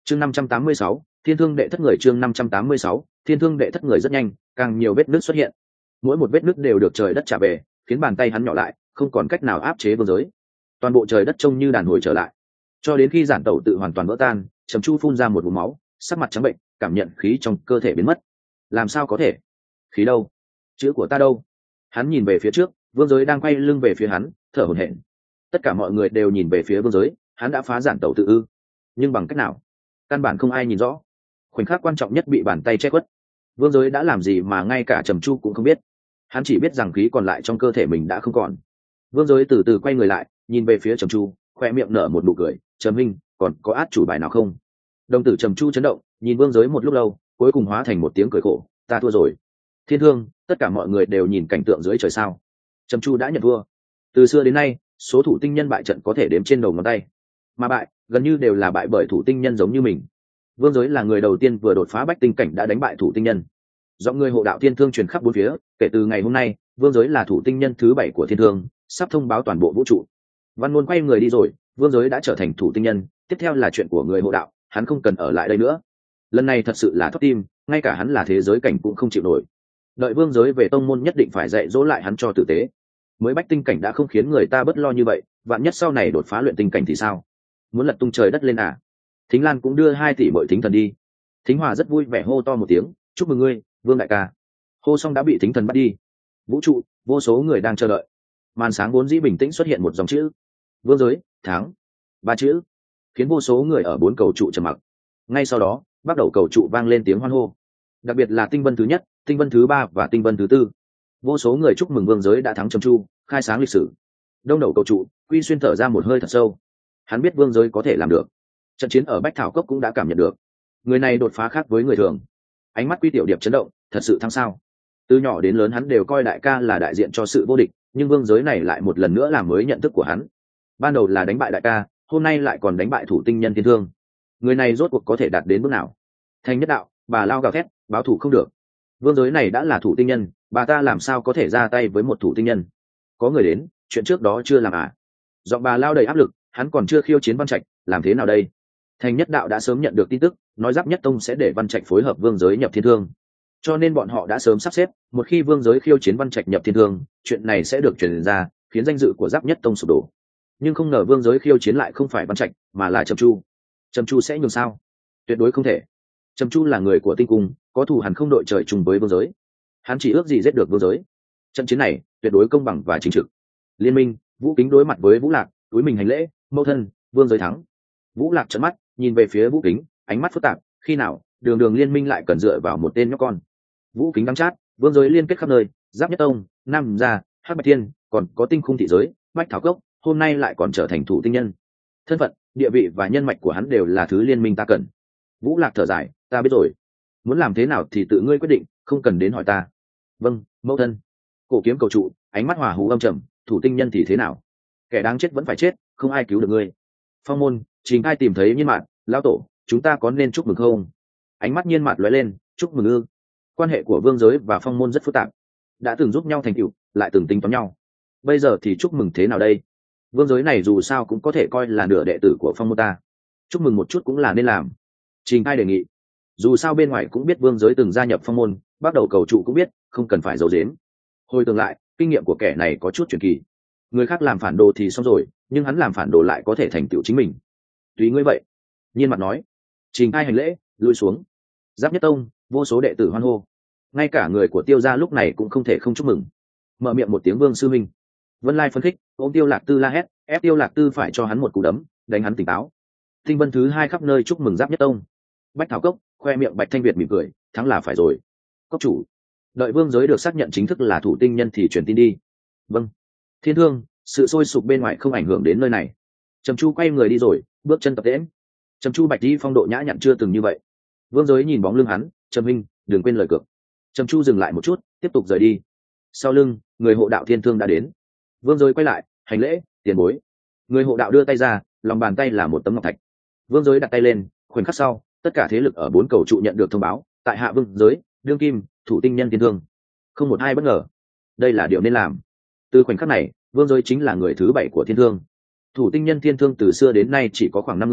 chương 586, thiên thương đệ thất người. chương 586, thiên thương đệ thất người. rất nhanh càng nhiều vết nứt xuất hiện, mỗi một vết nứt đều được trời đất trả về, khiến bàn tay hắn nhỏ lại, không còn cách nào áp chế vương giới. Toàn bộ trời đất trông như đàn hồi trở lại, cho đến khi giản tẩu tự hoàn toàn vỡ tan, Trầm Chu phun ra một vùng máu, sắc mặt trắng bệnh, cảm nhận khí trong cơ thể biến mất. Làm sao có thể? Khí đâu? Chữ của ta đâu? Hắn nhìn về phía trước, vương giới đang quay lưng về phía hắn, thở hổn hển. Tất cả mọi người đều nhìn về phía vương giới, hắn đã phá giản tẩu tự ư? Nhưng bằng cách nào? Căn bản không ai nhìn rõ. Khoảnh khắc quan trọng nhất bị bàn tay che khuất. Vương giới đã làm gì mà ngay cả Trầm Chu cũng không biết. Hắn chỉ biết rằng khí còn lại trong cơ thể mình đã không còn. Vương giới từ từ quay người lại, nhìn về phía Trầm Chu, khoe miệng nở một nụ cười. Trầm Minh, còn có át chủ bài nào không? Đồng tử Trầm Chu chấn động, nhìn vương giới một lúc lâu, cuối cùng hóa thành một tiếng cười khổ. Ta thua rồi. Thiên thương, tất cả mọi người đều nhìn cảnh tượng dưới trời sao. Trầm Chu đã nhận thua. Từ xưa đến nay, số thủ tinh nhân bại trận có thể đếm trên đầu ngón tay, mà bại gần như đều là bại bởi thủ tinh nhân giống như mình. Vương giới là người đầu tiên vừa đột phá bách tinh cảnh đã đánh bại thủ tinh nhân. Do người hộ đạo thiên thương truyền khắp bốn phía, kể từ ngày hôm nay, vương giới là thủ tinh nhân thứ 7 của thiên thương, sắp thông báo toàn bộ vũ trụ. Văn Ngôn quay người đi rồi, vương giới đã trở thành thủ tinh nhân, tiếp theo là chuyện của người hộ đạo, hắn không cần ở lại đây nữa. Lần này thật sự là thoát tim, ngay cả hắn là thế giới cảnh cũng không chịu nổi. Đợi vương giới về tông môn nhất định phải dạy dỗ lại hắn cho tử tế. Mới bách tinh cảnh đã không khiến người ta bớt lo như vậy, vạn nhất sau này đột phá luyện tinh cảnh thì sao? Muốn lật tung trời đất lên à? Thính Lan cũng đưa 2 tỷ bội thính thần đi. Thính Hòa rất vui vẻ hô to một tiếng, chúc mừng ngươi, Vương đại ca. Hô xong đã bị thính thần bắt đi. Vũ trụ, vô số người đang chờ đợi. Màn sáng vốn dĩ bình tĩnh xuất hiện một dòng chữ: vương giới thắng. 3 chữ khiến vô số người ở 4 cầu trụ trầm mặc. Ngay sau đó, bắt đầu cầu trụ vang lên tiếng hoan hô, đặc biệt là tinh vân thứ nhất, tinh vân thứ 3 và tinh vân thứ 4. Vô số người chúc mừng vương giới đã thắng Trầm Chu, khai sáng lịch sử. Đông đảo cầu trụ, Quy Xuyên thở ra một hơi thật sâu. Hắn biết vương giới có thể làm được. Trận chiến ở Bách Thảo Cốc cũng đã cảm nhận được, người này đột phá khác với người thường. Ánh mắt Quy Tiểu Điệp chấn động, thật sự thắng sao? Từ nhỏ đến lớn hắn đều coi đại ca là đại diện cho sự vô địch, nhưng vương giới này lại một lần nữa làm mới nhận thức của hắn. Ban đầu là đánh bại đại ca, hôm nay lại còn đánh bại thủ tinh nhân thiên thương. Người này rốt cuộc có thể đạt đến bước nào? Thành nhất đạo, bà lao gào thét, báo thủ không được. Vương giới này đã là thủ tinh nhân, bà ta làm sao có thể ra tay với một thủ tinh nhân? Có người đến, chuyện trước đó chưa làm à? Giọng bà lao đầy áp lực, hắn còn chưa khiêu chiến Văn Trạch, làm thế nào đây? Thành nhất đạo đã sớm nhận được tin tức, nói Giáp Nhất Tông sẽ để Văn Trạch phối hợp vương giới nhập thiên thương, cho nên bọn họ đã sớm sắp xếp, một khi vương giới khiêu chiến Văn Trạch nhập thiên thương, chuyện này sẽ được truyền ra, khiến danh dự của Giáp Nhất Tông sụp đổ. Nhưng không ngờ vương giới khiêu chiến lại không phải Văn Trạch, mà là Trầm Chu. Trầm Chu sẽ nhường sao? Tuyệt đối không thể. Trầm Chu là người của tinh cung, có thù hằn không đội trời chung với vương giới. Hắn chỉ ước gì giết được vương giới. Trận chiến này tuyệt đối công bằng và chính trực. Liên minh, Vũ Kính đối mặt với Vũ Lạc, túi mình hành lễ, mẫu thân, vương giới thắng. Vũ Lạc trợn mắt, nhìn về phía Vũ Kính, ánh mắt phức tạp. Khi nào đường đường liên minh lại cần dựa vào một tên nhóc con? Vũ Kính đắng chát, vương giới liên kết khắp nơi, Giáp Nhất Tông, Nam Gia, Hắc Bạch Thiên, còn có tinh khung thị giới, Bách Thảo Cốc, hôm nay lại còn trở thành thủ tinh nhân. Thân phận, địa vị và nhân mạch của hắn đều là thứ liên minh ta cần. Vũ Lạc thở dài, ta biết rồi, muốn làm thế nào thì tự ngươi quyết định, không cần đến hỏi ta. Vâng, mẫu thân. Cổ Kiếm cầu trụ, ánh mắt hòa hú âm trầm, thủ tinh nhân thì thế nào? Kẻ đáng chết vẫn phải chết, không ai cứu được ngươi. Phong môn, Trình Khai tìm thấy Nhiên Mạn, lão tổ, chúng ta có nên chúc mừng không? Ánh mắt Nhiên Mạn lóe lên, chúc mừng ư? Quan hệ của vương giới và phong môn rất phức tạp, đã từng giúp nhau thành tựu, lại từng tính toán nhau. Bây giờ thì chúc mừng thế nào đây? Vương giới này dù sao cũng có thể coi là nửa đệ tử của phong môn ta, chúc mừng một chút cũng là nên làm. Trình Khai đề nghị. Dù sao bên ngoài cũng biết vương giới từng gia nhập phong môn, bắt đầu cầu trụ cũng biết, không cần phải giấu giếm. Hồi tương lại, kinh nghiệm của kẻ này có chút truyền kỳ. Người khác làm phản đồ thì xong rồi, nhưng hắn làm phản đồ lại có thể thành tựu chính mình. Tùy ngươi vậy. Nhiên Mặt nói. Trình Khai hành lễ, lui xuống. Giáp Nhất Tông, vô số đệ tử hoan hô. Ngay cả người của Tiêu gia lúc này cũng không thể không chúc mừng. Mở miệng một tiếng vương sư minh. Vân Lai phấn khích, ôm Tiêu Lạc Tư la hét, ép Tiêu Lạc Tư phải cho hắn một cú đấm, đánh hắn tỉnh táo. Tinh vân thứ 2 khắp nơi chúc mừng Giáp Nhất Tông. Bách Thảo Cốc, khoe miệng Bạch Thanh Việt mỉm cười, thắng là phải rồi. Cốc chủ, đợi vương giới được xác nhận chính thức là thủ tinh nhân thì truyền tin đi. Vâng. Thiên thương, sự sôi sục bên ngoài không ảnh hưởng đến nơi này. Trầm Chu quay người đi rồi, bước chân tập tễnh. Trầm Chu bạch đi phong độ nhã nhặn chưa từng như vậy. Vương giới nhìn bóng lưng hắn, Trầm Minh, đừng quên lời cược. Trầm Chu dừng lại một chút, tiếp tục rời đi. Sau lưng, người hộ đạo thiên thương đã đến. Vương giới quay lại, hành lễ, tiền bối. Người hộ đạo đưa tay ra, lòng bàn tay là một tấm ngọc thạch. Vương giới đặt tay lên, khoảnh khắc sau, tất cả thế lực ở 4 cầu trụ nhận được thông báo, tại hạ vương giới, đương kim, thủ tinh nhân thiên thương. Không một ai bất ngờ. Đây là điều nên làm. Từ khoảnh khắc này, vương giới chính là người thứ 7 của thiên thương. Thủ tinh nhân thiên thương từ xưa đến nay chỉ có khoảng 5 người,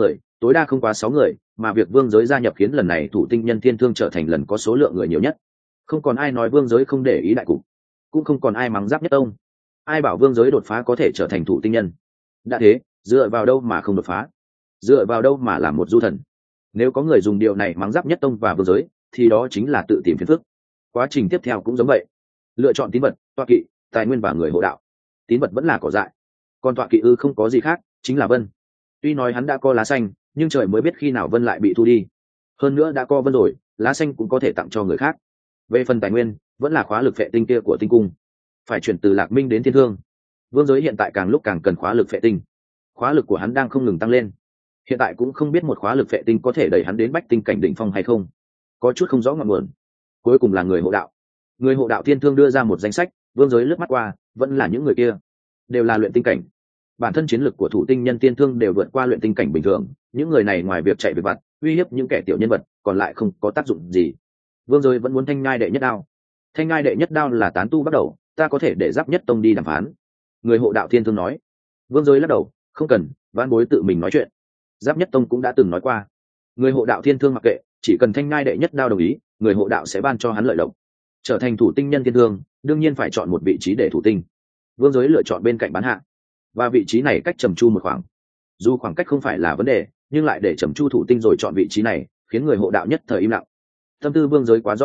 tối đa không quá 6 người, mà việc vương giới gia nhập khiến lần này thủ tinh nhân thiên thương trở thành lần có số lượng người nhiều nhất. Không còn ai nói vương giới không để ý đại cục, cũng không còn ai mắng Giáp Nhất Tông. Ai bảo vương giới đột phá có thể trở thành thủ tinh nhân? Đã thế, dựa vào đâu mà không đột phá? Dựa vào đâu mà làm một du thần? Nếu có người dùng điều này mắng Giáp Nhất Tông và vương giới, thì đó chính là tự tìm phiền phức. Quá trình tiếp theo cũng giống vậy. Lựa chọn tín vật, tọa kỵ, tài nguyên và người hộ đạo. Tín vật vẫn là cỏ dại, còn tọa kỵ không có gì khác, chính là Vân. Tuy nói hắn đã có lá xanh, nhưng trời mới biết khi nào Vân lại bị thu đi. Hơn nữa đã có Vân rồi, lá xanh cũng có thể tặng cho người khác. Về phần tài nguyên, vẫn là khóa lực phệ tinh kia của tinh cung, phải chuyển từ Lạc Minh đến Thiên Thương. Vương giới hiện tại càng lúc càng cần khóa lực phệ tinh. Khóa lực của hắn đang không ngừng tăng lên, hiện tại cũng không biết một khóa lực phệ tinh có thể đẩy hắn đến bách tinh cảnh đỉnh phong hay không, có chút không rõ ngọn nguồn. Cuối cùng là người hộ đạo. Người hộ đạo Thiên Thương đưa ra một danh sách, vương giới lướt mắt qua, vẫn là những người kia, đều là luyện tinh cảnh. Bản thân chiến lực của thủ tinh nhân Thiên Thương đều vượt qua luyện tinh cảnh bình thường, những người này ngoài việc chạy về vặt uy hiếp những kẻ tiểu nhân vật, còn lại không có tác dụng gì. Vương giới vẫn muốn thanh ngai đệ nhất đao. Thanh ngai đệ nhất đao là tán tu bắt đầu, ta có thể để Giáp Nhất Tông đi đàm phán. Người hộ đạo Thiên Thương nói. Vương giới lắc đầu, không cần, vãn bối tự mình nói chuyện. Giáp Nhất Tông cũng đã từng nói qua, người hộ đạo Thiên Thương mặc kệ, chỉ cần thanh ngai đệ nhất đao đồng ý, người hộ đạo sẽ ban cho hắn lợi lộc. Trở thành thủ tinh nhân Thiên Thương, đương nhiên phải chọn một vị trí để thủ tinh. Vương giới lựa chọn bên cạnh bán hạ, và vị trí này cách Trầm Chu một khoảng. Dù khoảng cách không phải là vấn đề, nhưng lại để Trầm Chu thủ tinh rồi chọn vị trí này, khiến người hộ đạo nhất thời im lặng. Tâm tư vương giới quá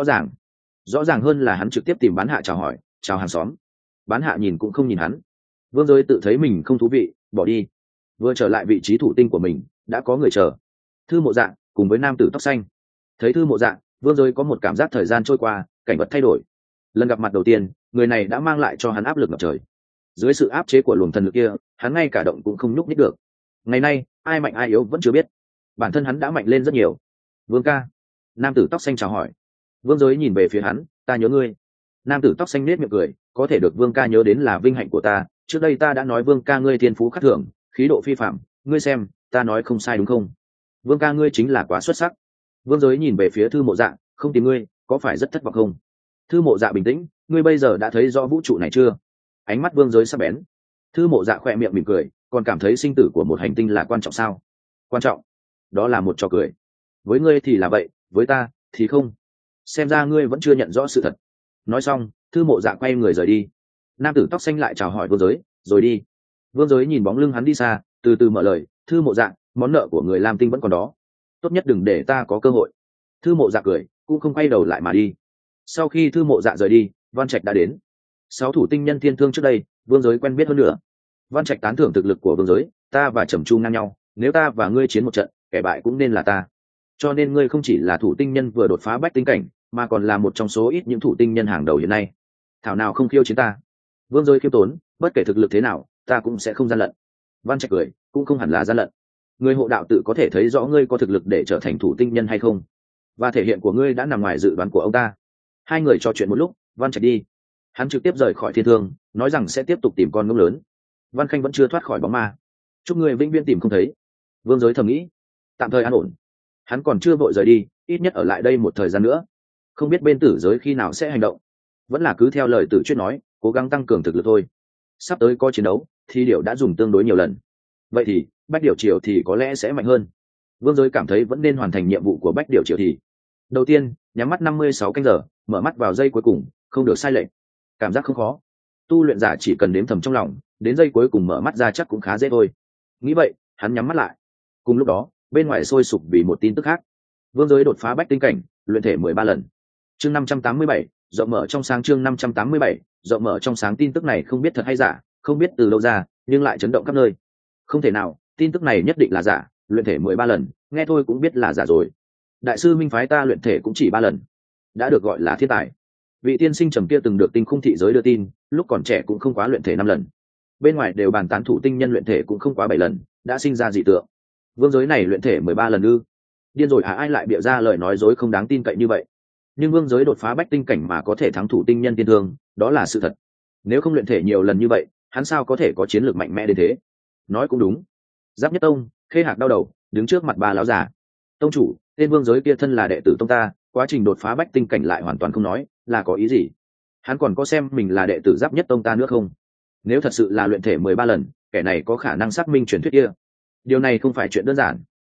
rõ ràng hơn là hắn trực tiếp tìm bán hạ chào hỏi, chào hàng xóm. Bán hạ nhìn cũng không nhìn hắn. Vương giới tự thấy mình không thú vị, bỏ đi. Vừa trở lại vị trí thủ tinh của mình, đã có người chờ. Thư Mộ Dạ cùng với nam tử tóc xanh. Thấy Thư Mộ Dạ, vương giới có một cảm giác thời gian trôi qua, cảnh vật thay đổi. Lần gặp mặt đầu tiên, người này đã mang lại cho hắn áp lực ngập trời. Dưới sự áp chế của luồng thần lực kia, hắn ngay cả động cũng không nhúc nhích được. Ngày nay, ai mạnh ai yếu vẫn chưa biết. Bản thân hắn đã mạnh lên rất nhiều. Vương ca. Nam tử tóc xanh chào hỏi. Vương giới nhìn về phía hắn, ta nhớ ngươi. Nam tử tóc xanh nết miệng cười, có thể được vương ca nhớ đến là vinh hạnh của ta. Trước đây ta đã nói vương ca ngươi thiên phú khắc thường, khí độ phi phạm, ngươi xem, ta nói không sai đúng không? Vương ca ngươi chính là quá xuất sắc. Vương giới nhìn về phía Thư Mộ Dạ, không tìm ngươi, có phải rất thất vọng không? Thư Mộ Dạ bình tĩnh, ngươi bây giờ đã thấy rõ vũ trụ này chưa? Ánh mắt vương giới sắc bén. Thư Mộ Dạ khỏe miệng mỉm cười, còn cảm thấy sinh tử của một hành tinh là quan trọng sao? Quan trọng? Đó là một trò cười. Với ngươi thì là vậy, với ta thì không. Xem ra ngươi vẫn chưa nhận rõ sự thật. Nói xong, Thư Mộ Dạ quay người rời đi. Nam tử tóc xanh lại chào hỏi vương giới, rồi đi. Vương giới nhìn bóng lưng hắn đi xa, từ từ mở lời, Thư Mộ Dạ, món nợ của người Lam Tinh vẫn còn đó, tốt nhất đừng để ta có cơ hội. Thư Mộ Dạ cười, cũng không quay đầu lại mà đi. Sau khi Thư Mộ Dạ rời đi, Văn Trạch đã đến. 6 thủ tinh nhân Thiên Thương trước đây, vương giới quen biết hơn nữa. Văn Trạch tán thưởng thực lực của vương giới, ta và Trầm Chu ngang nhau, nếu ta và ngươi chiến một trận, kẻ bại cũng nên là ta. Cho nên ngươi không chỉ là thủ tinh nhân vừa đột phá bách tinh cảnh, mà còn là một trong số ít những thủ tinh nhân hàng đầu hiện nay. Thảo nào không khiêu chiến ta? Vương giới khiêm tốn, bất kể thực lực thế nào, ta cũng sẽ không gian lận. Văn Trạch cười, cũng không hẳn là gian lận. Người hộ đạo tự có thể thấy rõ ngươi có thực lực để trở thành thủ tinh nhân hay không, và thể hiện của ngươi đã nằm ngoài dự đoán của ông ta. Hai người trò chuyện một lúc, Văn Trạch đi. Hắn trực tiếp rời khỏi Thiên Thương, nói rằng sẽ tiếp tục tìm con ngỗng lớn. Văn Khanh vẫn chưa thoát khỏi bóng ma. Chúc người vĩnh viễn tìm không thấy. Vương giới thầm nghĩ, tạm thời an ổn. Hắn còn chưa vội rời đi, ít nhất ở lại đây một thời gian nữa. Không biết bên tử giới khi nào sẽ hành động. Vẫn là cứ theo lời Tử Chuyết nói, cố gắng tăng cường thực lực thôi. Sắp tới có chiến đấu, thì điểu đã dùng tương đối nhiều lần. Vậy thì Bách Điểu Triều thì có lẽ sẽ mạnh hơn. Vương giới cảm thấy vẫn nên hoàn thành nhiệm vụ của Bách Điểu Triều thì. Đầu tiên, nhắm mắt 56 canh giờ, mở mắt vào giây cuối cùng, không được sai lệch. Cảm giác không khó. Tu luyện giả chỉ cần đếm thầm trong lòng, đến giây cuối cùng mở mắt ra chắc cũng khá dễ thôi. Nghĩ vậy, hắn nhắm mắt lại. Cùng lúc đó, bên ngoài sôi sục vì một tin tức khác. Vương giới đột phá bách tinh cảnh, luyện thể 13 lần. Chương 587, rộng mở trong sáng. Chương 587, rộng mở trong sáng. Tin tức này không biết thật hay giả, không biết từ lâu ra, nhưng lại chấn động khắp nơi. Không thể nào, tin tức này nhất định là giả, luyện thể 13 lần, nghe thôi cũng biết là giả rồi. Đại sư Minh phái ta luyện thể cũng chỉ 3 lần, đã được gọi là thiên tài. Vị tiên sinh trầm kia từng được tinh khung thị giới đưa tin, lúc còn trẻ cũng không quá luyện thể 5 lần. Bên ngoài đều bàn tán thủ tinh nhân luyện thể cũng không quá 7 lần, đã sinh ra dị tượng. Vương giới này luyện thể 13 lần ư? Điên rồi hả? Ai lại bịa ra lời nói dối không đáng tin cậy như vậy? Nhưng vương giới đột phá bách tinh cảnh mà có thể thắng thủ tinh nhân Thiên Thương, đó là sự thật. Nếu không luyện thể nhiều lần như vậy, hắn sao có thể có chiến lược mạnh mẽ đến thế? Nói cũng đúng. Giáp Nhất Tông, Khê Hạc đau đầu, đứng trước mặt ba lão già. Tông chủ, tên vương giới kia thân là đệ tử tông ta, quá trình đột phá bách tinh cảnh lại hoàn toàn không nói, là có ý gì? Hắn còn có xem mình là đệ tử Giáp Nhất Tông ta nữa không? Nếu thật sự là luyện thể 13 lần, kẻ này có khả năng xác minh truyền thuyết kia. Điều này không phải chuyện đơn giản.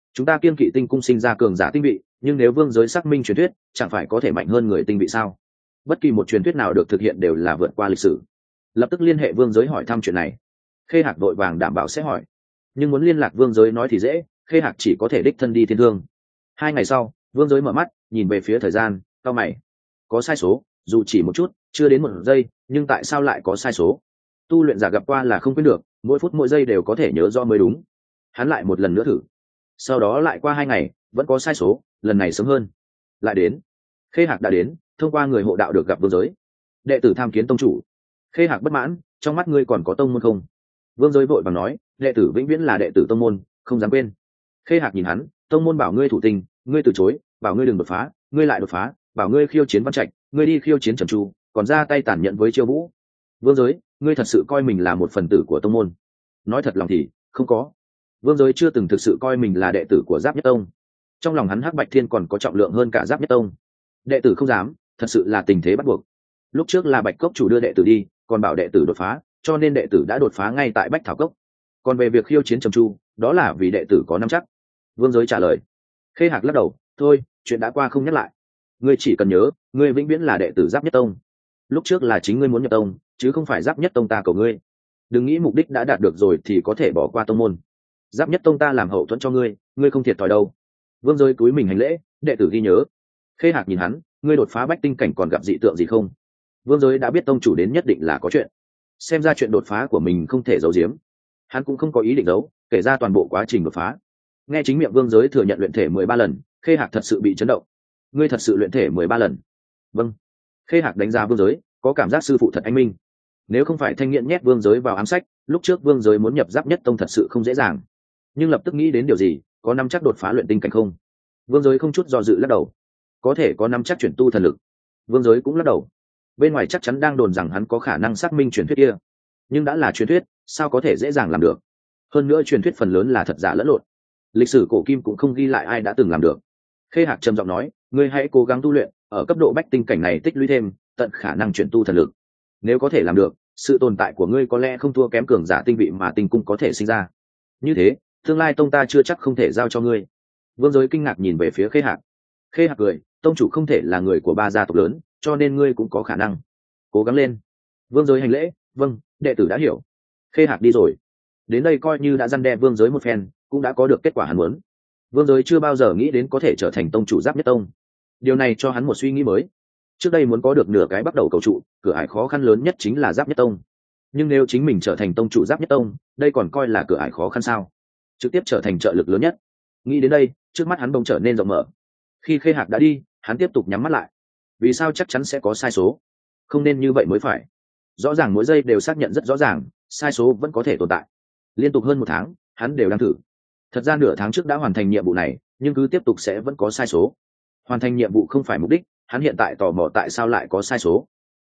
chúng ta kiên kỵ tinh cung sinh ra cường giả tinh vị, nhưng nếu vương giới xác minh truyền thuyết chẳng phải có thể mạnh hơn người tinh vị sao? Bất kỳ một truyền thuyết nào được thực hiện đều là vượt qua lịch sử. Lập tức liên hệ vương giới hỏi thăm chuyện này. Khê Hạc vội vàng đảm bảo sẽ hỏi, nhưng muốn liên lạc vương giới nói thì dễ, Khê Hạc chỉ có thể đích thân đi thiên thương. 2 ngày sau, vương giới mở mắt nhìn về phía thời gian, cau mày. Có sai số, dù chỉ một chút, chưa đến 1 giây, nhưng tại sao lại có sai số? Tu luyện giả gặp qua là không quên được, mỗi phút mỗi giây đều có thể nhớ rõ mới đúng. Hắn lại một lần nữa thử, sau đó lại qua 2 ngày, vẫn có sai số, lần này sớm hơn. Lại đến. Khê Hạc đã đến, thông qua người hộ đạo được gặp vương giới. Đệ tử tham kiến tông chủ. Khê Hạc bất mãn, trong mắt ngươi còn có tông môn không? Vương giới vội vàng nói, đệ tử vĩnh viễn là đệ tử tông môn, không dám quên. Khê Hạc nhìn hắn, tông môn bảo ngươi thủ tình, ngươi từ chối, bảo ngươi đừng đột phá, ngươi lại đột phá, bảo ngươi khiêu chiến Văn Trạch, ngươi đi khiêu chiến Trầm Chu, còn ra tay tàn nhẫn với Chiêu Vũ. Vương giới, ngươi thật sự coi mình là một phần tử của tông môn? Nói thật lòng thì không có. Vương giới chưa từng thực sự coi mình là đệ tử của Giáp Nhất Tông. Trong lòng hắn Hắc Bạch Thiên còn có trọng lượng hơn cả Giáp Nhất Tông. Đệ tử không dám, thật sự là tình thế bắt buộc. Lúc trước là Bạch Cốc chủ đưa đệ tử đi, còn bảo đệ tử đột phá, cho nên đệ tử đã đột phá ngay tại Bách Thảo Cốc. Còn về việc khiêu chiến Trầm Chu, đó là vì đệ tử có nắm chắc. Vương giới trả lời. Khê Hạc lắc đầu, thôi, chuyện đã qua không nhắc lại. Ngươi chỉ cần nhớ, ngươi vĩnh viễn là đệ tử Giáp Nhất Tông. Lúc trước là chính ngươi muốn nhập tông, chứ không phải Giáp Nhất Tông ta cầu ngươi. Đừng nghĩ mục đích đã đạt được rồi thì có thể bỏ qua tông môn. Giáp Nhất Tông ta làm hậu thuẫn cho ngươi, ngươi không thiệt thòi đâu. Vương giới túi mình hành lễ, đệ tử ghi nhớ. Khê Hạc nhìn hắn, ngươi đột phá bách tinh cảnh còn gặp dị tượng gì không? Vương giới đã biết tông chủ đến nhất định là có chuyện. Xem ra chuyện đột phá của mình không thể giấu giếm. Hắn cũng không có ý định giấu, kể ra toàn bộ quá trình đột phá. Nghe chính miệng vương giới thừa nhận luyện thể 13 lần, Khê Hạc thật sự bị chấn động. Ngươi thật sự luyện thể 13 lần? Vâng. Khê Hạc đánh giá vương giới, có cảm giác sư phụ thật anh minh. Nếu không phải thanh nghiện nhét vương giới vào ám sách, lúc trước vương giới muốn nhập Giáp Nhất Tông thật sự không dễ dàng. Nhưng lập tức nghĩ đến điều gì, có năm chắc đột phá luyện tinh cảnh không? Vương giới không chút do dự lắc đầu. Có thể có năm chắc chuyển tu thần lực. Vương giới cũng lắc đầu. Bên ngoài chắc chắn đang đồn rằng hắn có khả năng xác minh truyền thuyết kia, nhưng đã là truyền thuyết, sao có thể dễ dàng làm được? Hơn nữa truyền thuyết phần lớn là thật giả lẫn lộn, lịch sử cổ kim cũng không ghi lại ai đã từng làm được. Khê Hạc trầm giọng nói, ngươi hãy cố gắng tu luyện, ở cấp độ bách tinh cảnh này tích lũy thêm tận khả năng chuyển tu thần lực. Nếu có thể làm được, sự tồn tại của ngươi có lẽ không thua kém cường giả tinh vị mà tinh cung có thể sinh ra. Như thế, tương lai tông ta chưa chắc không thể giao cho ngươi. Vương giới kinh ngạc nhìn về phía Khê Hạc. Khê Hạc cười, tông chủ không thể là người của 3 gia tộc lớn, cho nên ngươi cũng có khả năng. Cố gắng lên. Vương giới hành lễ, vâng, đệ tử đã hiểu. Khê Hạc đi rồi. Đến đây coi như đã răn đe vương giới một phen, cũng đã có được kết quả hắn muốn. Vương giới chưa bao giờ nghĩ đến có thể trở thành tông chủ Giáp Nhất Tông. Điều này cho hắn một suy nghĩ mới. Trước đây muốn có được nửa cái bắt đầu cầu trụ, cửa ải khó khăn lớn nhất chính là Giáp Nhất Tông. Nhưng nếu chính mình trở thành tông chủ Giáp Nhất Tông, đây còn coi là cửa ải khó khăn sao? Trực tiếp trở thành trợ lực lớn nhất. Nghĩ đến đây, trước mắt hắn bỗng trở nên rộng mở. Khi Khê Hạc đã đi, hắn tiếp tục nhắm mắt lại. Vì sao chắc chắn sẽ có sai số? Không nên như vậy mới phải. Rõ ràng mỗi giây đều xác nhận rất rõ ràng, sai số vẫn có thể tồn tại. Liên tục hơn 1 tháng, hắn đều đang thử. Thật ra nửa tháng trước đã hoàn thành nhiệm vụ này, nhưng cứ tiếp tục sẽ vẫn có sai số. Hoàn thành nhiệm vụ không phải mục đích, hắn hiện tại tò mò tại sao lại có sai số.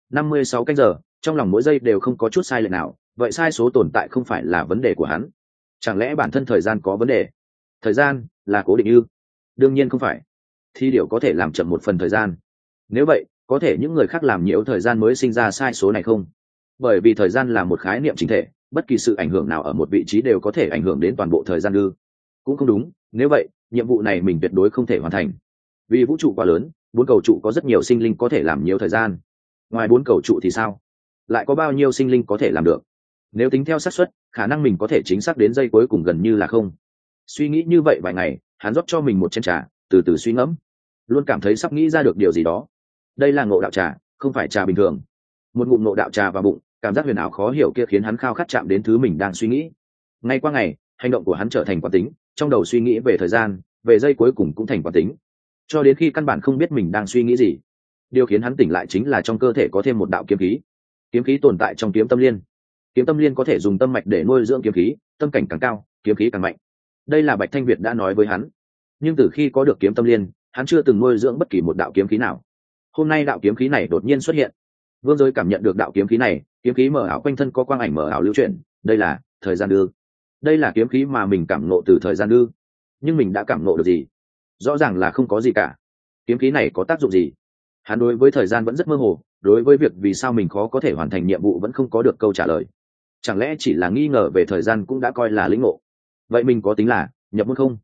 56 canh giờ, trong lòng mỗi giây đều không có chút sai lệch nào, vậy sai số tồn tại không phải là vấn đề của hắn. Chẳng lẽ bản thân thời gian có vấn đề? Thời gian là cố định ư? Đương nhiên không phải. Thi điều có thể làm chậm một phần thời gian. Nếu vậy, có thể những người khác làm nhiễu thời gian mới sinh ra sai số này không? Bởi vì thời gian là một khái niệm chính thể, bất kỳ sự ảnh hưởng nào ở một vị trí đều có thể ảnh hưởng đến toàn bộ thời gian ư? Cũng không đúng, nếu vậy, nhiệm vụ này mình tuyệt đối không thể hoàn thành. Vì vũ trụ quá lớn, 4 cầu trụ có rất nhiều sinh linh có thể làm nhiều thời gian. Ngoài 4 cầu trụ thì sao? Lại có bao nhiêu sinh linh có thể làm được? Nếu tính theo xác suất, khả năng mình có thể chính xác đến giây cuối cùng gần như là không. Suy nghĩ như vậy vài ngày, hắn rót cho mình một chén trà, từ từ suy ngẫm. Luôn cảm thấy sắp nghĩ ra được điều gì đó. Đây là ngộ đạo trà, không phải trà bình thường. Một ngụm ngộ đạo trà vào bụng, cảm giác huyền ảo khó hiểu kia khiến hắn khao khát chạm đến thứ mình đang suy nghĩ. Ngày qua ngày, hành động của hắn trở thành quán tính, trong đầu suy nghĩ về thời gian, về giây cuối cùng cũng thành quán tính. Cho đến khi căn bản không biết mình đang suy nghĩ gì. Điều khiến hắn tỉnh lại chính là trong cơ thể có thêm một đạo kiếm khí. Kiếm khí tồn tại trong kiếm tâm liên. Kiếm tâm liên có thể dùng tâm mạch để nuôi dưỡng kiếm khí, tâm cảnh càng cao, kiếm khí càng mạnh. Đây là Bạch Thanh Việt đã nói với hắn. Nhưng từ khi có được kiếm tâm liên, hắn chưa từng nuôi dưỡng bất kỳ một đạo kiếm khí nào. Hôm nay đạo kiếm khí này đột nhiên xuất hiện. Vương giới cảm nhận được đạo kiếm khí này, kiếm khí mờ ảo quanh thân có quang ảnh mờ ảo lưu chuyển, đây là thời gian đưa. Đây là kiếm khí mà mình cảm ngộ từ thời gian đưa. Nhưng mình đã cảm ngộ được gì? Rõ ràng là không có gì cả. Kiếm khí này có tác dụng gì? Hắn đối với thời gian vẫn rất mơ hồ, đối với việc vì sao mình khó có thể hoàn thành nhiệm vụ vẫn không có được câu trả lời. Chẳng lẽ chỉ là nghi ngờ về thời gian cũng đã coi là lĩnh ngộ? Vậy mình có tính là nhập môn không?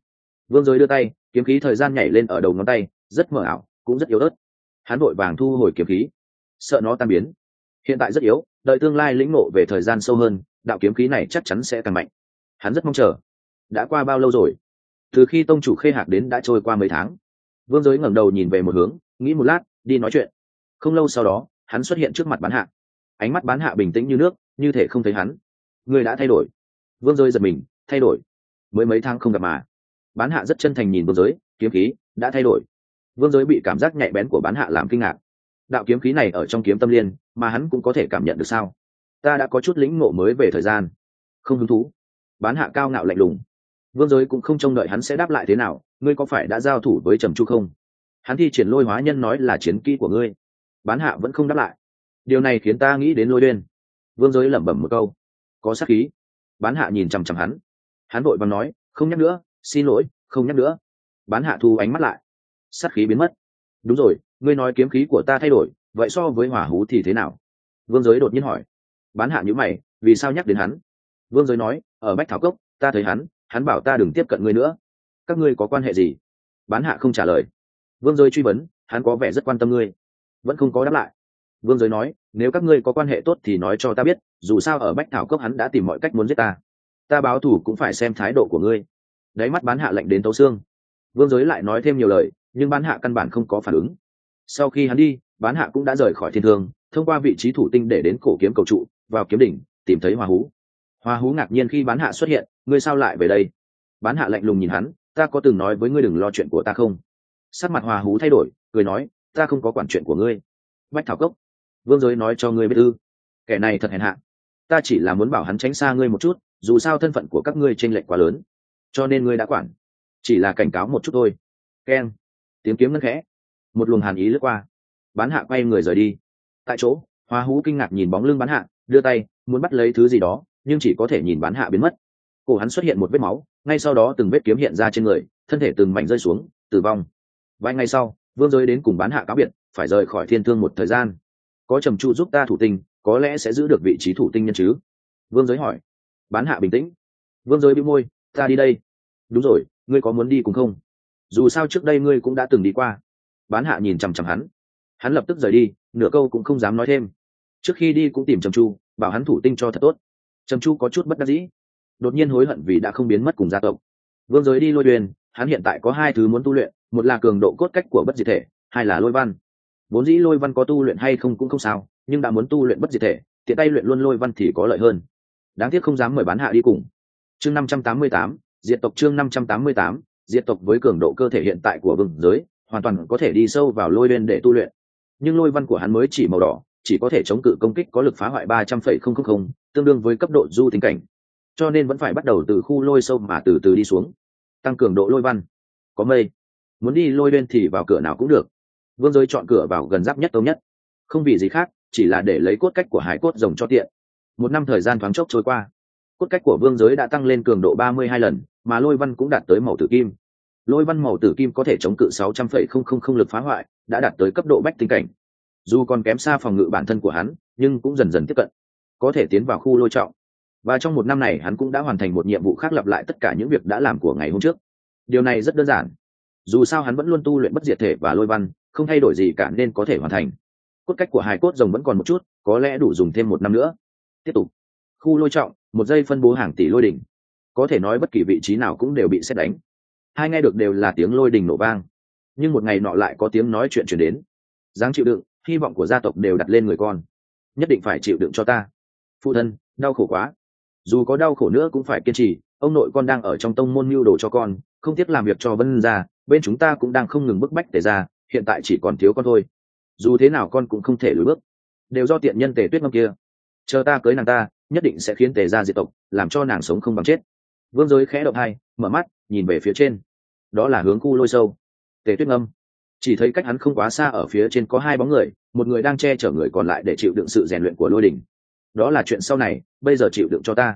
Vương Giới đưa tay, kiếm khí thời gian nhảy lên ở đầu ngón tay, rất mờ ảo, cũng rất yếu ớt. Hắn vội vàng thu hồi kiếm khí, sợ nó tan biến. Hiện tại rất yếu, đợi tương lai lĩnh ngộ về thời gian sâu hơn, đạo kiếm khí này chắc chắn sẽ càng mạnh. Hắn rất mong chờ. Đã qua bao lâu rồi? Từ khi tông chủ Khê Hạc đến đã trôi qua mấy tháng. Vương Giới ngẩng đầu nhìn về một hướng, nghĩ một lát, đi nói chuyện. Không lâu sau đó, hắn xuất hiện trước mặt Bán Hạ. Ánh mắt Bán Hạ bình tĩnh như nước, như thể không thấy hắn. Người đã thay đổi. Vương Giới giật mình, thay đổi? Mới mấy tháng không gặp mà. Bán Hạ rất chân thành nhìn Vương Giới, kiếm khí đã thay đổi. Vương Giới bị cảm giác nhạy bén của Bán Hạ làm kinh ngạc. Đạo kiếm khí này ở trong kiếm tâm liên, mà hắn cũng có thể cảm nhận được sao? Ta đã có chút lĩnh ngộ mới về thời gian. Không hứng thú. Bán Hạ cao ngạo lạnh lùng. Vương Giới cũng không trông đợi hắn sẽ đáp lại thế nào. Ngươi có phải đã giao thủ với Trầm Chu không? Hắn thi triển Lôi Hóa Nhân nói là chiến kỹ của ngươi. Bán Hạ vẫn không đáp lại. Điều này khiến ta nghĩ đến Lôi Uyên. Vương Giới lẩm bẩm một câu. Có sát khí. Bán Hạ nhìn chằm chằm hắn. Hắn vội vàng nói, không nhắc nữa, xin lỗi, không nhắc nữa. Bán Hạ thu ánh mắt lại. Sát khí biến mất. Đúng rồi, ngươi nói kiếm khí của ta thay đổi, vậy so với Hỏa Hú thì thế nào? Vương Giới đột nhiên hỏi. Bán Hạ nhíu mày, vì sao nhắc đến hắn? Vương Giới nói, ở Bách Thảo Cốc, ta thấy hắn bảo ta đừng tiếp cận ngươi nữa. Các ngươi có quan hệ gì? Bán Hạ không trả lời. Vương Giới truy vấn, hắn có vẻ rất quan tâm ngươi. Vẫn không có đáp lại. Vương Giới nói, nếu các ngươi có quan hệ tốt thì nói cho ta biết, dù sao ở Bách Thảo Cốc hắn đã tìm mọi cách muốn giết ta. Ta báo thù cũng phải xem thái độ của ngươi. Đáy mắt Bán Hạ lạnh đến tấu xương. Vương Giới lại nói thêm nhiều lời, nhưng Bán Hạ căn bản không có phản ứng. Sau khi hắn đi, Bán Hạ cũng đã rời khỏi thiên thương, thông qua vị trí thủ tinh để đến cổ kiếm cầu trụ, vào kiếm đỉnh, tìm thấy Hoa Hú. Hoa Hú ngạc nhiên khi Bán Hạ xuất hiện, ngươi sao lại về đây? Bán Hạ lạnh lùng nhìn hắn, ta có từng nói với ngươi đừng lo chuyện của ta không? Sắc mặt Hoa Hú thay đổi, cười nói, ta không có quản chuyện của ngươi. Bách Thảo Cốc, Vương Giới nói cho ngươi biết ư? Kẻ này thật hèn hạ. Ta chỉ là muốn bảo hắn tránh xa ngươi một chút, dù sao thân phận của các ngươi chênh lệch quá lớn, cho nên ngươi đã quản. Chỉ là cảnh cáo một chút thôi. Keng, tiếng kiếm ngân khẽ, một luồng hàn ý lướt qua. Bán Hạ quay người rời đi. Tại chỗ, Hoa Hú kinh ngạc nhìn bóng lưng Bán Hạ, đưa tay muốn bắt lấy thứ gì đó, nhưng chỉ có thể nhìn Bán Hạ biến mất. Cổ hắn xuất hiện một vết máu, ngay sau đó từng vết kiếm hiện ra trên người, thân thể từng mảnh rơi xuống, tử vong. Vài ngày sau, Vương Giới đến cùng Bán Hạ cáo biệt, phải rời khỏi thiên thương một thời gian. Có Trầm Chu giúp ta thủ tinh, có lẽ sẽ giữ được vị trí thủ tinh nhân chứ? Vương Giới hỏi. Bán Hạ bình tĩnh. Vương Giới bĩu môi, ta đi đây. Đúng rồi, ngươi có muốn đi cùng không? Dù sao trước đây ngươi cũng đã từng đi qua. Bán Hạ nhìn chằm chằm hắn lập tức rời đi, nửa câu cũng không dám nói thêm. Trước khi đi cũng tìm Trầm Chu, bảo hắn thủ tinh cho thật tốt. Trầm Chu có chút bất đắc dĩ, đột nhiên hối hận vì đã không biến mất cùng gia tộc. Vương Giới đi Lôi Uyên, hắn hiện tại có hai thứ muốn tu luyện, một là cường độ cốt cách của bất diệt thể, hai là Lôi Văn. Vốn dĩ Lôi Văn có tu luyện hay không cũng không sao, nhưng đã muốn tu luyện bất diệt thể, tiện tay luyện luôn Lôi Văn thì có lợi hơn. Đáng tiếc không dám mời Bán Hạ đi cùng. Chương 588, diệt tộc. Chương 588, diệt tộc. Với cường độ cơ thể hiện tại của Vương Giới, hoàn toàn có thể đi sâu vào Lôi Uyên để tu luyện, nhưng Lôi Văn của hắn mới chỉ màu đỏ, chỉ có thể chống cự công kích có lực phá hoại 300,000, tương đương với cấp độ du tính cảnh, cho nên vẫn phải bắt đầu từ khu lôi sâu mà từ từ đi xuống, tăng cường độ Lôi Văn. Có mây, muốn đi Lôi Uyên thì vào cửa nào cũng được. Vương Giới chọn cửa vào gần giáp nhất tông nhất, không vì gì khác, chỉ là để lấy cốt cách của hải cốt rồng cho tiện. Một năm thời gian thoáng chốc trôi qua, cốt cách của Vương Giới đã tăng lên cường độ 32 lần, mà Lôi Văn cũng đạt tới màu tử kim. Lôi Văn màu tử kim có thể chống cự 600,000 lực phá hoại, đã đạt tới cấp độ bách tinh cảnh. Dù còn kém xa phòng ngự bản thân của hắn, nhưng cũng dần dần tiếp cận, có thể tiến vào khu lôi trọng. Và trong một năm này hắn cũng đã hoàn thành một nhiệm vụ khác, lặp lại tất cả những việc đã làm của ngày hôm trước. Điều này rất đơn giản, dù sao hắn vẫn luôn tu luyện bất diệt thể và Lôi Văn, không thay đổi gì cả nên có thể hoàn thành. Cốt cách của hài cốt rồng vẫn còn một chút, có lẽ đủ dùng thêm một năm nữa. Tiếp tục, khu lôi trọng, một giây phân bố hàng tỷ lôi đỉnh, có thể nói bất kỳ vị trí nào cũng đều bị sét đánh. Hai nghe được đều là tiếng lôi đình nổ vang, nhưng một ngày nọ lại có tiếng nói chuyện truyền đến. Dáng chịu đựng, hy vọng của gia tộc đều đặt lên người con, nhất định phải chịu đựng cho ta. Phụ thân, đau khổ quá, dù có đau khổ nữa cũng phải kiên trì. Ông nội con đang ở trong tông môn mưu đồ cho con, không tiếc làm việc cho Vân gia. Bên chúng ta cũng đang không ngừng bức bách Tề gia, hiện tại chỉ còn thiếu con thôi. Dù thế nào con cũng không thể lùi bước, đều do tiện nhân Tề Tuyết Ngâm kia. Chờ ta cưới nàng ta, nhất định sẽ khiến Tề gia diệt tộc, làm cho nàng sống không bằng chết. Vương Giới khẽ động hai, mở mắt nhìn về phía trên, đó là hướng khu lôi sâu. Tề Tuyết Ngâm chỉ thấy cách hắn không quá xa, ở phía trên có hai bóng người, một người đang che chở người còn lại để chịu đựng sự rèn luyện của lôi đỉnh. Đó là chuyện sau này, bây giờ chịu đựng cho ta.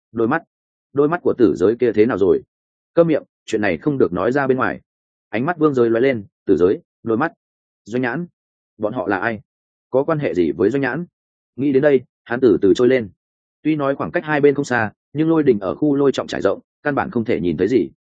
Đôi mắt của Tử Giới kia thế nào rồi? Câm miệng, chuyện này không được nói ra bên ngoài. Ánh mắt Vương Giới lóe lên, Tử Giới, đôi mắt, Doanh Nhãn, bọn họ là ai? Có quan hệ gì với Doanh Nhãn? Nghĩ đến đây, hắn từ từ trôi lên. Tuy nói khoảng cách hai bên không xa, nhưng lôi đỉnh ở khu lôi trọng trải rộng, căn bản không thể nhìn thấy gì.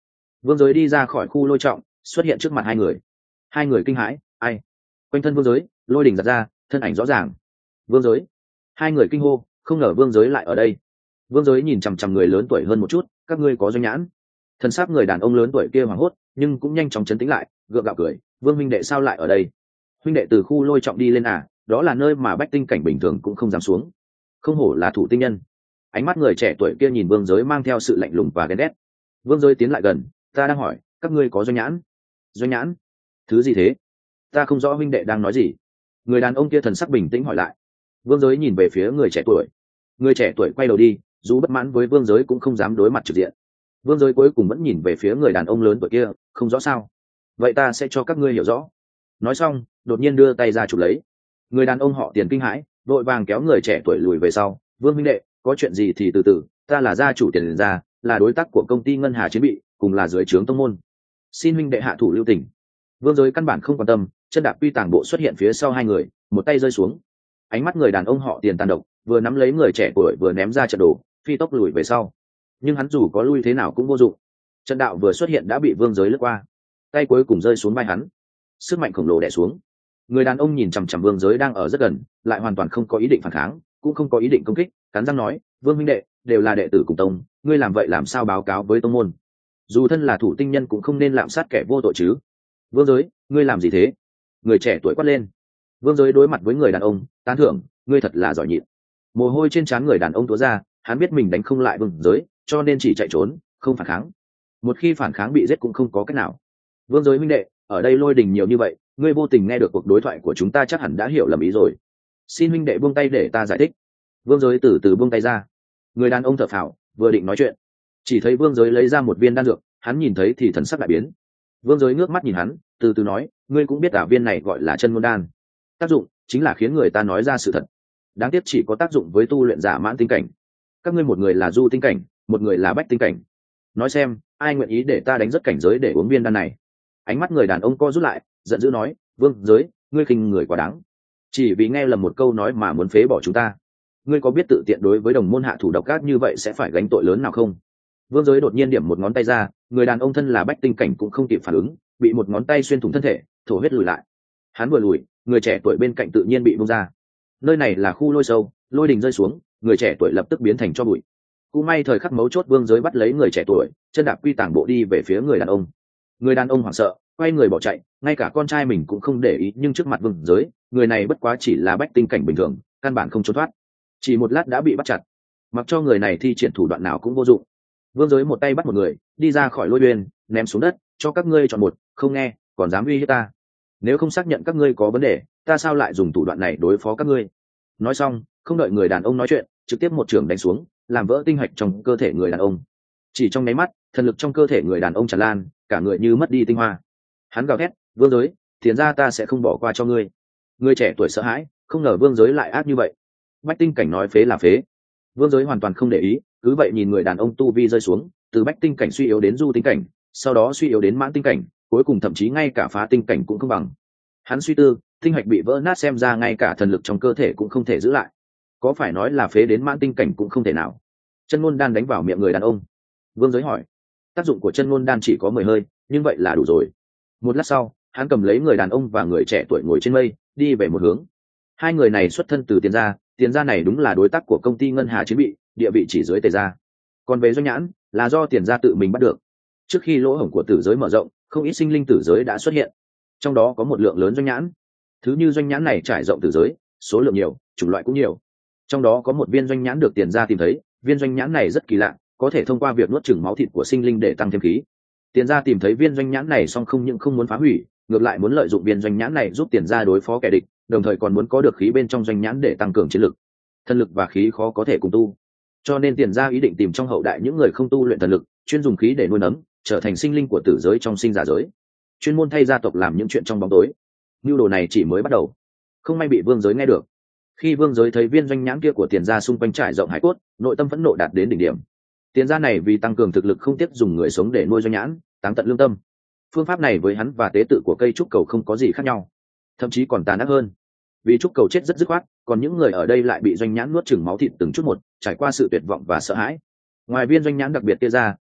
Vương Giới đi ra khỏi khu lôi trọng, xuất hiện trước mặt hai người kinh hãi. Ai? Quanh thân Vương Giới, lôi đỉnh giật ra, thân ảnh rõ ràng. Vương Giới. Hai người kinh hô, không ngờ Vương Giới lại ở đây. Vương Giới nhìn chằm chằm người lớn tuổi hơn một chút, các ngươi có doanh nhãn. Thần sắc người đàn ông lớn tuổi kia hoảng hốt, nhưng cũng nhanh chóng trấn tĩnh lại, gượng gạo cười, Vương huynh đệ sao lại ở đây? Huynh đệ từ khu lôi trọng đi lên à? Đó là nơi mà bách tinh cảnh bình thường cũng không dám xuống. Không hổ là thủ tinh nhân. Ánh mắt người trẻ tuổi kia nhìn Vương Giới mang theo sự lạnh lùng và ghen ghét. Vương Giới tiến lại gần, ta đang hỏi, các ngươi có doanh nhãn? Doanh nhãn? Thứ gì thế? Ta không rõ huynh đệ đang nói gì. Người đàn ông kia thần sắc bình tĩnh hỏi lại. Vương Giới nhìn về phía người trẻ tuổi. Người trẻ tuổi quay đầu đi, dù bất mãn với Vương Giới cũng không dám đối mặt trực diện. Vương Giới cuối cùng vẫn nhìn về phía người đàn ông lớn tuổi kia, không rõ sao. Vậy ta sẽ cho các ngươi hiểu rõ. Nói xong, đột nhiên đưa tay ra chụp lấy. Người đàn ông họ Tiền kinh hãi, vội vàng kéo người trẻ tuổi lùi về sau. Vương huynh đệ, có chuyện gì thì từ từ, ta là gia chủ Tiền gia, là đối tác của công ty Ngân Hà Chiến Bị, cùng là dưới trướng tông môn. Xin huynh đệ hạ thủ lưu tình. Vương Giới căn bản không quan tâm, chân đạp quy tàng bộ xuất hiện phía sau hai người, một tay rơi xuống. Ánh mắt người đàn ông họ Tiền tàn độc, vừa nắm lấy người trẻ tuổi vừa ném ra trận đồ, phi tốc lùi về sau. Nhưng hắn dù có lui thế nào cũng vô dụng. Trận đạo vừa xuất hiện đã bị Vương Giới lướt qua, tay cuối cùng rơi xuống vai hắn, sức mạnh khổng lồ đè xuống. Người đàn ông nhìn chằm chằm Vương Giới đang ở rất gần, lại hoàn toàn không có ý định phản kháng, cũng không có ý định công kích, cắn răng nói, Vương huynh đệ, đều là đệ tử cùng tông, ngươi làm vậy làm sao báo cáo với tông môn? Dù thân là thủ tinh nhân cũng không nên lạm sát kẻ vô tội chứ. Vương Giới, ngươi làm gì thế? Người trẻ tuổi quát lên. Vương Giới đối mặt với người đàn ông, tán thưởng, ngươi thật là giỏi nhịn. Mồ hôi trên trán người đàn ông túa ra, hắn biết mình đánh không lại Vương Giới, cho nên chỉ chạy trốn, không phản kháng. Một khi phản kháng bị giết cũng không có cách nào. Vương Giới huynh đệ, ở đây lôi đình nhiều như vậy, ngươi vô tình nghe được cuộc đối thoại của chúng ta chắc hẳn đã hiểu lầm ý rồi. Xin huynh đệ buông tay để ta giải thích. Vương Giới từ từ buông tay ra. Người đàn ông thở phào, vừa định nói chuyện, chỉ thấy Vương Giới lấy ra một viên đan dược, hắn nhìn thấy thì thần sắc đại biến. Vương Giới ngước mắt nhìn hắn, từ từ nói, ngươi cũng biết viên này gọi là chân ngôn đan, tác dụng chính là khiến người ta nói ra sự thật. Đáng tiếc chỉ có tác dụng với tu luyện giả mãn tinh cảnh. Các ngươi một người là du tinh cảnh, một người là bách tinh cảnh. Nói xem, ai nguyện ý để ta đánh rất cảnh giới để uống viên đan này? Ánh mắt người đàn ông co rút lại, giận dữ nói, Vương Giới, ngươi khinh người quá đáng. Chỉ vì nghe lầm một câu nói mà muốn phế bỏ chúng ta. Ngươi có biết tự tiện đối với đồng môn hạ thủ độc ác như vậy sẽ phải gánh tội lớn nào không? Vương Giới đột nhiên điểm một ngón tay ra, người đàn ông thân là bách tinh cảnh cũng không kịp phản ứng, bị một ngón tay xuyên thủng thân thể, thổ huyết lùi lại. Hắn vừa lùi, người trẻ tuổi bên cạnh tự nhiên bị bung ra. Nơi này là khu lôi sâu, lôi đình rơi xuống, người trẻ tuổi lập tức biến thành tro bụi. Cũng may thời khắc mấu chốt Vương Giới bắt lấy người trẻ tuổi, chân đạp quy tàng bộ đi về phía người đàn ông. Người đàn ông hoảng sợ, quay người bỏ chạy, ngay cả con trai mình cũng không để ý, nhưng trước mặt Vương Giới, người này bất quá chỉ là bách tinh cảnh bình thường, căn bản không trốn thoát. Chỉ một lát đã bị bắt chặt, mặc cho người này thi triển thủ đoạn nào cũng vô dụng. Vương Giới một tay bắt một người, đi ra khỏi lôi uyên, ném xuống đất, cho các ngươi chọn một, không nghe, còn dám uy hiếp ta. Nếu không xác nhận các ngươi có vấn đề, ta sao lại dùng thủ đoạn này đối phó các ngươi? Nói xong, không đợi người đàn ông nói chuyện, trực tiếp một chưởng đánh xuống, làm vỡ tinh hạch trong cơ thể người đàn ông. Chỉ trong nháy mắt, thần lực trong cơ thể người đàn ông tràn lan, cả người như mất đi tinh hoa. Hắn gào thét, Vương Giới, tiền ra ta sẽ không bỏ qua cho ngươi. Người trẻ tuổi sợ hãi, không ngờ Vương Giới lại ác như vậy. Bách tinh cảnh nói phế là phế. Vương Giới hoàn toàn không để ý, cứ vậy nhìn người đàn ông tu vi rơi xuống, từ bách tinh cảnh suy yếu đến du tinh cảnh, sau đó suy yếu đến mãn tinh cảnh, cuối cùng thậm chí ngay cả phá tinh cảnh cũng không bằng. Hắn suy tư, tinh hạch bị vỡ nát xem ra ngay cả thần lực trong cơ thể cũng không thể giữ lại. Có phải nói là phế đến mãn tinh cảnh cũng không thể nào? Chân ngôn đan đánh vào miệng người đàn ông. Vương Giới hỏi, tác dụng của chân ngôn đan chỉ có 10 hơi, nhưng vậy là đủ rồi. Một lát sau, hắn cầm lấy người đàn ông và người trẻ tuổi ngồi trên mây, đi về một hướng. Hai người này xuất thân từ Tiền gia này đúng là đối tác của công ty Ngân Hà Chiến Bị, địa vị chỉ dưới Tề gia. Còn về doanh nhãn, là do Tiền gia tự mình bắt được. Trước khi lỗ hổng của tử giới mở rộng, không ít sinh linh tử giới đã xuất hiện, trong đó có một lượng lớn doanh nhãn. Thứ như doanh nhãn này trải rộng tử giới, số lượng nhiều, chủng loại cũng nhiều. Trong đó có một viên doanh nhãn được Tiền gia tìm thấy, viên doanh nhãn này rất kỳ lạ, có thể thông qua việc nuốt chửng máu thịt của sinh linh để tăng thêm khí. Tiền gia tìm thấy viên doanh nhãn này song không những không muốn phá hủy, ngược lại muốn lợi dụng viên doanh nhãn này giúp Tiền gia đối phó kẻ địch, đồng thời còn muốn có được khí bên trong doanh nhãn để tăng cường chiến lực. Thần lực và khí khó có thể cùng tu, cho nên Tiền gia ý định tìm trong hậu đại những người không tu luyện thần lực, chuyên dùng khí để nuôi nấng, trở thành sinh linh của tử giới trong sinh giả giới, chuyên môn thay gia tộc làm những chuyện trong bóng tối. Nưu đồ này chỉ mới bắt đầu, không may bị Vương Giới nghe được. Khi Vương Giới thấy viên doanh nhãn kia của Tiền gia xung quanh trải rộng hải cốt, nội tâm phẫn nộ đạt đến đỉnh điểm. Tiền gia này vì tăng cường thực lực không tiếc dùng người sống để nuôi doanh nhãn, táng tận lương tâm. Phương pháp này với hắn và tế tự của cây trúc cầu không có gì khác nhau, thậm chí còn tàn ác hơn. Vì trúc cầu chết rất dứt khoát, còn những người ở đây lại bị doanh nhãn nuốt chửng máu thịt từng chút một, trải qua sự tuyệt vọng và sợ hãi. Ngoài viên doanh nhãn đặc biệt kia ra,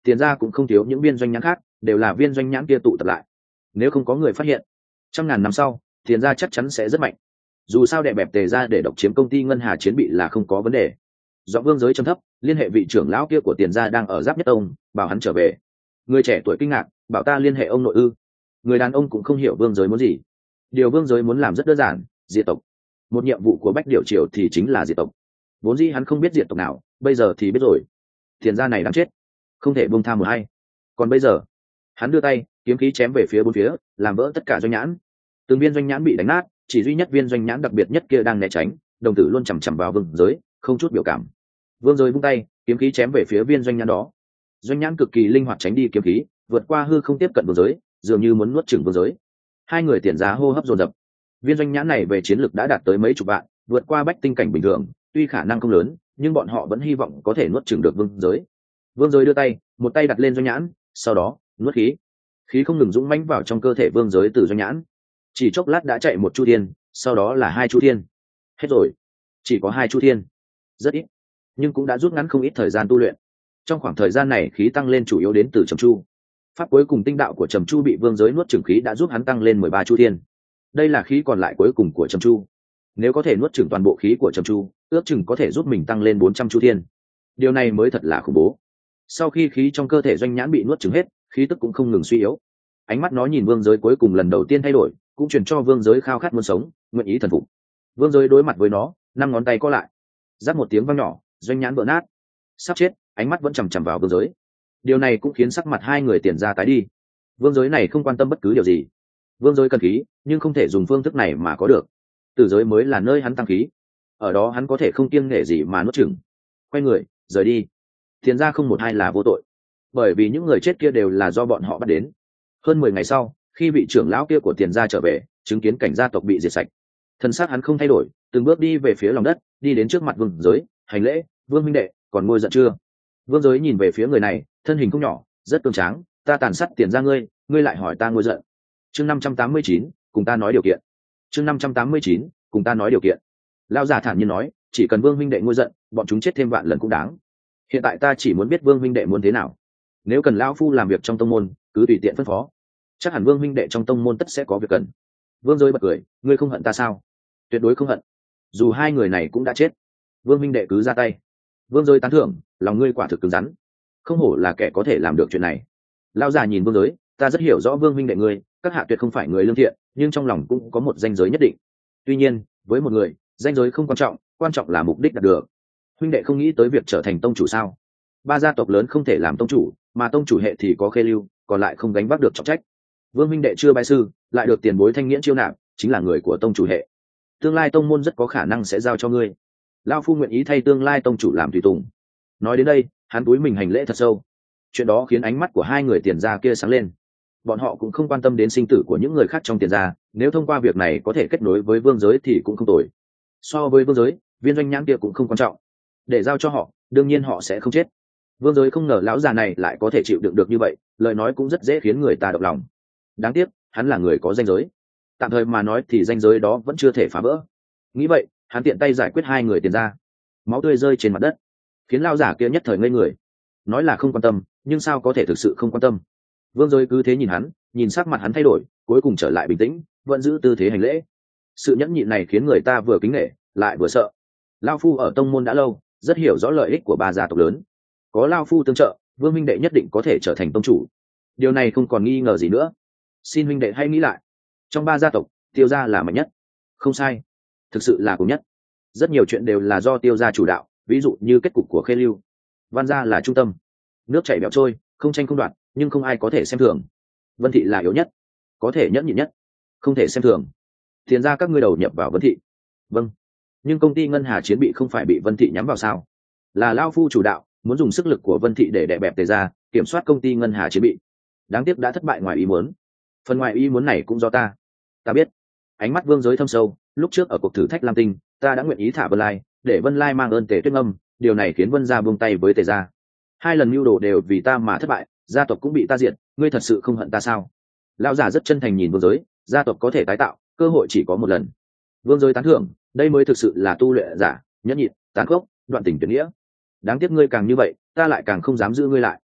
tiền ra cũng không thiếu những viên doanh nhãn khác, đều là viên doanh nhãn kia tụ tập lại. Nếu không có người phát hiện, 100.000 năm sau tiền ra chắc chắn sẽ rất mạnh. Dù sao đè bẹp Tề ra để độc chiếm công ty ngân hà chiến bị là không có vấn đề. Giọng Vương Giới trầm thấp, liên hệ vị trưởng lão kia của tiền gia đang ở Giáp Nhất Tông, bảo hắn trở về. Người trẻ tuổi kinh ngạc, bảo ta liên hệ ông nội ư? Người đàn ông cũng không hiểu Vương Giới muốn gì. Điều Vương Giới muốn làm rất đơn giản, diệt tộc. Một nhiệm vụ của Bách Điểu Triều thì chính là diệt tộc. Vốn dĩ hắn không biết diệt tộc nào, bây giờ thì biết rồi. Tiền gia này đáng chết, không thể buông tha một hay. Còn bây giờ, hắn đưa tay, kiếm khí chém về phía bốn phía, làm vỡ tất cả doanh nhãn. Từng viên doanh nhãn bị đánh nát, chỉ duy nhất viên doanh nhãn đặc biệt nhất kia đang né tránh, đồng tử luôn chằm chằm vào Vương Giới, không chút biểu cảm. Vương Giới vung tay, kiếm khí chém về phía viên doanh nhãn đó. Doanh nhãn cực kỳ linh hoạt tránh đi kiếm khí, vượt qua hư không tiếp cận Vương Giới, dường như muốn nuốt chửng Vương Giới. Hai người tiền giá hô hấp dồn dập. Viên doanh nhãn này về chiến lực đã đạt tới mấy chục vạn, vượt qua bách tinh cảnh bình thường, tuy khả năng không lớn, nhưng bọn họ vẫn hy vọng có thể nuốt chửng được Vương Giới. Vương Giới đưa tay, một tay đặt lên doanh nhãn, sau đó nuốt khí. Khí không ngừng dũng mãnh vào trong cơ thể Vương Giới từ doanh nhãn. Chỉ chốc lát đã chạy một chu thiên, sau đó là hai chu thiên. Hết rồi, chỉ có hai chu thiên, rất ít, nhưng cũng đã rút ngắn không ít thời gian tu luyện. Trong khoảng thời gian này khí tăng lên chủ yếu đến từ Trầm Chu. Pháp cuối cùng tinh đạo của Trầm Chu bị Vương Giới nuốt chửng khí đã giúp hắn tăng lên 13 chu thiên. Đây là khí còn lại cuối cùng của Trầm Chu. Nếu có thể nuốt chửng toàn bộ khí của Trầm Chu, ước chừng có thể giúp mình tăng lên 400 chu thiên. Điều này mới thật là khủng bố. Sau khi khí trong cơ thể doanh nhãn bị nuốt chửng hết, khí tức cũng không ngừng suy yếu. Ánh mắt nó nhìn Vương Giới cuối cùng lần đầu tiên thay đổi, cũng truyền cho Vương Giới khao khát muốn sống, nguyện ý thần phục. Vương Giới đối mặt với nó, 5 ngón tay co lại, rắc một tiếng vang nhỏ, doanh nhãn vỡ nát. Sắp chết, ánh mắt vẫn chằm chằm vào Vương Giới. Điều này cũng khiến sắc mặt hai người tiền ra tái đi. Vương Giới này không quan tâm bất cứ điều gì. Vương Giới cần khí, nhưng không thể dùng phương thức này mà có được. Tử giới mới là nơi hắn tăng khí, ở đó hắn có thể không kiêng nể gì mà nuốt chửng. Quay người rời đi. Tiền ra không một hai là vô tội, bởi vì những người chết kia đều là do bọn họ bắt đến. Hơn 10 ngày sau, khi vị trưởng lão kia của tiền gia trở về, chứng kiến cảnh gia tộc bị diệt sạch, thân xác hắn không thay đổi, từng bước đi về phía lòng đất, đi đến trước mặt Vương Giới, hành lễ: Vương minh đệ, còn ngôi giận chưa? Vương Giới nhìn về phía người này, thân hình không nhỏ, rất cường tráng: ta tàn sát tiền gia ngươi, ngươi lại hỏi ta ngôi giận? Chương 589, cùng ta nói điều kiện. Chương 589, cùng ta nói điều kiện. Lão già thản nhiên nói: chỉ cần Vương minh đệ ngôi giận, bọn chúng chết thêm vạn lần cũng đáng. Hiện tại ta chỉ muốn biết Vương minh đệ muốn thế nào. Nếu cần lão phu làm việc trong tông môn, cứ tùy tiện phân phó. Chắc hẳn Vương minh đệ trong tông môn tất sẽ có việc cần. Vương Giới bật cười: ngươi không hận ta sao? Tuyệt đối không hận. Dù hai người này cũng đã chết, Vương minh đệ cứ ra tay. Vương Giới tán thưởng: lòng ngươi quả thực cứng rắn, không hổ là kẻ có thể làm được chuyện này. Lão già nhìn Vương Giới: ta rất hiểu rõ Vương minh đệ ngươi, các hạ tuyệt không phải người lương thiện, nhưng trong lòng cũng có một ranh giới nhất định. Tuy nhiên, với một người, ranh giới không quan trọng, quan trọng là mục đích đạt được. Huynh đệ không nghĩ tới việc trở thành tông chủ sao? Ba gia tộc lớn không thể làm tông chủ, mà tông chủ hệ thì có Khê Lưu, còn lại không gánh vác được trọng trách. Vương minh đệ chưa bái sư, lại được tiền bối Thanh Nghiễn chiêu nạp, chính là người của tông chủ hệ. Tương lai tông môn rất có khả năng sẽ giao cho ngươi. Lão phu nguyện ý thay tương lai tông chủ làm tùy tùng. Nói đến đây, hắn túi mình hành lễ thật sâu. Chuyện đó khiến ánh mắt của hai người tiền gia kia sáng lên. Bọn họ cũng không quan tâm đến sinh tử của những người khác trong tiền gia, nếu thông qua việc này có thể kết nối với Vương Giới thì cũng không tồi. So với Vương Giới, viên doanh nhãn kia cũng không quan trọng. Để giao cho họ, đương nhiên họ sẽ không chết. Vương Giới không ngờ lão già này lại có thể chịu đựng được như vậy, lời nói cũng rất dễ khiến người ta động lòng. Đáng tiếc, hắn là người có danh giới. Tạm thời mà nói thì danh giới đó vẫn chưa thể phá vỡ. Nghĩ vậy, hắn tiện tay giải quyết hai người tiền ra. Máu tươi rơi trên mặt đất, khiến lão giả kia nhất thời ngây người. Nói là không quan tâm, nhưng sao có thể thực sự không quan tâm? Vương Giới cứ thế nhìn hắn, nhìn sắc mặt hắn thay đổi, cuối cùng trở lại bình tĩnh, vẫn giữ tư thế hành lễ. Sự nhẫn nhịn này khiến người ta vừa kính nể, lại vừa sợ. Lão phu ở tông môn đã lâu, rất hiểu rõ lợi ích của ba gia tộc lớn. Có lão phu tương trợ, Vương minh đệ nhất định có thể trở thành tông chủ. Điều này không còn nghi ngờ gì nữa. Xin huynh đệ hãy nghĩ lại, trong ba gia tộc, Tiêu gia là mạnh nhất. Không sai, thực sự là cùng nhất. Rất nhiều chuyện đều là do Tiêu gia chủ đạo, ví dụ như kết cục của Khê Lưu. Văn gia là trung tâm, nước chảy bẹo trôi, không tranh không đoạt, nhưng không ai có thể xem thường. Vân thị là yếu nhất, có thể nhẫn nhịn nhất, không thể xem thường. Tiền ra các ngươi đầu nhập vào Vân thị. Vâng, nhưng công ty ngân hà chiến bị không phải bị Vân thị nhắm vào sao? Là lao phu chủ đạo, muốn dùng sức lực của Vân thị để đè bẹp Tề ra, kiểm soát công ty ngân hà chiến bị. Đáng tiếc đã thất bại ngoài ý muốn. Phần ngoài ý muốn này cũng do ta. Ta biết. Ánh mắt Vương Giới thâm sâu, lúc trước ở cuộc thử thách Lam Tinh, ta đã nguyện ý thả Vân Lai, để Vân Lai mang ơn Tề Tuyết Ngâm, điều này khiến Vân gia buông tay với Tề gia. 2 lần mưu đồ đều vì ta mà thất bại, gia tộc cũng bị ta diệt, ngươi thật sự không hận ta sao? Lão giả rất chân thành nhìn Vương Giới, gia tộc có thể tái tạo, cơ hội chỉ có một lần. Vương Giới tán thưởng, đây mới thực sự là tu luyện giả, nhẫn nhịn, tàn khốc, đoạn tình tuyệt nghĩa. Đáng tiếc ngươi càng như vậy, ta lại càng không dám giữ ngươi lại.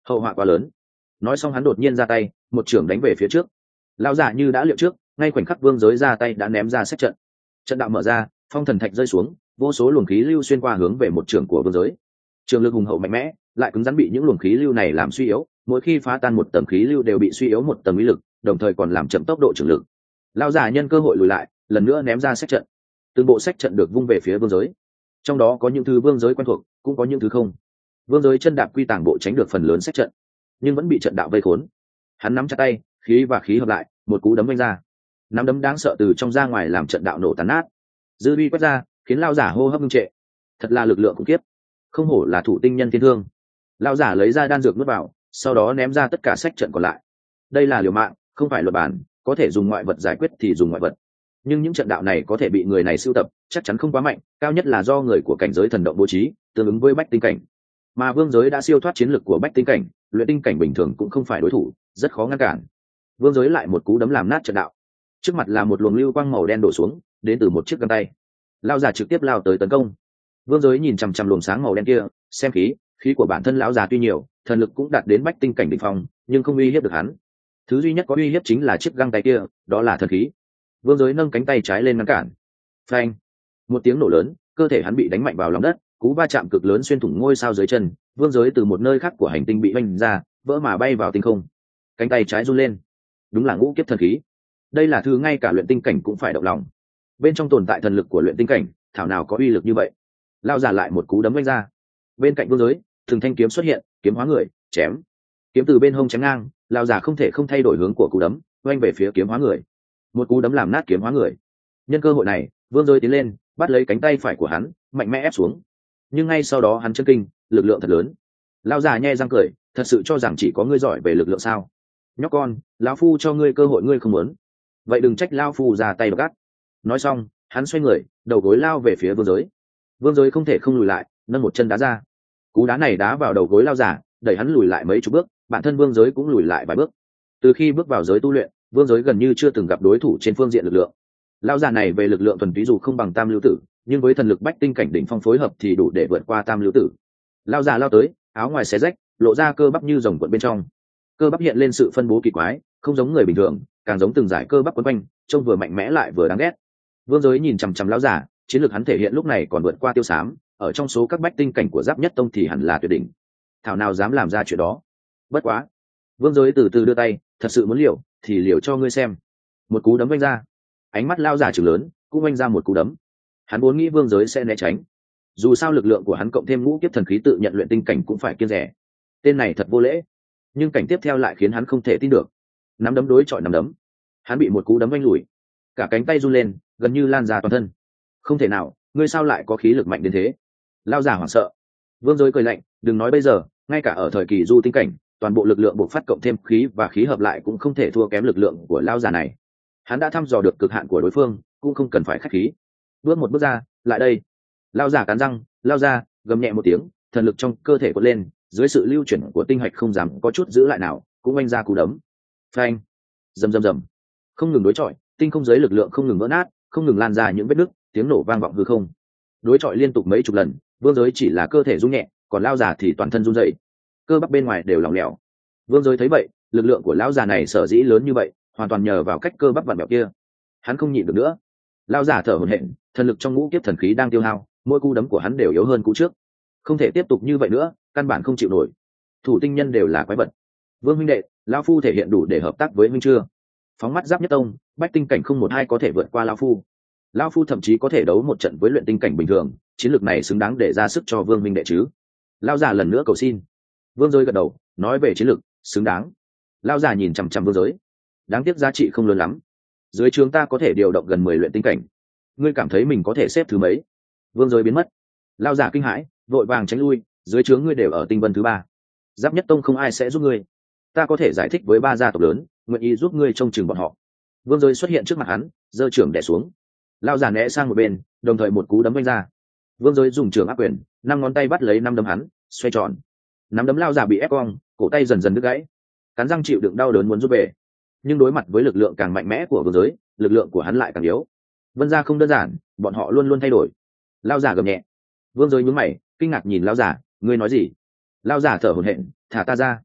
hậu họa quá lớn. Nói xong hắn đột nhiên ra tay, một trưởng đánh về phía trước. Lão giả như đã liệu trước, ngay khoảnh khắc Vương Giới ra tay đã ném ra sách trận. Trận đạo mở ra, phong thần thạch rơi xuống, vô số luồng khí lưu xuyên qua hướng về một trường của Vương Giới. Trường lực hùng hậu mạnh mẽ, lại cứng rắn bị những luồng khí lưu này làm suy yếu, mỗi khi phá tan một tầng khí lưu đều bị suy yếu một tầng uy lực, đồng thời còn làm chậm tốc độ trường lực. Lão giả nhân cơ hội lùi lại, lần nữa ném ra sách trận. Từng bộ sách trận được vung về phía Vương Giới. Trong đó có những thứ Vương Giới quen thuộc, cũng có những thứ không. Vương Giới chân đạp quy tàng bộ tránh được phần lớn sách trận, nhưng vẫn bị trận đạo vây khốn. Hắn nắm chặt tay, khí và khí hợp lại, một cú đấm vung ra. Nắm đấm đáng sợ từ trong ra ngoài làm trận đạo nổ tàn nát. Dư uy quét ra, khiến lão giả hô hấp ngưng trệ. Thật là lực lượng khủng khiếp, không hổ là thủ tinh nhân thiên thương. Lão giả lấy ra đan dược nuốt vào, sau đó ném ra tất cả sách trận còn lại. Đây là liều mạng, không phải luật bản, có thể dùng ngoại vật giải quyết thì dùng ngoại vật. Nhưng những trận đạo này có thể bị người này sưu tập, chắc chắn không quá mạnh, cao nhất là do người của cảnh giới thần động bố trí, tương ứng với bách tinh cảnh. Mà Vương Giới đã siêu thoát chiến lực của bách tinh cảnh, luyện tinh cảnh bình thường cũng không phải đối thủ, rất khó ngăn cản. Vương Giới lại một cú đấm làm nát trận đạo. Trước mặt là một luồng lưu quang màu đen đổ xuống, đến từ một chiếc găng tay. Lão giả trực tiếp lao tới tấn công. Vương Giới nhìn chằm chằm luồng sáng màu đen kia, xem khí của bản thân lão già tuy nhiều, thần lực cũng đạt đến bách tinh cảnh đỉnh phong, nhưng không uy hiếp được hắn. Thứ duy nhất có uy hiếp chính là chiếc găng tay kia, đó là thần khí. Vương Giới nâng cánh tay trái lên ngăn cản. Phanh! Một tiếng nổ lớn, cơ thể hắn bị đánh mạnh vào lòng đất, cú va chạm cực lớn xuyên thủng ngôi sao dưới chân. Vương Giới từ một nơi khác của hành tinh bị vành ra, vỡ mà bay vào tinh không. Cánh tay trái run lên. Đúng là ngũ kiếp thần khí. Đây là thứ ngay cả luyện tinh cảnh cũng phải động lòng. Bên trong tồn tại thần lực của luyện tinh cảnh, thảo nào có uy lực như vậy. Lao giả lại một cú đấm vanh ra. Bên cạnh Vương Giới, từng thanh kiếm xuất hiện, kiếm hóa người, chém. Kiếm từ bên hông chém ngang, lao giả không thể không thay đổi hướng của cú đấm, oanh về phía kiếm hóa người. Một cú đấm làm nát kiếm hóa người. Nhân cơ hội này, Vương Giới tiến lên, bắt lấy cánh tay phải của hắn, mạnh mẽ ép xuống. Nhưng ngay sau đó hắn chấn kinh, lực lượng thật lớn. Lao giả nhe răng cười, thật sự cho rằng chỉ có ngươi giỏi về lực lượng sao? Nhóc con, lão phu cho ngươi cơ hội ngươi không muốn, vậy đừng trách lao phu ra tay gắt. Nói xong, hắn xoay người, đầu gối lao về phía Vương Giới. Vương Giới không thể không lùi lại, nâng một chân đá ra. Cú đá này đá vào đầu gối lao giả, đẩy hắn lùi lại mấy chục bước, bản thân Vương Giới cũng lùi lại vài bước. Từ khi bước vào giới tu luyện, Vương Giới gần như chưa từng gặp đối thủ trên phương diện lực lượng. Lao giả này về lực lượng thuần túy dù không bằng Tam Lưu Tử, nhưng với thần lực bách tinh cảnh đỉnh phong phối hợp thì đủ để vượt qua Tam Lưu Tử. Lao giả lao tới, áo ngoài xé rách, lộ ra cơ bắp như rồng cuộn bên trong. Cơ bắp hiện lên sự phân bố kỳ quái, không giống người bình thường, càng giống từng dải cơ bắp quấn quanh, trông vừa mạnh mẽ lại vừa đáng ghét. Vương Giới nhìn chằm chằm lão giả, chiến lược hắn thể hiện lúc này còn vượt qua Tiêu Sám, ở trong số các bách tinh cảnh của Giáp Nhất Tông thì hẳn là tuyệt đỉnh. Thảo nào dám làm ra chuyện đó. Bất quá, Vương Giới từ từ đưa tay, thật sự muốn liều thì liều cho ngươi xem. Một cú đấm vanh ra. Ánh mắt lão giả trừng lớn, cũng vanh ra một cú đấm. Hắn vốn nghĩ Vương Giới sẽ né tránh. Dù sao lực lượng của hắn cộng thêm ngũ kiếp thần khí tự nhận luyện tinh cảnh cũng phải kiêng dè. Tên này thật vô lễ. Nhưng cảnh tiếp theo lại khiến hắn không thể tin được. Nắm đấm đối chọi nắm đấm, hắn bị một cú đấm vanh lùi, cả cánh tay run lên, gần như lan ra toàn thân. Không thể nào, ngươi sao lại có khí lực mạnh đến thế? Lao giả hoảng sợ. Vương Giới cười lạnh, đừng nói bây giờ, ngay cả ở thời kỳ du tinh cảnh, toàn bộ lực lượng bộc phát cộng thêm khí và khí hợp lại cũng không thể thua kém lực lượng của lao giả này. Hắn đã thăm dò được cực hạn của đối phương, cũng không cần phải khách khí. Bước một bước ra, lại đây. Lao giả cắn răng, lao ra, gầm nhẹ một tiếng, thần lực trong cơ thể quật lên, dưới sự lưu chuyển của tinh hạch không dám có chút giữ lại nào, cũng oanh ra cú đấm. Phanh, rầm rầm rầm, không ngừng đối chọi, tinh không giới lực lượng không ngừng vỡ nát, không ngừng lan ra những vết nứt, tiếng nổ vang vọng hư không. Đối chọi liên tục mấy chục lần, Vương Giới chỉ là cơ thể rung nhẹ, còn lão già thì toàn thân run rẩy, cơ bắp bên ngoài đều lỏng lẻo. Vương Giới thấy vậy, lực lượng của lão già này sở dĩ lớn như vậy, hoàn toàn nhờ vào cách cơ bắp vặn vẹo kia. Hắn không nhịn được nữa, lão già thở hổn hển, thần lực trong ngũ kiếp thần khí đang tiêu hao, mỗi cú đấm của hắn đều yếu hơn cú trước. Không thể tiếp tục như vậy nữa, căn bản không chịu nổi. Thủ tinh nhân đều là quái vật. Vương huynh đệ, lão phu thể hiện đủ để hợp tác với huynh chưa? Phóng mắt Giáp Nhất Tông, bách tinh cảnh không một hai có thể vượt qua lão phu. Lão phu thậm chí có thể đấu một trận với luyện tinh cảnh bình thường, chiến lược này xứng đáng để ra sức cho Vương huynh đệ chứ? Lão già lần nữa cầu xin. Vương Giới gật đầu, nói về chiến lược, xứng đáng. Lão già nhìn chằm chằm Vương Giới, đáng tiếc giá trị không lớn lắm. Dưới trướng ta có thể điều động gần 10 luyện tinh cảnh, ngươi cảm thấy mình có thể xếp thứ mấy? Vương Giới biến mất. Lão già kinh hãi, vội vàng tránh lui, dưới trướng ngươi đều ở tinh vân thứ 3. Giáp Nhất Tông không ai sẽ giúp ngươi, ta có thể giải thích với 3 gia tộc lớn, nguyện ý giúp ngươi trông chừng bọn họ. Vương Giới xuất hiện trước mặt hắn, giơ trưởng đè xuống. Lão già né sang một bên, đồng thời một cú đấm vung ra. Vương Giới dùng trưởng áp quyền, 5 ngón tay bắt lấy 5 đấm hắn, xoay tròn. Nắm đấm lão già bị ép cong, cổ tay dần dần đứt gãy. Cắn răng chịu đựng đau đớn muốn rút về, nhưng đối mặt với lực lượng càng mạnh mẽ của Vương Giới, lực lượng của hắn lại càng yếu. Vân gia không đơn giản, bọn họ luôn luôn thay đổi. Lão già gầm nhẹ. Vương Giới nhướng mày, kinh ngạc nhìn lão già, ngươi nói gì? Lão già thở hổn hển, thả ta ra.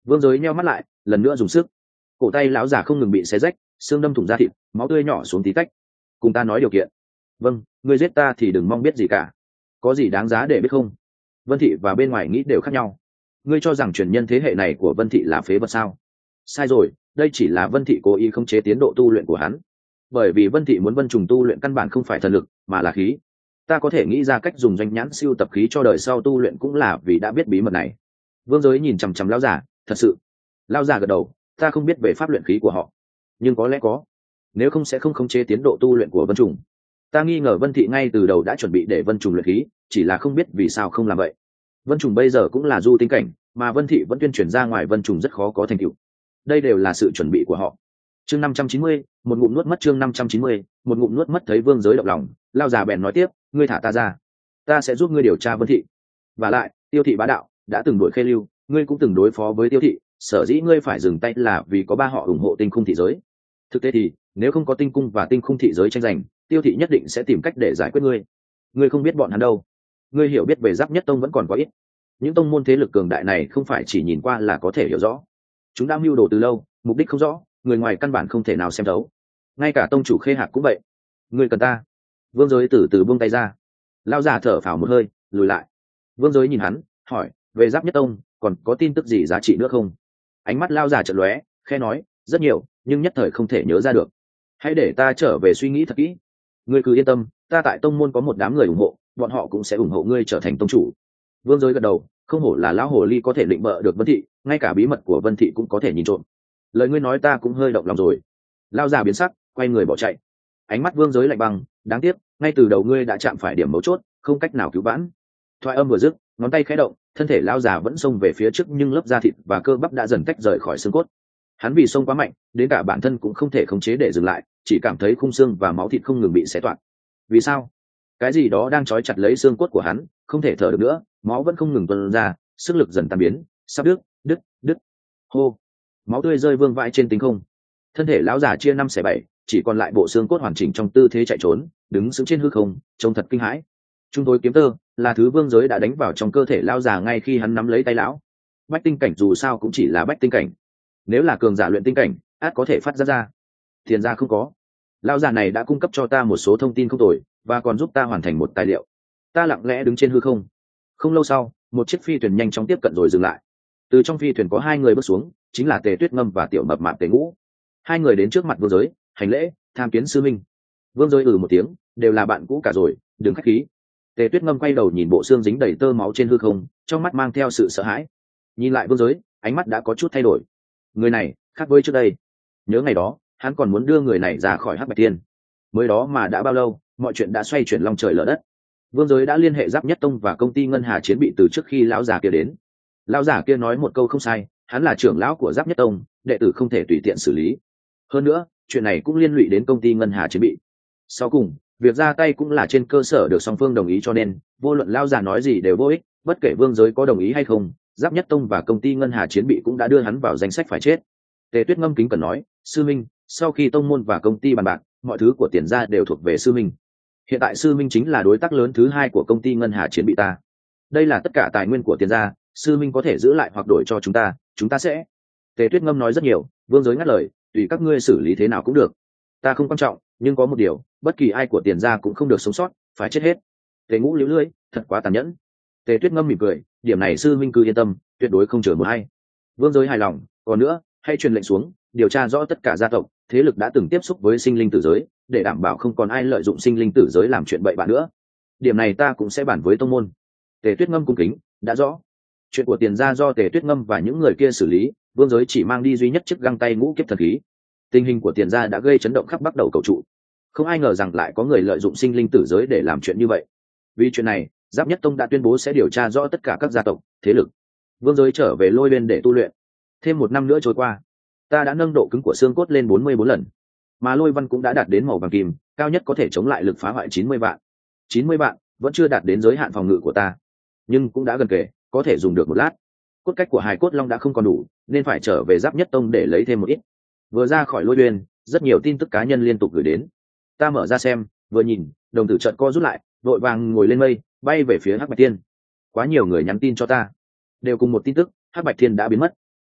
Vương Giới nheo mắt lại, lần nữa dùng sức. Cổ tay lão già không ngừng bị xé rách, xương đâm thủng da thịt, máu tươi nhỏ xuống tí tách. Cùng ta nói điều kiện. Vâng, ngươi giết ta thì đừng mong biết gì cả. Có gì đáng giá để biết không? Vân Thị và bên ngoài nghĩ đều khác nhau. Ngươi cho rằng truyền nhân thế hệ này của Vân Thị là phế vật sao? Sai rồi, đây chỉ là Vân Thị cố ý khống chế tiến độ tu luyện của hắn. Bởi vì Vân Thị muốn Vân Trùng tu luyện căn bản không phải thần lực, mà là khí. Ta có thể nghĩ ra cách dùng doanh nhãn siêu tập khí cho đời sau tu luyện cũng là vì đã biết bí mật này. Vương Giới nhìn chằm chằm lão giả, thật sự. Lão giả gật đầu, ta không biết về pháp luyện khí của họ, nhưng có lẽ có. Nếu không sẽ không khống chế tiến độ tu luyện của Vân Trùng. Ta nghi ngờ Vân Thị ngay từ đầu đã chuẩn bị để Vân Trùng luyện khí, chỉ là không biết vì sao không làm vậy. Vân Trùng bây giờ cũng là du tính cảnh, mà Vân Thị vẫn tuyên truyền ra ngoài Vân Trùng rất khó có thành tựu. Đây đều là sự chuẩn bị của họ. Chương 590, một ngụm nuốt mất. Chương 590, một ngụm nuốt mất. Thấy Vương Giới động lòng, lao già bèn nói tiếp, ngươi thả ta ra, ta sẽ giúp ngươi điều tra Vân Thị. Và lại, Tiêu Thị bá đạo, đã từng đuổi Khê Lưu, ngươi cũng từng đối phó với Tiêu Thị, sở dĩ ngươi phải dừng tay là vì có ba họ ủng hộ Tinh Khung thị giới. Thực tế thì, nếu không có Tinh Cung và Tinh Khung thị giới tranh giành, Tiêu Thị nhất định sẽ tìm cách để giải quyết ngươi. Ngươi không biết bọn hắn đâu. Ngươi hiểu biết về Giáp Nhất Tông vẫn còn quá ít. Những tông môn thế lực cường đại này không phải chỉ nhìn qua là có thể hiểu rõ. Chúng đã mưu đồ từ lâu, mục đích không rõ, người ngoài căn bản không thể nào xem thấu. Ngay cả tông chủ Khê Hạc cũng vậy. Ngươi cần ta. Vương Giới từ từ buông tay ra. Lao già thở phào một hơi, lùi lại. Vương Giới nhìn hắn, hỏi, về Giáp Nhất Tông còn có tin tức gì giá trị nữa không? Ánh mắt lao già chợt lóe, khẽ nói, rất nhiều, nhưng nhất thời không thể nhớ ra được. Hãy để ta trở về suy nghĩ thật kỹ. Ngươi cứ yên tâm, ta tại tông môn có một đám người ủng hộ, bọn họ cũng sẽ ủng hộ ngươi trở thành tông chủ. Vương Giới gật đầu, không hổ là lão hồ ly có thể định bợ được Vân Thị, ngay cả bí mật của Vân Thị cũng có thể nhìn trộm. Lời ngươi nói ta cũng hơi động lòng rồi. Lao già biến sắc, quay người bỏ chạy. Ánh mắt Vương Giới lạnh băng, đáng tiếc, ngay từ đầu ngươi đã chạm phải điểm mấu chốt, không cách nào cứu vãn. Thoại âm vừa dứt, ngón tay khẽ động, thân thể lao già vẫn xông về phía trước, nhưng lớp da thịt và cơ bắp đã dần tách rời khỏi xương cốt. Hắn vì xông quá mạnh, đến cả bản thân cũng không thể khống chế để dừng lại, chỉ cảm thấy khung xương và máu thịt không ngừng bị xé toạc. Vì sao? Cái gì đó đang trói chặt lấy xương cốt của hắn, không thể thở được nữa, máu vẫn không ngừng tuôn ra, sức lực dần tan biến, sắp đứt. Hô! Máu tươi rơi vương vãi trên tinh không. Thân thể lão già chia 5/7, chỉ còn lại bộ xương cốt hoàn chỉnh trong tư thế chạy trốn, đứng sững trên hư không, trông thật kinh hãi. Trung tối kiếm tơ là thứ Vương Giới đã đánh vào trong cơ thể lão già ngay khi hắn nắm lấy tay lão. Bách tinh cảnh dù sao cũng chỉ là bách tinh cảnh, nếu là cường giả luyện tinh cảnh, át có thể phát ra. Tiền ra không có. Lão già này đã cung cấp cho ta một số thông tin không tồi, và còn giúp ta hoàn thành một tài liệu. Ta lặng lẽ đứng trên hư không. Không lâu sau, một chiếc phi thuyền nhanh chóng tiếp cận rồi dừng lại. Từ trong phi thuyền có hai người bước xuống, chính là Tề Tuyết Ngâm và Tiểu Mập Mạp Tề Ngũ. Hai người đến trước mặt Vương Giới, hành lễ, tham kiến sư minh. Vương Giới một tiếng, đều là bạn cũ cả rồi, đừng khách khí. Tề Tuyết Ngâm quay đầu nhìn bộ xương dính đầy tơ máu trên hư không, trong mắt mang theo sự sợ hãi. Nhìn lại Vương Giới, ánh mắt đã có chút thay đổi. Người này khác với trước đây. Nhớ ngày đó, hắn còn muốn đưa người này ra khỏi Hắc Bạch Tiên. Mới đó mà đã bao lâu, mọi chuyện đã xoay chuyển long trời lở đất. Vương Giới đã liên hệ Giáp Nhất Tông và công ty Ngân Hà Chiến bị từ trước khi lão già kia đến. Lão già kia nói một câu không sai, hắn là trưởng lão của Giáp Nhất Tông, đệ tử không thể tùy tiện xử lý. Hơn nữa, chuyện này cũng liên lụy đến công ty Ngân Hà Chiến bị. Sau cùng, việc ra tay cũng là trên cơ sở được song phương đồng ý, cho nên vô luận lão già nói gì đều vô ích, bất kể Vương Giới có đồng ý hay không, Giáp Nhất Tông và công ty Ngân Hà Chiến bị cũng đã đưa hắn vào danh sách phải chết. Tề Tuyết Ngâm kính cẩn nói, sư minh, sau khi tông môn và công ty bàn bạc, mọi thứ của Tiền gia đều thuộc về sư minh. Hiện tại sư minh chính là đối tác lớn thứ hai của công ty Ngân Hà Chiến bị ta. Đây là tất cả tài nguyên của Tiền gia, sư minh có thể giữ lại hoặc đổi cho chúng ta sẽ. Tề Tuyết Ngâm nói rất nhiều, Vương Giới ngắt lời, tùy các ngươi xử lý thế nào cũng được. Ta không quan trọng, nhưng có một điều, bất kỳ ai của Tiền gia cũng không được sống sót, phải chết hết. Tề Ngũ liễu lưỡi, thật quá tàn nhẫn. Tề Tuyết Ngâm mỉm cười, điểm này sư minh cứ yên tâm, tuyệt đối không chừa một hay. Vương Giới hài lòng, còn nữa, hãy truyền lệnh xuống, điều tra rõ tất cả gia tộc, thế lực đã từng tiếp xúc với sinh linh tử giới, để đảm bảo không còn ai lợi dụng sinh linh tử giới làm chuyện bậy bạ nữa. Điểm này ta cũng sẽ bàn với tông môn. Tề Tuyết Ngâm cung kính, đã rõ. Chuyện của Tiền gia do Tề Tuyết Ngâm và những người kia xử lý, Vương Giới chỉ mang đi duy nhất chiếc găng tay ngũ kiếp thần khí. Tình hình của Tiền gia đã gây chấn động khắp Bắc Đầu Cầu trụ. Không ai ngờ rằng lại có người lợi dụng sinh linh tử giới để làm chuyện như vậy. Vì chuyện này, Giáp Nhất Tông đã tuyên bố sẽ điều tra rõ tất cả các gia tộc, thế lực. Vương Giới trở về Lôi Uyên để tu luyện. Thêm một năm nữa trôi qua, ta đã nâng độ cứng của xương cốt lên 44 lần, mà Lôi Văn cũng đã đạt đến màu vàng kim, cao nhất có thể chống lại lực phá hoại 90 vạn. 90 vạn vẫn chưa đạt đến giới hạn phòng ngự của ta, nhưng cũng đã gần kề, có thể dùng được một lát. Cốt cách của Hải Cốt Long đã không còn đủ, nên phải trở về Giáp Nhất Tông để lấy thêm một ít. Vừa ra khỏi Lôi Uyên, rất nhiều tin tức cá nhân liên tục gửi đến. Ta mở ra xem, vừa nhìn, đồng tử chợt co rút lại, vội vàng ngồi lên mây, bay về phía Hắc Bạch Thiên. Quá nhiều người nhắn tin cho ta, đều cùng một tin tức, Hắc Bạch Thiên đã biến mất.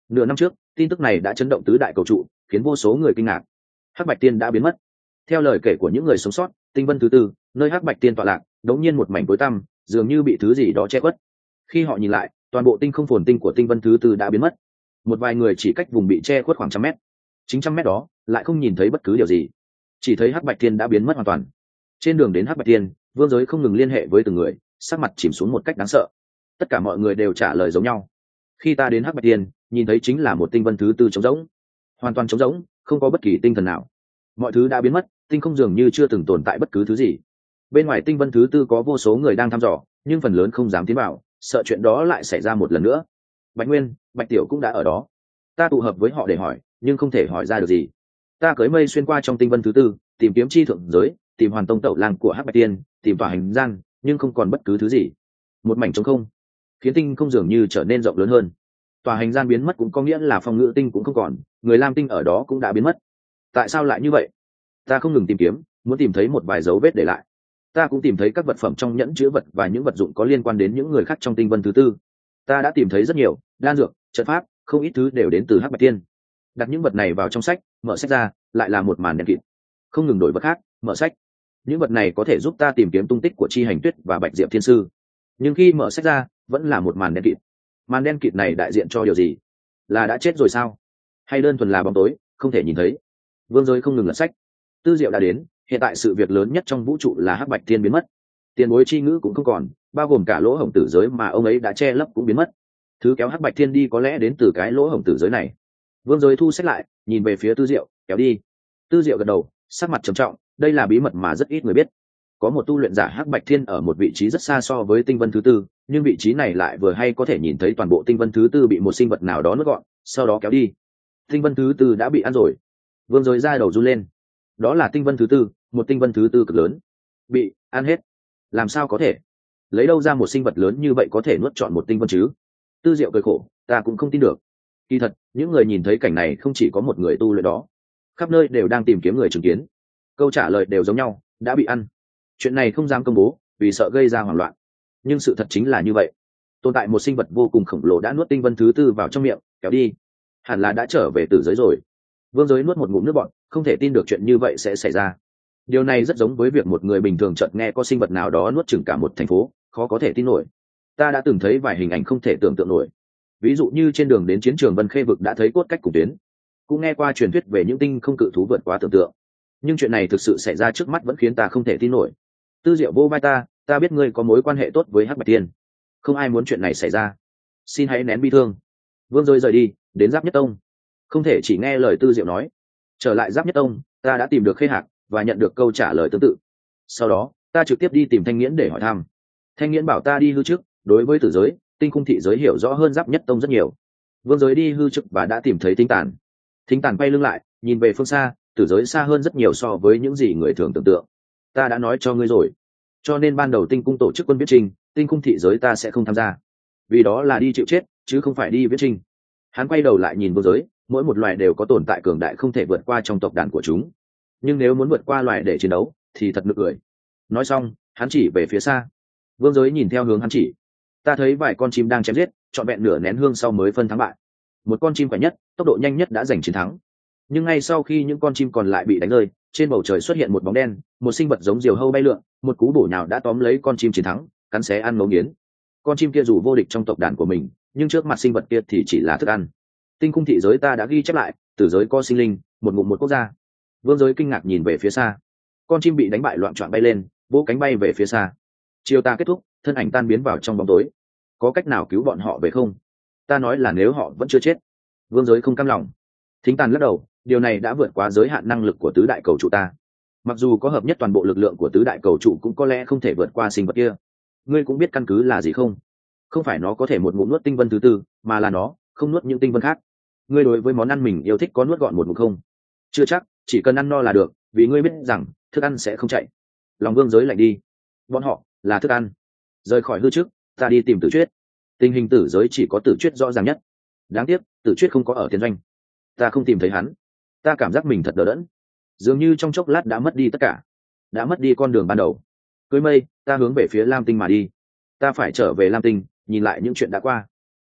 Nửa năm trước tin tức này đã chấn động tứ đại cầu trụ, khiến vô số người kinh ngạc. Hắc Bạch Tiên đã biến mất. Theo lời kể của những người sống sót, tinh vân thứ tư, nơi Hắc Bạch Tiên tọa lạc, đống nhiên một mảnh tối tăm, dường như bị thứ gì đó che khuất. Khi họ nhìn lại, toàn bộ tinh không phồn tinh của tinh vân thứ tư đã biến mất. Một vài người chỉ cách vùng bị che khuất khoảng 100 mét. Chính 100 mét đó lại không nhìn thấy bất cứ điều gì, chỉ thấy Hắc Bạch Tiên đã biến mất hoàn toàn. Trên đường đến Hắc Bạch Tiên, Vương Giới không ngừng liên hệ với từng người, sắc mặt chìm xuống một cách đáng sợ. Tất cả mọi người đều trả lời giống nhau. Khi ta đến Hắc Bạch Tiên, nhìn thấy chính là một tinh vân thứ tư trống rỗng, hoàn toàn trống rỗng, không có bất kỳ tinh thần nào. Mọi thứ đã biến mất, tinh không dường như chưa từng tồn tại bất cứ thứ gì. Bên ngoài tinh vân thứ tư có vô số người đang thăm dò, nhưng phần lớn không dám tiến vào, sợ chuyện đó lại xảy ra một lần nữa. Bạch Nguyên, Bạch Tiểu cũng đã ở đó. Ta tụ hợp với họ để hỏi, nhưng không thể hỏi ra được gì. Ta cưỡi mây xuyên qua trong tinh vân thứ tư, tìm kiếm chi thượng giới, tìm hoàn tông tẩu lang của Hắc Bạch Tiên, tìm tòa hành gian, nhưng không còn bất cứ thứ gì. Một mảnh trống không, khiến tinh không dường như trở nên rộng lớn hơn. Tòa hành gian biến mất cũng có nghĩa là phong ngữ tinh cũng không còn, người lam tinh ở đó cũng đã biến mất. Tại sao lại như vậy? Ta không ngừng tìm kiếm, muốn tìm thấy một vài dấu vết để lại. Ta cũng tìm thấy các vật phẩm trong nhẫn chứa vật và những vật dụng có liên quan đến những người khác trong tinh vân thứ tư. Ta đã tìm thấy rất nhiều đan dược, trận pháp, không ít thứ đều đến từ Hắc Bạch Tiên. Đặt những vật này vào trong sách, mở sách ra, lại là một màn đen kịt. Không ngừng đổi vật khác, mở sách. Những vật này có thể giúp ta tìm kiếm tung tích của Chi Hành Tuyết và Bạch Diệp Thiên Sư. Nhưng khi mở sách ra, vẫn là một màn đen kịt. Màn đen kịt này đại diện cho điều gì? Là đã chết rồi sao? Hay đơn thuần là bóng tối, không thể nhìn thấy? Vương Giới không ngừng lật sách. Tư Diệu đã đến, hiện tại sự việc lớn nhất trong vũ trụ là Hắc Bạch Tiên biến mất. Tiền bối chi ngữ cũng không còn, bao gồm cả lỗ hổng tử giới mà ông ấy đã che lấp cũng biến mất. Thứ kéo Hắc Bạch Thiên đi có lẽ đến từ cái lỗ hổng tử giới này. Vương Giới thu sách lại, nhìn về phía Tư Diệu, kéo đi. Tư Diệu gật đầu, sắc mặt trầm trọng, đây là bí mật mà rất ít người biết. Có một tu luyện giả Hắc Bạch Thiên ở một vị trí rất xa so với tinh vân thứ tư, nhưng vị trí này lại vừa hay có thể nhìn thấy toàn bộ tinh vân thứ tư bị một sinh vật nào đó nuốt gọn, sau đó kéo đi. Tinh vân thứ tư đã bị ăn rồi. Vương Giới ra đầu run lên. Đó là tinh vân thứ tư, một tinh vân thứ tư cực lớn, bị ăn hết. Làm sao có thể? Lấy đâu ra một sinh vật lớn như vậy có thể nuốt trọn một tinh vân chứ? Tư Diệu cười khổ, ta cũng không tin được. Kỳ thật, những người nhìn thấy cảnh này không chỉ có một người tu luyện đó, khắp nơi đều đang tìm kiếm người chứng kiến. Câu trả lời đều giống nhau, đã bị ăn. Chuyện này không dám công bố, vì sợ gây ra hoảng loạn. Nhưng sự thật chính là như vậy. Tồn tại một sinh vật vô cùng khổng lồ đã nuốt tinh vân thứ tư vào trong miệng, kéo đi. Hẳn là đã trở về tử giới rồi. Vương Giới nuốt một ngụm nước bọt, không thể tin được chuyện như vậy sẽ xảy ra. Điều này rất giống với việc một người bình thường chợt nghe có sinh vật nào đó nuốt chửng cả một thành phố, khó có thể tin nổi. Ta đã từng thấy vài hình ảnh không thể tưởng tượng nổi. Ví dụ như trên đường đến chiến trường Vân Khê vực đã thấy cốt cách cùng tuyến, cũng nghe qua truyền thuyết về những tinh không cự thú vượt quá tưởng tượng. Nhưng chuyện này thực sự xảy ra trước mắt vẫn khiến ta không thể tin nổi. Tư Diệu vô vai ta biết ngươi có mối quan hệ tốt với Hắc Bạch Tiên, không ai muốn chuyện này xảy ra, xin hãy nén bi thương. Vương Giới rời đi, đến Giáp Nhất Tông. Không thể chỉ nghe lời Tư Diệu nói. Trở lại Giáp Nhất Tông, ta đã tìm được Khê Hạc và nhận được câu trả lời tương tự. Sau đó ta trực tiếp đi tìm Thanh Nghiễn để hỏi thăm. Thanh Nghiễn bảo ta đi hư chức, đối với tử giới, tinh khung thị giới hiểu rõ hơn Giáp Nhất Tông rất nhiều. Vương Giới đi hư chức và đã tìm thấy Thính Tản. Thính Tản quay lưng lại, nhìn về phương xa, tử giới xa hơn rất nhiều so với những gì người thường tưởng tượng. Ta đã nói cho ngươi rồi, cho nên ban đầu tinh cung tổ chức quân viễn trinh, tinh cung thị giới ta sẽ không tham gia, vì đó là đi chịu chết chứ không phải đi viễn trinh. Hắn quay đầu lại nhìn Vương Giới, mỗi một loài đều có tồn tại cường đại không thể vượt qua trong tộc đàn của chúng, nhưng nếu muốn vượt qua loài để chiến đấu thì thật nực cười. Nói xong hắn chỉ về phía xa. Vương Giới nhìn theo hướng hắn chỉ. Ta thấy vài con chim đang chém giết, trọn vẹn nửa nén hương sau mới phân thắng bại. Một con chim khỏe nhất, tốc độ nhanh nhất đã giành chiến thắng. Nhưng ngay sau khi những con chim còn lại bị đánh rơi, trên bầu trời xuất hiện một bóng đen, một sinh vật giống diều hâu bay lượn, một cú bổ nhào đã tóm lấy con chim chiến thắng, cắn xé ăn ngấu nghiến. Con chim kia dù vô địch trong tộc đàn của mình, nhưng trước mặt sinh vật kia thì chỉ là thức ăn. Tinh khung thị giới ta đã ghi chép lại, tử giới có sinh linh, một ngụm một quốc gia. Vương Giới kinh ngạc nhìn về phía xa. Con chim bị đánh bại loạn trọn bay lên, vỗ cánh bay về phía xa. Chiều ta kết thúc, thân ảnh tan biến vào trong bóng tối. Có cách nào cứu bọn họ về không? Ta nói là nếu họ vẫn chưa chết. Vương Giới không cam lòng. Thính Tàn lắc đầu, điều này đã vượt quá giới hạn năng lực của tứ đại cầu trụ ta. Mặc dù có hợp nhất toàn bộ lực lượng của tứ đại cầu trụ cũng có lẽ không thể vượt qua sinh vật kia. Ngươi cũng biết căn cứ là gì không? Không phải nó có thể một ngụm nuốt tinh vân thứ tư, mà là nó không nuốt những tinh vân khác. Ngươi đối với món ăn mình yêu thích có nuốt gọn một ngụm không? Chưa chắc, chỉ cần ăn no là được, vì ngươi biết rằng thức ăn sẽ không chạy. Lòng Vương Giới lạnh đi. Bọn họ là thức ăn. Rời khỏi hư trước, ta đi tìm Tử Chuyết. Tình hình tử giới chỉ có Tử Chuyết rõ ràng nhất. Đáng tiếc Tử Chuyết không có ở Tiên Doanh. Ta không tìm thấy hắn. Ta cảm giác mình thật đờ đẫn, dường như trong chốc lát đã mất đi tất cả, đã mất đi con đường ban đầu. Cưới mây, ta hướng về phía Lam Tinh mà đi. Ta phải trở về Lam Tinh, nhìn lại những chuyện đã qua.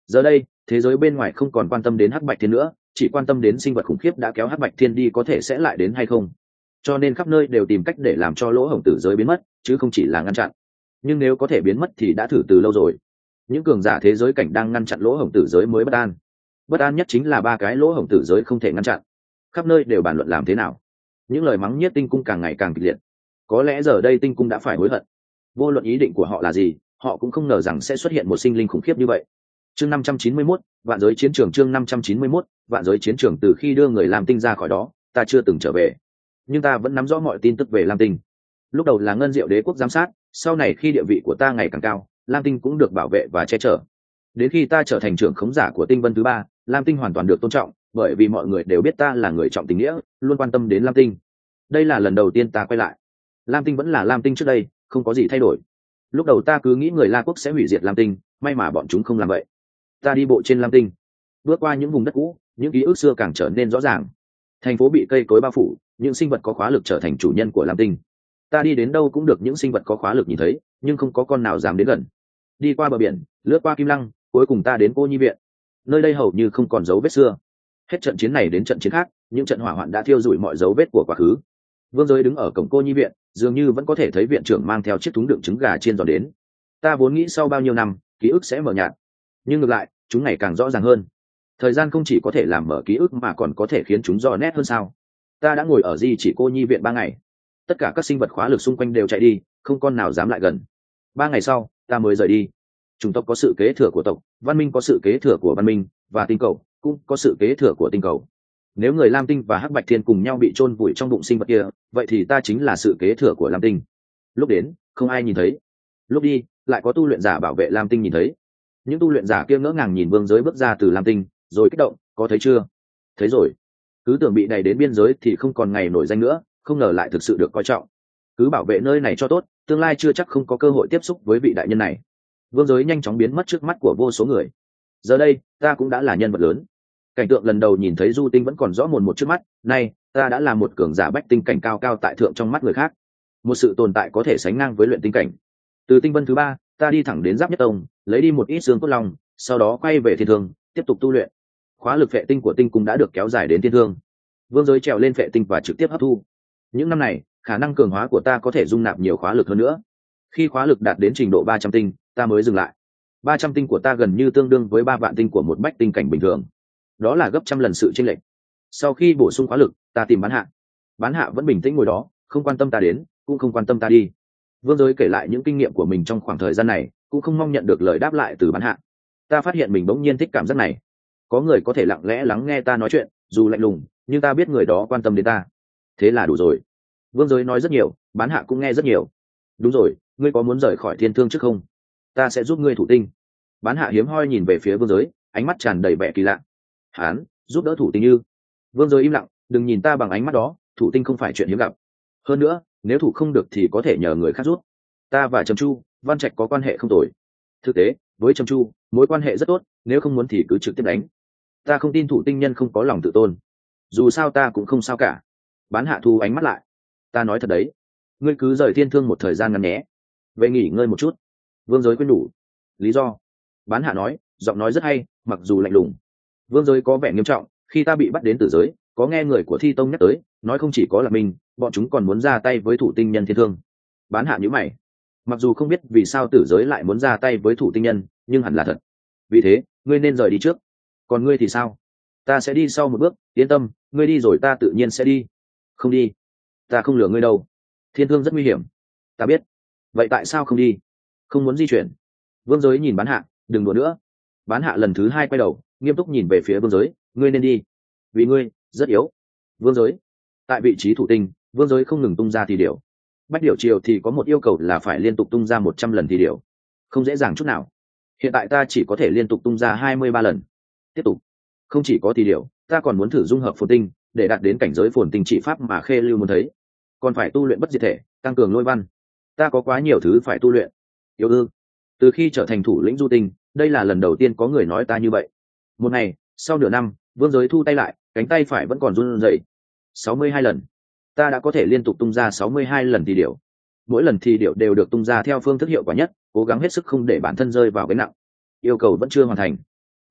Giờ đây thế giới bên ngoài không còn quan tâm đến hắc bạch thiên nữa, chỉ quan tâm đến sinh vật khủng khiếp đã kéo hắc bạch thiên đi có thể sẽ lại đến hay không. Cho nên khắp nơi đều tìm cách để làm cho lỗ hổng tử giới biến mất, chứ không chỉ là ngăn chặn. Nhưng nếu có thể biến mất thì đã thử từ lâu rồi. Những cường giả thế giới cảnh đang ngăn chặn lỗ hổng tử giới mới bất an. Bất an nhất chính là ba cái lỗ hổng tử giới không thể ngăn chặn. Khắp nơi đều bàn luận làm thế nào. Những lời mắng nhiếc tinh cung càng ngày càng kịch liệt. Có lẽ giờ đây tinh cung đã phải hối hận. Vô luận ý định của họ là gì, họ cũng không ngờ rằng sẽ xuất hiện một sinh linh khủng khiếp như vậy. Chương 591, vạn giới chiến trường. Chương 591, vạn giới chiến trường. Từ khi đưa người Lam Tinh ra khỏi đó, ta chưa từng trở về, nhưng ta vẫn nắm rõ mọi tin tức về Lam Tinh. Lúc đầu là Ngân Diệu Đế quốc giám sát, sau này khi địa vị của ta ngày càng cao, Lam Tinh cũng được bảo vệ và che chở. Đến khi ta trở thành trưởng khống giả của Tinh Vân thứ ba, Lam Tinh hoàn toàn được tôn trọng, bởi vì mọi người đều biết ta là người trọng tình nghĩa, luôn quan tâm đến Lam Tinh. Đây là lần đầu tiên ta quay lại. Lam Tinh vẫn là Lam Tinh trước đây, không có gì thay đổi. Lúc đầu ta cứ nghĩ người La quốc sẽ hủy diệt Lam Tinh, may mà bọn chúng không làm vậy. Ta đi bộ trên Lam Tinh, bước qua những vùng đất cũ, những ký ức xưa càng trở nên rõ ràng. Thành phố bị cây cối bao phủ, những sinh vật có khóa lực trở thành chủ nhân của Lam Tinh. Ta đi đến đâu cũng được những sinh vật có khóa lực nhìn thấy, nhưng không có con nào dám đến gần. Đi qua bờ biển, lướt qua Kim Lăng, cuối cùng ta đến Cô Nhi viện. Nơi đây hầu như không còn dấu vết xưa. Hết trận chiến này đến trận chiến khác, những trận hỏa hoạn đã thiêu rụi mọi dấu vết của quá khứ. Vương Giới đứng ở cổng Cô Nhi viện, dường như vẫn có thể thấy viện trưởng mang theo chiếc thúng đựng trứng gà chiên giòn đến. Ta vốn nghĩ sau bao nhiêu năm, ký ức sẽ mờ nhạt, nhưng ngược lại, chúng ngày càng rõ ràng hơn. Thời gian không chỉ có thể làm mở ký ức mà còn có thể khiến chúng rõ nét hơn sao. Ta đã ngồi ở di chỉ Cô Nhi viện 3 ngày. Tất cả các sinh vật khóa lực xung quanh đều chạy đi, không con nào dám lại gần. 3 ngày sau, ta mới rời đi. Chủng tộc có sự kế thừa của tộc, văn minh có sự kế thừa của văn minh, và tinh cầu cũng có sự kế thừa của tinh cầu. Nếu người Lam Tinh và Hắc Bạch Thiên cùng nhau bị chôn vùi trong bụng sinh vật kia, vậy thì ta chính là sự kế thừa của Lam Tinh. Lúc đến, không ai nhìn thấy. Lúc đi, lại có tu luyện giả bảo vệ Lam Tinh nhìn thấy. Những tu luyện giả kia ngỡ ngàng nhìn Vương Giới bước ra từ Lam Tinh, rồi kích động, có thấy chưa? Thấy rồi. Cứ tưởng bị đẩy đến biên giới thì không còn ngày nổi danh nữa, không ngờ lại thực sự được coi trọng. Cứ bảo vệ nơi này cho tốt, tương lai chưa chắc không có cơ hội tiếp xúc với vị đại nhân này. Vương Giới nhanh chóng biến mất trước mắt của vô số người. Giờ đây, ta cũng đã là nhân vật lớn. Cảnh tượng lần đầu nhìn thấy Du Tinh vẫn còn rõ mồn một trước mắt, nay ta đã là một cường giả bách tinh cảnh cao cao tại thượng trong mắt người khác, một sự tồn tại có thể sánh ngang với luyện tinh cảnh. Từ Tinh Vân thứ ba, ta đi thẳng đến Giáp Nhất Tông, lấy đi một ít xương cốt long, sau đó quay về Thiên Thương, tiếp tục tu luyện. Khóa lực phệ tinh của tinh cung đã được kéo dài đến Thiên Thương. Vương Giới trèo lên phệ tinh và trực tiếp hấp thu. Những năm này, khả năng cường hóa của ta có thể dung nạp nhiều khóa lực hơn nữa. Khi khóa lực đạt đến trình độ 300 tinh, ta mới dừng lại. 300 tinh của ta gần như tương đương với 3 vạn tinh của một bách tinh cảnh bình thường. Đó là gấp trăm lần sự chênh lệch. Sau khi bổ sung khóa lực, ta tìm Bán Hạ. Bán Hạ vẫn bình tĩnh ngồi đó, không quan tâm ta đến, cũng không quan tâm ta đi. Vương Giới kể lại những kinh nghiệm của mình trong khoảng thời gian này, cũng không mong nhận được lời đáp lại từ Bán Hạ. Ta phát hiện mình bỗng nhiên thích cảm giác này. Có người có thể lặng lẽ lắng nghe ta nói chuyện, dù lạnh lùng, nhưng ta biết người đó quan tâm đến ta. Thế là đủ rồi. Vương Giới nói rất nhiều, Bán Hạ cũng nghe rất nhiều. Đúng rồi, ngươi có muốn rời khỏi Thiên Thương trước không? Ta sẽ giúp ngươi thủ tinh. Bán Hạ hiếm hoi nhìn về phía Vương Giới, ánh mắt tràn đầy vẻ kỳ lạ. Hán, giúp đỡ thủ tinh ư? Vương Giới im lặng, đừng nhìn ta bằng ánh mắt đó, thủ tinh không phải chuyện hiếm gặp. Hơn nữa, nếu thủ không được thì có thể nhờ người khác giúp. Ta và Trầm Chu, Văn Trạch có quan hệ không tồi. Thực tế, với Trầm Chu, mối quan hệ rất tốt, nếu không muốn thì cứ trực tiếp đánh. Ta không tin thủ tinh nhân không có lòng tự tôn. Dù sao ta cũng không sao cả. Bán Hạ thu ánh mắt lại. Ta nói thật đấy, ngươi cứ rời Thiên Thương một thời gian ngắn nhé. Về nghỉ ngơi một chút. Vương Giới khuyên nhủ. Lý do? Bán Hạ nói, giọng nói rất hay, mặc dù lạnh lùng. Vương Giới có vẻ nghiêm trọng, khi ta bị bắt đến Tử Giới, có nghe người của Thi Tông nhắc tới, nói không chỉ có là mình, bọn chúng còn muốn ra tay với thủ tinh nhân Thiên Thương. Bán Hạ nhíu mày. Mặc dù không biết vì sao Tử Giới lại muốn ra tay với thủ tinh nhân, nhưng hẳn là thật. Vì thế, ngươi nên rời đi trước. Còn ngươi thì sao? Ta sẽ đi sau một bước, yên tâm, ngươi đi rồi ta tự nhiên sẽ đi. Không đi. Ta không lừa ngươi đâu. Thiên Thương rất nguy hiểm. Ta biết. Vậy tại sao không đi? Không muốn di chuyển. Vương Giới nhìn Bán Hạ, đừng đùa nữa. Bán Hạ lần thứ 2 quay đầu, nghiêm túc nhìn về phía Vương Giới, ngươi nên đi. Vì ngươi rất yếu. Vương Giới. Tại vị trí thủ tinh, Vương Giới không ngừng tung ra thì điều. Bách điểu triều thì có một yêu cầu là phải liên tục tung ra 100 lần thì điều. Không dễ dàng chút nào. Hiện tại ta chỉ có thể liên tục tung ra 23 lần. Tiếp tục. Không chỉ có thì điều, ta còn muốn thử dung hợp phồn tinh, để đạt đến cảnh giới phồn tinh chỉ pháp mà Khê Lưu muốn thấy. Còn phải tu luyện bất diệt thể, tăng cường lôi văn. Ta có quá nhiều thứ phải tu luyện. Yêu ư? Từ khi trở thành thủ lĩnh Du Tinh, đây là lần đầu tiên có người nói ta như vậy. Một ngày, sau nửa năm, Vương Giới thu tay lại, cánh tay phải vẫn còn run rẩy. 62 lần. Ta đã có thể liên tục tung ra 62 lần thì điều. Mỗi lần thì điều đều được tung ra theo phương thức hiệu quả nhất, cố gắng hết sức không để bản thân rơi vào cái nặng. Yêu cầu vẫn chưa hoàn thành.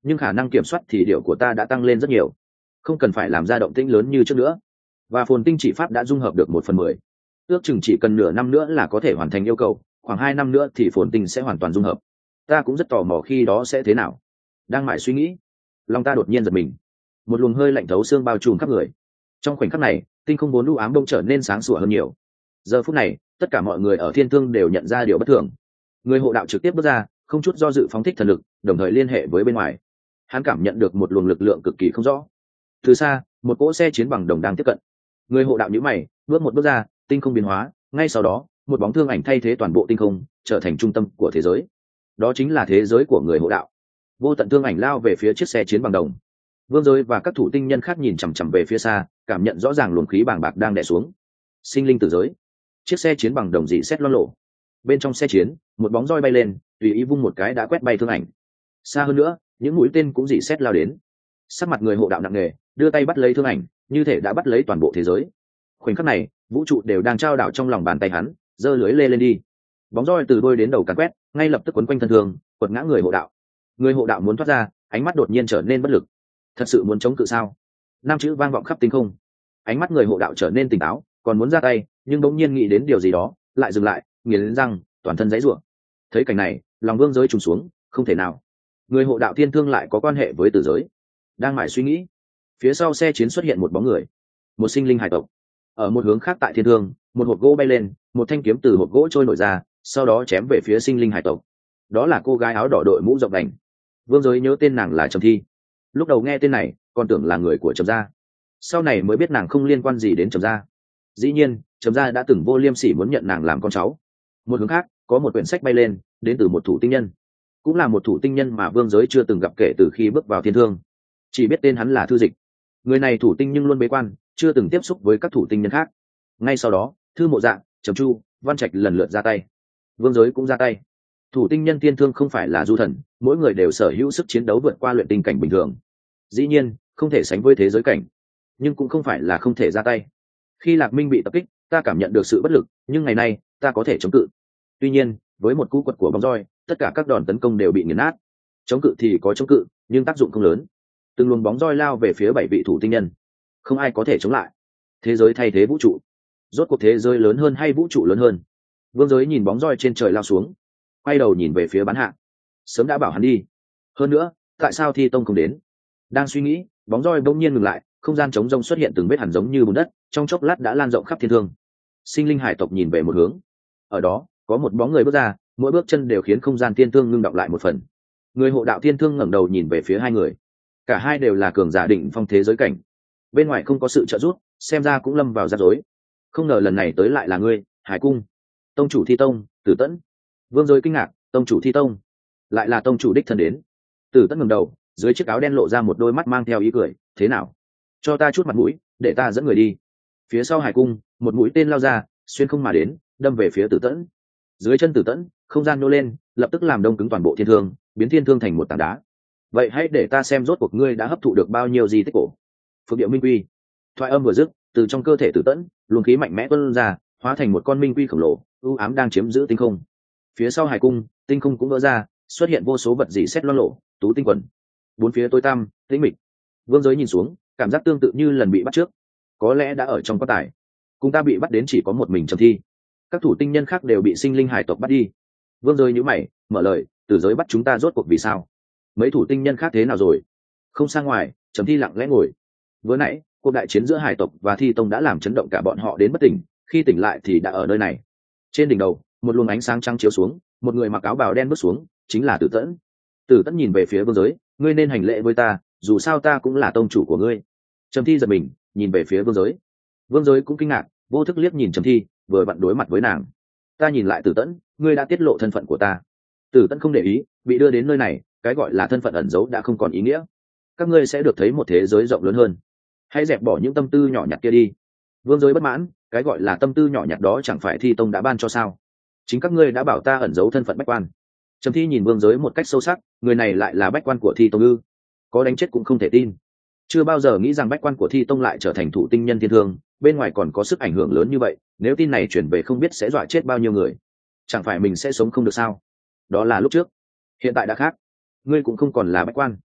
nhưng khả năng kiểm soát thì điệu của ta đã tăng lên rất nhiều, không cần phải làm ra động tĩnh lớn như trước nữa. Và phồn tinh chỉ pháp đã dung hợp được 1/10, ước chừng chỉ cần nửa năm nữa là có thể hoàn thành yêu cầu, khoảng 2 năm nữa thì phồn tinh sẽ hoàn toàn dung hợp. Ta cũng rất tò mò khi đó sẽ thế nào. Đang mải suy nghĩ, lòng ta đột nhiên giật mình, một luồng hơi lạnh thấu xương bao trùm khắp người. Trong khoảnh khắc này, tinh không vốn u ám bỗng trở nên sáng sủa hơn nhiều. Giờ phút này, tất cả mọi người ở thiên thương đều nhận ra điều bất thường. Người hộ đạo trực tiếp bước ra, không chút do dự phóng thích thần lực, đồng thời liên hệ với bên ngoài. Hắn cảm nhận được một luồng lực lượng cực kỳ không rõ. Từ xa, một cỗ xe chiến bằng đồng đang tiếp cận. Người hộ đạo nhíu mày, bước một bước ra, tinh không biến hóa, ngay sau đó, một bóng thương ảnh thay thế toàn bộ tinh không, trở thành trung tâm của thế giới. Đó chính là thế giới của người hộ đạo. Vô tận thương ảnh lao về phía chiếc xe chiến bằng đồng. Vương giới và các thủ tinh nhân khác nhìn chằm chằm về phía xa, cảm nhận rõ ràng luồng khí bàng bạc đang đè xuống. Sinh linh tử giới. Chiếc xe chiến bằng đồng dị xét loang lộ. Bên trong xe chiến, một bóng roi bay lên, tùy ý vung một cái đã quét bay thương ảnh. Xa hơn nữa, những mũi tên cũng dị xét lao đến. Sắc mặt người hộ đạo nặng nề, đưa tay bắt lấy thương ảnh, như thể đã bắt lấy toàn bộ thế giới. Khoảnh khắc này, vũ trụ đều đang trao đảo trong lòng bàn tay hắn, giơ lưới lê lên đi. Bóng roi từ đôi đến đầu càn quét, ngay lập tức quấn quanh thân thương, quật ngã người hộ đạo. Người hộ đạo muốn thoát ra, ánh mắt đột nhiên trở nên bất lực. Thật sự muốn chống cự sao? Năm chữ vang vọng khắp tinh không. Ánh mắt người hộ đạo trở nên tỉnh táo, còn muốn ra tay, nhưng bỗng nhiên nghĩ đến điều gì đó, lại dừng lại, nghiến răng, toàn thân giãy giụa. Thấy cảnh này, lòng vương giới trùng xuống, không thể nào. Người hộ đạo thiên thương lại có quan hệ với tử giới. Đang mải suy nghĩ, phía sau xe chiến xuất hiện một bóng người, một sinh linh hải tộc. Ở một hướng khác tại thiên thương, một hộp gỗ bay lên, một thanh kiếm từ hộp gỗ trôi nổi ra, sau đó chém về phía sinh linh hải tộc. Đó là cô gái áo đỏ đội mũ rộng đành. Vương giới nhớ tên nàng là Trầm Thi. Lúc đầu nghe tên này, còn tưởng là người của Trầm gia. Sau này mới biết nàng không liên quan gì đến Trầm gia. Dĩ nhiên, Trầm gia đã từng vô liêm sỉ muốn nhận nàng làm con cháu. Một hướng khác, có một quyển sách bay lên, đến từ một thủ tinh nhân, cũng là một thủ tinh nhân mà vương giới chưa từng gặp kể từ khi bước vào thiên thương. Chỉ biết tên hắn là Thư Dịch. Người này thủ tinh nhưng luôn bế quan, chưa từng tiếp xúc với các thủ tinh nhân khác. Ngay sau đó, Thư Mộ Dạng, Trầm Chu, Văn Trạch lần lượt ra tay. Vương giới cũng ra tay. Thủ tinh nhân thiên thương không phải là du thần, mỗi người đều sở hữu sức chiến đấu vượt qua luyện tinh cảnh bình thường. Dĩ nhiên, không thể sánh với thế giới cảnh, nhưng cũng không phải là không thể ra tay. Khi Lạc Minh bị tập kích, ta cảm nhận được sự bất lực, nhưng ngày nay, ta có thể chống cự. Tuy nhiên, với một cú quật của bóng roi, tất cả các đòn tấn công đều bị nghiền nát. Chống cự thì có chống cự, nhưng tác dụng không lớn. Từng luồng bóng roi lao về phía 7 vị thủ tinh nhân, không ai có thể chống lại. Thế giới thay thế vũ trụ, rốt cuộc thế giới lớn hơn hay vũ trụ lớn hơn? Vương giới nhìn bóng roi trên trời lao xuống, quay đầu nhìn về phía bán hạ. Sớm đã bảo hắn đi. Hơn nữa, tại sao Thi Tông không đến? Đang suy nghĩ, bóng roi bỗng nhiên ngừng lại, không gian trống rông xuất hiện từng vết hằn giống như bùn đất, trong chốc lát đã lan rộng khắp thiên thương. Sinh linh hải tộc nhìn về một hướng, ở đó có một bóng người bước ra, mỗi bước chân đều khiến không gian thiên thương ngưng đọng lại một phần. Người hộ đạo thiên thương ngẩng đầu nhìn về phía hai người, cả hai đều là cường giả định phong thế giới cảnh. Bên ngoài không có sự trợ giúp, xem ra cũng lâm vào rắc rối. Không ngờ lần này tới lại là ngươi, Hải Cung, tông chủ Thi Tông, Tử Tẫn. Vương giới kinh ngạc, tông chủ Thi Tông, lại là tông chủ đích thân đến. Tử Tẫn ngẩng đầu, dưới chiếc áo đen lộ ra một đôi mắt mang theo ý cười, thế nào, cho ta chút mặt mũi, để ta dẫn người đi. Phía sau Hải Cung, một mũi tên lao ra, xuyên không mà đến, đâm về phía Tử Tẫn. Dưới chân Tử Tẫn, không gian nô lên, lập tức làm đông cứng toàn bộ thiên thương, biến thiên thương thành một tảng đá. Vậy hãy để ta xem rốt cuộc ngươi đã hấp thụ được bao nhiêu di tích cổ. Phượng Điệu Minh Quy. Thoại âm vừa dứt, từ trong cơ thể Tử Tẫn, luồng khí mạnh mẽ tuôn ra, hóa thành một con minh quy khổng lồ, u ám đang chiếm giữ tinh không. Phía sau Hải Cung, tinh không cũng vỡ ra, xuất hiện vô số vật dị xét loang lộ, tú tinh quần. Bốn phía tối tăm, tĩnh mịch. Vương giới nhìn xuống, cảm giác tương tự như lần bị bắt trước. Có lẽ đã ở trong quan tài. Cùng ta bị bắt đến chỉ có một mình Trầm Thi. Các thủ tinh nhân khác đều bị sinh linh hải tộc bắt đi. Vương giới nhíu mày, mở lời, Tử giới bắt chúng ta rốt cuộc vì sao? Mấy thủ tinh nhân khác thế nào rồi? Không sang ngoài, Trầm Thi lặng lẽ ngồi. Vừa nãy, cuộc đại chiến giữa hải tộc và Thi Tông đã làm chấn động cả bọn họ đến bất tỉnh, khi tỉnh lại thì đã ở nơi này. Trên đỉnh đầu, một luồng ánh sáng trắng chiếu xuống, một người mặc áo bào đen bước xuống, chính là Tử Tẫn. Tử Tẫn nhìn về phía Vương giới, ngươi nên hành lễ với ta, dù sao ta cũng là tông chủ của ngươi. Trầm Thi giật mình, nhìn về phía Vương giới. Vương giới cũng kinh ngạc, vô thức liếc nhìn Trầm Thi, vừa vặn đối mặt với nàng. Ta nhìn lại Tử Tẫn, ngươi đã tiết lộ thân phận của ta. Tử Tẫn không để ý, bị đưa đến nơi này, cái gọi là thân phận ẩn giấu đã không còn ý nghĩa. Các ngươi sẽ được thấy một thế giới rộng lớn hơn. Hãy dẹp bỏ những tâm tư nhỏ nhặt kia đi. Vương giới bất mãn, cái gọi là tâm tư nhỏ nhặt đó chẳng phải Thi Tông đã ban cho sao? Chính các ngươi đã bảo ta ẩn giấu thân phận bách quan. Trầm Thi nhìn Vương giới một cách sâu sắc, người này lại là bách quan của Thi Tông ư? Có đánh chết cũng không thể tin. Chưa bao giờ nghĩ rằng bách quan của Thi Tông lại trở thành thủ tinh nhân thiên thương, bên ngoài còn có sức ảnh hưởng lớn như vậy, nếu tin này chuyển về không biết sẽ dọa chết bao nhiêu người. Chẳng phải mình sẽ sống không được sao? Đó là lúc trước, hiện tại đã khác. Ngươi cũng không còn là bách quan.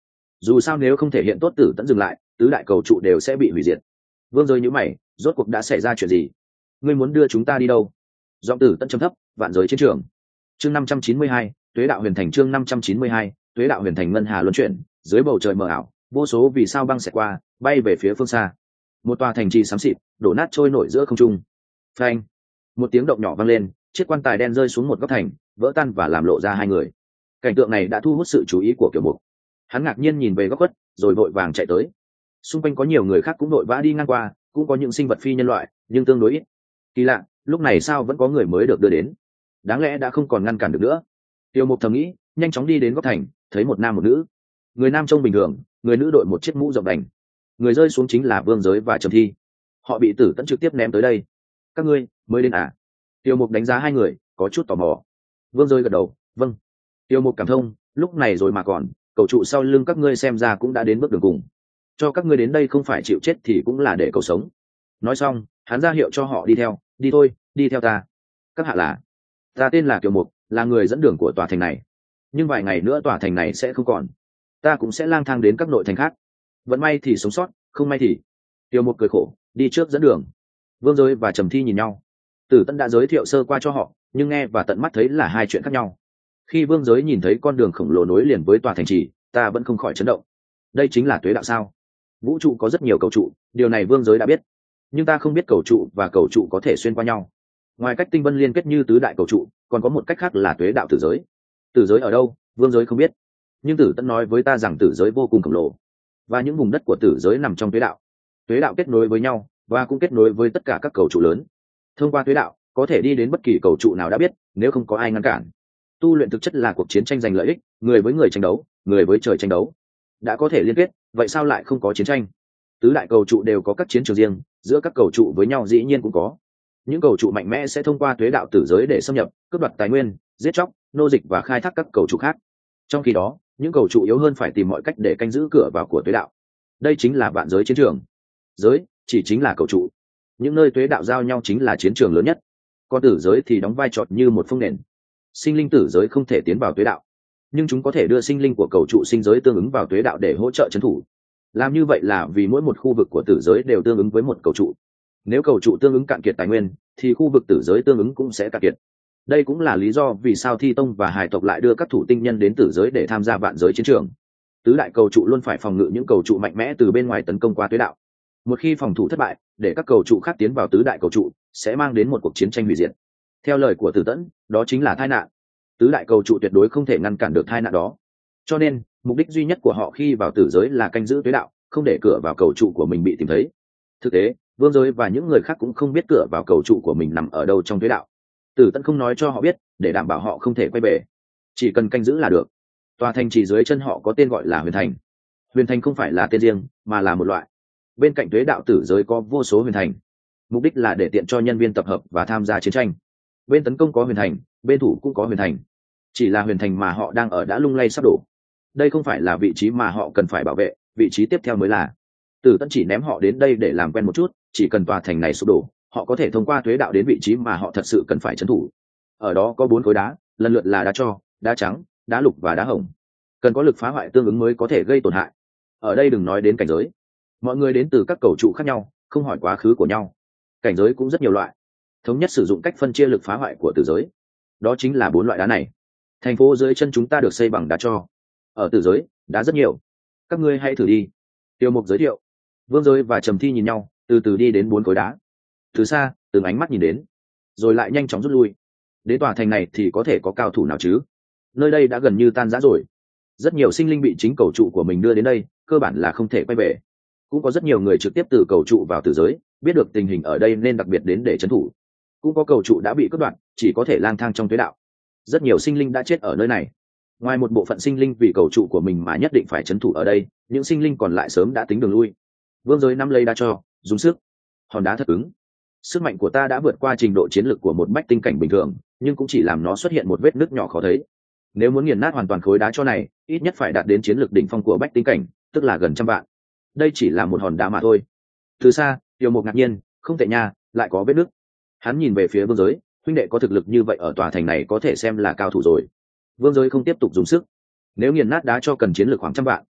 Dù sao nếu không thể hiện tốt Tử Tẫn dừng lại, tứ đại cầu trụ đều sẽ bị hủy diệt. Vương Giới nhíu mày, rốt cuộc đã xảy ra chuyện gì? Ngươi muốn đưa chúng ta đi đâu? Giọng Tử Tẫn trầm thấp, vạn giới chiến trường. Chương 592, Tuế đạo huyền thành. Chương 592, Tuế đạo huyền thành. Ngân hà luân chuyển, dưới bầu trời mờ ảo, vô số vì sao băng xẹt qua, bay về phía phương xa. Một tòa thành trì xám xịt, đổ nát trôi nổi giữa không trung. Phanh! Một tiếng động nhỏ vang lên, chiếc quan tài đen rơi xuống một góc thành, vỡ tan và làm lộ ra hai người. Cảnh tượng này đã thu hút sự chú ý của Kiều Mục. Hắn ngạc nhiên nhìn về góc khuất, rồi vội vàng chạy tới. Xung quanh có nhiều người khác cũng vội vã đi ngang qua, cũng có những sinh vật phi nhân loại, nhưng tương đối ít. Kỳ lạ, lúc này sao vẫn có người mới được đưa đến? Đáng lẽ đã không còn ngăn cản được nữa. Kiều Mục thầm nghĩ, nhanh chóng đi đến góc thành, thấy một nam một nữ. Người nam trông bình thường, người nữ đội một chiếc mũ rộng đành. Người rơi xuống chính là Vương Giới và Trầm Thi. Họ bị Tử Tẫn trực tiếp ném tới đây. Các ngươi mới đến à? Tiêu Mục đánh giá hai người, có chút tò mò. Vương Giới gật đầu, vâng. Tiêu Mục cảm thông, lúc này rồi mà còn, cầu trụ sau lưng các ngươi xem ra cũng đã đến bước đường cùng. Cho các ngươi đến đây không phải chịu chết thì cũng là để cầu sống. Nói xong, hắn ra hiệu cho họ đi theo, đi thôi, đi theo ta. Các hạ là? Ta tên là Tiêu Mục, là người dẫn đường của tòa thành này. Nhưng vài ngày nữa tòa thành này sẽ không còn. Ta cũng sẽ lang thang đến các nội thành khác. Vận may thì sống sót, không may thì... Tiêu Mục cười khổ, đi trước dẫn đường. Vương Giới và Trầm Thi nhìn nhau. Tử Tẫn đã giới thiệu sơ qua cho họ, nhưng nghe và tận mắt thấy là hai chuyện khác nhau. Khi Vương Giới nhìn thấy con đường khổng lồ nối liền với tòa thành trì, ta vẫn không khỏi chấn động. Đây chính là tuế đạo sao? Vũ trụ có rất nhiều cầu trụ, điều này Vương Giới đã biết. Nhưng ta không biết cầu trụ và cầu trụ có thể xuyên qua nhau. Ngoài cách tinh vân liên kết như tứ đại cầu trụ, còn có một cách khác là tuế đạo tử giới. Tử giới ở đâu, Vương Giới không biết. Nhưng Tử Tẫn nói với ta rằng tử giới vô cùng khổng lồ, và những vùng đất của tử giới nằm trong tuế đạo. Tuế đạo kết nối với nhau và cũng kết nối với tất cả các cầu trụ lớn. Thông qua tuế đạo có thể đi đến bất kỳ cầu trụ nào đã biết, nếu không có ai ngăn cản. Tu luyện thực chất là cuộc chiến tranh giành lợi ích, người với người tranh đấu, người với trời tranh đấu. Đã có thể liên kết, vậy sao lại không có chiến tranh? Tứ đại cầu trụ đều có các chiến trường riêng, giữa các cầu trụ với nhau dĩ nhiên cũng có. Những cầu trụ mạnh mẽ sẽ thông qua tuế đạo tử giới để xâm nhập, cướp đoạt tài nguyên, giết chóc, nô dịch và khai thác các cầu trụ khác. Trong khi đó, những cầu trụ yếu hơn phải tìm mọi cách để canh giữ cửa vào của tuế đạo. Đây chính là vạn giới chiến trường. Giới chỉ chính là cầu trụ. Những nơi tuế đạo giao nhau chính là chiến trường lớn nhất. Còn tử giới thì đóng vai trò như một phương nền. Sinh linh tử giới không thể tiến vào tuế đạo, nhưng chúng có thể đưa sinh linh của cầu trụ sinh giới tương ứng vào tuế đạo để hỗ trợ trấn thủ. Làm như vậy là vì mỗi một khu vực của tử giới đều tương ứng với một cầu trụ. Nếu cầu trụ tương ứng cạn kiệt tài nguyên, thì khu vực tử giới tương ứng cũng sẽ cạn kiệt. Đây cũng là lý do vì sao Thi Tông và Hải tộc lại đưa các thủ tinh nhân đến tử giới để tham gia vạn giới chiến trường. Tứ đại cầu trụ luôn phải phòng ngự những cầu trụ mạnh mẽ từ bên ngoài tấn công qua tuế đạo. Một khi phòng thủ thất bại, để các cầu trụ khác tiến vào tứ đại cầu trụ, sẽ mang đến một cuộc chiến tranh hủy diệt. Theo lời của Tử Tẫn, đó chính là tai nạn. Tứ đại cầu trụ tuyệt đối không thể ngăn cản được tai nạn đó. Cho nên, mục đích duy nhất của họ khi vào tử giới là canh giữ tuế đạo, không để cửa vào cầu trụ của mình bị tìm thấy. Thực tế, Vương Giới và những người khác cũng không biết cửa vào cầu trụ của mình nằm ở đâu trong tuế đạo. Tử Tẫn không nói cho họ biết, để đảm bảo họ không thể quay về. Chỉ cần canh giữ là được. Tòa thành trì dưới chân họ có tên gọi là Huyền Thành. Huyền Thành không phải là tên riêng, mà là một loại. Bên cạnh tuế đạo tử giới có vô số huyền thành, mục đích là để tiện cho nhân viên tập hợp và tham gia chiến tranh. Bên tấn công có huyền thành, bên thủ cũng có huyền thành. Chỉ là huyền thành mà họ đang ở đã lung lay sắp đổ. Đây không phải là vị trí mà họ cần phải bảo vệ, vị trí tiếp theo mới là. Tử Tẫn chỉ ném họ đến đây để làm quen một chút, chỉ cần tòa thành này sụp đổ, họ có thể thông qua tuế đạo đến vị trí mà họ thật sự cần phải trấn thủ. Ở đó có 4 khối đá, lần lượt là đá tro, đá trắng, đá lục và đá hồng. Cần có lực phá hoại tương ứng mới có thể gây tổn hại. Ở đây đừng nói đến cảnh giới. Mọi người đến từ các cầu trụ khác nhau, không hỏi quá khứ của nhau. Cảnh giới cũng rất nhiều loại. Thống nhất sử dụng cách phân chia lực phá hoại của tử giới. Đó chính là 4 loại đá này. Thành phố dưới chân chúng ta được xây bằng đá tro. Ở tử giới, đá rất nhiều. Các ngươi hãy thử đi. Tiêu Mục giới thiệu. Vương Giới và Trầm Thi nhìn nhau, từ từ đi đến 4 khối đá. Từ xa, từng ánh mắt nhìn đến, rồi lại nhanh chóng rút lui. Đến tòa thành này thì có thể có cao thủ nào chứ? Nơi đây đã gần như tan rã rồi. Rất nhiều sinh linh bị chính cầu trụ của mình đưa đến đây, cơ bản là không thể quay về. Cũng có rất nhiều người trực tiếp từ cầu trụ vào tử giới, biết được tình hình ở đây nên đặc biệt đến để trấn thủ. Cũng có cầu trụ đã bị cắt đoạn, chỉ có thể lang thang trong tuế đạo. Rất nhiều sinh linh đã chết ở nơi này. Ngoài một bộ phận sinh linh vì cầu trụ của mình mà nhất định phải trấn thủ ở đây, những sinh linh còn lại sớm đã tính đường lui. Vương Giới nắm lấy đá cho, dùng sức. Hòn đá thật cứng. Sức mạnh của ta đã vượt qua trình độ chiến lực của một bách tinh cảnh bình thường, nhưng cũng chỉ làm nó xuất hiện một vết nứt nhỏ khó thấy. Nếu muốn nghiền nát hoàn toàn khối đá cho này, ít nhất phải đạt đến chiến lực đỉnh phong của bách tinh cảnh, tức là gần 100 vạn. Đây chỉ là một hòn đá mà thôi. Từ xa, Tiêu Mục ngạc nhiên, không tệ nha, lại có vết nứt. Hắn nhìn về phía Vương Giới, huynh đệ có thực lực như vậy ở tòa thành này có thể xem là cao thủ rồi. Vương Giới không tiếp tục dùng sức. Nếu nghiền nát đá cho cần chiến lược khoảng 100 vạn,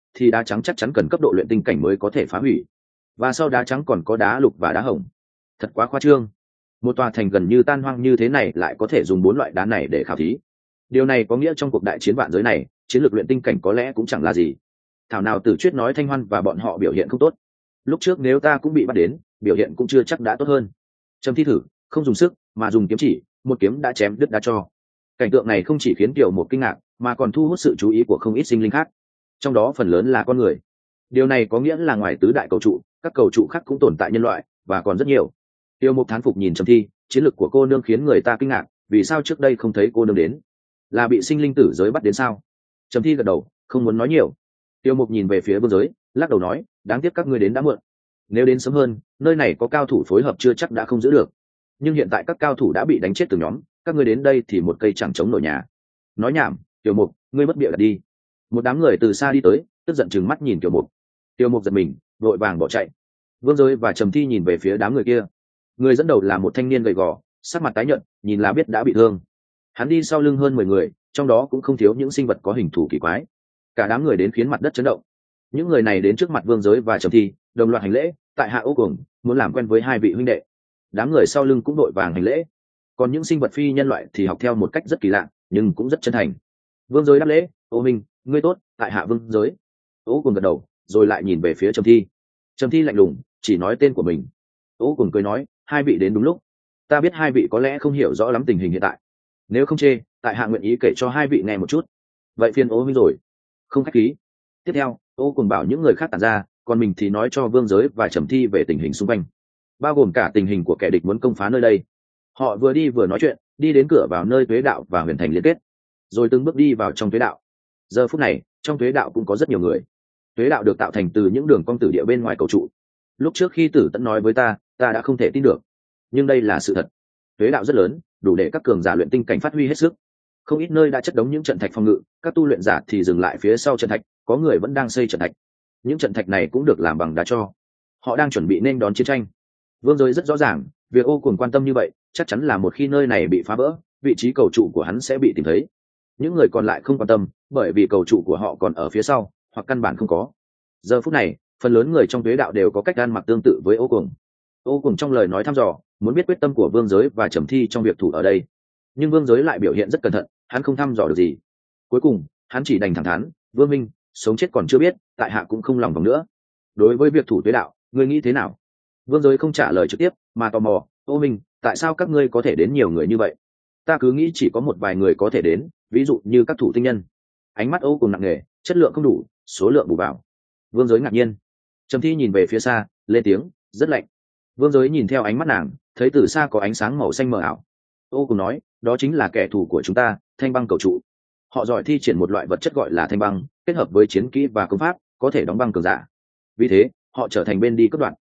thì đá trắng chắc chắn cần cấp độ luyện tinh cảnh mới có thể phá hủy, và sau đá trắng còn có đá lục và đá hồng. Thật quá khoa trương, một tòa thành gần như tan hoang như thế này lại có thể dùng 4 loại đá này để khảo thí. Điều này có nghĩa trong cuộc đại chiến vạn giới này, chiến lược luyện tinh cảnh có lẽ cũng chẳng là gì. Thảo nào Tử Chuyết nói Thanh Hoan và bọn họ biểu hiện không tốt. Lúc trước nếu ta cũng bị bắt đến, biểu hiện cũng chưa chắc đã tốt hơn. Trầm Thi thử, không dùng sức mà dùng kiếm chỉ, một kiếm đã chém đứt đá cho. Cảnh tượng này không chỉ khiến Kiều Một kinh ngạc, mà còn thu hút sự chú ý của không ít sinh linh khác, trong đó phần lớn là con người. Điều này có nghĩa là ngoài tứ đại cầu trụ, các cầu trụ khác cũng tồn tại nhân loại, và còn rất nhiều. Kiều Một thán phục nhìn Trầm Thi, chiến lược của cô nương khiến người ta kinh ngạc, vì sao trước đây không thấy cô nương đến? Là bị sinh linh tử giới bắt đến sao? Trầm Thi gật đầu, không muốn nói nhiều. Tiêu Mục nhìn về phía Vương Giới, lắc đầu nói, đáng tiếc các ngươi đến đã muộn. Nếu đến sớm hơn, nơi này có cao thủ phối hợp chưa chắc đã không giữ được. Nhưng hiện tại các cao thủ đã bị đánh chết từng nhóm, các ngươi đến đây thì một cây chẳng chống nổi nhà. Nói nhảm, Tiêu Mục, ngươi mất bịa đi. Một đám người từ xa đi tới, tức giận trừng mắt nhìn Tiêu Mục. Tiêu Mục giật mình, vội vàng bỏ chạy. Vương Giới và Trầm Thi nhìn về phía đám người kia. Người dẫn đầu là một thanh niên gầy gò, sắc mặt tái nhợt, nhìn là biết đã bị thương. Hắn đi sau lưng hơn 10 người, trong đó cũng không thiếu những sinh vật có hình thù kỳ quái. Cả đám người đến khiến mặt đất chấn động. Những người này đến trước mặt Vương Giới và Trầm Thi, đồng loạt hành lễ, tại hạ Ô Cuồng, muốn làm quen với hai vị huynh đệ. Đám người sau lưng cũng đội vàng hành lễ. Còn những sinh vật phi nhân loại thì học theo một cách rất kỳ lạ, nhưng cũng rất chân thành. Vương Giới đáp lễ, Ô Minh, ngươi tốt, tại hạ Vương Giới. Ô Cuồng gật đầu, rồi lại nhìn về phía Trầm Thi. Trầm Thi lạnh lùng, chỉ nói tên của mình. Ô Cuồng cười nói, hai vị đến đúng lúc. Ta biết hai vị có lẽ không hiểu rõ lắm tình hình hiện tại, nếu không chê, tại hạ nguyện ý kể cho hai vị nghe một chút. Vậy phiền Ô Minh rồi, không khách khí. Tiếp theo, Ô Cuồng bảo những người khác tản ra, còn mình thì nói cho Vương Giới và Trầm Thi về tình hình xung quanh, bao gồm cả tình hình của kẻ địch muốn công phá nơi đây. Họ vừa đi vừa nói chuyện, đi đến cửa vào nơi tuế đạo và huyền thành liên kết, rồi từng bước đi vào trong tuế đạo. Giờ phút này, trong tuế đạo cũng có rất nhiều người. Tuế đạo được tạo thành từ những đường cong tử địa bên ngoài cầu trụ. Lúc trước khi Tử Tẫn nói với ta đã không thể tin được, nhưng đây là sự thật. Tuế đạo rất lớn, đủ để các cường giả luyện tinh cảnh phát huy hết sức. Không ít nơi đã chất đống những trận thạch phòng ngự, các tu luyện giả thì dừng lại phía sau trận thạch, có người vẫn đang xây trận thạch. Những trận thạch này cũng được làm bằng đá cho. Họ đang chuẩn bị nên đón chiến tranh. Vương Giới rất rõ ràng, việc Ô Cuồng quan tâm như vậy, chắc chắn là một khi nơi này bị phá vỡ, vị trí cầu trụ của hắn sẽ bị tìm thấy. Những người còn lại không quan tâm, bởi vì cầu trụ của họ còn ở phía sau, hoặc căn bản không có. Giờ phút này, phần lớn người trong tuế đạo đều có cách ăn mặc tương tự với Ô Cuồng. Ô Cuồng trong lời nói thăm dò, muốn biết quyết tâm của Vương Giới và Trầm Thi trong việc thủ ở đây. Nhưng Vương Giới lại biểu hiện rất cẩn thận, hắn không thăm dò được gì. Cuối cùng, hắn chỉ đành thẳng thắn, Vương Minh, sống chết còn chưa biết, tại hạ cũng không lòng vòng nữa. Đối với việc thủ tuế đạo, ngươi nghĩ thế nào? Vương Giới không trả lời trực tiếp, mà tò mò, Ô Minh, tại sao các ngươi có thể đến nhiều người như vậy? Ta cứ nghĩ chỉ có một vài người có thể đến, ví dụ như các thủ tinh nhân. Ánh mắt Ô Cuồng nặng nề, chất lượng không đủ, số lượng bù vào. Vương Giới ngạc nhiên. Trầm Thi nhìn về phía xa, lên tiếng, rất lạnh. Vương Giới nhìn theo ánh mắt nàng, thấy từ xa có ánh sáng màu xanh mờ ảo. Ô Cuồng nói, đó chính là kẻ thù của chúng ta, thanh băng cầu trụ. Họ giỏi thi triển một loại vật chất gọi là thanh băng, kết hợp với chiến kỹ và công pháp, có thể đóng băng cường giả. Vì thế, họ trở thành bên đi cất đoạn.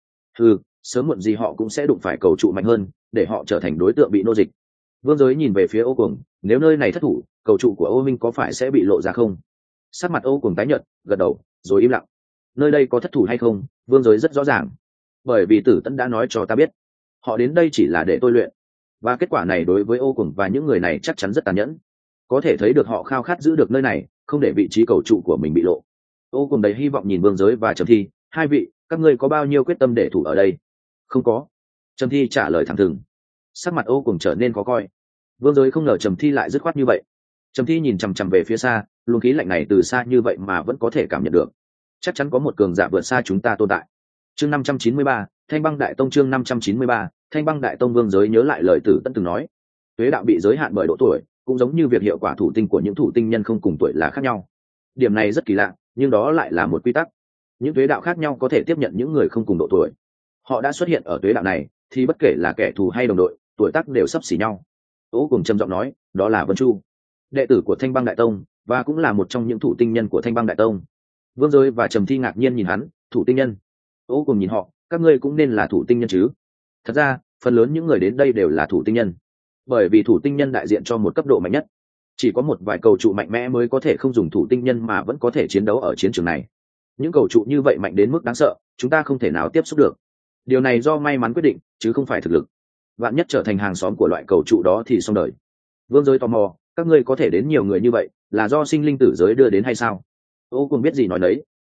Sớm muộn gì họ cũng sẽ đụng phải cầu trụ mạnh hơn, để họ trở thành đối tượng bị nô dịch. Vương Giới nhìn về phía Ô Cuồng, nếu nơi này thất thủ, cầu trụ của Ô Minh có phải sẽ bị lộ ra không? Sắc mặt Ô Cuồng tái nhợt, gật đầu, rồi im lặng. Nơi đây có thất thủ hay không, Vương Giới rất rõ ràng, bởi vì Tử Tẫn đã nói cho ta biết, họ đến đây chỉ là để tôi luyện. Và kết quả này đối với Ô Cuồng và những người này chắc chắn rất tàn nhẫn. Có thể thấy được họ khao khát giữ được nơi này, không để vị trí cầu trụ của mình bị lộ. Ô Cuồng đầy hy vọng nhìn Vương Giới và Trầm Thi, hai vị, các ngươi có bao nhiêu quyết tâm để thủ ở đây? Không có. Trầm Thi trả lời thẳng thừng. Sắc mặt Ô Cuồng trở nên khó coi. Vương Giới không ngờ Trầm Thi lại dứt khoát như vậy. Trầm Thi nhìn chằm chằm về phía xa, luồng khí lạnh này từ xa như vậy mà vẫn có thể cảm nhận được. Chắc chắn có một cường giả vượt xa chúng ta tồn tại. Chương 593, Thanh Băng Đại Tông. Chương 593, Thanh Băng Đại Tông. Vương Giới nhớ lại lời Tử Tẫn từng nói, tuế đạo bị giới hạn bởi độ tuổi, cũng giống như việc hiệu quả thủ tinh của những thủ tinh nhân không cùng tuổi là khác nhau. Điểm này rất kỳ lạ, nhưng đó lại là một quy tắc. Những tuế đạo khác nhau có thể tiếp nhận những người không cùng độ tuổi. Họ đã xuất hiện ở tuế đạo này, thì bất kể là kẻ thù hay đồng đội, tuổi tác đều xấp xỉ nhau. Ô Cuồng trầm giọng nói, đó là Vân Chu, đệ tử của Thanh Băng Đại Tông, và cũng là một trong những thủ tinh nhân của Thanh Băng Đại Tông. Vương Giới và Trầm Thi ngạc nhiên nhìn hắn, thủ tinh nhân? Ô Cuồng nhìn họ, các ngươi cũng nên là thủ tinh nhân chứ? Thật ra, phần lớn những người đến đây đều là thủ tinh nhân, bởi vì thủ tinh nhân đại diện cho một cấp độ mạnh nhất. Chỉ có một vài cầu trụ mạnh mẽ mới có thể không dùng thủ tinh nhân mà vẫn có thể chiến đấu ở chiến trường này. Những cầu trụ như vậy mạnh đến mức đáng sợ, chúng ta không thể nào tiếp xúc được. Điều này do may mắn quyết định, chứ không phải thực lực. Vạn nhất trở thành hàng xóm của loại cầu trụ đó thì xong đời. Vương Giới tò mò, các ngươi có thể đến nhiều người như vậy, là do sinh linh tử giới đưa đến hay sao? Ô Cuồng biết gì nói đấy,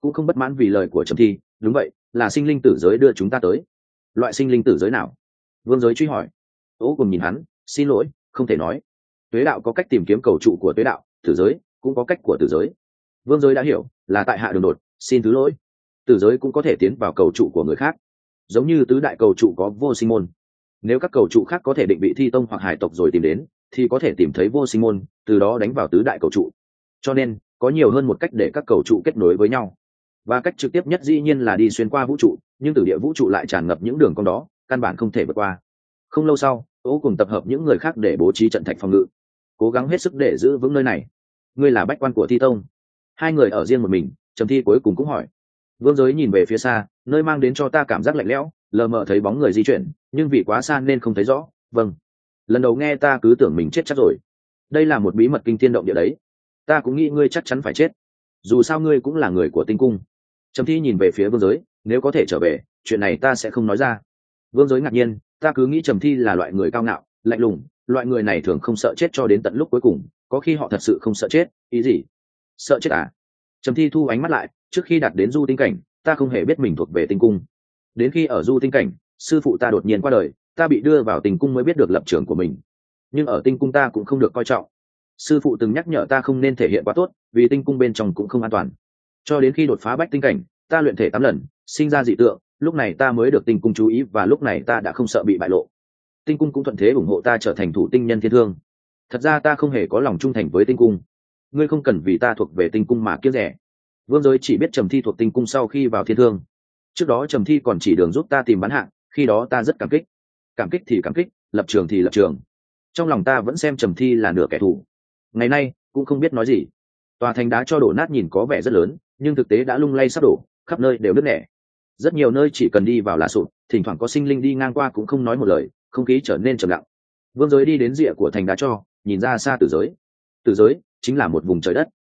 cũng không bất mãn vì lời của Trầm Thi. Đúng vậy, là sinh linh tử giới đưa chúng ta tới. Loại sinh linh tử giới nào? Vương Giới truy hỏi. Ô cùng nhìn hắn, xin lỗi, không thể nói. Tuế đạo có cách tìm kiếm cầu trụ của tuế đạo, tử giới cũng có cách của tử giới. Vương Giới đã hiểu, là tại hạ đường đột, xin thứ lỗi. Tử giới cũng có thể tiến vào cầu trụ của người khác, giống như tứ đại cầu trụ có vô sinh môn. Nếu các cầu trụ khác có thể định vị thi tông hoặc hải tộc rồi tìm đến, thì có thể tìm thấy vô sinh môn, từ đó đánh vào tứ đại cầu trụ. Cho nên có nhiều hơn một cách để các cầu trụ kết nối với nhau, và cách trực tiếp nhất dĩ nhiên là đi xuyên qua vũ trụ, nhưng từ địa vũ trụ lại tràn ngập những đường cong đó, căn bản không thể vượt qua. Không lâu sau, Ô cùng tập hợp những người khác để bố trí trận thạch phòng ngự, cố gắng hết sức để giữ vững nơi này. Ngươi là bách quan của thi tông? Hai người ở riêng một mình, Trầm Thi cuối cùng cũng hỏi. Vương Giới nhìn về phía xa, nơi mang đến cho ta cảm giác lạnh lẽo, lờ mờ thấy bóng người di chuyển, nhưng vì quá xa nên không thấy rõ. Vâng, lần đầu nghe ta cứ tưởng mình chết chắc rồi. Đây là một bí mật kinh thiên động địa đấy. Ta cũng nghĩ ngươi chắc chắn phải chết, dù sao ngươi cũng là người của tinh cung. Trầm Thi nhìn về phía Vương Giới, nếu có thể trở về, chuyện này ta sẽ không nói ra. Vương Giới ngạc nhiên, ta cứ nghĩ Trầm Thi là loại người cao ngạo, lạnh lùng, loại người này thường không sợ chết cho đến tận lúc cuối cùng. Có khi họ thật sự không sợ chết. Ý gì? Sợ chết à? Trầm Thi thu ánh mắt lại, trước khi đạt đến du tinh cảnh, ta không hề biết mình thuộc về tinh cung. Đến khi ở du tinh cảnh, sư phụ ta đột nhiên qua đời, ta bị đưa vào tinh cung mới biết được lập trường của mình. Nhưng ở tinh cung ta cũng không được coi trọng. Sư phụ từng nhắc nhở ta không nên thể hiện quá tốt, vì tinh cung bên trong cũng không an toàn. Cho đến khi đột phá bách tinh cảnh, ta luyện thể 8 lần, sinh ra dị tượng, lúc này ta mới được tinh cung chú ý, và lúc này ta đã không sợ bị bại lộ. Tinh cung cũng thuận thế ủng hộ ta trở thành thủ tinh nhân thiên thương. Thật ra ta không hề có lòng trung thành với tinh cung. Ngươi không cần vì ta thuộc về tinh cung mà kiêng rẻ. Vương Giới chỉ biết Trầm Thi thuộc tinh cung sau khi vào thiên thương. Trước đó Trầm Thi còn chỉ đường giúp ta tìm bán hạng, khi đó ta rất cảm kích. Cảm kích thì cảm kích, lập trường thì lập trường. Trong lòng ta vẫn xem Trầm Thi là nửa kẻ thù. Ngày nay cũng không biết nói gì. Tòa thành đá cho đổ nát nhìn có vẻ rất lớn, nhưng thực tế đã lung lay sắp đổ, khắp nơi đều nứt nẻ. Rất nhiều nơi chỉ cần đi vào là sụp, thỉnh thoảng có sinh linh đi ngang qua cũng không nói một lời, không khí trở nên trầm lặng. Vương Giới đi đến rìa của thành đá cho, nhìn ra xa tử giới. Tử giới chính là một vùng trời đất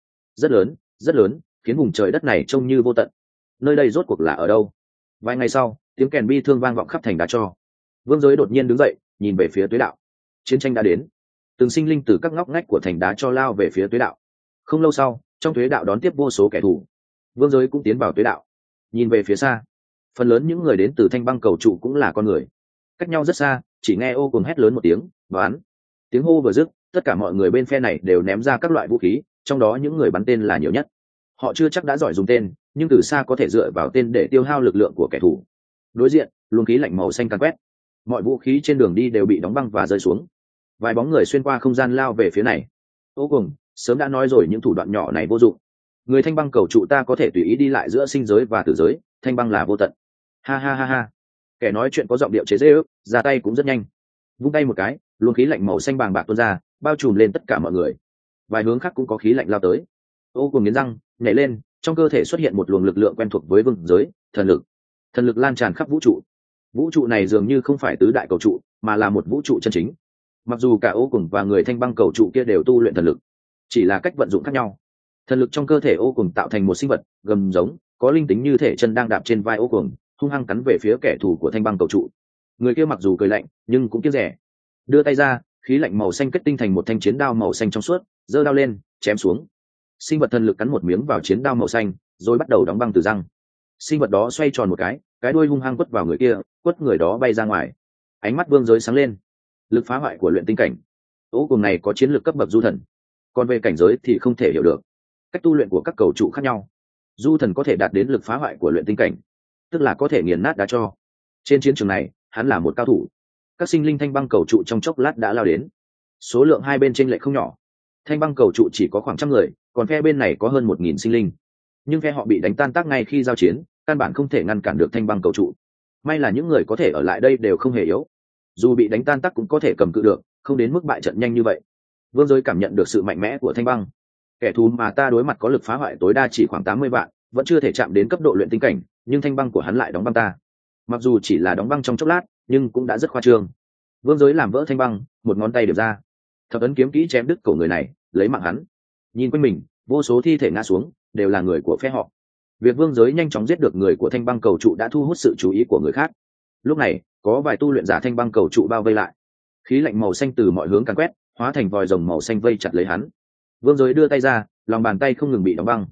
rất lớn, khiến vùng trời đất này trông như vô tận. Nơi đây rốt cuộc là ở đâu? Vài ngày sau, tiếng kèn bi thương vang vọng khắp thành đá cho. Vương Giới đột nhiên đứng dậy, nhìn về phía tuế đạo. Chiến tranh đã đến, từng sinh linh từ các ngóc ngách của thành đá cho lao về phía tuế đạo. Không lâu sau, trong tuế đạo đón tiếp vô số kẻ thù. Vương Giới cũng tiến vào tuế đạo, nhìn về phía xa. Phần lớn những người đến từ thanh băng cầu trụ cũng là con người. Cách nhau rất xa, chỉ nghe Ô cùng hét lớn một tiếng, bắn. Tiếng hô vừa dứt, tất cả mọi người bên phe này đều ném ra các loại vũ khí, trong đó những người bắn tên là nhiều nhất. Họ chưa chắc đã giỏi dùng tên, nhưng từ xa có thể dựa vào tên để tiêu hao lực lượng của kẻ thù. Đối diện, luồng khí lạnh màu xanh càn quét, mọi vũ khí trên đường đi đều bị đóng băng và rơi xuống. Vài bóng người xuyên qua không gian lao về phía này. Ô cùng, sớm đã nói rồi, những thủ đoạn nhỏ này vô dụng. Người thanh băng cầu trụ ta có thể tùy ý đi lại giữa sinh giới và tử giới, thanh băng là vô tận. Ha ha ha ha. Kẻ nói chuyện có giọng điệu chế giễu, ra tay cũng rất nhanh. Vung tay một cái, luồng khí lạnh màu xanh bàng bạc tuôn ra, bao trùm lên tất cả mọi người. Vài hướng khác cũng có khí lạnh lao tới. Ô cùng nghiến răng, nhảy lên, trong cơ thể xuất hiện một luồng lực lượng quen thuộc với vương giới, thần lực. Thần lực lan tràn khắp vũ trụ. Vũ trụ này dường như không phải tứ đại cầu trụ, mà là một vũ trụ chân chính. Mặc dù cả Ô cùng và người thanh băng cầu trụ kia đều tu luyện thần lực, chỉ là cách vận dụng khác nhau. Thần lực trong cơ thể Ô cùng tạo thành một sinh vật gầm giống, có linh tính như thể chân đang đạp trên vai Ô cùng, hung hăng cắn về phía kẻ thù của thanh băng cầu trụ. Người kia mặc dù cười lạnh, nhưng cũng kiêng rẻ. Đưa tay ra, khí lạnh màu xanh kết tinh thành một thanh chiến đao màu xanh trong suốt, giơ đao lên, chém xuống. Sinh vật thần lực cắn một miếng vào chiến đao màu xanh, rồi bắt đầu đóng băng từ răng. Sinh vật đó xoay tròn một cái đuôi hung hăng quất vào người kia, quất người đó bay ra ngoài. Ánh mắt Vương Giới sáng lên. Lực phá hoại của luyện tinh cảnh. Ô cùng này có chiến lược cấp bậc du thần, còn về cảnh giới thì không thể hiểu được. Cách tu luyện của các cầu trụ khác nhau. Du thần có thể đạt đến lực phá hoại của luyện tinh cảnh, tức là có thể nghiền nát đá cho. Trên chiến trường này, hắn là một cao thủ. Các sinh linh thanh băng cầu trụ trong chốc lát đã lao đến. Số lượng hai bên chênh lệch không nhỏ. Thanh băng cầu trụ chỉ có khoảng 100 người, còn phe bên này có hơn 1000 sinh linh. Nhưng phe họ bị đánh tan tác ngay khi giao chiến, căn bản không thể ngăn cản được thanh băng cầu trụ. May là những người có thể ở lại đây đều không hề yếu, dù bị đánh tan tác cũng có thể cầm cự được, không đến mức bại trận nhanh như vậy. Vương Giới cảm nhận được sự mạnh mẽ của thanh băng. Kẻ thù mà ta đối mặt có lực phá hoại tối đa chỉ khoảng 80 vạn, vẫn chưa thể chạm đến cấp độ luyện tinh cảnh, nhưng thanh băng của hắn lại đóng băng ta. Mặc dù chỉ là đóng băng trong chốc lát, nhưng cũng đã rất khoa trương. Vương Giới làm vỡ thanh băng, một ngón tay điểm ra, thập ấn kiếm kỹ chém đứt cổ người này, lấy mạng hắn. Nhìn quanh mình, vô số thi thể ngã xuống, đều là người của phe họ. Việc Vương Giới nhanh chóng giết được người của thanh băng cầu trụ đã thu hút sự chú ý của người khác. Lúc này, có vài tu luyện giả thanh băng cầu trụ bao vây lại. Khí lạnh màu xanh từ mọi hướng càn quét, hóa thành vòi rồng màu xanh vây chặt lấy hắn. Vương Giới đưa tay ra, lòng bàn tay không ngừng bị đóng băng.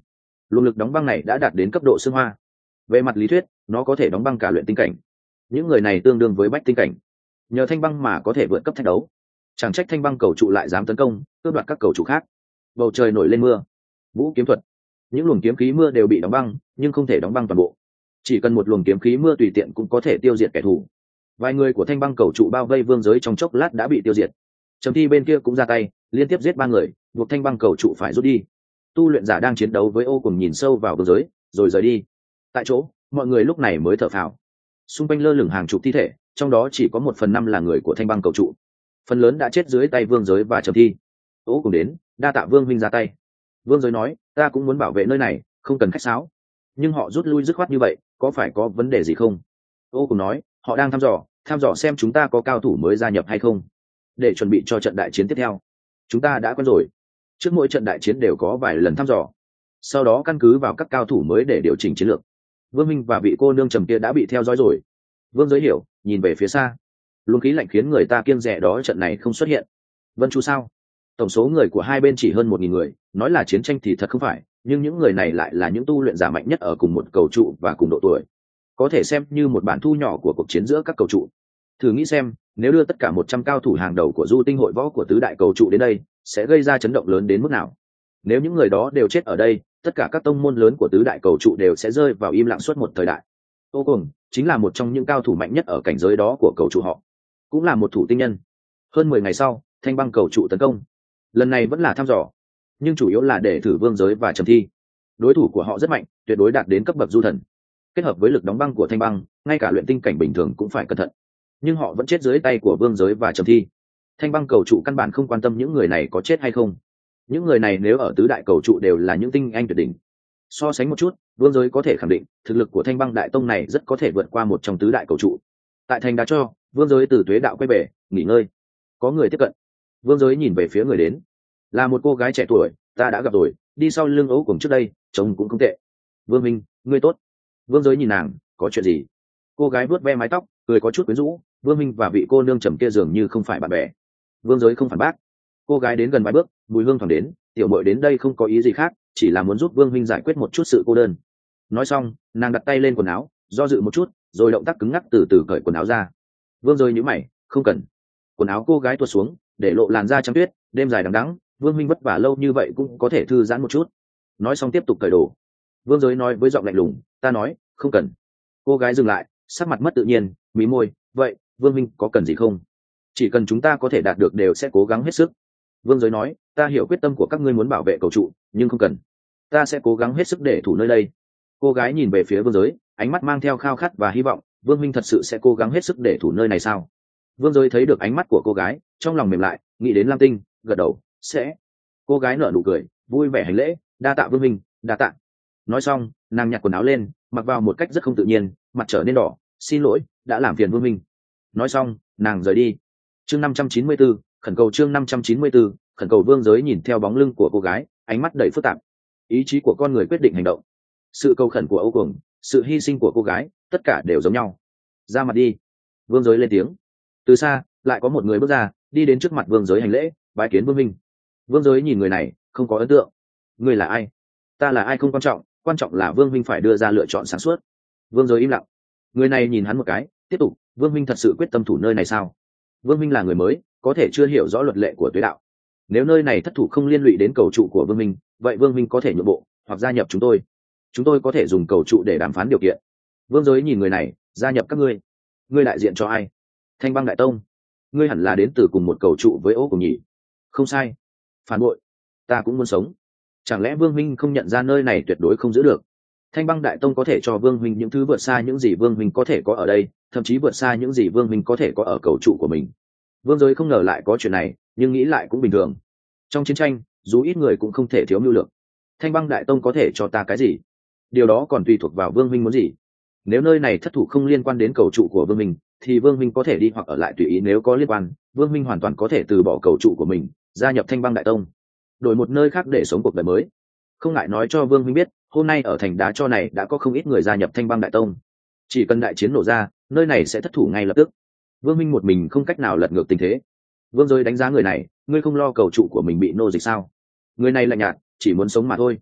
luồng lực đóng băng này đã đạt đến cấp độ xương hoa. Về mặt lý thuyết nó có thể đóng băng cả luyện tinh cảnh, những người này tương đương với bách tinh cảnh, nhờ thanh băng mà có thể vượt cấp thách đấu. Chẳng trách thanh băng cầu trụ lại dám tấn công cướp đoạt các cầu trụ khác. Bầu trời nổi lên mưa, vũ kiếm thuật, những luồng kiếm khí mưa đều bị đóng băng nhưng không thể đóng băng toàn bộ, chỉ cần một luồng kiếm khí mưa tùy tiện cũng có thể tiêu diệt kẻ thù. Vài người của thanh băng cầu trụ bao vây vương giới trong chốc lát đã bị tiêu diệt. Trầm Thi bên kia cũng ra tay liên tiếp giết 3 người, buộc thanh băng cầu trụ phải rút đi. Tu luyện giả đang chiến đấu với Ô Cùng nhìn sâu vào vương giới rồi rời đi. Tại chỗ mọi người lúc này mới thở phào. Xung quanh lơ lửng hàng chục thi thể, trong đó chỉ có 1/5 là người của thanh băng cầu trụ, phần lớn đã chết dưới tay vương giới và Trầm Thi. Ô Cùng đến, đa tạ vương huynh ra tay. Vương giới nói, ta cũng muốn bảo vệ nơi này, không cần khách sáo. Nhưng họ rút lui dứt khoát như vậy, có phải có vấn đề gì không? Ô Cùng nói, họ đang thăm dò xem chúng ta có cao thủ mới gia nhập hay không, để chuẩn bị cho trận đại chiến tiếp theo. Chúng ta đã quen rồi, trước mỗi trận đại chiến đều có vài lần thăm dò, sau đó căn cứ vào các cao thủ mới để điều chỉnh chiến lược. Vương minh và vị cô nương Trầm kia đã bị theo dõi rồi. Vương giới hiểu, nhìn về phía xa, luồng khí lạnh khiến người ta kiêng dè đó trận này không xuất hiện. Vân Chu sao? Tổng số người của hai bên chỉ hơn 1.000 người, nói là chiến tranh thì thật không phải, nhưng những người này lại là những tu luyện giả mạnh nhất ở cùng một cầu trụ và cùng độ tuổi, có thể xem như một bản thu nhỏ của cuộc chiến giữa các cầu trụ. Thử nghĩ xem, nếu đưa tất cả 100 cao thủ hàng đầu của du tinh hội võ của tứ đại cầu trụ đến đây, sẽ gây ra chấn động lớn đến mức nào? Nếu những người đó đều chết ở đây, tất cả các tông môn lớn của tứ đại cầu trụ đều sẽ rơi vào im lặng suốt một thời đại. Ô Cùng chính là một trong những cao thủ mạnh nhất ở cảnh giới đó của cầu trụ họ, cũng là một thủ tinh nhân. Hơn 10 ngày sau, thanh băng cầu trụ tấn công. Lần này vẫn là thăm dò, nhưng chủ yếu là để thử vương giới và Trầm Thi. Đối thủ của họ rất mạnh, tuyệt đối đạt đến cấp bậc du thần. Kết hợp với lực đóng băng của thanh băng, ngay cả luyện tinh cảnh bình thường cũng phải cẩn thận. Nhưng họ vẫn chết dưới tay của vương giới và Trầm Thi. Thanh băng cầu trụ căn bản không quan tâm những người này có chết hay không. Những người này nếu ở tứ đại cầu trụ đều là những tinh anh tuyệt đỉnh. So sánh một chút, vương giới có thể khẳng định thực lực của thanh băng đại tông này rất có thể vượt qua một trong tứ đại cầu trụ. Tại thành Đá Cho, vương giới từ tuế đạo quay về nghỉ ngơi. Có người tiếp cận. Vương giới nhìn về phía người đến, là một cô gái trẻ tuổi, ta đã gặp rồi, đi sau lưng Ấu Cùng trước đây, trông cũng không tệ. Vương minh, ngươi tốt. Vương giới nhìn nàng, có chuyện gì? Cô gái vuốt ve mái tóc, cười có chút quyến rũ. Vương minh và vị cô nương Trầm kia dường như không phải bạn bè. Vương giới không phản bác. Cô gái đến gần vài bước, mùi hương thoảng đến, tiểu muội đến đây không có ý gì khác, chỉ là muốn giúp Vương minh giải quyết một chút sự cô đơn. Nói xong, nàng đặt tay lên quần áo, do dự một chút, rồi động tác cứng ngắc từ từ cởi quần áo ra. Vương giới nhíu mày, không cần. Quần áo cô gái tuột xuống, để lộ làn da trắng tuyết. Đêm dài đằng đẵng, Vương minh vất vả lâu như vậy cũng có thể thư giãn một chút. Nói xong tiếp tục cởi đồ. Vương giới nói với giọng lạnh lùng, ta nói không cần. Cô gái dừng lại, sắc mặt mất tự nhiên, mí môi, vậy Vương minh có cần gì không? Chỉ cần chúng ta có thể đạt được đều sẽ cố gắng hết sức. Vương giới nói, ta hiểu quyết tâm của các ngươi muốn bảo vệ cầu trụ, nhưng không cần, ta sẽ cố gắng hết sức để thủ nơi đây. Cô gái nhìn về phía vương giới, ánh mắt mang theo khao khát và hy vọng. Vương minh thật sự sẽ cố gắng hết sức để thủ nơi này sao? Vương giới thấy được ánh mắt của cô gái, trong lòng mềm lại, nghĩ đến Lam Tinh, gật đầu, sẽ. Cô gái nở nụ cười, vui vẻ hành lễ, đa tạ Vương minh, đa tạ. Nói xong, nàng nhặt quần áo lên, mặc vào một cách rất không tự nhiên, mặt trở nên đỏ, xin lỗi, đã làm phiền Vương minh. Nói xong, nàng rời đi. Chương 594, khẩn cầu. Chương 594, khẩn cầu. Vương giới nhìn theo bóng lưng của cô gái, ánh mắt đầy phức tạp. Ý chí của con người quyết định hành động. Sự cầu khẩn của Âu Cuồng, sự hy sinh của cô gái, tất cả đều giống nhau. Ra mặt đi. Vương giới lên tiếng. Từ xa, lại có một người bước ra, đi đến trước mặt vương giới hành lễ, bái kiến Vương minh. Vương giới nhìn người này, không có ấn tượng. Người là ai? Ta là ai không quan trọng, quan trọng là Vương minh phải đưa ra lựa chọn sáng suốt. Vương giới im lặng. Người này nhìn hắn một cái, tiếp tục, Vương minh thật sự quyết tâm thủ nơi này sao? Vương minh là người mới, có thể chưa hiểu rõ luật lệ của tuế đạo. Nếu nơi này thất thủ không liên lụy đến cầu trụ của Vương minh, vậy Vương minh có thể nhượng bộ hoặc gia nhập chúng tôi. Chúng tôi có thể dùng cầu trụ để đàm phán điều kiện. Vương giới nhìn người này, gia nhập các ngươi. Ngươi đại diện cho ai? Thanh băng đại tông. Ngươi hẳn là đến từ cùng một cầu trụ với Ô Cùng nhỉ? Không sai. Phản bội. Ta cũng muốn sống. Chẳng lẽ Vương minh không nhận ra nơi này tuyệt đối không giữ được? Thanh băng đại tông có thể cho Vương minh những thứ vượt xa những gì Vương minh có thể có ở đây, thậm chí vượt xa những gì Vương minh có thể có ở cầu trụ của mình. Vương giới không ngờ lại có chuyện này, nhưng nghĩ lại cũng bình thường. Trong chiến tranh, dù ít người cũng không thể thiếu mưu lược. Thanh băng đại tông có thể cho ta cái gì? Điều đó còn tùy thuộc vào Vương minh muốn gì. Nếu nơi này thất thủ không liên quan đến cầu trụ của Vương minh, thì Vương minh có thể đi hoặc ở lại tùy ý. Nếu có liên quan, Vương minh hoàn toàn có thể từ bỏ cầu trụ của mình, gia nhập Thanh băng đại tông, đổi một nơi khác để sống cuộc đời mới. Không ngại nói cho Vương minh biết, hôm nay ở thành Đá Cho này đã có không ít người gia nhập Thanh băng đại tông. Chỉ cần đại chiến nổ ra, nơi này sẽ thất thủ ngay lập tức. Vương minh một mình không cách nào lật ngược tình thế. Vương giới đánh giá người này, ngươi không lo cầu trụ của mình bị nô dịch sao? Người này lạnh nhạt, chỉ muốn sống mà thôi.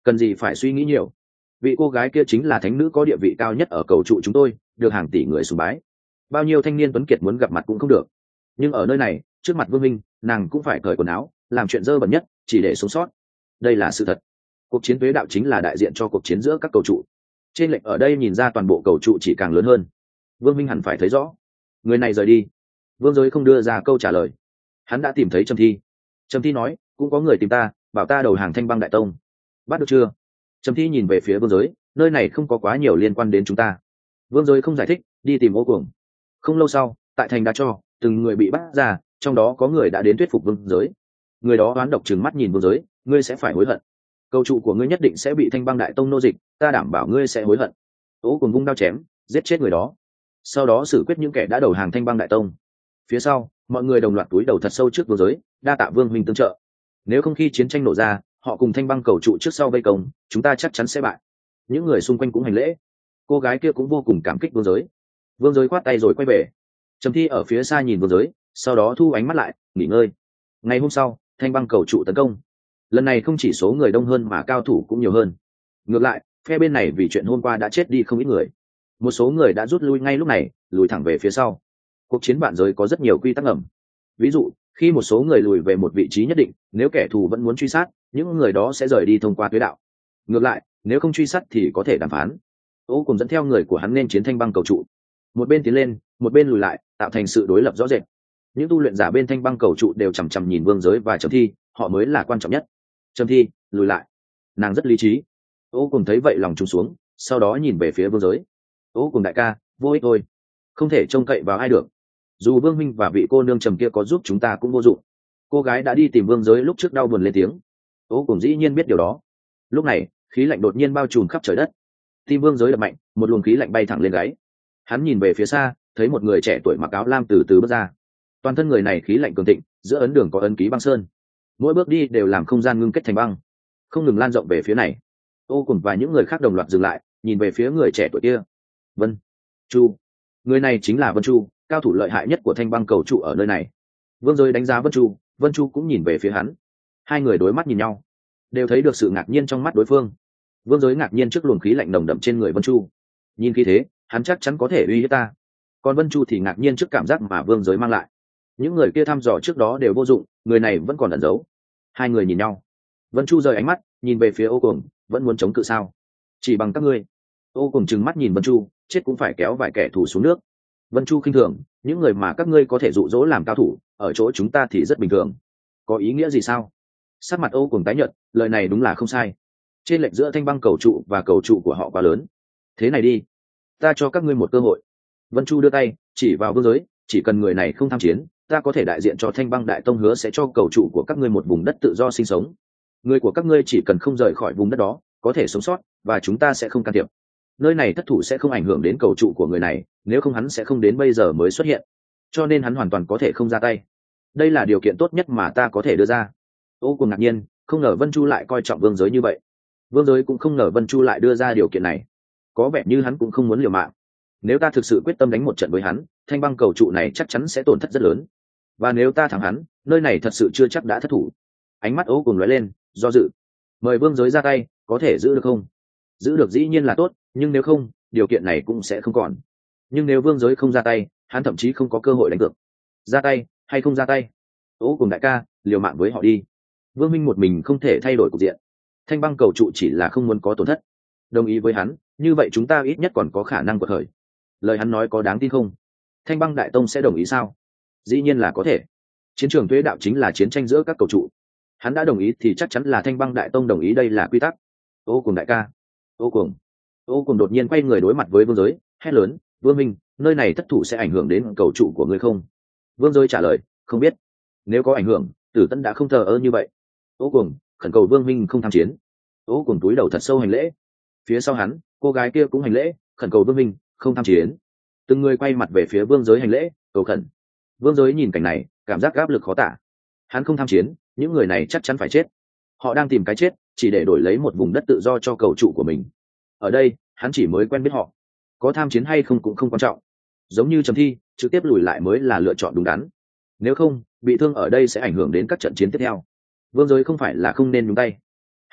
cần gì phải suy nghĩ nhiều. Vị cô gái kia chính là thánh nữ có địa vị cao nhất ở cầu trụ chúng tôi, được hàng tỷ người sùng bái. Bao nhiêu thanh niên tuấn kiệt muốn gặp mặt cũng không được, nhưng ở nơi này trước mặt Vương Minh, nàng cũng phải cởi quần áo làm chuyện dơ bẩn nhất chỉ để sống sót. Đây là sự thật. Cuộc chiến tuế đạo chính là đại diện cho cuộc chiến giữa các cầu trụ. Trên lệnh ở đây nhìn ra toàn bộ cầu trụ chỉ càng lớn hơn. Vương Minh hẳn phải thấy rõ. Người này rời đi. Vương Giới không đưa ra câu trả lời. Hắn đã tìm thấy Trầm Thi. Trầm Thi nói cũng có người tìm ta, bảo ta đầu hàng Thanh Băng Đại Tông. Bắt được chưa? Trầm Thi nhìn về phía Vương Giới, nơi này không có quá nhiều liên quan đến chúng ta. Vương Giới không giải thích, đi tìm Ô Cuồng. Không lâu sau, tại thành Đa Cho, từng người bị bắt ra, trong đó có người đã đến thuyết phục Vương Giới. Người đó oán độc trừng mắt nhìn Vương Giới, ngươi sẽ phải hối hận. Cầu trụ của ngươi nhất định sẽ bị Thanh Băng Đại Tông nô dịch, ta đảm bảo ngươi sẽ hối hận. Ô Cuồng vung đao chém, giết chết người đó. Sau đó xử quyết những kẻ đã đầu hàng Thanh Băng Đại Tông. Phía sau, mọi người đồng loạt túi đầu thật sâu trước Vương Giới, đa tạ Vương huynh tương trợ. Nếu không khi chiến tranh nổ ra, họ cùng Thanh Băng cầu trụ trước sau vây công, chúng ta chắc chắn sẽ bại. Những người xung quanh cũng hành lễ. Cô gái kia cũng vô cùng cảm kích Vương Giới. Vương Giới khoát tay rồi quay về. Trầm Thi ở phía xa nhìn Vương Giới, sau đó thu ánh mắt lại, nghỉ ngơi. Ngày hôm sau, Thanh Băng cầu trụ tấn công. Lần này không chỉ số người đông hơn mà cao thủ cũng nhiều hơn. Ngược lại, phe bên này vì chuyện hôm qua đã chết đi không ít người. Một số người đã rút lui ngay lúc này, lùi thẳng về phía sau. Cuộc chiến vạn giới có rất nhiều quy tắc ngầm. Ví dụ, khi một số người lùi về một vị trí nhất định, nếu kẻ thù vẫn muốn truy sát, những người đó sẽ rời đi thông qua tuế đạo. Ngược lại, nếu không truy sát thì có thể đàm phán. Ô cùng dẫn theo người của hắn nên chiến Thanh Băng cầu trụ. Một bên tiến lên, một bên lùi lại, tạo thành sự đối lập rõ rệt. Những tu luyện giả bên Thanh Băng cầu trụ đều chằm chằm nhìn Vương Giới và Trầm Thi, họ mới là quan trọng nhất. Trầm Thi lùi lại, nàng rất lý trí. Ô cùng thấy vậy lòng trùng xuống, sau đó nhìn về phía Vương Giới. Ô cùng đại ca, vô ích thôi, không thể trông cậy vào ai được. Dù Vương Minh và vị cô nương Trầm kia có giúp chúng ta cũng vô dụng. Cô gái đã đi tìm Vương Giới lúc trước đau buồn lên tiếng. Ô cùng dĩ nhiên biết điều đó. Lúc này, khí lạnh đột nhiên bao trùm khắp trời đất. Tim Vương Giới đập mạnh, một luồng khí lạnh bay thẳng lên gáy. Hắn nhìn về phía xa, thấy một người trẻ tuổi mặc áo lam từ từ bước ra. Toàn thân người này khí lạnh cường thịnh, giữa ấn đường có ấn ký băng sơn. Mỗi bước đi đều làm không gian ngưng kết thành băng, không ngừng lan rộng về phía này. Ô cùng và những người khác đồng loạt dừng lại, nhìn về phía người trẻ tuổi kia. Vân Chu, người này chính là Vân Chu, cao thủ lợi hại nhất của Thanh Băng cầu trụ ở nơi này. Vương Giới đánh giá Vân Chu cũng nhìn về phía hắn. Hai người đối mắt nhìn nhau, đều thấy được sự ngạc nhiên trong mắt đối phương. Vương Giới ngạc nhiên trước luồng khí lạnh nồng đậm trên người Vân Chu, nhìn khí thế, hắn chắc chắn có thể uy hiếp ta. Còn Vân Chu thì ngạc nhiên trước cảm giác mà Vương Giới mang lại. Những người kia thăm dò trước đó đều vô dụng, người này vẫn còn ẩn giấu. Hai người nhìn nhau. Vân Chu rời ánh mắt, nhìn về phía Ô Cuồng, vẫn muốn chống cự sao? Chỉ bằng các ngươi. Ô Cuồng trừng mắt nhìn Vân Chu, chết cũng phải kéo vài kẻ thù xuống nước. Vân Chu khinh thường, những người mà các ngươi có thể dụ dỗ làm cao thủ, ở chỗ chúng ta thì rất bình thường. Có ý nghĩa gì sao? Sắc mặt Ô Cuồng tái nhợt, lời này đúng là không sai. Trên lệch giữa Thanh Băng cầu trụ và cầu trụ của họ quá lớn. Thế này đi, ta cho các ngươi một cơ hội. Vân Chu đưa tay chỉ vào Vương Giới, chỉ cần người này không tham chiến, ta có thể đại diện cho Thanh Băng Đại Tông hứa sẽ cho cầu trụ của các ngươi một vùng đất tự do sinh sống. Người của các ngươi chỉ cần không rời khỏi vùng đất đó, có thể sống sót, và chúng ta sẽ không can thiệp. Nơi này thất thủ sẽ không ảnh hưởng đến cầu trụ của người này, nếu không hắn sẽ không đến bây giờ mới xuất hiện. Cho nên hắn hoàn toàn có thể không ra tay. Đây là điều kiện tốt nhất mà ta có thể đưa ra. Ô Cuồng ngạc nhiên, không ngờ Vân Chu lại coi trọng Vương Giới như vậy. Vương Giới cũng không ngờ Vân Chu lại đưa ra điều kiện này. Có vẻ như hắn cũng không muốn liều mạng. Nếu ta thực sự quyết tâm đánh một trận với hắn, Thanh Băng cầu trụ này chắc chắn sẽ tổn thất rất lớn. Và nếu ta thắng hắn, nơi này thật sự chưa chắc đã thất thủ. Ánh mắt Ô Cuồng lóe lên, do dự. Mời Vương Giới ra tay, có thể giữ được không? Giữ được dĩ nhiên là tốt, nhưng nếu không, điều kiện này cũng sẽ không còn. Nhưng nếu Vương Giới không ra tay, hắn thậm chí không có cơ hội đánh cược. Ra tay hay không ra tay? Ô Cuồng đại ca, liều mạng với họ đi. Vương Minh một mình không thể thay đổi cục diện. Thanh Băng cầu trụ chỉ là không muốn có tổn thất. Đồng ý với hắn, như vậy chúng ta ít nhất còn có khả năng quật khởi. Lời hắn nói có đáng tin không? Thanh Băng Đại Tông sẽ đồng ý sao? Dĩ nhiên là có thể. Chiến trường tuế đạo chính là chiến tranh giữa các cầu trụ. Hắn đã đồng ý thì chắc chắn là Thanh Băng Đại Tông đồng ý, đây là quy tắc. Ô Cuồng đại ca. Ô Cuồng đột nhiên quay người đối mặt với Vương Giới, hét lớn, Vương Minh, nơi này thất thủ sẽ ảnh hưởng đến cầu trụ của ngươi không? Vương Giới trả lời, không biết. Nếu có ảnh hưởng, Tử Tẫn đã không thờ ơ như vậy. Ô Cuồng khẩn cầu Vương Minh không tham chiến. Ô Cuồng túi đầu thật sâu hành lễ. Phía sau hắn, cô gái kia cũng hành lễ, khẩn cầu Vương Minh không tham chiến. Từng người quay mặt về phía Vương Giới hành lễ, cầu khẩn. Vương Giới nhìn cảnh này, cảm giác áp lực khó tả. Hắn không tham chiến, những người này chắc chắn phải chết. Họ đang tìm cái chết, chỉ để đổi lấy một vùng đất tự do cho cầu trụ của mình. Ở đây, hắn chỉ mới quen biết họ. Có tham chiến hay không cũng không quan trọng. Giống như Trầm Thi, trực tiếp lùi lại mới là lựa chọn đúng đắn. Nếu không, bị thương ở đây sẽ ảnh hưởng đến các trận chiến tiếp theo. Vương Giới không phải là không nên nhúng tay. Hắn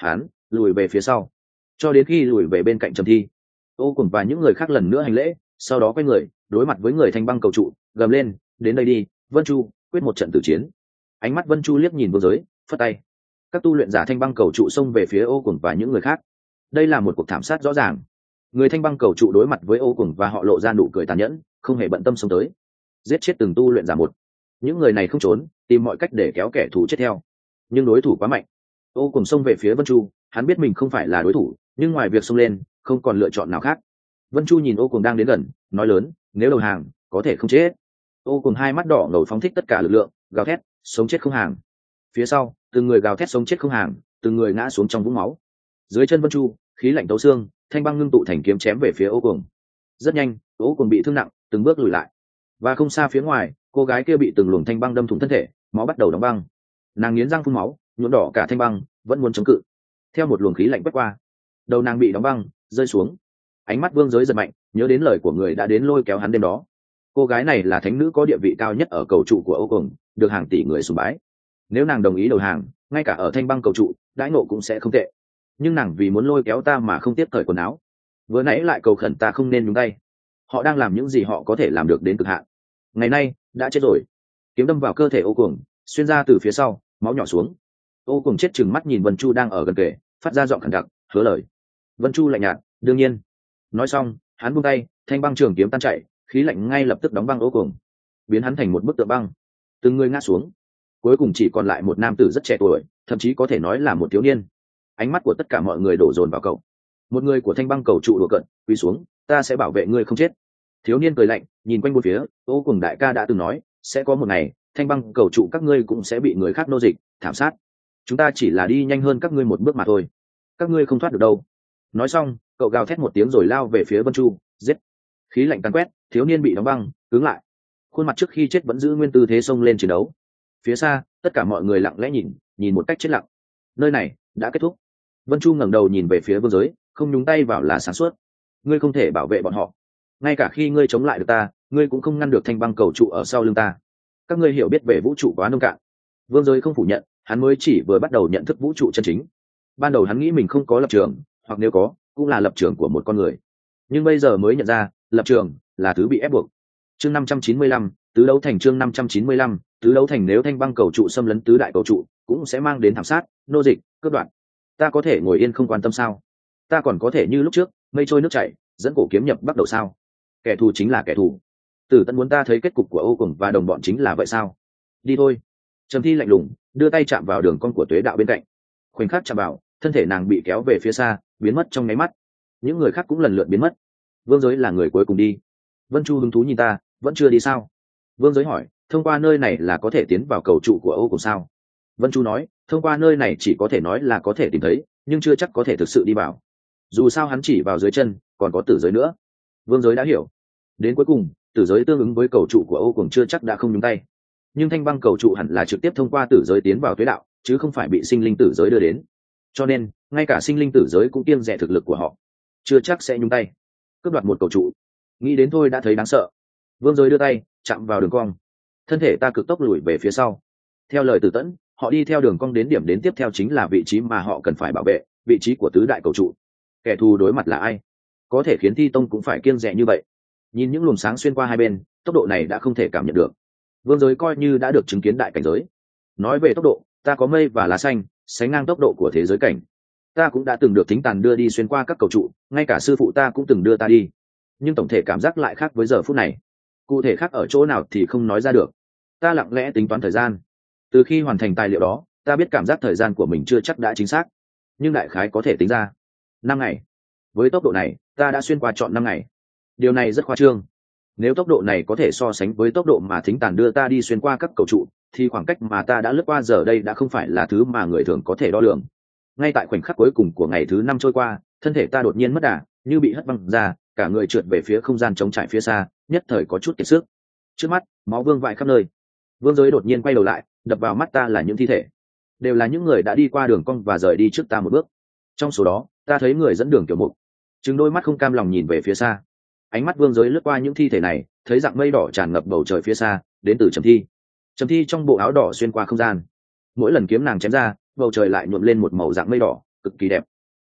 lùi về phía sau, cho đến khi lùi về bên cạnh Trầm Thi. Ô Cuồng và những người khác lần nữa hành lễ, sau đó quay người đối mặt với người thanh băng cầu trụ, gầm lên, đến đây đi, Vân Chu, quyết một trận tử chiến. Ánh mắt Vân Chu liếc nhìn Vương Giới, phất tay. Các tu luyện giả thanh băng cầu trụ xông về phía Ô Cuồng và những người khác. Đây là một cuộc thảm sát rõ ràng. Người thanh băng cầu trụ đối mặt với Ô Cuồng và họ lộ ra nụ cười tàn nhẫn, không hề bận tâm xông tới, giết chết từng tu luyện giả một. Những người này không trốn, tìm mọi cách để kéo kẻ thù chết theo, nhưng đối thủ quá mạnh. Ô Cuồng xông về phía Vân Chu, hắn biết mình không phải là đối thủ, nhưng ngoài việc xông lên, không còn lựa chọn nào khác. Vân Chu nhìn Ô Cuồng đang đến gần, nói lớn, nếu đầu hàng, có thể không chết. Ô Cuồng hai mắt đỏ ngầu phóng thích tất cả lực lượng, gào thét, sống chết không hàng. Phía sau, từng người gào thét sống chết không hàng, từng người ngã xuống trong vũng máu. Dưới chân Vân Chu, khí lạnh tấu xương, thanh băng ngưng tụ thành kiếm chém về phía Ô Cuồng. Rất nhanh, Ô Cuồng bị thương nặng, từng bước lùi lại. Và không xa phía ngoài, cô gái kia bị từng luồng thanh băng đâm thủng thân thể, máu bắt đầu đóng băng. Nàng nghiến răng phun máu, nhuộm đỏ cả thanh băng, vẫn muốn chống cự. Theo một luồng khí lạnh quét qua, đầu nàng bị đóng băng, rơi xuống. Ánh mắt Vương Giới giật mạnh, nhớ đến lời của người đã đến lôi kéo hắn đêm đó. Cô gái này là thánh nữ có địa vị cao nhất ở cầu trụ của Ô Cuồng, được hàng tỷ người sùng bái. Nếu nàng đồng ý đầu hàng, ngay cả ở thanh băng cầu trụ, đãi ngộ cũng sẽ không tệ. Nhưng nàng vì muốn lôi kéo ta mà không tiếp cởi quần áo, vừa nãy lại cầu khẩn ta không nên nhúng tay. Họ đang làm những gì họ có thể làm được đến cực hạn. Ngày nay đã chết rồi. Kiếm đâm vào cơ thể Ô Cuồng, xuyên ra từ phía sau, máu nhỏ xuống. Ô Cuồng chết chừng mắt nhìn Vân Chu đang ở gần kề, phát ra giọng khàn đặc, hứa lời. Vân Chu lạnh nhạt, đương nhiên. Nói xong, hắn buông tay, thanh băng trường kiếm tan chạy, khí lạnh ngay lập tức đóng băng Ô Cuồng, biến hắn thành một bức tượng băng. Từng người ngã xuống, cuối cùng chỉ còn lại một nam tử rất trẻ tuổi, thậm chí có thể nói là một thiếu niên. Ánh mắt của tất cả mọi người đổ dồn vào cậu. Một người của thanh băng cầu trụ đùa cợt, quỳ xuống, ta sẽ bảo vệ ngươi không chết. Thiếu niên cười lạnh, nhìn quanh bốn phía, Ô Cuồng đại ca đã từng nói, sẽ có một ngày, thanh băng cầu trụ các ngươi cũng sẽ bị người khác nô dịch, thảm sát. Chúng ta chỉ là đi nhanh hơn các ngươi một bước mà thôi. Các ngươi không thoát được đâu. Nói xong, cậu gào thét một tiếng rồi lao về phía Vân Chu, giết. Khí lạnh càn quét, thiếu niên bị đóng băng, cứng lại. Khuôn mặt trước khi chết vẫn giữ nguyên tư thế xông lên chiến đấu. Phía xa, tất cả mọi người lặng lẽ nhìn một cách chết lặng. Nơi này đã kết thúc. Vân Chu ngẩng đầu nhìn về phía Vương Giới, không nhúng tay vào là sáng suốt. Ngươi không thể bảo vệ bọn họ. Ngay cả khi ngươi chống lại được ta, ngươi cũng không ngăn được thanh băng cầu trụ ở sau lưng ta. Các ngươi hiểu biết về vũ trụ quá nông cạn. Vương Giới không phủ nhận, hắn mới chỉ vừa bắt đầu nhận thức vũ trụ chân chính. Ban đầu hắn nghĩ mình không có lập trường, hoặc nếu có, cũng là lập trường của một con người. Nhưng bây giờ mới nhận ra, lập trường là thứ bị ép buộc. Chương 595, tứ đấu thành. Chương 595, tứ đấu thành. Nếu thanh băng cầu trụ xâm lấn tứ đại cầu trụ, cũng sẽ mang đến thảm sát, nô dịch, cướp đoạt. Ta có thể ngồi yên không quan tâm sao? Ta còn có thể như lúc trước, mây trôi nước chảy, dẫn cổ kiếm nhập bắt đầu sao? Kẻ thù chính là kẻ thù. Tử Tẫn muốn ta thấy kết cục của Ô Cuồng và đồng bọn chính là vậy sao? Đi thôi. Trầm Thi lạnh lùng, đưa tay chạm vào đường cong của Tuế Đạo bên cạnh. Khoảnh khắc chạm vào, thân thể nàng bị kéo về phía xa, biến mất trong nháy mắt. Những người khác cũng lần lượt biến mất. Vương Giới là người cuối cùng đi. Vân Chu hứng thú nhìn ta, vẫn chưa đi sao? Vương Giới hỏi, thông qua nơi này là có thể tiến vào cầu trụ của Ô Cuồng sao? Vân Chu nói, thông qua nơi này chỉ có thể nói là có thể tìm thấy, nhưng chưa chắc có thể thực sự đi vào. Dù sao hắn chỉ vào dưới chân, còn có tử giới nữa. Vương Giới đã hiểu. Đến cuối cùng, tử giới tương ứng với cầu trụ của Ô Cuồng chưa chắc đã không nhúng tay. Nhưng thanh băng cầu trụ hẳn là trực tiếp thông qua tử giới tiến vào Tuế Đạo, chứ không phải bị sinh linh tử giới đưa đến. Cho nên, ngay cả sinh linh tử giới cũng kiêng dè thực lực của họ, chưa chắc sẽ nhúng tay cướp đoạt một cầu trụ. Nghĩ đến thôi đã thấy đáng sợ. Vương Giới đưa tay chạm vào đường cong, thân thể ta cực tốc lùi về phía sau. Theo lời Tử Tẫn, họ đi theo đường cong đến điểm đến tiếp theo chính là vị trí mà họ cần phải bảo vệ, vị trí của tứ đại cầu trụ. Kẻ thù đối mặt là ai? Có thể khiến Thi Tông cũng phải kiêng dè như vậy? Nhìn những luồng sáng xuyên qua hai bên, tốc độ này đã không thể cảm nhận được. Vương Giới coi như đã được chứng kiến đại cảnh giới. Nói về tốc độ, ta có mây và lá xanh, sánh ngang tốc độ của thế giới cảnh. Ta cũng đã từng được Thính Tàn đưa đi xuyên qua các cầu trụ, ngay cả sư phụ ta cũng từng đưa ta đi. Nhưng tổng thể cảm giác lại khác với giờ phút này. Cụ thể khác ở chỗ nào thì không nói ra được. Ta lặng lẽ tính toán thời gian. Từ khi hoàn thành tài liệu đó, ta biết cảm giác thời gian của mình chưa chắc đã chính xác, nhưng đại khái có thể tính ra 5 ngày. Với tốc độ này, ta đã xuyên qua trọn 5 ngày. Điều này rất khoa trương. Nếu tốc độ này có thể so sánh với tốc độ mà Thính Tàn đưa ta đi xuyên qua các cầu trụ, thì khoảng cách mà ta đã lướt qua giờ đây đã không phải là thứ mà người thường có thể đo lường. Ngay tại khoảnh khắc cuối cùng của ngày thứ 5 trôi qua, thân thể ta đột nhiên mất đà, như bị hất văng ra, cả người trượt về phía không gian trống trải phía xa, nhất thời có chút kiệt sức. Trước mắt, máu vương vãi khắp nơi. Vương Giới đột nhiên quay đầu lại, đập vào mắt ta là những thi thể, đều là những người đã đi qua đường cong và rời đi trước ta một bước. Trong số đó, ta thấy người dẫn đường Tiểu Mục, trừng đôi mắt không cam lòng nhìn về phía xa. Ánh mắt Vương Giới lướt qua những thi thể này, thấy dạng mây đỏ tràn ngập bầu trời phía xa, đến từ Trầm Thi. Trầm Thi trong bộ áo đỏ xuyên qua không gian, mỗi lần kiếm nàng chém ra, bầu trời lại nhuộm lên một màu dạng mây đỏ, cực kỳ đẹp.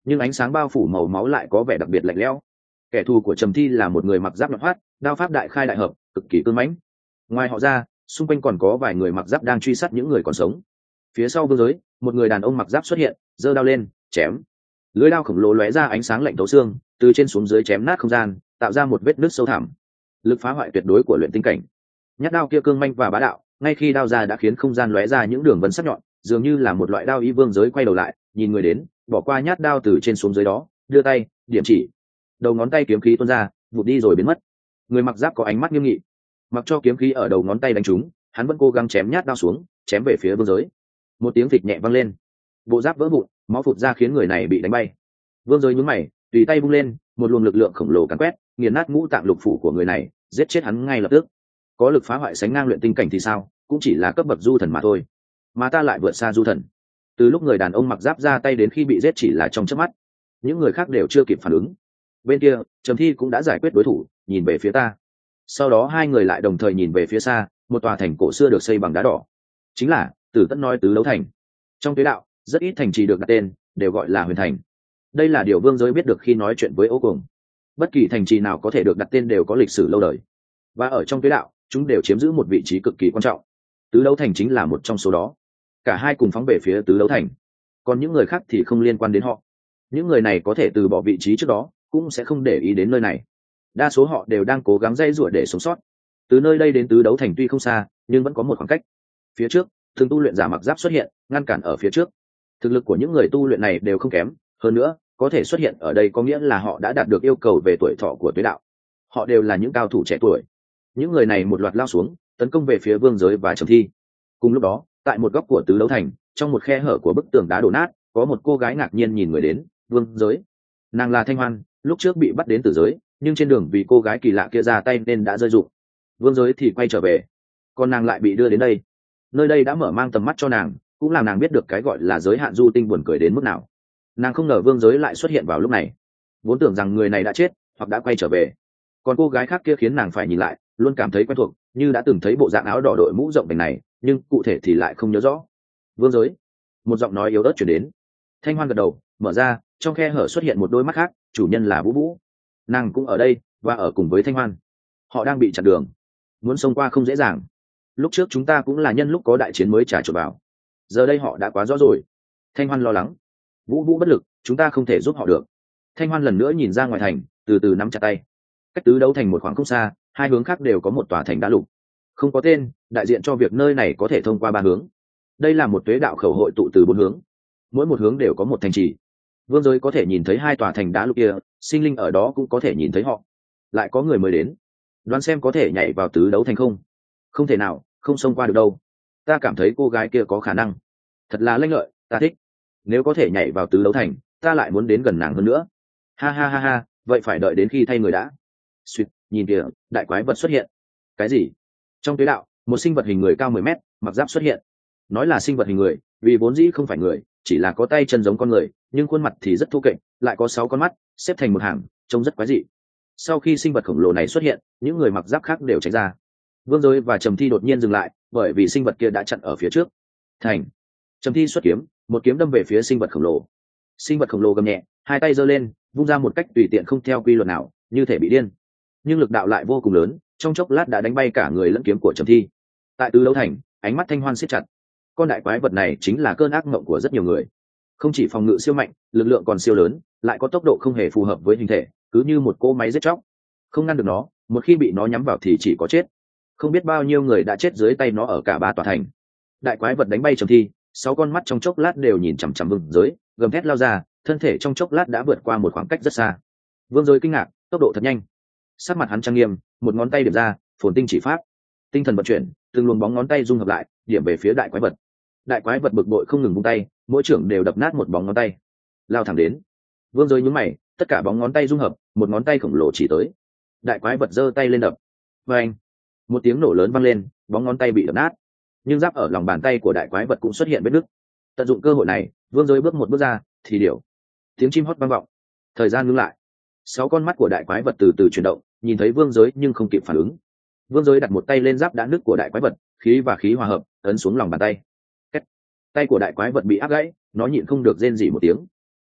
nhưng ánh sáng bao phủ màu máu lại có vẻ đặc biệt lạnh lẽo. Kẻ thù của Trầm Thi là một người mặc giáp nhọn hoắt, đao pháp đại khai đại hợp, cực kỳ cương mãnh. Ngoài họ ra, xung quanh còn có vài người mặc giáp đang truy sát những người còn sống. Phía sau Vương Giới, một người đàn ông mặc giáp xuất hiện, giơ đao lên, chém. Lưỡi đao khổng lồ lóe ra ánh sáng lạnh thấu xương, từ trên xuống dưới chém nát không gian, tạo ra một vết nứt sâu thẳm. Lực phá hoại tuyệt đối của luyện tinh cảnh. Nhát đao kia cương manh và bá đạo, ngay khi đao ra đã khiến không gian lóe ra những đường vân sắc nhọn, dường như là một loại đao ý. Vương Giới quay đầu lại, nhìn người đến, bỏ qua nhát đao từ trên xuống dưới đó, đưa tay, điểm chỉ. Đầu ngón tay kiếm khí tuôn ra, vụt đi rồi biến mất. Người mặc giáp có ánh mắt nghiêm nghị, mặc cho kiếm khí ở đầu ngón tay đánh trúng, hắn vẫn cố gắng chém nhát đao xuống, chém về phía Vương Giới. Một tiếng thịt nhẹ vang lên, bộ giáp vỡ vụn, máu phụt ra khiến người này bị đánh bay. Vương Giới nhún mày, tùy tay vung lên, một luồng lực lượng khổng lồ càn quét, nghiền nát ngũ tạng lục phủ của người này, giết chết hắn ngay lập tức. Có lực phá hoại sánh ngang luyện tinh cảnh thì sao, cũng chỉ là cấp bậc du thần mà thôi, mà ta lại vượt xa du thần. Từ lúc người đàn ông mặc giáp ra tay đến khi bị giết chỉ là trong chớp mắt, những người khác đều chưa kịp phản ứng. Bên kia Trầm Thi cũng đã giải quyết đối thủ, nhìn về phía ta. Sau đó hai người lại đồng thời nhìn về phía xa, một tòa thành cổ xưa được xây bằng đá đỏ, chính là Tử Tất nói Tứ Đấu Thành. Trong tuế đạo rất ít thành trì được đặt tên, đều gọi là huyền thành. Đây là điều Vương Giới biết được khi nói chuyện với Ô Cùng. Bất kỳ thành trì nào có thể được đặt tên đều có lịch sử lâu đời, và ở trong tuế đạo chúng đều chiếm giữ một vị trí cực kỳ quan trọng. Tứ Đấu Thành chính là một trong số đó. Cả hai cùng phóng về phía Tứ Đấu Thành, còn những người khác thì không liên quan đến họ. Những người này có thể từ bỏ vị trí trước đó, cũng sẽ không để ý đến nơi này. Đa số họ đều đang cố gắng dây rủa để sống sót. Từ nơi đây đến Tứ Đấu Thành tuy không xa, nhưng vẫn có một khoảng cách. Phía trước thường tu luyện giả mặc giáp xuất hiện, ngăn cản ở phía trước. Thực lực của những người tu luyện này đều không kém, hơn nữa có thể xuất hiện ở đây có nghĩa là họ đã đạt được yêu cầu về tuổi thọ của tuế đạo. Họ đều là những cao thủ trẻ tuổi. Những người này một loạt lao xuống, tấn công về phía Vương Giới và Trầm Thi. Cùng lúc đó, tại một góc của Tứ Đấu Thành, trong một khe hở của bức tường đá đổ nát, có một cô gái ngạc nhiên nhìn người đến. Vương Giới. Nàng là Thanh Hoan, lúc trước bị bắt đến Tử Giới, nhưng trên đường vì cô gái kỳ lạ kia ra tay nên đã rơi rụng. Vương Giới thì quay trở về, còn nàng lại bị đưa đến đây. Nơi đây đã mở mang tầm mắt cho nàng, cũng làm nàng biết được cái gọi là giới hạn du tinh buồn cười đến mức nào. Nàng không ngờ Vương Giới lại xuất hiện vào lúc này, vốn tưởng rằng người này đã chết hoặc đã quay trở về. Còn cô gái khác kia khiến nàng phải nhìn lại, luôn cảm thấy quen thuộc, như đã từng thấy bộ dạng áo đỏ đội mũ rộng vành này, nhưng cụ thể thì lại không nhớ rõ. Vương Giới. Một giọng nói yếu ớt chuyển đến. Thanh Hoan gật đầu, mở ra, trong khe hở xuất hiện một đôi mắt khác, chủ nhân là Vũ Vũ. Nàng cũng ở đây, và ở cùng với Thanh Hoan. Họ đang bị chặn đường, muốn xông qua không dễ dàng. Lúc trước chúng ta cũng là nhân lúc có đại chiến mới trà trộn vào, giờ đây họ đã quá rõ rồi. Thanh Hoan lo lắng. Vũ Vũ bất lực, chúng ta không thể giúp họ được. Thanh Hoan lần nữa nhìn ra ngoài thành, từ từ nắm chặt tay. Cách Tứ Đấu Thành một khoảng không xa, hai hướng khác đều có một tòa thành đá lục, không có tên, đại diện cho việc nơi này có thể thông qua ba hướng. Đây là một tuế đạo khẩu hội tụ từ bốn hướng, mỗi một hướng đều có một thành trì. Vương Giới có thể nhìn thấy hai tòa thành đá lục kia, sinh linh ở đó cũng có thể nhìn thấy họ. Lại có người mới đến, đoán xem có thể nhảy vào Tứ Đấu Thành không? Không thể nào, không xông qua được đâu. Ta cảm thấy cô gái kia có khả năng, thật là lanh lợi, ta thích. Nếu có thể nhảy vào Tứ Đấu Thành, ta lại muốn đến gần nàng hơn nữa. Ha ha ha ha, vậy phải đợi đến khi thay người đã. Xuyệt, nhìn kìa, đại quái vật xuất hiện. Cái gì? Trong tuế đạo, một sinh vật hình người cao 10 mét, mặc giáp xuất hiện. Nói là sinh vật hình người, vì vốn dĩ không phải người, chỉ là có tay chân giống con người, nhưng khuôn mặt thì rất thô kệch, lại có 6 con mắt, xếp thành một hàng, trông rất quái dị. Sau khi sinh vật khổng lồ này xuất hiện, những người mặc giáp khác đều tránh ra. Vương Giới và Trầm Thi đột nhiên dừng lại, bởi vì sinh vật kia đã chặn ở phía trước. Thành. Trầm Thi xuất kiếm, một kiếm đâm về phía sinh vật khổng lồ. Sinh vật khổng lồ gầm nhẹ, hai tay giơ lên, vung ra một cách tùy tiện không theo quy luật nào, như thể bị điên. Nhưng lực đạo lại vô cùng lớn, trong chốc lát đã đánh bay cả người lẫn kiếm của Trầm Thi. Tại Tứ Đấu Thành, ánh mắt Thanh Hoan siết chặt. Con đại quái vật này chính là cơn ác mộng của rất nhiều người. Không chỉ phòng ngự siêu mạnh, lực lượng còn siêu lớn, lại có tốc độ không hề phù hợp với hình thể, cứ như một cỗ máy giết chóc. Không ngăn được nó, một khi bị nó nhắm vào thì chỉ có chết. Không biết bao nhiêu người đã chết dưới tay nó ở cả ba tòa thành. Đại quái vật đánh bay Trầm Thi, 6 con mắt trong chốc lát đều nhìn chằm chằm Vương Giới, gầm thét lao ra, thân thể trong chốc lát đã vượt qua một khoảng cách rất xa. Vương Giới kinh ngạc, tốc độ thật nhanh. Sắc mặt hắn trang nghiêm, một ngón tay điểm ra, phồn tinh chỉ pháp. Tinh thần vận chuyển, từng luồng bóng ngón tay dung hợp lại, điểm về phía đại quái vật. Đại quái vật bực bội không ngừng vung tay, mỗi trưởng đều đập nát một bóng ngón tay, lao thẳng đến. Vương Giới nhướng mày, tất cả bóng ngón tay dung hợp, một ngón tay khổng lồ chỉ tới. Đại quái vật giơ tay lên đập. Và anh, một tiếng nổ lớn vang lên, bóng ngón tay bị đập nát. Nhưng giáp ở lòng bàn tay của đại quái vật cũng xuất hiện vết nứt. Tận dụng cơ hội này, Vương Giới bước một bước ra, thì điều. Tiếng chim hót vang vọng. Thời gian ngưng lại. 6 con mắt của đại quái vật từ từ chuyển động, nhìn thấy Vương Giới nhưng không kịp phản ứng. Vương Giới đặt một tay lên giáp đã nứt của đại quái vật, khí và khí hòa hợp, ấn xuống lòng bàn tay. Tay của đại quái vật bị áp gãy, nó nhịn không được rên rỉ một tiếng.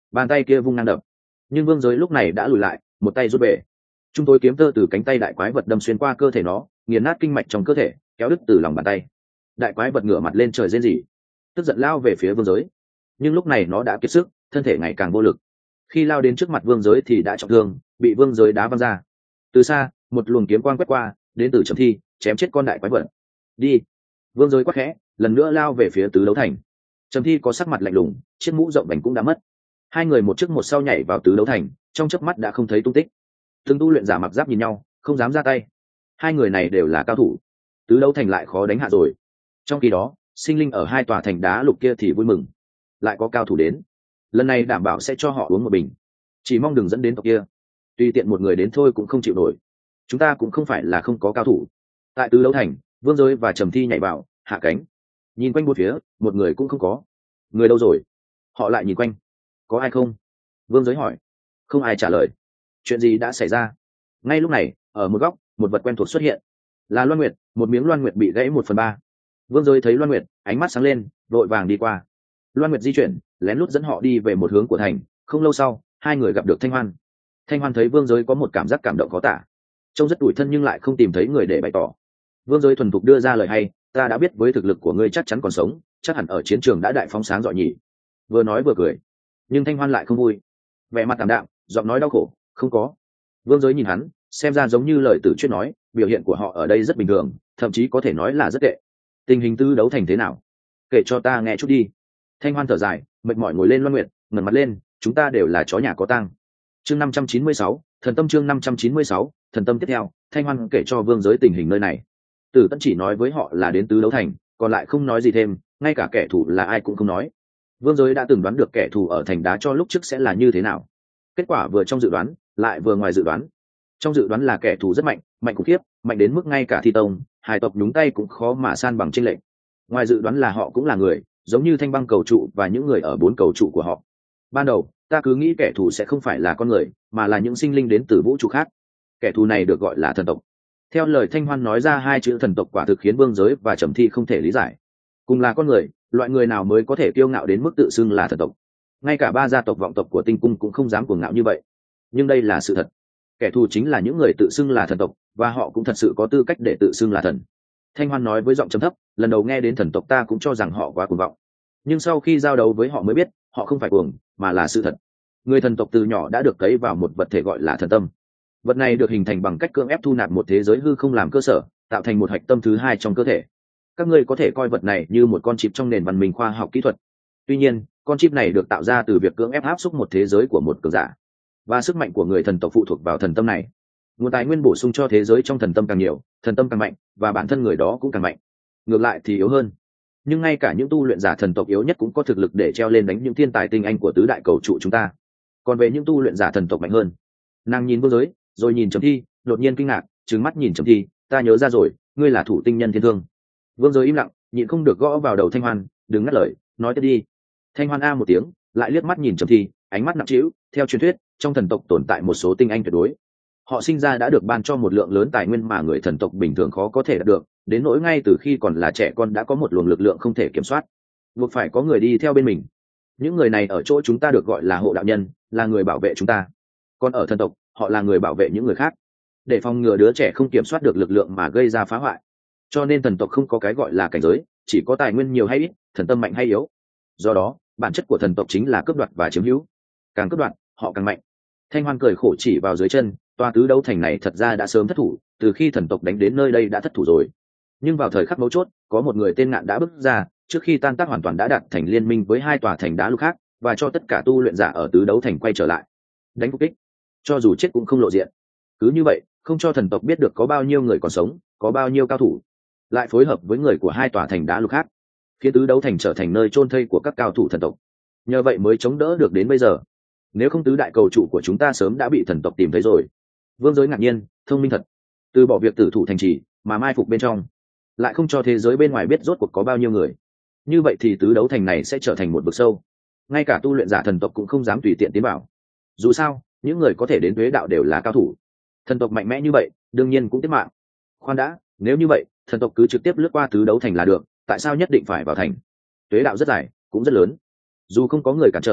bàn tay kia vung ngang đập, nhưng vương giới lúc này đã lùi lại, một tay rút về. Chúng tôi kiếm tơ từ cánh tay đại quái vật đâm xuyên qua cơ thể nó, nghiền nát kinh mạch trong cơ thể, kéo đứt từ lòng bàn tay. Đại quái vật ngửa mặt lên trời rên rỉ, tức giận lao về phía vương giới. Nhưng lúc này nó đã kiệt sức, thân thể ngày càng vô lực. Khi lao đến trước mặt vương giới thì đã trọng thương, bị vương giới đá văng ra. Từ xa, một luồng kiếm quang quét qua, đến từ Trầm Thi, chém chết con đại quái vật. Đi! Vương giới quát khẽ, lần nữa lao về phía Tứ Đấu Thành. Trầm Thi có sắc mặt lạnh lùng, chiếc mũ rộng vành cũng đã mất. Hai người một trước một sau nhảy vào Tứ Đấu Thành, trong chớp mắt đã không thấy tung tích. Từng tu luyện giả mặc giáp nhìn nhau, không dám ra tay. Hai người này đều là cao thủ, Tứ Đấu Thành lại khó đánh hạ rồi. Trong khi đó, sinh linh ở hai tòa thành đá lục kia thì vui mừng, lại có cao thủ đến. Lần này đảm bảo sẽ cho họ uống một bình, chỉ mong đừng dẫn đến tộc kia. Tùy tiện một người đến thôi cũng không chịu nổi. Chúng ta cũng không phải là không có cao thủ. Tại Tứ Đấu Thành, Vương Giới và Trầm Thi nhảy vào, hạ cánh, nhìn quanh bốn phía, một người cũng không có. Người đâu rồi? Họ lại nhìn quanh, có ai không? Vương Giới hỏi. Không ai trả lời. Chuyện gì đã xảy ra? Ngay lúc này, ở một góc, một vật quen thuộc xuất hiện, là Loan Nguyệt. Một miếng Loan Nguyệt bị gãy 1/3. Vương Giới thấy Loan Nguyệt, ánh mắt sáng lên, vội vàng đi qua. Loan Nguyệt di chuyển, lén lút dẫn họ đi về một hướng của thành. Không lâu sau, hai người gặp được Thanh Hoan. Thanh Hoan thấy Vương Giới có một cảm giác cảm động khó tả, trông rất tủi thân nhưng lại không tìm thấy người để bày tỏ. Vương Giới thuần thục đưa ra lời hay, ta đã biết với thực lực của ngươi chắc chắn còn sống, chắc hẳn ở chiến trường đã đại phóng sáng rọi nhỉ. Vừa nói vừa cười, nhưng Thanh Hoan lại không vui, vẻ mặt tạm đạm, giọng nói đau khổ, không có. Vương Giới nhìn hắn, xem ra giống như lời Tử Chuyên nói, biểu hiện của họ ở đây rất bình thường, thậm chí có thể nói là rất tệ. Tình hình Tứ Đấu Thành thế nào? Kể cho ta nghe chút đi. Thanh Hoan thở dài, mệt mỏi ngồi lên Loan Nguyệt, ngẩng mặt lên, chúng ta đều là chó nhà có tang. Chương 596, thần tâm. Chương 596, thần tâm. Tiếp theo, Thanh Hoan kể cho Vương Giới tình hình nơi này. Tử Tẫn chỉ nói với họ là đến Tứ Đấu Thành, còn lại không nói gì thêm, ngay cả kẻ thù là ai cũng không nói. Vương Giới đã từng đoán được kẻ thù ở thành đá cho lúc trước sẽ là như thế nào. Kết quả vừa trong dự đoán, lại vừa ngoài dự đoán. Trong dự đoán là kẻ thù rất mạnh, mạnh khủng khiếp, mạnh đến mức ngay cả Thi Tông, Hải tộc nhúng tay cũng khó mà san bằng chênh lệch. Ngoài dự đoán là họ cũng là người, giống như Thanh Băng cầu trụ và những người ở 4 cầu trụ của họ. Ban đầu, ta cứ nghĩ kẻ thù sẽ không phải là con người, mà là những sinh linh đến từ vũ trụ khác. Kẻ thù này được gọi là thần tộc. Theo lời Thanh Hoan nói ra hai chữ thần tộc quả thực khiến Vương Giới và Trầm Thi không thể lý giải. Cùng là con người, loại người nào mới có thể kiêu ngạo đến mức tự xưng là thần tộc? Ngay cả 3 gia tộc vọng tộc của Tinh Cung cũng không dám cuồng ngạo như vậy. Nhưng đây là sự thật. Kẻ thù chính là những người tự xưng là thần tộc, và họ cũng thật sự có tư cách để tự xưng là thần. Thanh Hoan nói với giọng trầm thấp, lần đầu nghe đến thần tộc ta cũng cho rằng họ quá cuồng vọng. Nhưng sau khi giao đấu với họ mới biết, họ không phải cuồng, mà là sự thật. Người thần tộc từ nhỏ đã được cấy vào một vật thể gọi là thần tâm. Vật này được hình thành bằng cách cưỡng ép thu nạp một thế giới hư không làm cơ sở, tạo thành một hạch tâm thứ hai trong cơ thể. Các ngươi có thể coi vật này như một con chip trong nền văn minh khoa học kỹ thuật. Tuy nhiên, con chip này được tạo ra từ việc cưỡng ép áp xúc một thế giới của một cường giả, và sức mạnh của người thần tộc phụ thuộc vào thần tâm này. Nguồn tài nguyên bổ sung cho thế giới trong thần tâm càng nhiều, thần tâm càng mạnh, và bản thân người đó cũng càng mạnh. Ngược lại thì yếu hơn. Nhưng ngay cả những tu luyện giả thần tộc yếu nhất cũng có thực lực để treo lên đánh những thiên tài tinh anh của tứ đại cầu trụ chúng ta. Còn về những tu luyện giả thần tộc mạnh hơn, nàng nhìn Vương Giới, rồi nhìn Trầm Thi, đột nhiên kinh ngạc, trừng mắt nhìn Trầm Thi, ta nhớ ra rồi, ngươi là thủ tinh nhân thiên thương. Vương Giới im lặng, nhịn không được gõ vào đầu Thanh Hoan, đừng ngắt lời, nói tiếp đi. Thanh Hoan a một tiếng, lại liếc mắt nhìn Trầm Thi, ánh mắt nặng trĩu. Theo truyền thuyết, trong thần tộc tồn tại một số tinh anh tuyệt đối. Họ sinh ra đã được ban cho một lượng lớn tài nguyên mà người thần tộc bình thường khó có thể đạt được, đến nỗi ngay từ khi còn là trẻ con đã có một luồng lực lượng không thể kiểm soát, buộc phải có người đi theo bên mình. Những người này ở chỗ chúng ta được gọi là hộ đạo nhân, là người bảo vệ chúng ta. Còn ở thần tộc, họ là người bảo vệ những người khác, để phòng ngừa đứa trẻ không kiểm soát được lực lượng mà gây ra phá hoại. Cho nên thần tộc không có cái gọi là cảnh giới, chỉ có tài nguyên nhiều hay ít, thần tâm mạnh hay yếu. Do đó, bản chất của thần tộc chính là cướp đoạt và chiếm hữu. Càng cướp đoạt, họ càng mạnh. Thanh Hoan cười khổ chỉ vào dưới chân, tòa Tứ Đấu Thành này thật ra đã sớm thất thủ, từ khi thần tộc đánh đến nơi đây đã thất thủ rồi. Nhưng vào thời khắc mấu chốt, có một người tên Ngạn đã bước ra, trước khi tan tác hoàn toàn đã đạt thành liên minh với hai tòa thành đá lục khác, và cho tất cả tu luyện giả ở Tứ Đấu Thành quay trở lại, đánh phục kích, cho dù chết cũng không lộ diện. Cứ như vậy, không cho thần tộc biết được có bao nhiêu người còn sống, có bao nhiêu cao thủ, lại phối hợp với người của hai tòa thành đá lục khác, khiến Tứ Đấu Thành trở thành nơi chôn thây của các cao thủ thần tộc. Nhờ vậy mới chống đỡ được đến bây giờ. Nếu không tứ đại cầu trụ của chúng ta sớm đã bị thần tộc tìm thấy rồi. Vương Giới ngạc nhiên, thông minh thật. Từ bỏ việc tử thủ thành trì mà mai phục bên trong, lại không cho thế giới bên ngoài biết rốt cuộc có bao nhiêu người. Như vậy thì Tứ Đấu Thành này sẽ trở thành một vực sâu, ngay cả tu luyện giả thần tộc cũng không dám tùy tiện tiến vào. Dù sao, những người có thể đến Tuế Đạo đều là cao thủ. Thần tộc mạnh mẽ như vậy, đương nhiên cũng tiết mạng. Khoan đã, nếu như vậy, thần tộc cứ trực tiếp lướt qua Tứ Đấu Thành là được, tại sao nhất định phải vào thành? Tuế Đạo rất dài, cũng rất lớn. Dù không có người cản trở,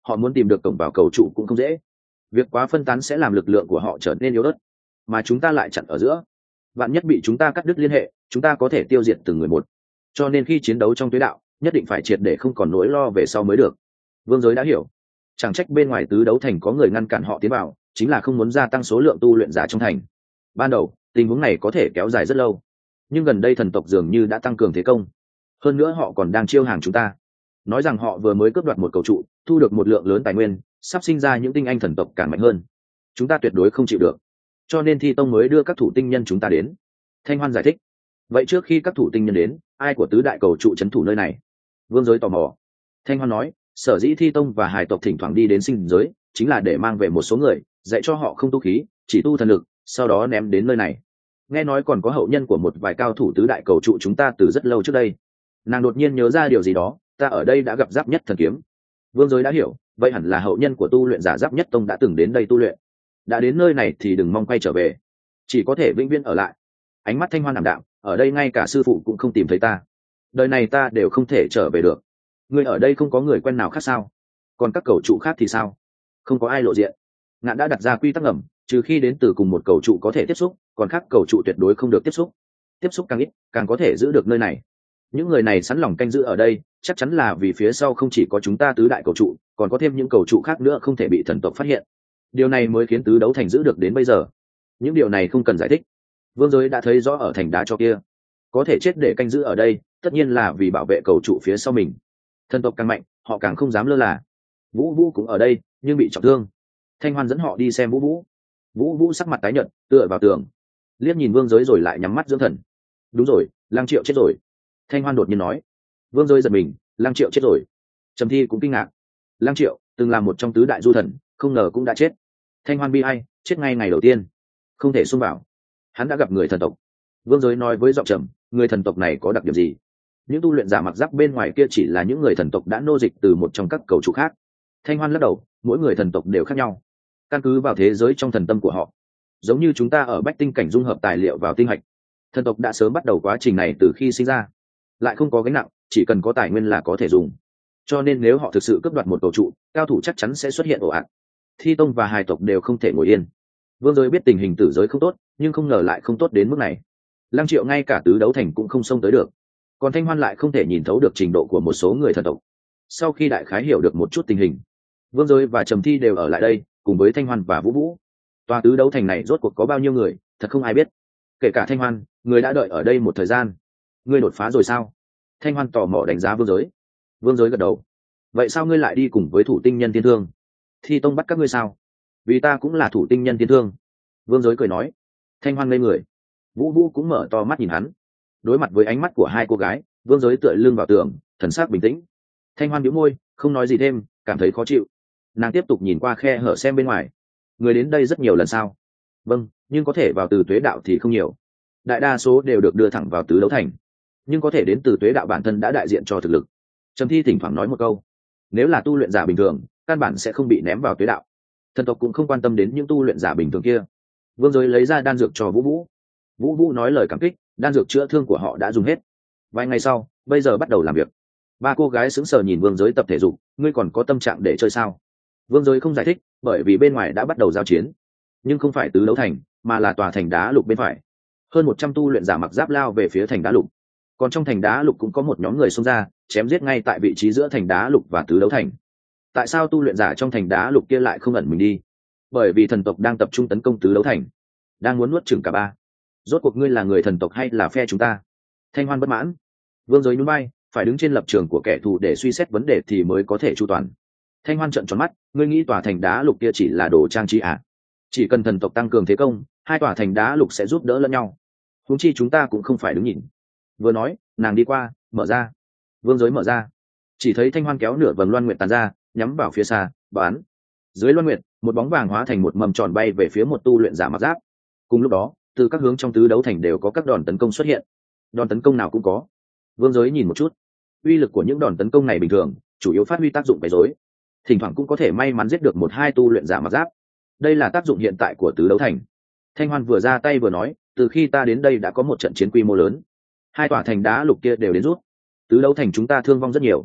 họ muốn tìm được cổng vào cầu trụ cũng không dễ. Việc quá phân tán sẽ làm lực lượng của họ trở nên yếu ớt, mà chúng ta lại chặn ở giữa. Vạn nhất bị chúng ta cắt đứt liên hệ, chúng ta có thể tiêu diệt từng người một. Cho nên khi chiến đấu trong tuế đạo, nhất định phải triệt để không còn nỗi lo về sau mới được. Vương Giới đã hiểu. Chẳng trách bên ngoài tứ đấu thành có người ngăn cản họ tiến vào, chính là không muốn gia tăng số lượng tu luyện giả trong thành. Ban đầu tình huống này có thể kéo dài rất lâu, nhưng gần đây thần tộc dường như đã tăng cường thế công. Hơn nữa họ còn đang chiêu hàng chúng ta, nói rằng họ vừa mới cướp đoạt một cầu trụ, thu được một lượng lớn tài nguyên, sắp sinh ra những tinh anh thần tộc càng mạnh hơn. Chúng ta tuyệt đối không chịu được, cho nên Thi Tông mới đưa các thủ tinh nhân chúng ta đến. Thanh Hoan giải thích. Vậy trước khi các thủ tinh nhân đến, ai của tứ đại cầu trụ trấn thủ nơi này? Vương Giới tò mò. Thanh Hoan nói, sở dĩ Thi Tông và Hải tộc thỉnh thoảng đi đến sinh giới, chính là để mang về một số người, dạy cho họ không tu khí, chỉ tu thần lực, sau đó ném đến nơi này. Nghe nói còn có hậu nhân của một vài cao thủ tứ đại cầu trụ chúng ta từ rất lâu trước đây. Nàng đột nhiên nhớ ra điều gì đó, ta ở đây đã gặp Giáp Nhất thần kiếm. Vương Giới đã hiểu, vậy hẳn là hậu nhân của tu luyện giả Giáp Nhất tông đã từng đến đây tu luyện. Đã đến nơi này thì đừng mong quay trở về, chỉ có thể vĩnh viễn ở lại. Ánh mắt Thanh Hoan ảm đạm, ở đây ngay cả sư phụ cũng không tìm thấy ta, đời này ta đều không thể trở về được. Người ở đây không có người quen nào khác sao? Còn các cầu trụ khác thì sao? Không có ai lộ diện. Ngạn đã đặt ra quy tắc ngầm, trừ khi đến từ cùng một cầu trụ có thể tiếp xúc, còn khác cầu trụ tuyệt đối không được tiếp xúc. Tiếp xúc càng ít, càng có thể giữ được nơi này. Những người này sẵn lòng canh giữ ở đây, chắc chắn là vì phía sau không chỉ có chúng ta tứ đại cầu trụ, còn có thêm những cầu trụ khác nữa không thể bị thần tộc phát hiện. Điều này mới khiến tứ đấu thành giữ được đến bây giờ. Những điều này không cần giải thích, Vương Giới đã thấy rõ ở thành đá cho kia. Có thể chết để canh giữ ở đây, tất nhiên là vì bảo vệ cầu trụ phía sau mình. Thần tộc càng mạnh, họ càng không dám lơ là. Vũ Vũ cũng ở đây, nhưng bị trọng thương. Thanh Hoan dẫn họ đi xem Vũ Vũ. Vũ Vũ sắc mặt tái nhợt, tựa vào tường, liếc nhìn Vương Giới rồi lại nhắm mắt dưỡng thần. Đúng rồi, Lăng Triệu chết rồi. Thanh Hoan đột nhiên nói. Vương Giới giật mình, Lăng Triệu chết rồi. Trầm Thi cũng kinh ngạc. Lăng Triệu từng là một trong tứ đại du thần, không ngờ cũng đã chết. Thanh Hoan bi ai, chết ngay ngày đầu tiên, không thể xung vào. Hắn đã gặp người thần tộc. Vương Giới nói với giọng trầm, người thần tộc này có đặc điểm gì? Những tu luyện giả mặc giáp bên ngoài kia chỉ là những người thần tộc đã nô dịch từ một trong các cầu trụ khác. Thanh Hoan lắc đầu, mỗi người thần tộc đều khác nhau, căn cứ vào thế giới trong thần tâm của họ. Giống như chúng ta ở Bách Tinh cảnh dung hợp tài liệu vào tinh hạch, thần tộc đã sớm bắt đầu quá trình này từ khi sinh ra, lại không có gánh nặng, chỉ cần có tài nguyên là có thể dùng. Cho nên nếu họ thực sự cướp đoạt một cầu trụ, cao thủ chắc chắn sẽ xuất hiện ồ ạt. Thi Tông và Hải tộc đều không thể ngồi yên. Vương Giới biết tình hình tử giới không tốt, nhưng không ngờ lại không tốt đến mức này. Lăng Triệu ngay cả tứ đấu thành cũng không xông tới được, còn Thanh Hoan lại không thể nhìn thấu được trình độ của một số người thần tộc. Sau khi đại khái hiểu được một chút tình hình, Vương Giới và Trầm Thi đều ở lại đây cùng với Thanh Hoan và Vũ Vũ. Tòa tứ đấu thành này rốt cuộc có bao nhiêu người, thật không ai biết, kể cả Thanh Hoan, người đã đợi ở đây một thời gian. Ngươi đột phá rồi sao? Thanh Hoan tò mò đánh giá Vương Giới. Vương Giới gật đầu. Vậy sao ngươi lại đi cùng với thủ tinh nhân thiên thương? Thi Tông bắt các ngươi sao? Vì ta cũng là thủ tinh nhân thiên thương. Vương Giới cười nói. Thanh Hoan ngây người. Vũ Vũ cũng mở to mắt nhìn hắn. Đối mặt với ánh mắt của hai cô gái, Vương Giới tựa lưng vào tường, thần sắc bình tĩnh. Thanh Hoan nhíu môi, không nói gì thêm, cảm thấy khó chịu. Nàng tiếp tục nhìn qua khe hở xem bên ngoài. Người đến đây rất nhiều lần sao? Vâng, nhưng có thể vào từ tuế đạo thì không nhiều. Đại đa số đều được đưa thẳng vào tứ đấu thành, nhưng có thể đến từ tuế đạo bản thân đã đại diện cho thực lực. Trầm Thi thỉnh thoảng nói một câu. Nếu là tu luyện giả bình thường, căn bản sẽ không bị ném vào tuế đạo. Thần tộc cũng không quan tâm đến những tu luyện giả bình thường kia. Vương Giới lấy ra đan dược cho Vũ Vũ. Vũ Vũ nói lời cảm kích, đan dược chữa thương của họ đã dùng hết. Vài ngày sau, bây giờ bắt đầu làm việc. Ba cô gái sững sờ nhìn Vương Giới tập thể dục. Ngươi còn có tâm trạng để chơi sao? Vương Giới không giải thích, bởi vì bên ngoài đã bắt đầu giao chiến, nhưng không phải tứ đấu thành, mà là tòa thành đá lục bên phải. Hơn 100 tu luyện giả mặc giáp lao về phía thành đá lục. Còn trong thành đá lục cũng có một nhóm người xông ra, chém giết ngay tại vị trí giữa thành đá lục và tứ đấu thành. Tại sao tu luyện giả trong thành đá lục kia lại không ẩn mình đi? Bởi vì thần tộc đang tập trung tấn công tứ đấu thành, đang muốn nuốt chửng cả ba. Rốt cuộc ngươi là người thần tộc hay là phe chúng ta? Thanh Hoan bất mãn. Vương Giới nhún vai, phải đứng trên lập trường của kẻ thù để suy xét vấn đề thì mới có thể chu toàn. Thanh Hoan trợn tròn mắt, ngươi nghĩ tòa thành đá lục kia chỉ là đồ trang trí à? Chỉ cần thần tộc tăng cường thế công, hai tòa thành đá lục sẽ giúp đỡ lẫn nhau. Huống chi chúng ta cũng không phải đứng nhìn. Vừa nói, nàng đi qua, mở ra. Vương Giới mở ra, chỉ thấy Thanh Hoan kéo nửa vầng loan nguyệt tàn ra, nhắm vào phía xa, bán. Dưới loan nguyệt, một bóng vàng hóa thành một mầm tròn bay về phía một tu luyện giả mặc giáp. Cùng lúc đó, từ các hướng trong tứ đấu thành đều có các đòn tấn công xuất hiện. Đòn tấn công nào cũng có. Vương Giới nhìn một chút, uy lực của những đòn tấn công này bình thường, chủ yếu phát huy tác dụng quấy rối. Thỉnh thoảng cũng có thể may mắn giết được một hai tu luyện giả mặc giáp. Đây là tác dụng hiện tại của tứ đấu thành. Thanh Hoan vừa ra tay vừa nói, từ khi ta đến đây đã có một trận chiến quy mô lớn, hai tòa thành đá lục kia đều đến rút, tứ đấu thành chúng ta thương vong rất nhiều.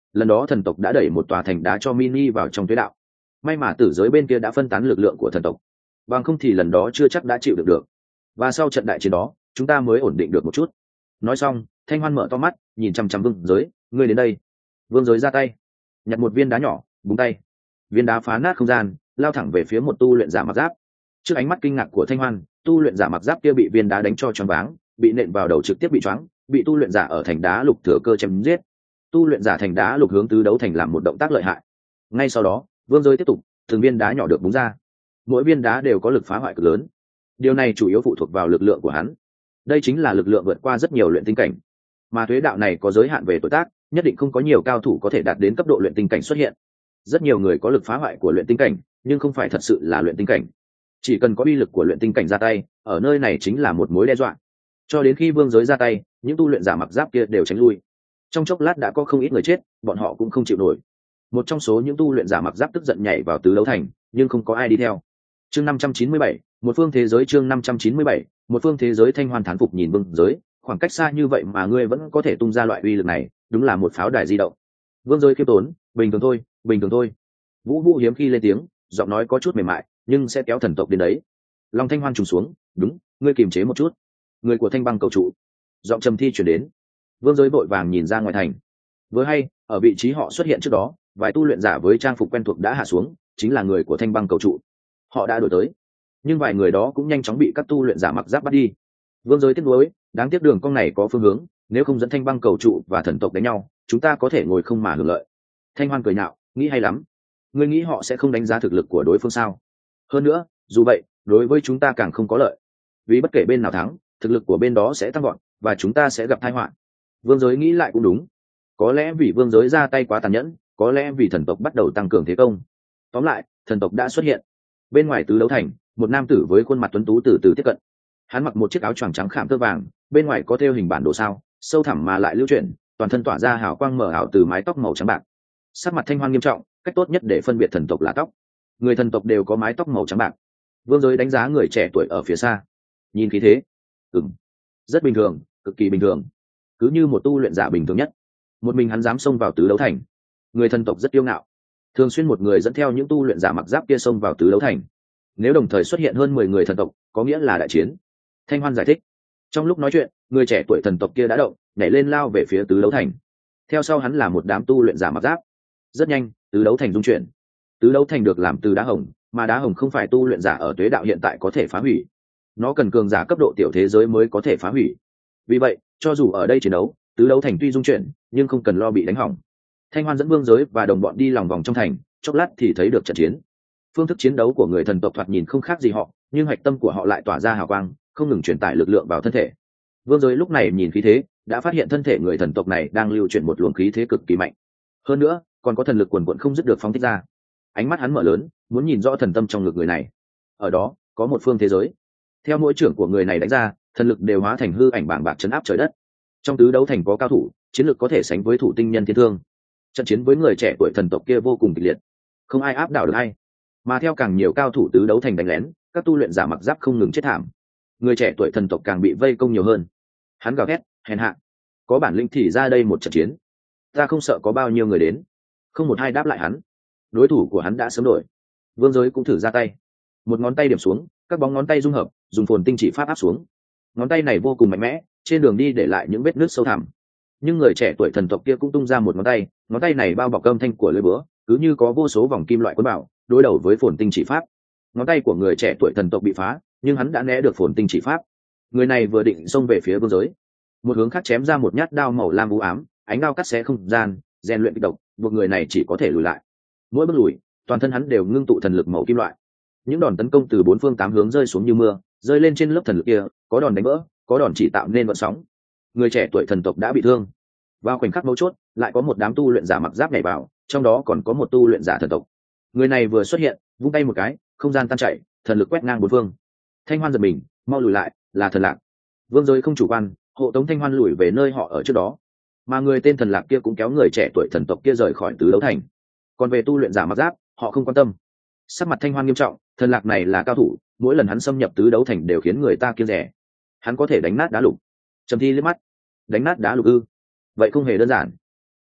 lần đó thần tộc đã đẩy một tòa thành đá cho mini vào trong tuế đạo. May mà tử giới bên kia đã phân tán lực lượng của thần tộc, bằng không thì lần đó chưa chắc đã chịu được. Và sau trận đại chiến đó chúng ta mới ổn định được một chút. Nói xong Thanh Hoan mở to mắt nhìn chăm chăm Vương Giới. Ngươi đến đây. Vương Giới ra tay nhặt một viên đá nhỏ, búng tay, viên đá phá nát không gian, lao thẳng về phía một tu luyện giả mặc giáp. Trước ánh mắt kinh ngạc của Thanh Hoan, tu luyện giả mặc giáp kia bị viên đá đánh cho choáng váng, bị nện vào đầu trực tiếp bị choáng, bị tu luyện giả ở thành đá lục thừa cơ chém giết. Tu luyện giả thành đá lục hướng tứ đấu thành làm một động tác lợi hại. Ngay sau đó Vương Giới tiếp tục, từng viên đá nhỏ được búng ra, mỗi viên đá đều có lực phá hoại cực lớn. Điều này chủ yếu phụ thuộc vào lực lượng của hắn. Đây chính là lực lượng vượt qua rất nhiều luyện tinh cảnh, mà thuế đạo này có giới hạn về tuổi tác, nhất định không có nhiều cao thủ có thể đạt đến cấp độ luyện tinh cảnh xuất hiện. Rất nhiều người có lực phá hoại của luyện tinh cảnh, nhưng không phải thật sự là luyện tinh cảnh. Chỉ cần có uy lực của luyện tinh cảnh ra tay, ở nơi này chính là một mối đe dọa. Cho đến khi Vương Giới ra tay, những tu luyện giả mặc giáp kia đều tránh lui. Trong chốc lát đã có không ít người chết, bọn họ cũng không chịu nổi. Một trong số những tu luyện giả mặc giáp tức giận nhảy vào tứ đấu thành, nhưng không có ai đi theo. Chương 597, một phương thế giới. Chương 597, một phương thế giới. Thanh Hoan thán phục nhìn Vương Giới, khoảng cách xa như vậy mà ngươi vẫn có thể tung ra loại uy lực này, đúng là một pháo đài di động. Vương Giới khiêm tốn, bình thường thôi, bình thường thôi. Vũ Vũ hiếm khi lên tiếng, giọng nói có chút mềm mại, nhưng sẽ kéo thần tộc đến đấy. Long Thanh Hoan trùng xuống, đúng, ngươi kiềm chế một chút. Người của Thanh Băng cầu trụ. Giọng trầm thi chuyển đến. Vương Giới vội vàng nhìn ra ngoài thành. Với hay, ở vị trí họ xuất hiện trước đó, vài tu luyện giả với trang phục quen thuộc đã hạ xuống, chính là người của Thanh Băng cầu trụ. Họ đã đuổi tới, nhưng vài người đó cũng nhanh chóng bị các tu luyện giả mặc giáp bắt đi. Vương Giới tiếc nuối, đáng tiếc đường cong này có phương hướng, nếu không dẫn Thanh Băng cầu trụ và thần tộc đánh nhau, chúng ta có thể ngồi không mà hưởng lợi. Thanh Hoan cười nhạo, nghĩ hay lắm. Ngươi nghĩ họ sẽ không đánh giá thực lực của đối phương sao? Hơn nữa, dù vậy, đối với chúng ta càng không có lợi, vì bất kể bên nào thắng, thực lực của bên đó sẽ tăng gọn, và chúng ta sẽ gặp tai họa. Vương Giới nghĩ lại cũng đúng. Có lẽ vì Vương Giới ra tay quá tàn nhẫn, có lẽ vì thần tộc bắt đầu tăng cường thế công. Tóm lại, thần tộc đã xuất hiện. Bên ngoài tứ đấu thành, một nam tử với khuôn mặt tuấn tú từ từ tiếp cận. Hắn mặc một chiếc áo choàng trắng khảm tơ vàng, bên ngoài có thêu hình bản đồ sao, sâu thẳm mà lại lưu chuyển, toàn thân tỏa ra hào quang mờ ảo từ mái tóc màu trắng bạc. Sắc mặt Thanh Hoan nghiêm trọng, cách tốt nhất để phân biệt thần tộc là tóc. Người thần tộc đều có mái tóc màu trắng bạc. Vương Giới đánh giá người trẻ tuổi ở phía xa, nhìn khí thế, rất bình thường, cực kỳ bình thường, cứ như một tu luyện giả bình thường nhất. Một mình hắn dám xông vào tứ đấu thành. Người thần tộc rất kiêu ngạo, thường xuyên một người dẫn theo những tu luyện giả mặc giáp kia xông vào tứ đấu thành. Nếu đồng thời xuất hiện hơn 10 người thần tộc, có nghĩa là đại chiến. Thanh Hoan giải thích. Trong lúc nói chuyện, người trẻ tuổi thần tộc kia đã động, nhảy lên lao về phía tứ đấu thành. Theo sau hắn là một đám tu luyện giả mặc giáp. Rất nhanh, tứ đấu thành rung chuyển. Tứ đấu thành được làm từ đá hồng, mà đá hồng không phải tu luyện giả ở tuế đạo hiện tại có thể phá hủy. Nó cần cường giả cấp độ tiểu thế giới mới có thể phá hủy. Vì vậy, cho dù ở đây chiến đấu, tứ đấu thành tuy rung chuyển, nhưng không cần lo bị đánh hỏng. Thanh Hoan dẫn Vương Giới và đồng bọn đi lòng vòng trong thành, chốc lát thì thấy được trận chiến. Phương thức chiến đấu của người thần tộc thoạt nhìn không khác gì họ, nhưng hạch tâm của họ lại tỏa ra hào quang, không ngừng truyền tải lực lượng vào thân thể. Vương Giới lúc này nhìn khí thế, đã phát hiện thân thể người thần tộc này đang lưu chuyển một luồng khí thế cực kỳ mạnh. Hơn nữa, còn có thần lực quần quần không dứt được phóng thích ra. Ánh mắt hắn mở lớn, muốn nhìn rõ thần tâm trong ngực người này. Ở đó, có một phương thế giới. Theo mỗi trưởng của người này đánh ra, thần lực đều hóa thành hư ảnh bàng bạc chấn áp trời đất. Trong tứ đấu thành có cao thủ, chiến lược có thể sánh với thủ tinh nhân thiên thương. Trận chiến với người trẻ tuổi thần tộc kia vô cùng kịch liệt, không ai áp đảo được ai. Mà theo càng nhiều cao thủ tứ đấu thành đánh lén, các tu luyện giả mặc giáp không ngừng chết thảm. Người trẻ tuổi thần tộc càng bị vây công nhiều hơn. Hắn gào thét, hèn hạ, có bản lĩnh thì ra đây một trận chiến. Ta không sợ có bao nhiêu người đến. Không một ai đáp lại hắn. Đối thủ của hắn đã sớm đổi. Vương Giới cũng thử ra tay. Một ngón tay điểm xuống, các bóng ngón tay dung hợp, dùng phồn tinh chỉ pháp áp xuống. Ngón tay này vô cùng mạnh mẽ, trên đường đi để lại những vết nứt sâu thẳm. Nhưng người trẻ tuổi thần tộc kia cũng tung ra một ngón tay này bao bọc âm thanh của lưỡi búa, cứ như có vô số vòng kim loại cuốn bảo, đối đầu với phồn tinh chỉ pháp. Ngón tay của người trẻ tuổi thần tộc bị phá, nhưng hắn đã né được phồn tinh chỉ pháp. Người này vừa định xông về phía Vương Giới, một hướng khác chém ra một nhát đao màu lam u ám, ánh đao cắt xé không gian, rèn luyện kịch độc, buộc người này chỉ có thể lùi lại. Mỗi bước lùi, toàn thân hắn đều ngưng tụ thần lực màu kim loại. Những đòn tấn công từ bốn phương tám hướng rơi xuống như mưa, rơi lên trên lớp thần lực kia, có đòn đánh vỡ, có đòn chỉ tạo nên vận sóng. Người trẻ tuổi thần tộc đã bị thương. Vào khoảnh khắc mấu chốt, lại có một đám tu luyện giả mặc giáp nhảy vào, trong đó còn có một tu luyện giả thần tộc. Người này vừa xuất hiện, vung tay một cái, không gian tan chảy, thần lực quét ngang bốn phương. Thanh Hoan giật mình, mau lùi lại, là thần lạc. Vương Giới không chủ quan, hộ tống Thanh Hoan lùi về nơi họ ở trước đó. Mà người tên thần lạc kia cũng kéo người trẻ tuổi thần tộc kia rời khỏi tứ đấu thành. Còn về tu luyện giả mặc giáp, họ không quan tâm. Sắc mặt Thanh Hoan nghiêm trọng, thần lạc này là cao thủ, mỗi lần hắn xâm nhập tứ đấu thành đều khiến người ta kiêng dè. Hắn có thể đánh nát đá lục. Trầm Thi liếc mắt, đánh nát đá lục ư? Vậy không hề đơn giản.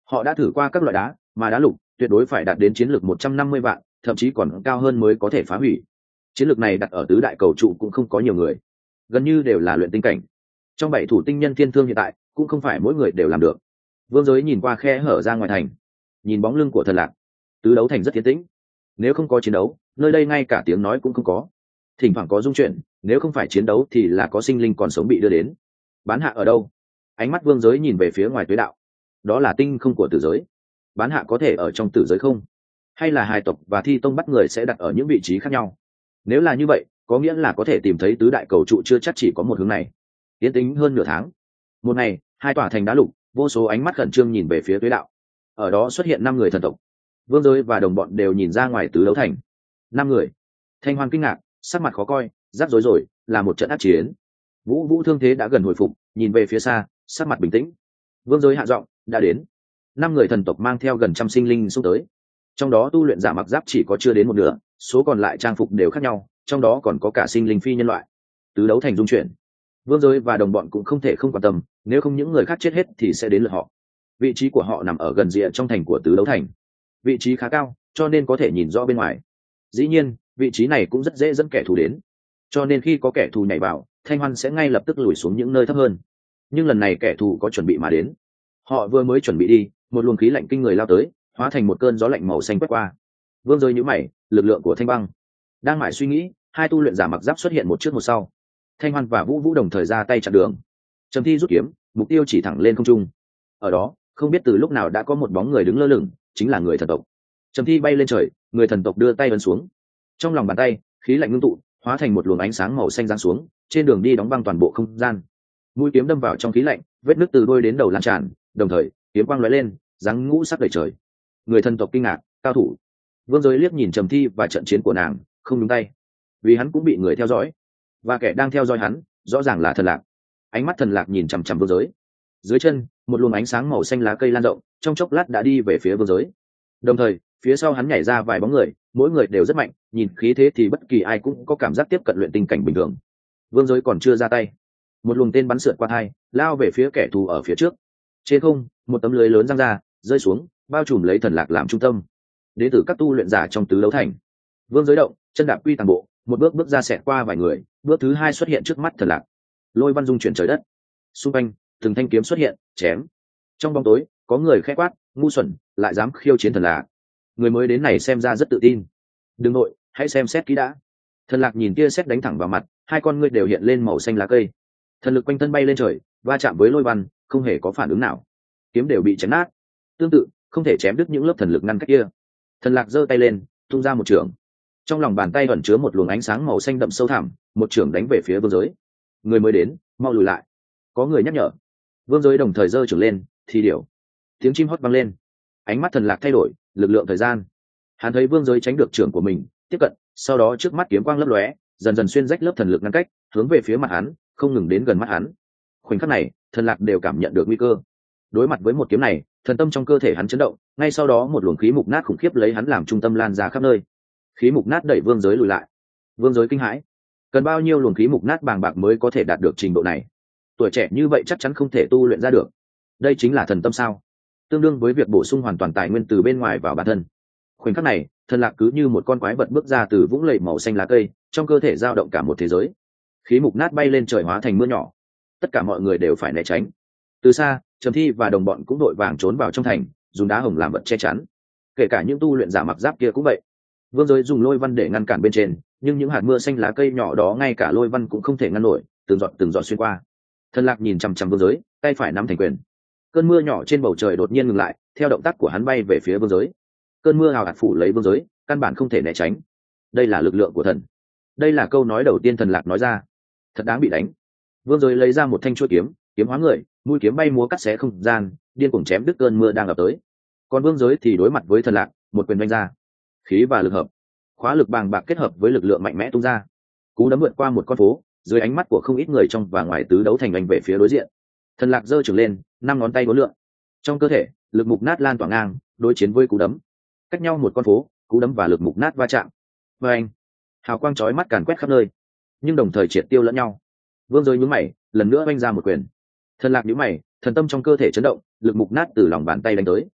Họ đã thử qua các loại đá, mà đá lục tuyệt đối phải đạt đến chiến lược 150 vạn, thậm chí còn cao hơn mới có thể phá hủy. Chiến lược này đặt ở tứ đại cầu trụ cũng không có nhiều người, gần như đều là luyện tinh cảnh. Trong 7 thủ tinh nhân thiên thương hiện tại, cũng không phải mỗi người đều làm được. Vương Giới nhìn qua khe hở ra ngoài thành, nhìn bóng lưng của Thần Lạc. Tứ đấu thành rất yên tĩnh, nếu không có chiến đấu, nơi đây ngay cả tiếng nói cũng không có. Thỉnh thoảng có rung chuyển, nếu không phải chiến đấu thì là có sinh linh còn sống bị đưa đến. Bán hạ ở đâu? Ánh mắt Vương Giới nhìn về phía ngoài tuế đạo. Đó là tinh không của tử giới. Bán hạ có thể ở trong tử giới không? Hay là hài tộc và thi tông bắt người sẽ đặt ở những vị trí khác nhau? Nếu là như vậy, có nghĩa là có thể tìm thấy tứ đại cầu trụ chưa chắc chỉ có một hướng này. Tiến tính hơn nửa tháng. Một ngày, hai tòa thành đá lục, vô số ánh mắt khẩn trương nhìn về phía tuế đạo. Ở đó xuất hiện 5 người thần tộc. Vương Giới và đồng bọn đều nhìn ra ngoài tứ đấu thành. 5 người. Thanh Hoan kinh ngạc, sắc mặt khó coi, rắc rối rồi, là một trận ác chiến. Vũ Vũ thương thế đã gần hồi phục, nhìn về phía xa, sắc mặt bình tĩnh. Vương Giới hạ giọng, đã đến. 5 người thần tộc mang theo gần trăm sinh linh xung tới. Trong đó tu luyện giả mặc giáp chỉ có chưa đến một nửa, số còn lại trang phục đều khác nhau, trong đó còn có cả sinh linh phi nhân loại. Tứ đấu thành dung chuyển. Vương Giới và đồng bọn cũng không thể không quan tâm, nếu không những người khác chết hết thì sẽ đến lượt họ. Vị trí của họ nằm ở gần rìa trong thành của tứ đấu thành, vị trí khá cao, cho nên có thể nhìn rõ bên ngoài. Dĩ nhiên, vị trí này cũng rất dễ dẫn kẻ thù đến, cho nên khi có kẻ thù nhảy vào, Thanh Hoan sẽ ngay lập tức lùi xuống những nơi thấp hơn. Nhưng lần này kẻ thù có chuẩn bị mà đến. Họ vừa mới chuẩn bị đi, một luồng khí lạnh kinh người lao tới, hóa thành một cơn gió lạnh màu xanh quét qua. Vương Giới nhíu mày, lực lượng của Thanh Băng. Đang mải suy nghĩ, hai tu luyện giả mặc giáp xuất hiện một trước một sau. Thanh Hoan và Vũ Vũ đồng thời ra tay chặn đường. Trầm Thi rút kiếm, mục tiêu chỉ thẳng lên không trung. Ở đó, không biết từ lúc nào đã có một bóng người đứng lơ lửng, chính là người thần tộc. Trầm Thi bay lên trời, người thần tộc đưa tay ấn xuống. Trong lòng bàn tay, khí lạnh ngưng tụ, hóa thành một luồng ánh sáng màu xanh giáng xuống, trên đường đi đóng băng toàn bộ không gian. Mũi kiếm đâm vào trong khí lạnh, vết nứt từ đôi đến đầu lan tràn, đồng thời, kiếm quang lóe lên, dáng ngũ sắc đầy trời. Người thần tộc kinh ngạc, cao thủ. Vương Giới liếc nhìn Trầm Thi và trận chiến của nàng, không nhúng tay, vì hắn cũng bị người theo dõi, và kẻ đang theo dõi hắn, rõ ràng là Thần Lạc. Ánh mắt Thần Lạc nhìn chằm chằm Vương Giới. Dưới chân, một luồng ánh sáng màu xanh lá cây lan rộng, trong chốc lát đã đi về phía Vương Giới. Đồng thời, phía sau hắn nhảy ra vài bóng người, mỗi người đều rất mạnh, nhìn khí thế thì bất kỳ ai cũng có cảm giác tiếp cận luyện tinh cảnh bình thường. Vương Giới còn chưa ra tay, một luồng tên bắn sượt qua hai, lao về phía kẻ thù ở phía trước. Trên không, một tấm lưới lớn giăng ra, rơi xuống, bao trùm lấy Thần Lạc làm trung tâm. Đến từ các tu luyện giả trong tứ đấu thành. Vương Giới động, chân đạp quy tàng bộ, một bước bước ra xẹt qua vài người, bước thứ hai xuất hiện trước mắt Thần Lạc. Lôi văn dung chuyển trời đất. Xung quanh, từng thanh kiếm xuất hiện, chém. Trong bóng tối, có người khẽ quát, ngu xuẩn, lại dám khiêu chiến Thần Lạc. Người mới đến này xem ra rất tự tin. Đừng nội, hãy xem xét kỹ đã. Thần Lạc nhìn tia sét đánh thẳng vào mặt, hai con ngươi đều hiện lên màu xanh lá cây. Thần lực quanh thân bay lên trời, va chạm với lôi văn, không hề có phản ứng nào. Kiếm đều bị chém nát. Tương tự, không thể chém đứt những lớp thần lực ngăn cách kia. Thần Lạc giơ tay lên, tung ra một chưởng. Trong lòng bàn tay ẩn chứa một luồng ánh sáng màu xanh đậm sâu thẳm, một chưởng đánh về phía Vương Giới. Người mới đến, mau lùi lại. Có người nhắc nhở. Vương Giới đồng thời giơ chưởng lên, thì điểu. Tiếng chim hót vang lên. Ánh mắt Thần Lạc thay đổi, lực lượng thời gian. Hắn thấy Vương Giới tránh được chưởng của mình, tiếp cận, sau đó trước mắt kiếm quang lấp lóe, dần dần xuyên rách lớp thần lực ngăn cách, hướng về phía mặt hắn, không ngừng đến gần mắt hắn. Khoảnh khắc này, Thần Lạc đều cảm nhận được nguy cơ. Đối mặt với một kiếm này, thần tâm trong cơ thể hắn chấn động, ngay sau đó một luồng khí mục nát khủng khiếp lấy hắn làm trung tâm lan ra khắp nơi. Khí mục nát đẩy Vương Giới lùi lại. Vương Giới kinh hãi. Cần bao nhiêu luồng khí mục nát bàng bạc mới có thể đạt được trình độ này? Tuổi trẻ như vậy chắc chắn không thể tu luyện ra được. Đây chính là thần tâm sao? Tương đương với việc bổ sung hoàn toàn tài nguyên từ bên ngoài vào bản thân. Khoảnh khắc này, Thần Lạc cứ như một con quái vật bước ra từ vũng lầy màu xanh lá cây, trong cơ thể dao động cả một thế giới. Khí mục nát bay lên trời hóa thành mưa nhỏ. Tất cả mọi người đều phải né tránh. Từ xa, Trầm Thi và đồng bọn cũng đội vàng trốn vào trong thành, dùng đá hồng làm vật che chắn. Kể cả những tu luyện giả mặc giáp kia cũng vậy. Vương Giới dùng lôi văn để ngăn cản bên trên, nhưng những hạt mưa xanh lá cây nhỏ đó ngay cả lôi văn cũng không thể ngăn nổi, từng giọt xuyên qua. Thần Lạc nhìn chằm chằm Vương Giới, tay phải nắm thành quyền. Cơn mưa nhỏ trên bầu trời đột nhiên ngừng lại, theo động tác của hắn bay về phía Vương Giới. Cơn mưa hào hạt phủ lấy Vương Giới, căn bản không thể né tránh. Đây là lực lượng của thần. Đây là câu nói đầu tiên Thần Lạc nói ra. Thật đáng bị đánh. Vương Giới lấy ra một thanh chuôi kiếm, kiếm hóa người, mũi kiếm bay múa cắt xé không gian, điên cuồng chém đứt cơn mưa đang ập tới. Còn Vương Giới thì đối mặt với Thần Lạc, một quyền đánh ra. Khí và lực hợp, khóa lực bàng bạc kết hợp với lực lượng mạnh mẽ tung ra. Cú đấm vượt qua một con phố, dưới ánh mắt của không ít người trong và ngoài tứ đấu thành đánh về phía đối diện. Thần Lạc giơ chưởng lên, 5 ngón tay uốn lượn. Trong cơ thể, lực mục nát lan tỏa ngang, đối chiến với cú đấm. Cách nhau một con phố, cú đấm và lực mục nát va chạm. Và anh, hào quang chói mắt càn quét khắp nơi, nhưng đồng thời triệt tiêu lẫn nhau. Vương Giới nhướng mày, lần nữa oanh ra một quyền. Thần Lạc nhíu mày, thần tâm trong cơ thể chấn động, lực mục nát từ lòng bàn tay đánh tới,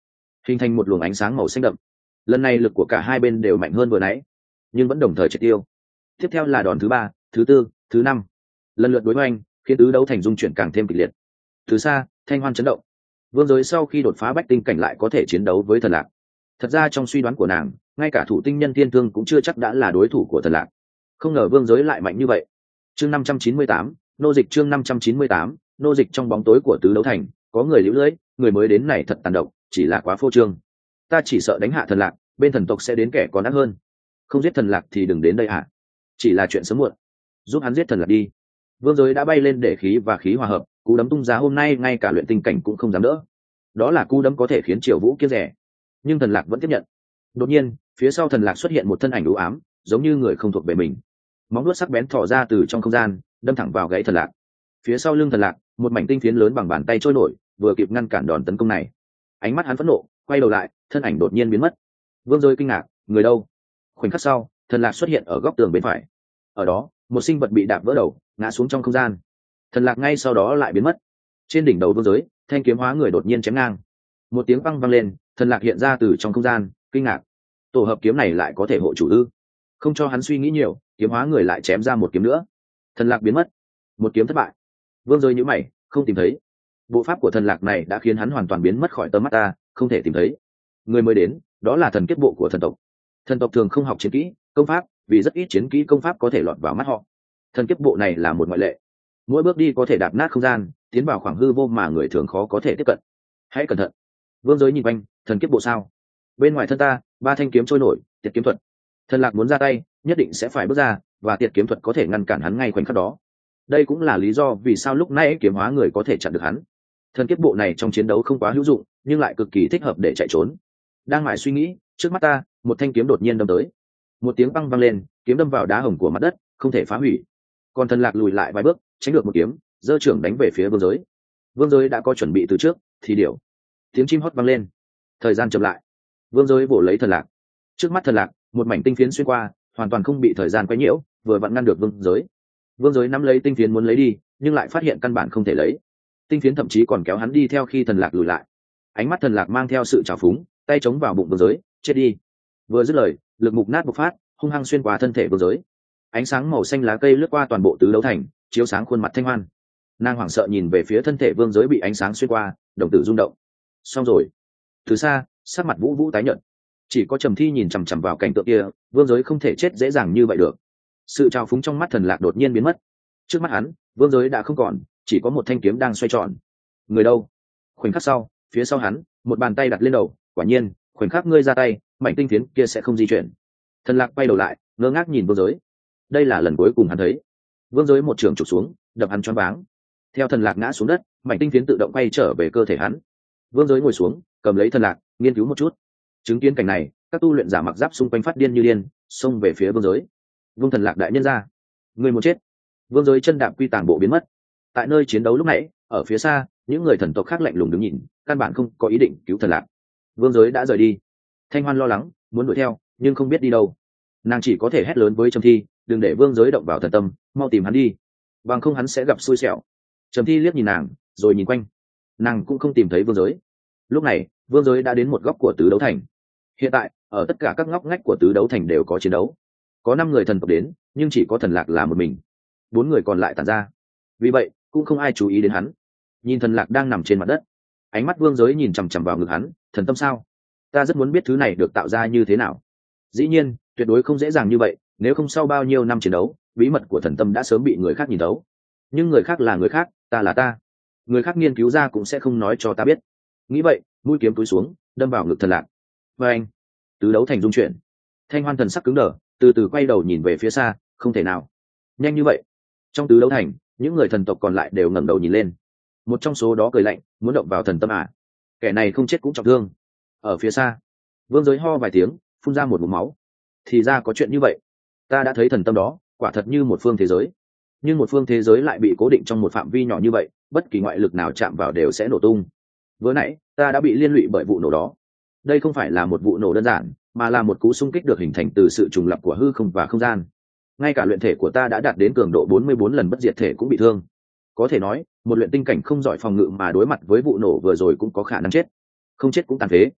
hình thành một luồng ánh sáng màu xanh đậm. Lần này lực của cả hai bên đều mạnh hơn vừa nãy, nhưng vẫn đồng thời triệt tiêu. Tiếp theo là đòn thứ ba, thứ tư, thứ năm, lần lượt đối oanh, khiến tứ đấu thành dung chuyển càng thêm kịch liệt. Từ xa, thanh hoan chấn động. Vương giới sau khi đột phá bách tinh cảnh lại có thể chiến đấu với thần lạc. Thật ra trong suy đoán của nàng, ngay cả thủ tinh nhân thiên thương cũng chưa chắc đã là đối thủ của thần lạc. Không ngờ vương giới lại mạnh như vậy. Chương 598, nô dịch. Chương 598, nô dịch. Trong bóng tối của tứ đấu thành có người liễu lưỡi, người mới đến này thật tàn độc, chỉ là quá phô trương. Ta chỉ sợ đánh hạ thần lạc, bên thần tộc sẽ đến kẻ còn ác hơn. Không giết thần lạc thì đừng đến đây ạ. Chỉ là chuyện sớm muộn, giúp hắn giết thần lạc đi. Vương giới đã bay lên để khí và khí hòa hợp, cú đấm tung ra hôm nay ngay cả luyện tinh cảnh cũng không dám đỡ. Đó là cú đấm có thể khiến Triều Vũ kiêng rẻ, nhưng thần lạc vẫn tiếp nhận. Đột nhiên phía sau thần lạc xuất hiện một thân ảnh u ám, giống như người không thuộc về mình. Móng vuốt sắc bén thò ra từ trong không gian, đâm thẳng vào gãy thần lạc. Phía sau lưng thần lạc, một mảnh tinh phiến lớn bằng bàn tay trôi nổi, vừa kịp ngăn cản đòn tấn công này. Ánh mắt hắn phẫn nộ, quay đầu lại, thân ảnh đột nhiên biến mất. Vương giới kinh ngạc, người đâu? Khoảnh khắc sau, thần lạc xuất hiện ở góc tường bên phải. Ở đó, một sinh vật bị đạp vỡ đầu, ngã xuống trong không gian. Thần lạc ngay sau đó lại biến mất. Trên đỉnh đầu vương giới, thanh kiếm hóa người đột nhiên chém ngang. Một tiếng vang lên, thần lạc hiện ra từ trong không gian, kinh ngạc. Tổ hợp kiếm này lại có thể hộ chủ ư? Không cho hắn suy nghĩ nhiều, kiếm hóa người lại chém ra một kiếm nữa. Thần lạc biến mất, một kiếm thất bại. Vương giới nhíu mày, không tìm thấy. Bộ pháp của thần lạc này đã khiến hắn hoàn toàn biến mất khỏi tầm mắt ta, không thể tìm thấy. Người mới đến, đó là thần kiếp bộ của thần tộc. Thần tộc thường không học chiến kỹ, công pháp, vì rất ít chiến kỹ công pháp có thể lọt vào mắt họ. Thần kiếp bộ này là một ngoại lệ. Mỗi bước đi có thể đạp nát không gian, tiến vào khoảng hư vô mà người thường khó có thể tiếp cận. Hãy cẩn thận. Vương giới nhìn quanh, thần kiếp bộ sao? Bên ngoài thân ta, ba thanh kiếm trôi nổi, tiệt kiếm thuật. Thần lạc muốn ra tay, nhất định sẽ phải bước ra, và tiệt kiếm thuật có thể ngăn cản hắn ngay khoảnh khắc đó. Đây cũng là lý do vì sao lúc nãy kiếm hóa người có thể chặn được hắn. Thần kiếp bộ này trong chiến đấu không quá hữu dụng, nhưng lại cực kỳ thích hợp để chạy trốn. Đang mải suy nghĩ, trước mắt ta, một thanh kiếm đột nhiên đâm tới. Một tiếng băng vang lên, kiếm đâm vào đá hồng của mặt đất, không thể phá hủy. Còn thần lạc lùi lại vài bước, tránh được một kiếm, giơ trưởng đánh về phía vương giới. Vương giới đã có chuẩn bị từ trước, thì điểu. Tiếng chim hót vang lên. Thời gian chậm lại. Vương giới vỗ lấy thần lạc. Trước mắt thần lạc, một mảnh tinh phiến xuyên qua, hoàn toàn không bị thời gian quấy nhiễu, vừa vặn ngăn được vương giới. Vương giới nắm lấy tinh phiến muốn lấy đi, nhưng lại phát hiện căn bản không thể lấy. Tinh phiến thậm chí còn kéo hắn đi theo khi thần lạc lùi lại. Ánh mắt thần lạc mang theo sự trào phúng, tay chống vào bụng vương giới, chết đi. Vừa dứt lời, lực mục nát bộc phát, hung hăng xuyên qua thân thể vương giới. Ánh sáng màu xanh lá cây lướt qua toàn bộ tứ đấu thành, chiếu sáng khuôn mặt thanh hoan. Nàng hoảng sợ nhìn về phía thân thể vương giới bị ánh sáng xuyên qua, đồng tử rung động. Xong rồi. Từ xa, sắc mặt vũ vũ tái nhợt. Chỉ có Trầm Thi nhìn chằm chằm vào cảnh tượng kia, vương giới không thể chết dễ dàng như vậy được. Sự trào phúng trong mắt thần lạc đột nhiên biến mất. Trước mắt hắn, vương giới đã không còn, chỉ có một thanh kiếm đang xoay tròn. Người đâu? Khoảnh khắc sau, phía sau hắn, một bàn tay đặt lên đầu. Quả nhiên, khoảnh khắc ngươi ra tay, mảnh tinh phiến kia sẽ không di chuyển. Thần lạc quay đầu lại, ngơ ngác nhìn vương giới. Đây là lần cuối cùng hắn thấy. Vương giới một trường chụp xuống, đập hắn choáng váng. Theo thần lạc ngã xuống đất, mảnh tinh phiến tự động quay trở về cơ thể hắn. Vương giới ngồi xuống, cầm lấy thần lạc, nghiên cứu một chút. Chứng kiến cảnh này, các tu luyện giả mặc giáp xung quanh phát điên như điên, xông về phía vương giới. Vương thần lạc đại nhân ra, người muốn chết. Vương giới chân đạp quy tàng bộ biến mất. Tại nơi chiến đấu lúc nãy, ở phía xa, những người thần tộc khác lạnh lùng đứng nhìn, căn bản không có ý định cứu thần lạc. Vương giới đã rời đi. Thanh Hoan lo lắng, muốn đuổi theo, nhưng không biết đi đâu. Nàng chỉ có thể hét lớn với Trầm Thi, đừng để vương giới động vào thần tâm, mau tìm hắn đi, bằng không hắn sẽ gặp xui xẻo. Trầm Thi liếc nhìn nàng, rồi nhìn quanh. Nàng cũng không tìm thấy vương giới. Lúc này, vương giới đã đến một góc của tứ đấu thành. Hiện tại, ở tất cả các ngóc ngách của tứ đấu thành đều có chiến đấu. Có 5 người thần tộc đến, nhưng chỉ có thần lạc là một mình. 4 người còn lại tản ra. Vì vậy, cũng không ai chú ý đến hắn. Nhìn thần lạc đang nằm trên mặt đất, ánh mắt vương giới nhìn chằm chằm vào ngực hắn. Thần tâm sao? Ta rất muốn biết thứ này được tạo ra như thế nào. Dĩ nhiên, tuyệt đối không dễ dàng như vậy, nếu không sau bao nhiêu năm chiến đấu, bí mật của thần tâm đã sớm bị người khác nhìn thấu. Nhưng người khác là người khác, ta là ta. Người khác nghiên cứu ra cũng sẽ không nói cho ta biết. Nghĩ vậy, mũi kiếm túi xuống, đâm vào ngực thần lạc. Và anh, tứ đấu thành dung chuyển. Thanh Hoan thần sắc cứng đờ, từ từ quay đầu nhìn về phía xa. Không thể nào, nhanh như vậy. Trong tứ đấu thành, những người thần tộc còn lại đều ngẩng đầu nhìn lên. Một trong số đó cười lạnh, muốn động vào thần tâm à? Kẻ này không chết cũng trọng thương. Ở phía xa, vương giới ho vài tiếng, phun ra một ngụm máu. Thì ra có chuyện như vậy. Ta đã thấy thần tâm đó, quả thật như một phương thế giới. Nhưng một phương thế giới lại bị cố định trong một phạm vi nhỏ như vậy, bất kỳ ngoại lực nào chạm vào đều sẽ nổ tung. Vừa nãy, ta đã bị liên lụy bởi vụ nổ đó. Đây không phải là một vụ nổ đơn giản, mà là một cú xung kích được hình thành từ sự trùng lập của hư không và không gian. Ngay cả luyện thể của ta đã đạt đến cường độ 44 lần bất diệt thể cũng bị thương. Có thể nói, một luyện tinh cảnh không giỏi phòng ngự mà đối mặt với vụ nổ vừa rồi cũng có khả năng chết. Không chết cũng tàn phế.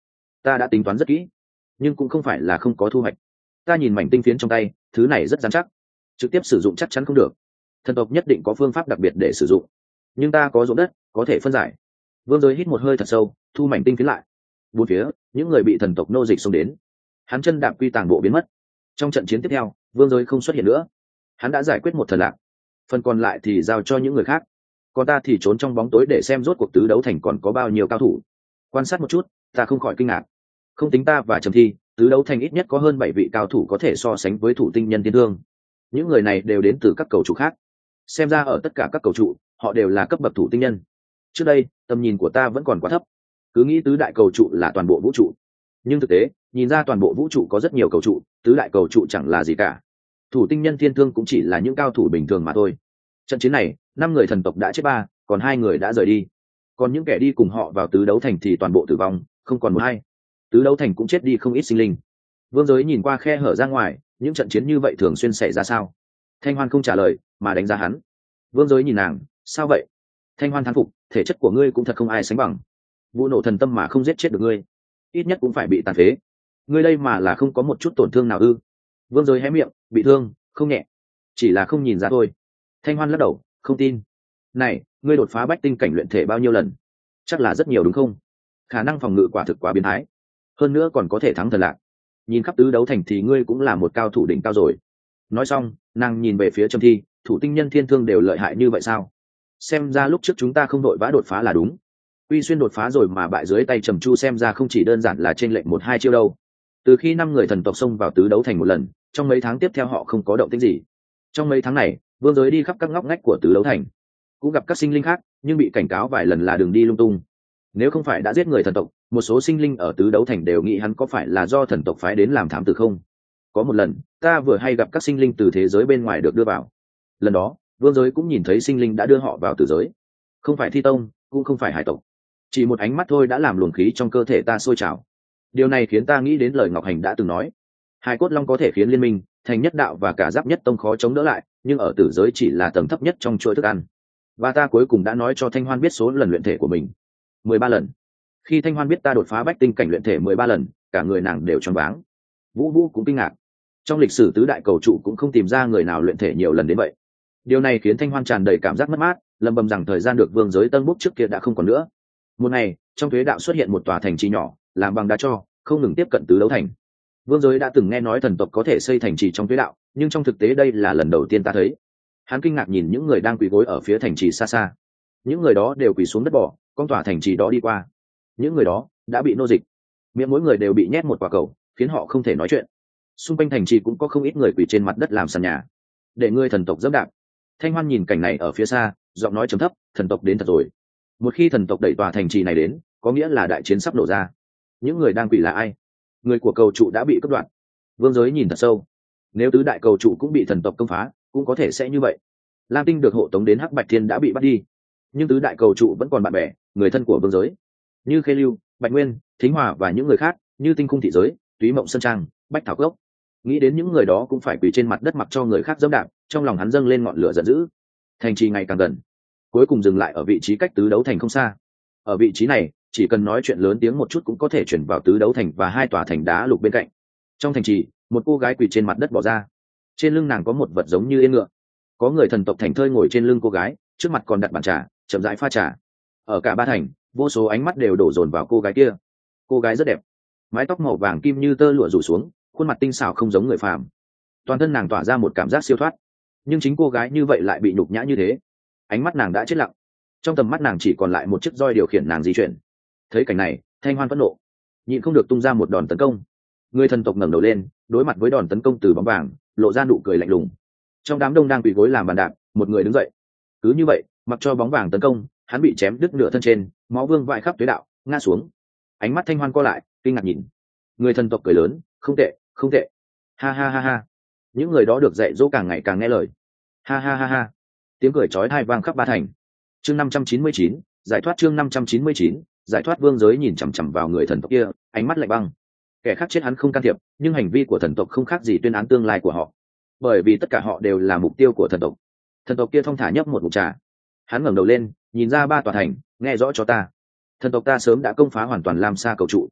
Ta đã tính toán rất kỹ, nhưng cũng không phải là không có thu hoạch. Ta nhìn mảnh tinh phiến trong tay, thứ này rất dán chắc, trực tiếp sử dụng chắc chắn không được. Thần tộc nhất định có phương pháp đặc biệt để sử dụng, nhưng ta có ruộng đất có thể phân giải. Vương Giới hít một hơi thật sâu, thu mảnh tinh phiến lại. Bốn phía những người bị thần tộc nô dịch xông đến, hắn chân đạp quy tàng bộ biến mất. Trong trận chiến tiếp theo, Vương Giới không xuất hiện nữa. Hắn đã giải quyết một thần lạc, phần còn lại thì giao cho những người khác, còn ta thì trốn trong bóng tối để xem rốt cuộc tứ đấu thành còn có bao nhiêu cao thủ. Quan sát một chút, ta không khỏi kinh ngạc. Không tính ta và Trầm Thi, tứ đấu thành ít nhất có hơn 7 vị cao thủ có thể so sánh với thủ tinh nhân thiên thương. Những người này đều đến từ các cầu trụ khác, xem ra ở tất cả các cầu trụ họ đều là cấp bậc thủ tinh nhân. Trước đây tầm nhìn của ta vẫn còn quá thấp, cứ nghĩ tứ đại cầu trụ là toàn bộ vũ trụ, nhưng thực tế nhìn ra toàn bộ vũ trụ có rất nhiều cầu trụ, tứ đại cầu trụ chẳng là gì cả. Thủ tinh nhân thiên thương cũng chỉ là những cao thủ bình thường mà thôi. Trận chiến này 5 người thần tộc đã chết 3, còn 2 người đã rời đi, còn những kẻ đi cùng họ vào tứ đấu thành thì toàn bộ tử vong, không còn một hay. Tứ đấu thành cũng chết đi không ít sinh linh. Vương Giới nhìn qua khe hở ra ngoài, những trận chiến như vậy thường xuyên xảy ra sao? Thanh Hoan không trả lời mà đánh giá hắn. Vương Giới nhìn nàng, sao vậy? Thanh Hoan thán phục, thể chất của ngươi cũng thật không ai sánh bằng. Vụ nổ thần tâm mà không giết chết được ngươi, ít nhất cũng phải bị tàn phế. Ngươi đây mà là không có một chút tổn thương nào ư? Vương Giới hé miệng, bị thương không nhẹ, chỉ là không nhìn ra thôi. Thanh Hoan lắc đầu, không tin. Này, ngươi đột phá bách tinh cảnh luyện thể bao nhiêu lần? Chắc là rất nhiều đúng không? Khả năng phòng ngự quả thực quá biến thái, hơn nữa còn có thể thắng thần lạc. Nhìn khắp tứ đấu thành thì ngươi cũng là một cao thủ đỉnh cao rồi. Nói xong nàng nhìn về phía Trầm Thi, thủ tinh nhân thiên thương đều lợi hại như vậy sao? Xem ra lúc trước chúng ta không đội vã đột phá là đúng. Uy Xuyên đột phá rồi mà bại dưới tay Trầm Chu, xem ra không chỉ đơn giản là trên lệnh 1-2 chiêu đâu. Từ khi 5 người thần tộc xông vào tứ đấu thành một lần, trong mấy tháng tiếp theo họ không có động tĩnh gì. Trong mấy tháng này Vương Giới đi khắp các ngóc ngách của tứ đấu thành, cũng gặp các sinh linh khác, nhưng bị cảnh cáo vài lần là đừng đi lung tung. Nếu không phải đã giết người thần tộc, một số sinh linh ở tứ đấu thành đều nghĩ hắn có phải là do thần tộc phái đến làm thám tử không. Có một lần ta vừa hay gặp các sinh linh từ thế giới bên ngoài được đưa vào, lần đó Vương Giới cũng nhìn thấy sinh linh đã đưa họ vào tử giới, không phải thi tông cũng không phải hải tộc. Chỉ một ánh mắt thôi đã làm luồng khí trong cơ thể ta sôi trào. Điều này khiến ta nghĩ đến lời Ngọc Hành đã từng nói, Hải cốt long có thể khiến liên minh, thành nhất đạo và cả giáp nhất tông khó chống đỡ lại, nhưng ở tử giới chỉ là tầng thấp nhất trong chuỗi thức ăn. Và ta cuối cùng đã nói cho Thanh Hoan biết số lần luyện thể của mình, 13 lần. Khi Thanh Hoan biết ta đột phá bách tinh cảnh luyện thể 13 lần, cả người nàng đều choáng váng. Vũ Vũ cũng kinh ngạc, trong lịch sử tứ đại cầu trụ cũng không tìm ra người nào luyện thể nhiều lần đến vậy. Điều này khiến Thanh Hoan tràn đầy cảm giác mất mát, lẩm bẩm rằng thời gian được Vương Giới tân bút trước kia đã không còn nữa. Một ngày trong Tuế đạo xuất hiện một tòa thành trì nhỏ làm bằng đá cho, không ngừng tiếp cận tứ đấu thành. Vương Giới đã từng nghe nói thần tộc có thể xây thành trì trong Tuế đạo, nhưng trong thực tế đây là lần đầu tiên ta thấy. Hắn kinh ngạc nhìn những người đang quỳ gối ở phía thành trì xa xa. Những người đó đều quỳ xuống đất bỏ, con tòa thành trì đó đi qua. Những người đó đã bị nô dịch, miệng mỗi người đều bị nhét một quả cầu, khiến họ không thể nói chuyện. Xung quanh thành trì cũng có không ít người quỳ trên mặt đất làm sàn nhà, để ngươi thần tộc dẫm đạp. Thanh Hoan nhìn cảnh này ở phía xa, giọng nói trầm thấp, thần tộc đến thật rồi. Một khi thần tộc đẩy tòa thành trì này đến, có nghĩa là đại chiến sắp nổ ra. Những người đang quỳ là ai? Người của cầu trụ đã bị cắt đoạn. Vương Giới nhìn thật sâu, nếu tứ đại cầu trụ cũng bị thần tộc công phá, cũng có thể sẽ như vậy. Lam Tinh được hộ tống đến Hắc Bạch Thiên đã bị bắt đi, nhưng tứ đại cầu trụ vẫn còn bạn bè, người thân của Vương Giới, như Khê Lưu, Bạch Nguyên, Thính Hòa và những người khác, như Tinh Khung Thị Giới, Túy Mộng Sơn Trang, Bách Thảo Cốc. Nghĩ đến những người đó cũng phải quỳ trên mặt đất mặc cho người khác dẫm đạp, trong lòng hắn dâng lên ngọn lửa giận dữ. Thành trì ngày càng gần, cuối cùng dừng lại ở vị trí cách tứ đấu thành không xa. Ở vị trí này, chỉ cần nói chuyện lớn tiếng một chút cũng có thể chuyển vào tứ đấu thành và 2 tòa thành đá lục bên cạnh. Trong thành trì, một cô gái quỳ trên mặt đất bỏ ra, trên lưng nàng có một vật giống như yên ngựa. Có người thần tộc thành thơi ngồi trên lưng cô gái, trước mặt còn đặt bàn trà, chậm rãi pha trà. Ở cả ba thành, vô số ánh mắt đều đổ dồn vào cô gái kia. Cô gái rất đẹp, mái tóc màu vàng kim như tơ lụa rủ xuống, khuôn mặt tinh xảo không giống người phàm. Toàn thân nàng tỏa ra một cảm giác siêu thoát, nhưng chính cô gái như vậy lại bị nhục nhã như thế. Ánh mắt nàng đã chết lặng, trong tầm mắt nàng chỉ còn lại một chiếc roi điều khiển nàng di chuyển. Thấy cảnh này, Thanh Hoan phẫn nộ, nhịn không được tung ra một đòn tấn công. Người thần tộc ngẩng đầu lên, đối mặt với đòn tấn công từ bóng vàng, lộ ra nụ cười lạnh lùng. Trong đám đông đang quỳ gối làm bàn đạp, một người đứng dậy. Cứ như vậy, mặc cho bóng vàng tấn công, hắn bị chém đứt nửa thân trên, máu vương vãi khắp Tuế đạo, ngã xuống. Ánh mắt Thanh Hoan co lại, kinh ngạc nhìn. Người thần tộc cười lớn, không tệ, không tệ. Ha ha ha ha. Những người đó được dạy dỗ càng ngày càng nghe lời. Ha ha ha ha. Tiếng cười chói tai vang khắp ba thành. Chương 599, giải thoát. Chương 599, giải thoát. Vương Giới nhìn chằm chằm vào người thần tộc kia, ánh mắt lạnh băng. Kẻ khác chết hắn không can thiệp, nhưng hành vi của thần tộc không khác gì tuyên án tương lai của họ, bởi vì tất cả họ đều là mục tiêu của thần tộc. Thần tộc kia thong thả nhấp một ngụm trà, hắn ngẩng đầu lên, nhìn ra 3 tòa thành, nghe rõ cho ta. Thần tộc ta sớm đã công phá hoàn toàn Lam Sa cầu trụ,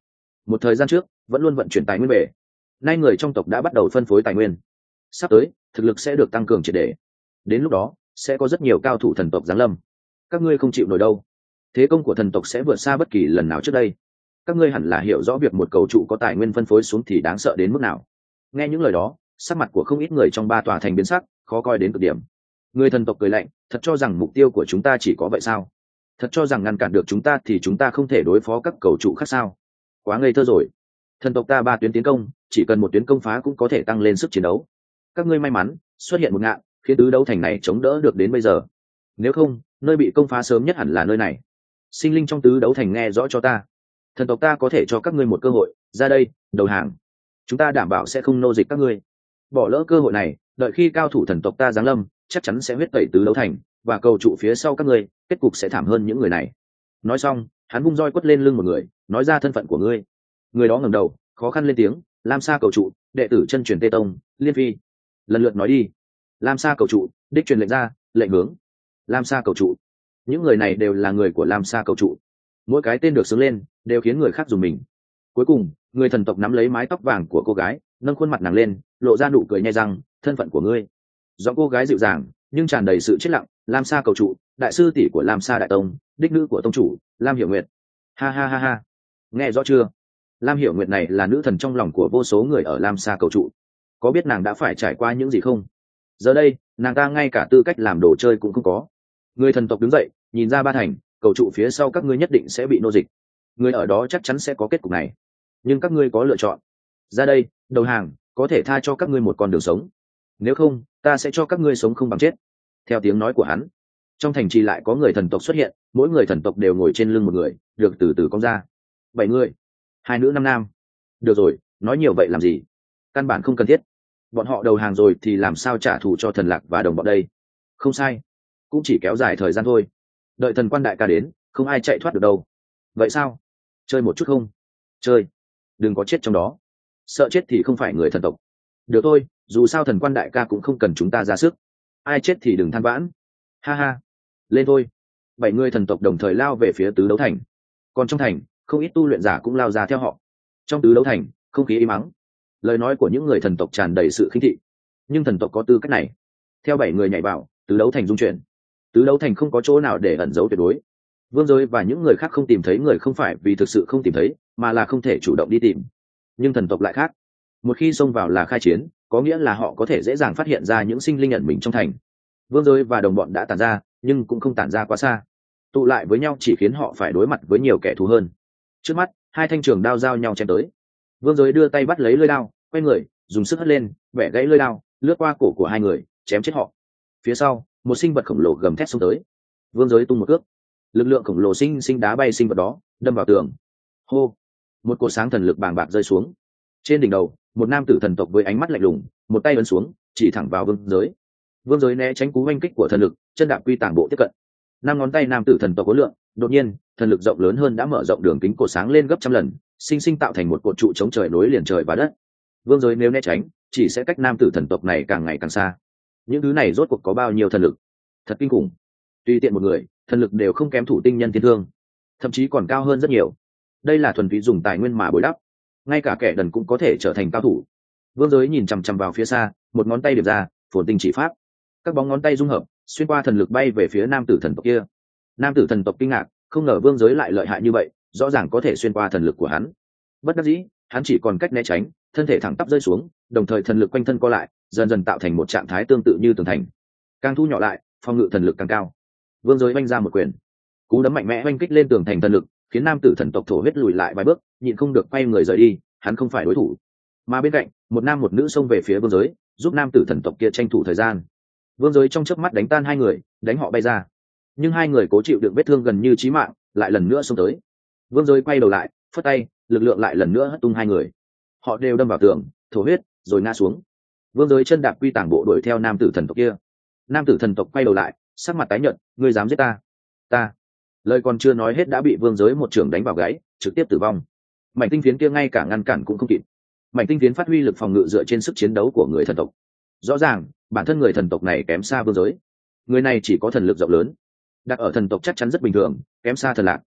một thời gian trước vẫn luôn vận chuyển tài nguyên về, nay người trong tộc đã bắt đầu phân phối tài nguyên, sắp tới thực lực sẽ được tăng cường triệt để, đến lúc đó sẽ có rất nhiều cao thủ thần tộc giáng lâm. Các ngươi không chịu nổi đâu, thế công của thần tộc sẽ vượt xa bất kỳ lần nào trước đây. Các ngươi hẳn là hiểu rõ việc một cầu trụ có tài nguyên phân phối xuống thì đáng sợ đến mức nào. Nghe những lời đó, sắc mặt của không ít người trong ba tòa thành biến sắc, khó coi đến cực điểm. Người thần tộc cười lạnh, thật cho rằng mục tiêu của chúng ta chỉ có vậy sao? Thật cho rằng ngăn cản được chúng ta thì chúng ta không thể đối phó các cầu trụ khác sao? Quá ngây thơ rồi. Thần tộc ta 3 tuyến tiến công, chỉ cần một tuyến công phá cũng có thể tăng lên sức chiến đấu. Các ngươi may mắn xuất hiện một ngạn, khiến tứ đấu thành này chống đỡ được đến bây giờ. Nếu không, nơi bị công phá sớm nhất hẳn là nơi này. Sinh linh trong tứ đấu thành nghe rõ cho ta. Thần tộc ta có thể cho các ngươi một cơ hội, ra đây, đầu hàng. Chúng ta đảm bảo sẽ không nô dịch các ngươi. Bỏ lỡ cơ hội này, đợi khi cao thủ thần tộc ta giáng lâm, chắc chắn sẽ huyết tẩy tứ đấu thành và cầu trụ phía sau các ngươi, kết cục sẽ thảm hơn những người này. Nói xong, hắn vung roi quất lên lưng một người, nói ra thân phận của ngươi. Người đó ngẩng đầu, khó khăn lên tiếng, Lam Sa cầu trụ, đệ tử chân truyền Tê Tông, Liên Phi. Lần lượt nói đi. Lam Sa cầu trụ, đích truyền lệnh ra, lệnh hướng. Lam Sa cầu trụ. Những người này đều là người của Lam Sa cầu trụ. Mỗi cái tên được xướng lên, đều khiến người khác dùng mình. Cuối cùng, người thần tộc nắm lấy mái tóc vàng của cô gái, nâng khuôn mặt nàng lên, lộ ra nụ cười nhai răng, thân phận của ngươi. Giọng cô gái dịu dàng, nhưng tràn đầy sự chết lặng, Lam Sa cầu trụ, đại sư tỷ của Lam Sa đại tông, đích nữ của tông chủ, Lam Hiểu Nguyệt. Ha ha ha ha. Nghe rõ chưa? Lam Hiểu Nguyệt này là nữ thần trong lòng của vô số người ở Lam Sa cầu trụ. Có biết nàng đã phải trải qua những gì không? Giờ đây, nàng ta ngay cả tư cách làm đồ chơi cũng không có. Người thần tộc đứng dậy, nhìn ra ba thành, cầu trụ phía sau các ngươi nhất định sẽ bị nô dịch. Người ở đó chắc chắn sẽ có kết cục này. Nhưng các ngươi có lựa chọn. Ra đây, đầu hàng, có thể tha cho các ngươi một con đường sống. Nếu không, ta sẽ cho các ngươi sống không bằng chết. Theo tiếng nói của hắn, trong thành trì lại có người thần tộc xuất hiện, mỗi người thần tộc đều ngồi trên lưng một người, được từ từ cong ra. 7 người, 2 nữ 5 nam. Được rồi, nói nhiều vậy làm gì? Căn bản không cần thiết. Bọn họ đầu hàng rồi thì làm sao trả thù cho thần lạc và đồng bọn đây? Không sai, cũng chỉ kéo dài thời gian thôi. Đợi thần quan đại ca đến, không ai chạy thoát được đâu. Vậy sao? Chơi một chút không? Chơi. Đừng có chết trong đó. Sợ chết thì không phải người thần tộc. Được thôi, dù sao thần quan đại ca cũng không cần chúng ta ra sức. Ai chết thì đừng than vãn. Ha ha. Lên thôi. 7 người thần tộc đồng thời lao về phía tứ đấu thành. Còn trong thành, không ít tu luyện giả cũng lao ra theo họ. Trong tứ đấu thành, không khí im ắng. Lời nói của những người thần tộc tràn đầy sự khinh thị. Nhưng thần tộc có tư cách này. Theo 7 người nhảy vào, tứ đấu thành rung chuyển. Tứ đấu thành không có chỗ nào để ẩn giấu tuyệt đối. Vương Giới và những người khác không tìm thấy người không phải vì thực sự không tìm thấy, mà là không thể chủ động đi tìm. Nhưng thần tộc lại khác. Một khi xông vào là khai chiến, có nghĩa là họ có thể dễ dàng phát hiện ra những sinh linh ẩn mình trong thành. Vương Giới và đồng bọn đã tản ra, nhưng cũng không tản ra quá xa. Tụ lại với nhau chỉ khiến họ phải đối mặt với nhiều kẻ thù hơn. Trước mắt, 2 thanh trường đao giao nhau chém tới. Vương Giới đưa tay bắt lấy lưỡi đao, quay người, dùng sức hất lên, bẻ gãy lưỡi đao, lướt qua cổ của 2 người, chém chết họ. Phía sau, một sinh vật khổng lồ gầm thét xông tới. Vương Giới tung một cước, lực lượng khổng lồ sinh đá bay sinh vật đó, đâm vào tường. Hô! Một cột sáng thần lực bàng bạc rơi xuống. Trên đỉnh đầu, một nam tử thần tộc với ánh mắt lạnh lùng, một tay ấn xuống, chỉ thẳng vào Vương Giới. Vương Giới né tránh cú oanh kích của thần lực, chân đạp quy tàng bộ tiếp cận. 5 ngón tay nam tử thần tộc có lượng, đột nhiên, thần lực rộng lớn hơn đã mở rộng đường kính cột sáng lên gấp trăm lần, sinh tạo thành một cột trụ chống trời nối liền trời và đất. Vương Giới nếu né tránh, chỉ sẽ cách nam tử thần tộc này càng ngày càng xa. Những thứ này rốt cuộc có bao nhiêu thần lực? Thật kinh khủng. Tùy tiện một người, thần lực đều không kém thủ tinh nhân thiên thương, thậm chí còn cao hơn rất nhiều. Đây là thuần túy dùng tài nguyên mà bồi đắp, ngay cả kẻ đần cũng có thể trở thành cao thủ. Vương Giới nhìn chằm chằm vào phía xa, một ngón tay điểm ra, phồn tinh chỉ pháp. Các bóng ngón tay dung hợp, xuyên qua thần lực bay về phía nam tử thần tộc kia. Nam tử thần tộc kinh ngạc, không ngờ Vương Giới lại lợi hại như vậy, rõ ràng có thể xuyên qua thần lực của hắn. Bất đắc dĩ, hắn chỉ còn cách né tránh, thân thể thẳng tắp rơi xuống, đồng thời thần lực quanh thân co lại, dần dần tạo thành một trạng thái tương tự như tường thành. Càng thu nhỏ lại, phòng ngự thần lực càng cao. Vương Giới oanh ra một quyền, cú đấm mạnh mẽ oanh kích lên tường thành thần lực, khiến nam tử thần tộc thổ huyết lùi lại vài bước, nhịn không được quay người rời đi. Hắn không phải đối thủ. Mà bên cạnh, một nam một nữ xông về phía Vương Giới, giúp nam tử thần tộc kia tranh thủ thời gian. Vương Giới trong chớp mắt đánh tan 2 người, đánh họ bay ra. Nhưng 2 người cố chịu đựng vết thương gần như chí mạng, lại lần nữa xông tới. Vương Giới quay đầu lại, phất tay, lực lượng lại lần nữa hất tung 2 người. Họ đều đâm vào tường, thổ huyết, rồi ngã xuống. Vương Giới chân đạp quy tàng bộ đuổi theo nam tử thần tộc kia. Nam tử thần tộc quay đầu lại, sắc mặt tái nhợt, ngươi dám giết ta? Ta. Lời còn chưa nói hết đã bị Vương Giới một chưởng đánh vào gáy, trực tiếp tử vong. Mảnh tinh phiến kia ngay cả ngăn cản cũng không kịp. Mảnh tinh phiến phát huy lực phòng ngự dựa trên sức chiến đấu của người thần tộc. Rõ ràng, bản thân người thần tộc này kém xa Vương Giới. Người này chỉ có thần lực rộng lớn, đặt ở thần tộc chắc chắn rất bình thường, kém xa thần lạc.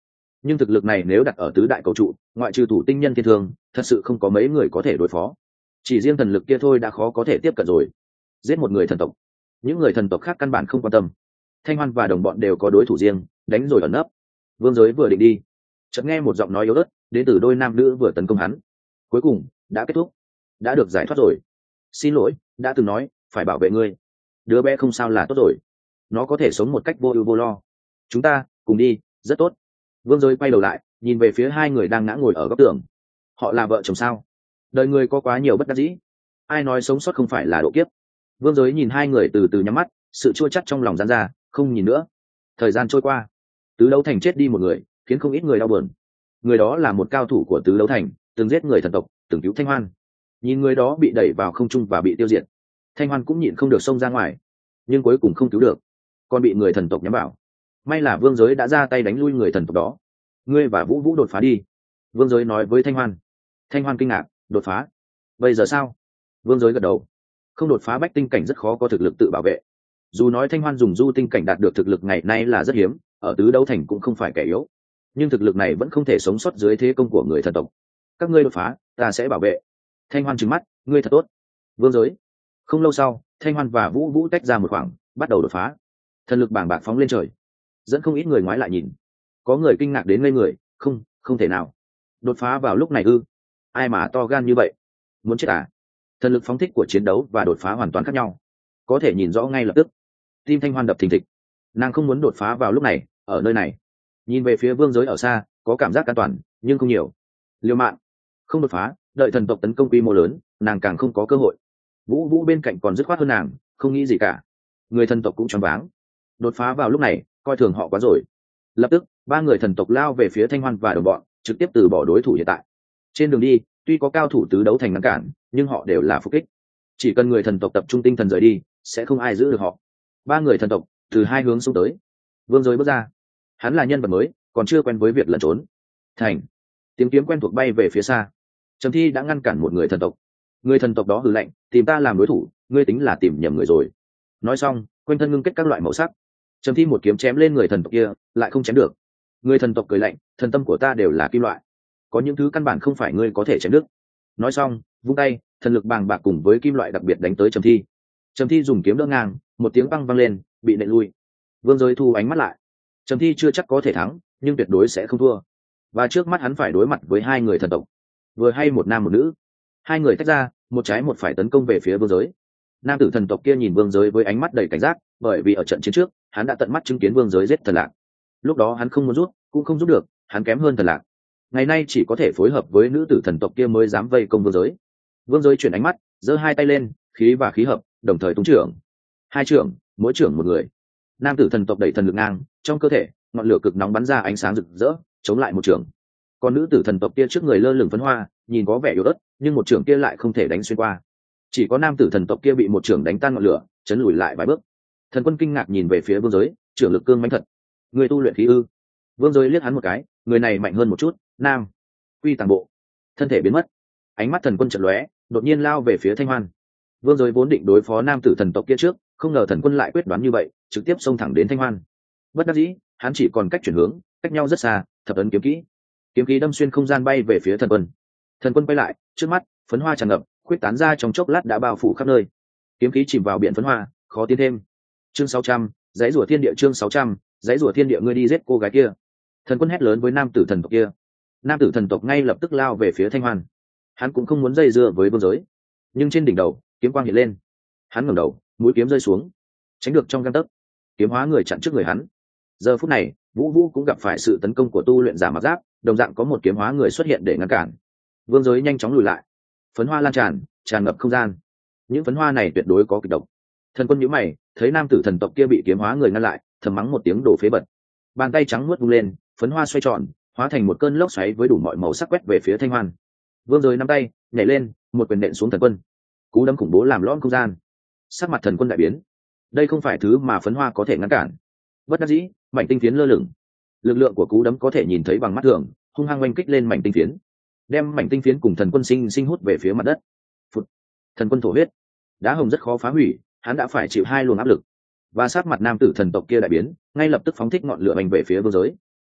nhưng thực lực này nếu đặt ở tứ đại cầu trụ, ngoại trừ thủ tinh nhân thiên thương, thật sự không có mấy người có thể đối phó. Chỉ riêng thần lực kia thôi đã khó có thể tiếp cận rồi. Giết một người thần tộc, những người thần tộc khác căn bản không quan tâm. Thanh Hoan và đồng bọn đều có đối thủ riêng, đánh rồi ẩn nấp. Vương Giới vừa định đi, chợt nghe một giọng nói yếu ớt đến từ đôi nam nữ vừa tấn công hắn. Cuối cùng đã kết thúc, đã được giải thoát rồi. Xin lỗi, đã từng nói phải bảo vệ ngươi. Đứa bé không sao là tốt rồi, nó có thể sống một cách vô ưu vô lo. Chúng ta cùng đi. Rất tốt. Vương Giới quay đầu lại nhìn về phía hai người đang ngã ngồi ở góc tường. Họ là vợ chồng sao? Đời người có quá nhiều bất đắc dĩ, ai nói sống sót không phải là độ kiếp. Vương Giới nhìn hai người từ từ nhắm mắt, sự chua chắt trong lòng giãn ra, không nhìn nữa. Thời gian trôi qua, Tứ Đấu Thành chết đi một người, khiến không ít người đau buồn. Người đó là một cao thủ của Tứ Đấu Thành, từng giết người thần tộc, từng cứu Thanh Hoan. Nhìn người đó bị đẩy vào không trung và bị tiêu diệt, Thanh Hoan cũng nhịn không được xông ra ngoài, nhưng cuối cùng không cứu được, còn bị người thần tộc nhắm vào. May là Vương Giới đã ra tay đánh lui người thần tộc đó. Ngươi và Vũ Vũ đột phá đi, Vương Giới nói với Thanh Hoan. Thanh Hoan kinh ngạc, đột phá? Bây giờ sao? Vương Giới gật đầu. Không đột phá bách tinh cảnh rất khó có thực lực tự bảo vệ. Dù nói Thanh Hoan dùng du tinh cảnh đạt được thực lực ngày nay là rất hiếm, ở Tứ Đấu Thành cũng không phải kẻ yếu, nhưng thực lực này vẫn không thể sống sót dưới thế công của người thần tộc. Các ngươi đột phá, ta sẽ bảo vệ. Thanh Hoan trừng mắt, ngươi thật tốt. Vương Giới. Không lâu sau, Thanh Hoan và Vũ Vũ tách ra một khoảng, bắt đầu đột phá. Thần lực bàng bạc phóng lên trời, dẫn không ít người ngoái lại nhìn. Có người kinh ngạc đến ngây người, không thể nào. Đột phá vào lúc này ư? Ai mà to gan như vậy? Muốn chết à? Thần lực phóng thích của chiến đấu và đột phá hoàn toàn khác nhau, có thể nhìn rõ ngay lập tức. Tim Thanh Hoan đập thình thịch, nàng không muốn đột phá vào lúc này, ở nơi này. Nhìn về phía Vương Giới ở xa, có cảm giác an toàn, nhưng không nhiều. Liều mạng, không đột phá, đợi thần tộc tấn công quy mô lớn, nàng càng không có cơ hội. Vũ Vũ bên cạnh còn dứt khoát hơn nàng, không nghĩ gì cả. Người thần tộc cũng choáng váng. Đột phá vào lúc này, coi thường họ quá rồi. Lập tức, ba người thần tộc lao về phía Thanh Hoan và đồng bọn, trực tiếp từ bỏ đối thủ hiện tại. Trên đường đi, tuy có cao thủ Tứ Đấu Thành ngăn cản, nhưng họ đều là phục kích. Chỉ cần người thần tộc tập trung tinh thần rời đi, sẽ không ai giữ được họ. Ba người thần tộc từ hai hướng xông tới. Vương Giới bước ra, hắn là nhân vật mới, còn chưa quen với việc lẩn trốn. Thành, tiếng kiếm quen thuộc bay về phía xa. Trầm Thi đã ngăn cản một người thần tộc. Người thần tộc đó hừ lạnh, tìm ta làm đối thủ, ngươi tính là tìm nhầm người rồi. Nói xong, quanh thân ngưng kết các loại màu sắc. Trầm Thi một kiếm chém lên người thần tộc kia, lại không chém được. Người thần tộc cười lạnh, thần tâm của ta đều là kim loại, có những thứ căn bản không phải ngươi có thể chém được. Nói xong, vung tay, thần lực bàng bạc cùng với kim loại đặc biệt đánh tới Trầm Thi. Trầm Thi dùng kiếm đỡ ngang, một tiếng băng vang lên, bị nện lui. Vương Giới thu ánh mắt lại. Trầm Thi chưa chắc có thể thắng, nhưng tuyệt đối sẽ không thua. Và trước mắt hắn phải đối mặt với hai người thần tộc, vừa hay một nam một nữ. Hai người tách ra, một trái một phải tấn công về phía Vương Giới. Nam tử thần tộc kia nhìn Vương Giới với ánh mắt đầy cảnh giác, bởi vì ở trận chiến trước, hắn đã tận mắt chứng kiến Vương Giới giết Thần Lạc. Lúc đó hắn không muốn rút, cũng không rút được, hắn kém hơn Thần Lạc. Ngày nay chỉ có thể phối hợp với nữ tử thần tộc kia mới dám vây công Vương Giới. Vương Giới chuyển ánh mắt, giơ hai tay lên, khí và khí hợp, đồng thời tung trưởng. Hai trưởng, mỗi trưởng một người. Nam tử thần tộc đẩy thần lực ngang, trong cơ thể ngọn lửa cực nóng bắn ra ánh sáng rực rỡ, chống lại một trưởng. Còn nữ tử thần tộc kia trước người lơ lửng phấn hoa, nhìn có vẻ yếu ớt, nhưng một trưởng kia lại không thể đánh xuyên qua. Chỉ có nam tử thần tộc kia bị một trưởng đánh tan ngọn lửa, chấn lùi lại vài bước. Thần Quân kinh ngạc nhìn về phía Vương Giới, trưởng lực cương mãnh thật. Người tu luyện khí ư? Vương Giới liếc hắn một cái, người này mạnh hơn một chút. Nam quy tàng bộ, thân thể biến mất. Ánh mắt Thần Quân chợt lóe, đột nhiên lao về phía Thanh Hoan. Vương Giới vốn định đối phó nam tử thần tộc kia trước, không ngờ Thần Quân lại quyết đoán như vậy, trực tiếp xông thẳng đến Thanh Hoan. Bất đắc dĩ, hắn chỉ còn cách chuyển hướng, cách nhau rất xa, thập ấn kiếm kỹ. Kiếm khí đâm xuyên không gian bay về phía Thần Quân. Thần Quân bay lại, trước mắt phấn hoa tràn ngập, khuyết tán ra trong chốc lát đã bao phủ khắp nơi. Kiếm khí chìm vào biển phấn hoa, khó tiến thêm. Chương 600, dãy rủa thiên địa. Chương 600, dãy rủa thiên địa. Ngươi đi giết cô gái kia. Thần Quân hét lớn với nam tử thần tộc kia. Nam tử thần tộc ngay lập tức lao về phía Thanh Hoan. Hắn cũng không muốn dây dưa với Vương Giới, nhưng trên đỉnh đầu kiếm quang hiện lên. Hắn ngẩng đầu, mũi kiếm rơi xuống, tránh được trong gang tấc. Kiếm hóa người chặn trước người hắn. Giờ phút này, Vũ Vũ cũng gặp phải sự tấn công của tu luyện giả mặc giáp, đồng dạng có một kiếm hóa người xuất hiện để ngăn cản. Vương Giới nhanh chóng lùi lại. Phấn hoa lan tràn, tràn ngập không gian. Những phấn hoa này tuyệt đối có kịch độc. Thần Quân nhíu mày, thấy nam tử thần tộc kia bị kiếm hóa người ngăn lại, thầm mắng một tiếng đồ phế bật. Bàn tay trắng muốt vung lên, phấn hoa xoay tròn, hóa thành một cơn lốc xoáy với đủ mọi màu sắc quét về phía Thanh Hoan. Vương Giới nắm tay, nhảy lên, một quyền nện xuống Thần Quân. Cú đấm khủng bố làm lõm không gian. Sắc mặt Thần Quân đại biến. Đây không phải thứ mà phấn hoa có thể ngăn cản. Bất đắc dĩ, mảnh tinh phiến lơ lửng. Lực lượng của cú đấm có thể nhìn thấy bằng mắt thường, hung hăng oanh kích lên mảnh tinh phiến, đem mảnh tinh phiến cùng Thần Quân sinh hút về phía mặt đất. Phụt. Thần Quân thổ huyết. Đá hồng rất khó phá hủy, hắn đã phải chịu hai luồng áp lực. Và sát mặt nam tử thần tộc kia đại biến, ngay lập tức phóng thích ngọn lửa bành về phía Vương Giới.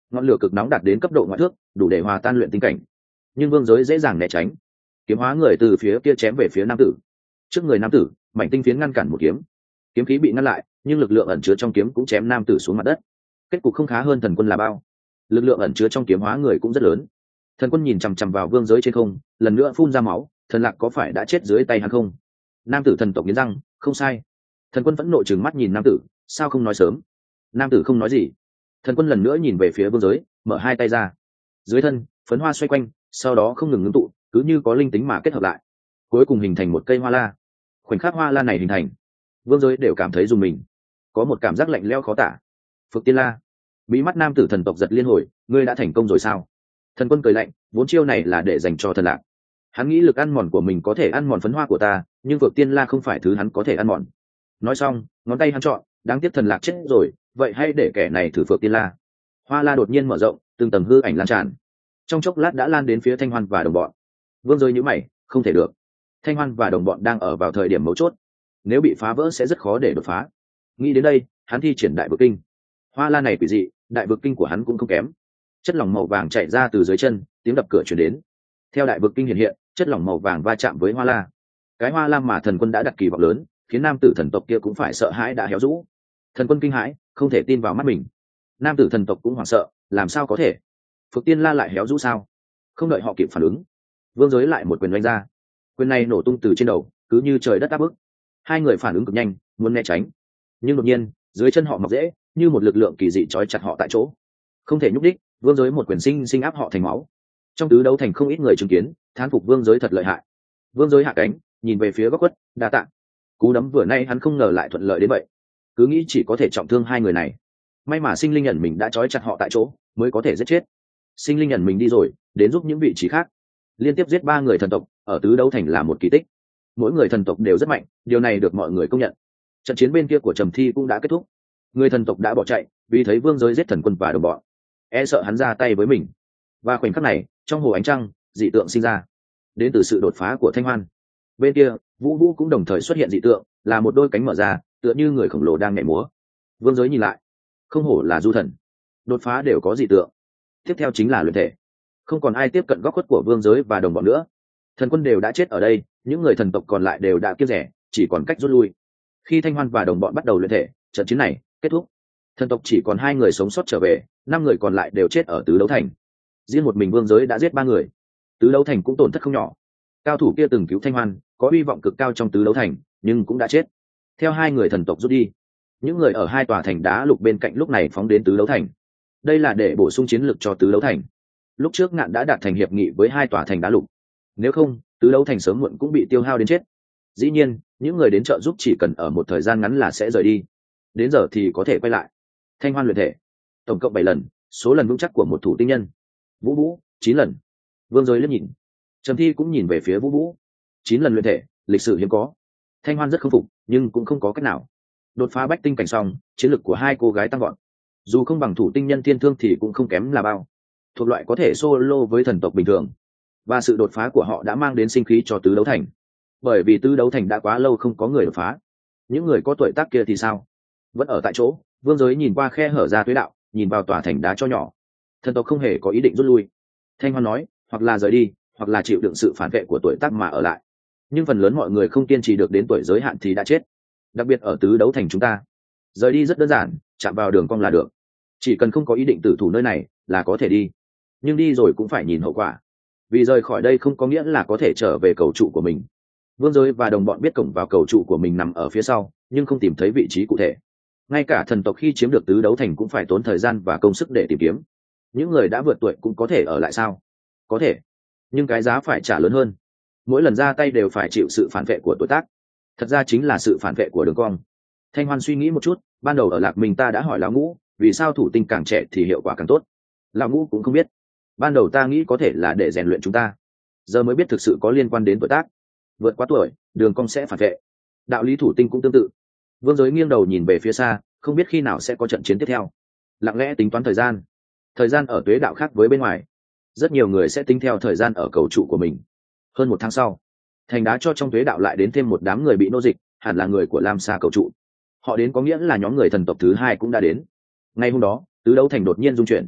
ngọn lửa cực nóng đạt đến cấp độ ngoại thước, đủ để hòa tan luyện tinh cảnh, nhưng vương giới dễ dàng né tránh. Kiếm hóa người từ phía kia chém về phía nam tử. Trước người nam tử, mảnh tinh phiến ngăn cản một kiếm, kiếm khí bị ngăn lại, nhưng lực lượng ẩn chứa trong kiếm cũng chém nam tử xuống mặt đất. Kết cục không khá hơn thần quân là bao. Lực lượng ẩn chứa trong kiếm hóa người cũng rất lớn. Thần quân nhìn chằm chằm vào vương giới trên không, lần nữa phun ra máu. Thần lạc có phải đã chết dưới tay hắn không? Nam tử thần tộc nghiến răng, không sai. Thần quân vẫn nộ trừng mắt nhìn nam tử, sao không nói sớm? Nam tử không nói gì. Thần quân lần nữa nhìn về phía vương giới, mở hai tay ra. Dưới thân phấn hoa xoay quanh, sau đó không ngừng ngưng tụ, cứ như có linh tính mà kết hợp lại, cuối cùng hình thành một cây hoa la. Khoảnh khắc hoa la này hình thành, vương giới đều cảm thấy dùng mình, có một cảm giác lạnh lẽo khó tả. Phượng Tiên La. Mỹ mắt nam tử thần tộc giật liên hồi, ngươi đã thành công rồi sao? Thần quân cười lạnh, vốn chiêu này là để dành cho thần lạc. Hắn nghĩ lực ăn mòn của mình có thể ăn mòn phấn hoa của ta, nhưng Phượng Tiên La không phải thứ hắn có thể ăn mòn. Nói xong, ngón tay hắn chọn, đáng tiếc thần lạc chết rồi, vậy hay để kẻ này thử Phượng Tiên La. Hoa la đột nhiên mở rộng, từng tầng hư ảnh lan tràn, trong chốc lát đã lan đến phía Thanh Hoan và đồng bọn. Vương giới nhíu mày, không thể được. Thanh Hoan và đồng bọn đang ở vào thời điểm mấu chốt, nếu bị phá vỡ sẽ rất khó để đột phá. Nghĩ đến đây, hắn thi triển đại vực kinh. Hoa la này quỷ dị, đại vực kinh của hắn cũng không kém. Chất lỏng màu vàng chảy ra từ dưới chân, tiếng đập cửa truyền đến. Theo đại vực kinh hiện hiện, chất lỏng màu vàng va chạm với hoa la. Cái hoa la mà thần quân đã đặt kỳ vọng lớn, khiến nam tử thần tộc kia cũng phải sợ hãi đã héo rũ. Thần quân kinh hãi, không thể tin vào mắt mình. Nam tử thần tộc cũng hoảng sợ, làm sao có thể? Phượng Tiên La lại héo rũ sao? Không đợi họ kịp phản ứng, vương giới lại một quyền đánh ra. Quyền này nổ tung từ trên đầu, cứ như trời đất áp bức. Hai người phản ứng cực nhanh, muốn né tránh, nhưng đột nhiên dưới chân họ mọc rễ, như một lực lượng kỳ dị trói chặt họ tại chỗ, không thể nhúc đích. Vương giới một quyền sinh áp họ thành máu. Trong tứ đấu thành không ít người chứng kiến, thán phục vương giới thật lợi hại. Vương giới hạ cánh, nhìn về phía góc quất, đa tạ. Cú đấm vừa nay hắn không ngờ lại thuận lợi đến vậy, cứ nghĩ chỉ có thể trọng thương hai người này. May mà sinh linh nhận mình đã trói chặt họ tại chỗ, mới có thể giết chết. Sinh linh nhận mình đi rồi, đến giúp những vị trí khác. Liên tiếp giết 3 người thần tộc ở tứ đấu thành là một kỳ tích. Mỗi người thần tộc đều rất mạnh, điều này được mọi người công nhận. Trận chiến bên kia của Trầm Thi cũng đã kết thúc, người thần tộc đã bỏ chạy vì thấy vương giới giết thần quân và đồng bọn, e sợ hắn ra tay với mình. Và khoảnh khắc này, trong hồ ánh trăng, dị tượng sinh ra, đến từ sự đột phá của Thanh Hoan. Bên kia, Vũ Vũ cũng đồng thời xuất hiện dị tượng, là một đôi cánh mở ra, tựa như người khổng lồ đang nhảy múa. Vương giới nhìn lại, không hổ là du thần, đột phá đều có dị tượng. Tiếp theo chính là luyện thể, không còn ai tiếp cận góc khuất của vương giới và đồng bọn nữa. Thần quân đều đã chết ở đây, những người thần tộc còn lại đều đã kiếp rẻ, chỉ còn cách rút lui. Khi Thanh Hoan và đồng bọn bắt đầu luyện thể, trận chiến này kết thúc. Thần tộc chỉ còn 2 người sống sót trở về, 5 người còn lại đều chết ở tứ đấu thành. Riêng một mình vương giới đã giết 3 người, tứ đấu thành cũng tổn thất không nhỏ. Cao thủ kia từng cứu Thanh Hoan, có hy vọng cực cao trong tứ đấu thành, nhưng cũng đã chết. Theo 2 người thần tộc rút đi, những người ở 2 tòa thành đá lục bên cạnh lúc này phóng đến tứ đấu thành. Đây là để bổ sung chiến lực cho tứ đấu thành. Lúc trước Ngạn đã đạt thành hiệp nghị với 2 tòa thành đá lục, nếu không tứ đấu thành sớm muộn cũng bị tiêu hao đến chết. Dĩ nhiên, những người đến trợ giúp chỉ cần ở một thời gian ngắn là sẽ rời đi, đến giờ thì có thể quay lại. Thanh Hoan luyện thể tổng cộng 7 lần, số lần vững chắc của một thủ tinh nhân. Vũ Vũ 9 lần. Vương giới liếc nhìn, Trầm Thi cũng nhìn về phía Vũ Vũ. 9 lần luyện thể, lịch sử hiếm có. Thanh Hoan rất khâm phục, nhưng cũng không có cách nào. Đột phá bách tinh cảnh xong, chiến lực của 2 cô gái tăng vọt, dù không bằng thủ tinh nhân thiên thương thì cũng không kém là bao, thuộc loại có thể solo với thần tộc bình thường. Và sự đột phá của họ đã mang đến sinh khí cho tứ đấu thành, bởi vì tứ đấu thành đã quá lâu không có người đột phá. Những người có tuổi tác kia thì sao? Vẫn ở tại chỗ. Vương giới nhìn qua khe hở ra tuế đạo, nhìn vào tòa thành đá cho nhỏ. Thần tộc không hề có ý định rút lui. Thanh Hoan nói, hoặc là rời đi, hoặc là chịu đựng sự phản vệ của tuổi tác mà ở lại. Nhưng phần lớn mọi người không kiên trì được đến tuổi giới hạn thì đã chết. Đặc biệt ở tứ đấu thành chúng ta, rời đi rất đơn giản, chạm vào đường cong là được. Chỉ cần không có ý định tử thủ nơi này là có thể đi. Nhưng đi rồi cũng phải nhìn hậu quả, vì rời khỏi đây không có nghĩa là có thể trở về cầu trụ của mình. Vương giới và đồng bọn biết cổng vào cầu trụ của mình nằm ở phía sau, nhưng không tìm thấy vị trí cụ thể. Ngay cả thần tộc khi chiếm được tứ đấu thành cũng phải tốn thời gian và công sức để tìm kiếm. Những người đã vượt tuổi cũng có thể ở lại sao? Có thể, nhưng cái giá phải trả lớn hơn. Mỗi lần ra tay đều phải chịu sự phản vệ của tuổi tác, thật ra chính là sự phản vệ của đường cong. Thanh Hoan suy nghĩ một chút, ban đầu ở Lạc Minh ta đã hỏi lão Ngũ, vì sao thủ tinh càng trẻ thì hiệu quả càng tốt. Lão Ngũ cũng không biết. Ban đầu ta nghĩ có thể là để rèn luyện chúng ta, giờ mới biết thực sự có liên quan đến tuổi tác. Vượt quá tuổi, đường cong sẽ phản vệ. Đạo lý thủ tinh cũng tương tự. Vương giới nghiêng đầu nhìn về phía xa, không biết khi nào sẽ có trận chiến tiếp theo. Lặng lẽ tính toán thời gian. Thời gian ở tuế đạo khác với bên ngoài, rất nhiều người sẽ tính theo thời gian ở cầu trụ của mình. Hơn 1 tháng sau, thành đá cho trong tuế đạo lại đến thêm một đám người bị nô dịch, hẳn là người của Lam Sa cầu trụ. Họ đến có nghĩa là nhóm người thần tộc thứ 2 cũng đã đến. Ngay hôm đó, tứ đấu thành đột nhiên rung chuyển.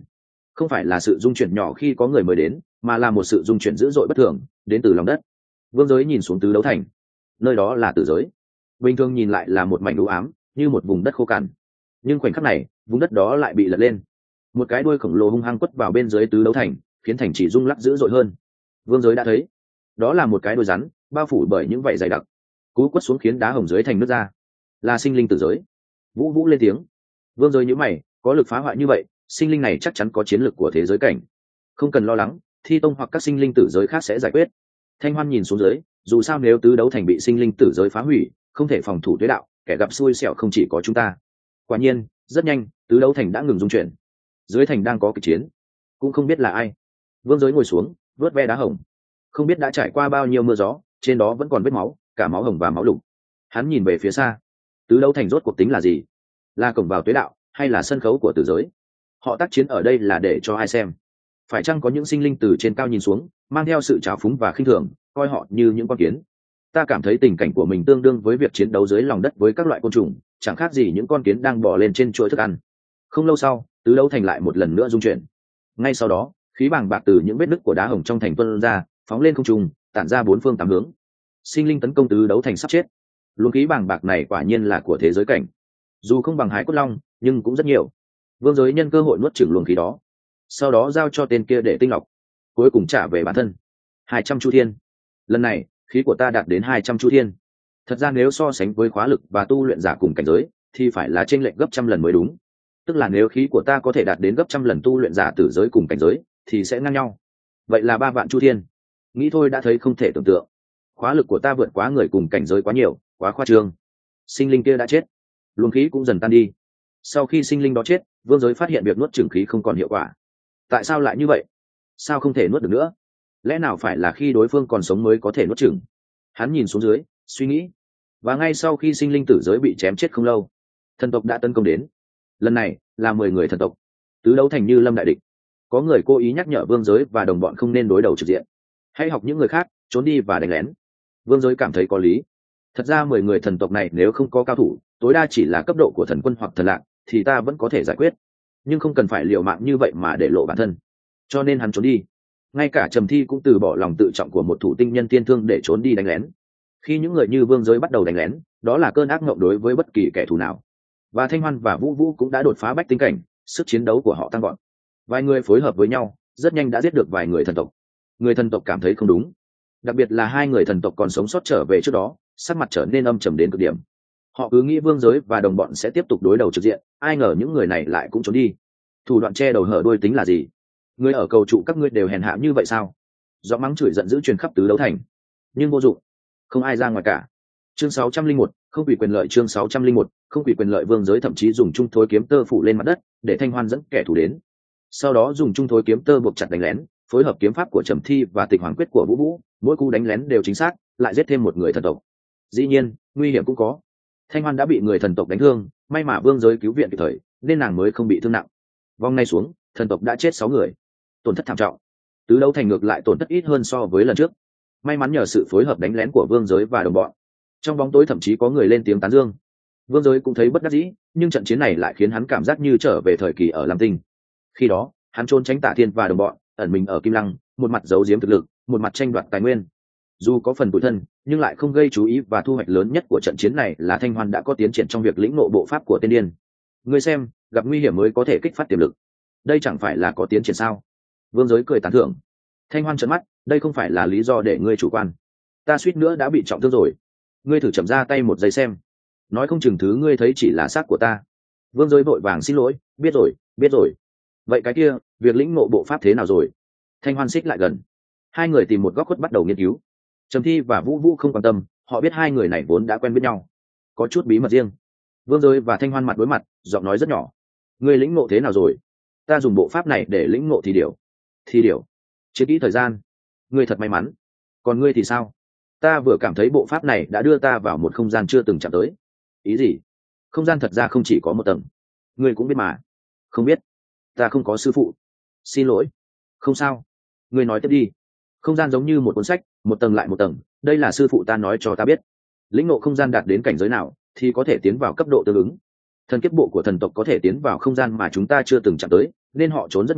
không phải là sự dung chuyển nhỏ khi có người mới đến, mà là một sự dung chuyển dữ dội bất thường đến từ lòng đất. Vương giới nhìn xuống tứ đấu thành, nơi đó là tử giới. Bình thường nhìn lại là một mảnh u ám, như một vùng đất khô cằn, nhưng khoảnh khắc này vùng đất đó lại bị lật lên, một cái đuôi khổng lồ hung hăng quất vào bên dưới tứ đấu thành, khiến thành chỉ rung lắc dữ dội hơn. Vương giới đã thấy, đó là một cái đuôi rắn bao phủ bởi những vảy dày đặc, cú quất xuống khiến đá hồng dưới thành nứt ra, là sinh linh tử giới. Vũ Vũ lên tiếng. Vương giới nhíu mày, có lực phá hoại như vậy, sinh linh này chắc chắn có chiến lược của thế giới cảnh. Không cần lo lắng, Thi Tông hoặc các sinh linh tử giới khác sẽ giải quyết. Thanh Hoan nhìn xuống dưới, dù sao nếu tứ đấu thành bị sinh linh tử giới phá hủy, không thể phòng thủ tuế đạo, kẻ gặp xui xẻo không chỉ có chúng ta. Quả nhiên, rất nhanh, tứ đấu thành đã ngừng dung chuyển. Dưới thành đang có kịch chiến, cũng không biết là ai. Vương giới ngồi xuống, vớt ve đá hồng. Không biết đã trải qua bao nhiêu mưa gió, trên đó vẫn còn vết máu, cả máu hồng và máu lục. Hắn nhìn về phía xa, tứ đấu thành rốt cuộc tính là gì? Là cổng vào tuế đạo, hay là sân khấu của tử giới? Họ tác chiến ở đây là để cho ai xem? Phải chăng có những sinh linh từ trên cao nhìn xuống, mang theo sự trào phúng và khinh thường, coi họ như những con kiến? Ta cảm thấy tình cảnh của mình tương đương với việc chiến đấu dưới lòng đất với các loại côn trùng, chẳng khác gì những con kiến đang bò lên trên chuỗi thức ăn. Không lâu sau, tứ đấu thành lại một lần nữa rung chuyển. Ngay sau đó, khí bàng bạc từ những vết nứt của đá hồng trong thành tuôn ra, phóng lên không trung, tản ra bốn phương tám hướng. Sinh linh tấn công tứ đấu thành sắp chết. Luồng khí bàng bạc này quả nhiên là của thế giới cảnh, dù không bằng Hải Cốt Long nhưng cũng rất nhiều. Vương giới nhân cơ hội nuốt chửng luồng khí đó, sau đó giao cho tên kia để tinh lọc, cuối cùng trả về bản thân. 200 chu thiên. Lần này khí của ta đạt đến 200 chu thiên. Thật ra nếu so sánh với khóa lực và tu luyện giả cùng cảnh giới thì phải là chênh lệch gấp trăm lần mới đúng. Tức là nếu khí của ta có thể đạt đến gấp trăm lần tu luyện giả tử giới cùng cảnh giới thì sẽ ngang nhau. Vậy là 3 vạn chu thiên. Nghĩ thôi đã thấy không thể tưởng tượng. Khóa lực của ta vượt quá người cùng cảnh giới quá nhiều, quá khoa trương. Sinh linh kia đã chết, luồng khí cũng dần tan đi. Sau khi sinh linh đó chết, vương giới phát hiện việc nuốt chửng khí không còn hiệu quả. Tại sao lại như vậy? Sao không thể nuốt được nữa? Lẽ nào phải là khi đối phương còn sống mới có thể nuốt chửng? Hắn nhìn xuống dưới, suy nghĩ. Và ngay sau khi sinh linh tử giới bị chém chết không lâu, thần tộc đã tấn công đến. Lần này là 10 người thần tộc, tứ đấu thành như lâm đại địch. Có người cố ý nhắc nhở vương giới và đồng bọn không nên đối đầu trực diện, hãy học những người khác, trốn đi và đánh lén. Vương giới cảm thấy có lý. Thật ra 10 người thần tộc này nếu không có cao thủ, tối đa chỉ là cấp độ của thần quân hoặc thần lạc, thì ta vẫn có thể giải quyết, nhưng không cần phải liều mạng như vậy mà để lộ bản thân. Cho nên hắn trốn đi. Ngay cả Trầm Thi cũng từ bỏ lòng tự trọng của một thủ tinh nhân tiên thương để trốn đi đánh lén. Khi những người như vương giới bắt đầu đánh lén, đó là cơn ác mộng đối với bất kỳ kẻ thù nào. Và Thanh Hoan và Vũ Vũ cũng đã đột phá bách tinh cảnh, sức chiến đấu của họ tăng gọn. Vài người phối hợp với nhau, rất nhanh đã giết được vài người thần tộc. Người thần tộc cảm thấy không đúng, đặc biệt là 2 người thần tộc còn sống sót trở về trước đó, sắc mặt trở nên âm trầm đến cực điểm. Họ cứ nghĩ vương giới và đồng bọn sẽ tiếp tục đối đầu trực diện, ai ngờ những người này lại cũng trốn đi. Thủ đoạn che đầu hở đuôi tính là gì? Người ở cầu trụ các ngươi đều hèn hạ như vậy sao? Giọng mắng chửi giận dữ truyền khắp tứ đấu thành, nhưng vô dụng, không ai ra ngoài cả. Chương 601, không quỷ quyền lợi. Chương 601, không quỷ quyền lợi. Vương giới thậm chí dùng trung thối kiếm tơ phủ lên mặt đất để Thanh Hoan dẫn kẻ thù đến, sau đó dùng trung thối kiếm tơ buộc chặt đánh lén, phối hợp kiếm pháp của Trầm Thi và Tịch Hoàng quyết của Vũ Vũ, mỗi cú đánh lén đều chính xác, lại giết thêm một người thần tộc. Dĩ nhiên nguy hiểm cũng có. Thanh Hoan đã bị người thần tộc đánh thương, may mà vương giới cứu viện kịp thời nên nàng mới không bị thương nặng. Vòng này xuống, thần tộc đã chết 6 người, tổn thất thảm trọng. Tứ đấu thành ngược lại tổn thất ít hơn so với lần trước. May mắn nhờ sự phối hợp đánh lén của vương giới và đồng bọn. Trong bóng tối thậm chí có người lên tiếng tán dương. Vương giới cũng thấy bất đắc dĩ, nhưng trận chiến này lại khiến hắn cảm giác như trở về thời kỳ ở Lam Tinh. Khi đó hắn trốn tránh Tả Thiên và đồng bọn, ẩn mình ở Kim Lăng, một mặt giấu giếm thực lực, một mặt tranh đoạt tài nguyên. Dù có phần tủi thân nhưng lại không gây chú ý, và thu hoạch lớn nhất của trận chiến này là Thanh Hoan đã có tiến triển trong việc lĩnh ngộ bộ pháp của tiên điên. Ngươi xem, gặp nguy hiểm mới có thể kích phát tiềm lực, đây chẳng phải là có tiến triển sao? Vương giới cười tán thưởng. Thanh Hoan trợn mắt, đây không phải là lý do để ngươi chủ quan. Ta suýt nữa đã bị trọng thương rồi, ngươi thử chậm ra tay một giây xem, nói không chừng thứ ngươi thấy chỉ là xác của ta. Vương giới vội vàng xin lỗi, biết rồi, biết rồi. Vậy cái kia, việc lĩnh ngộ bộ pháp thế nào rồi? Thanh Hoan xích lại gần, hai người tìm một góc khuất bắt đầu nghiên cứu. Trầm Thi và Vũ Vũ không quan tâm, họ biết hai người này vốn đã quen biết nhau, có chút bí mật riêng. Vương giới và Thanh Hoan mặt đối mặt, giọng nói rất nhỏ. Ngươi lĩnh ngộ thế nào rồi? Ta dùng bộ pháp này để lĩnh ngộ thì điều. Thì điều? Chia kỹ thời gian. Ngươi thật may mắn. Còn ngươi thì sao? Ta vừa cảm thấy bộ pháp này đã đưa ta vào một không gian chưa từng chạm tới. Ý gì? Không gian thật ra không chỉ có một tầng. Ngươi cũng biết mà. Không biết. Ta không có sư phụ. Xin lỗi. Không sao. Ngươi nói tiếp đi. Không gian giống như một cuốn sách, một tầng lại một tầng. Đây là sư phụ ta nói cho ta biết. Lĩnh ngộ không gian đạt đến cảnh giới nào thì có thể tiến vào cấp độ tương ứng. Thần kiếp bộ của thần tộc có thể tiến vào không gian mà chúng ta chưa từng chạm tới, nên họ trốn rất nhanh,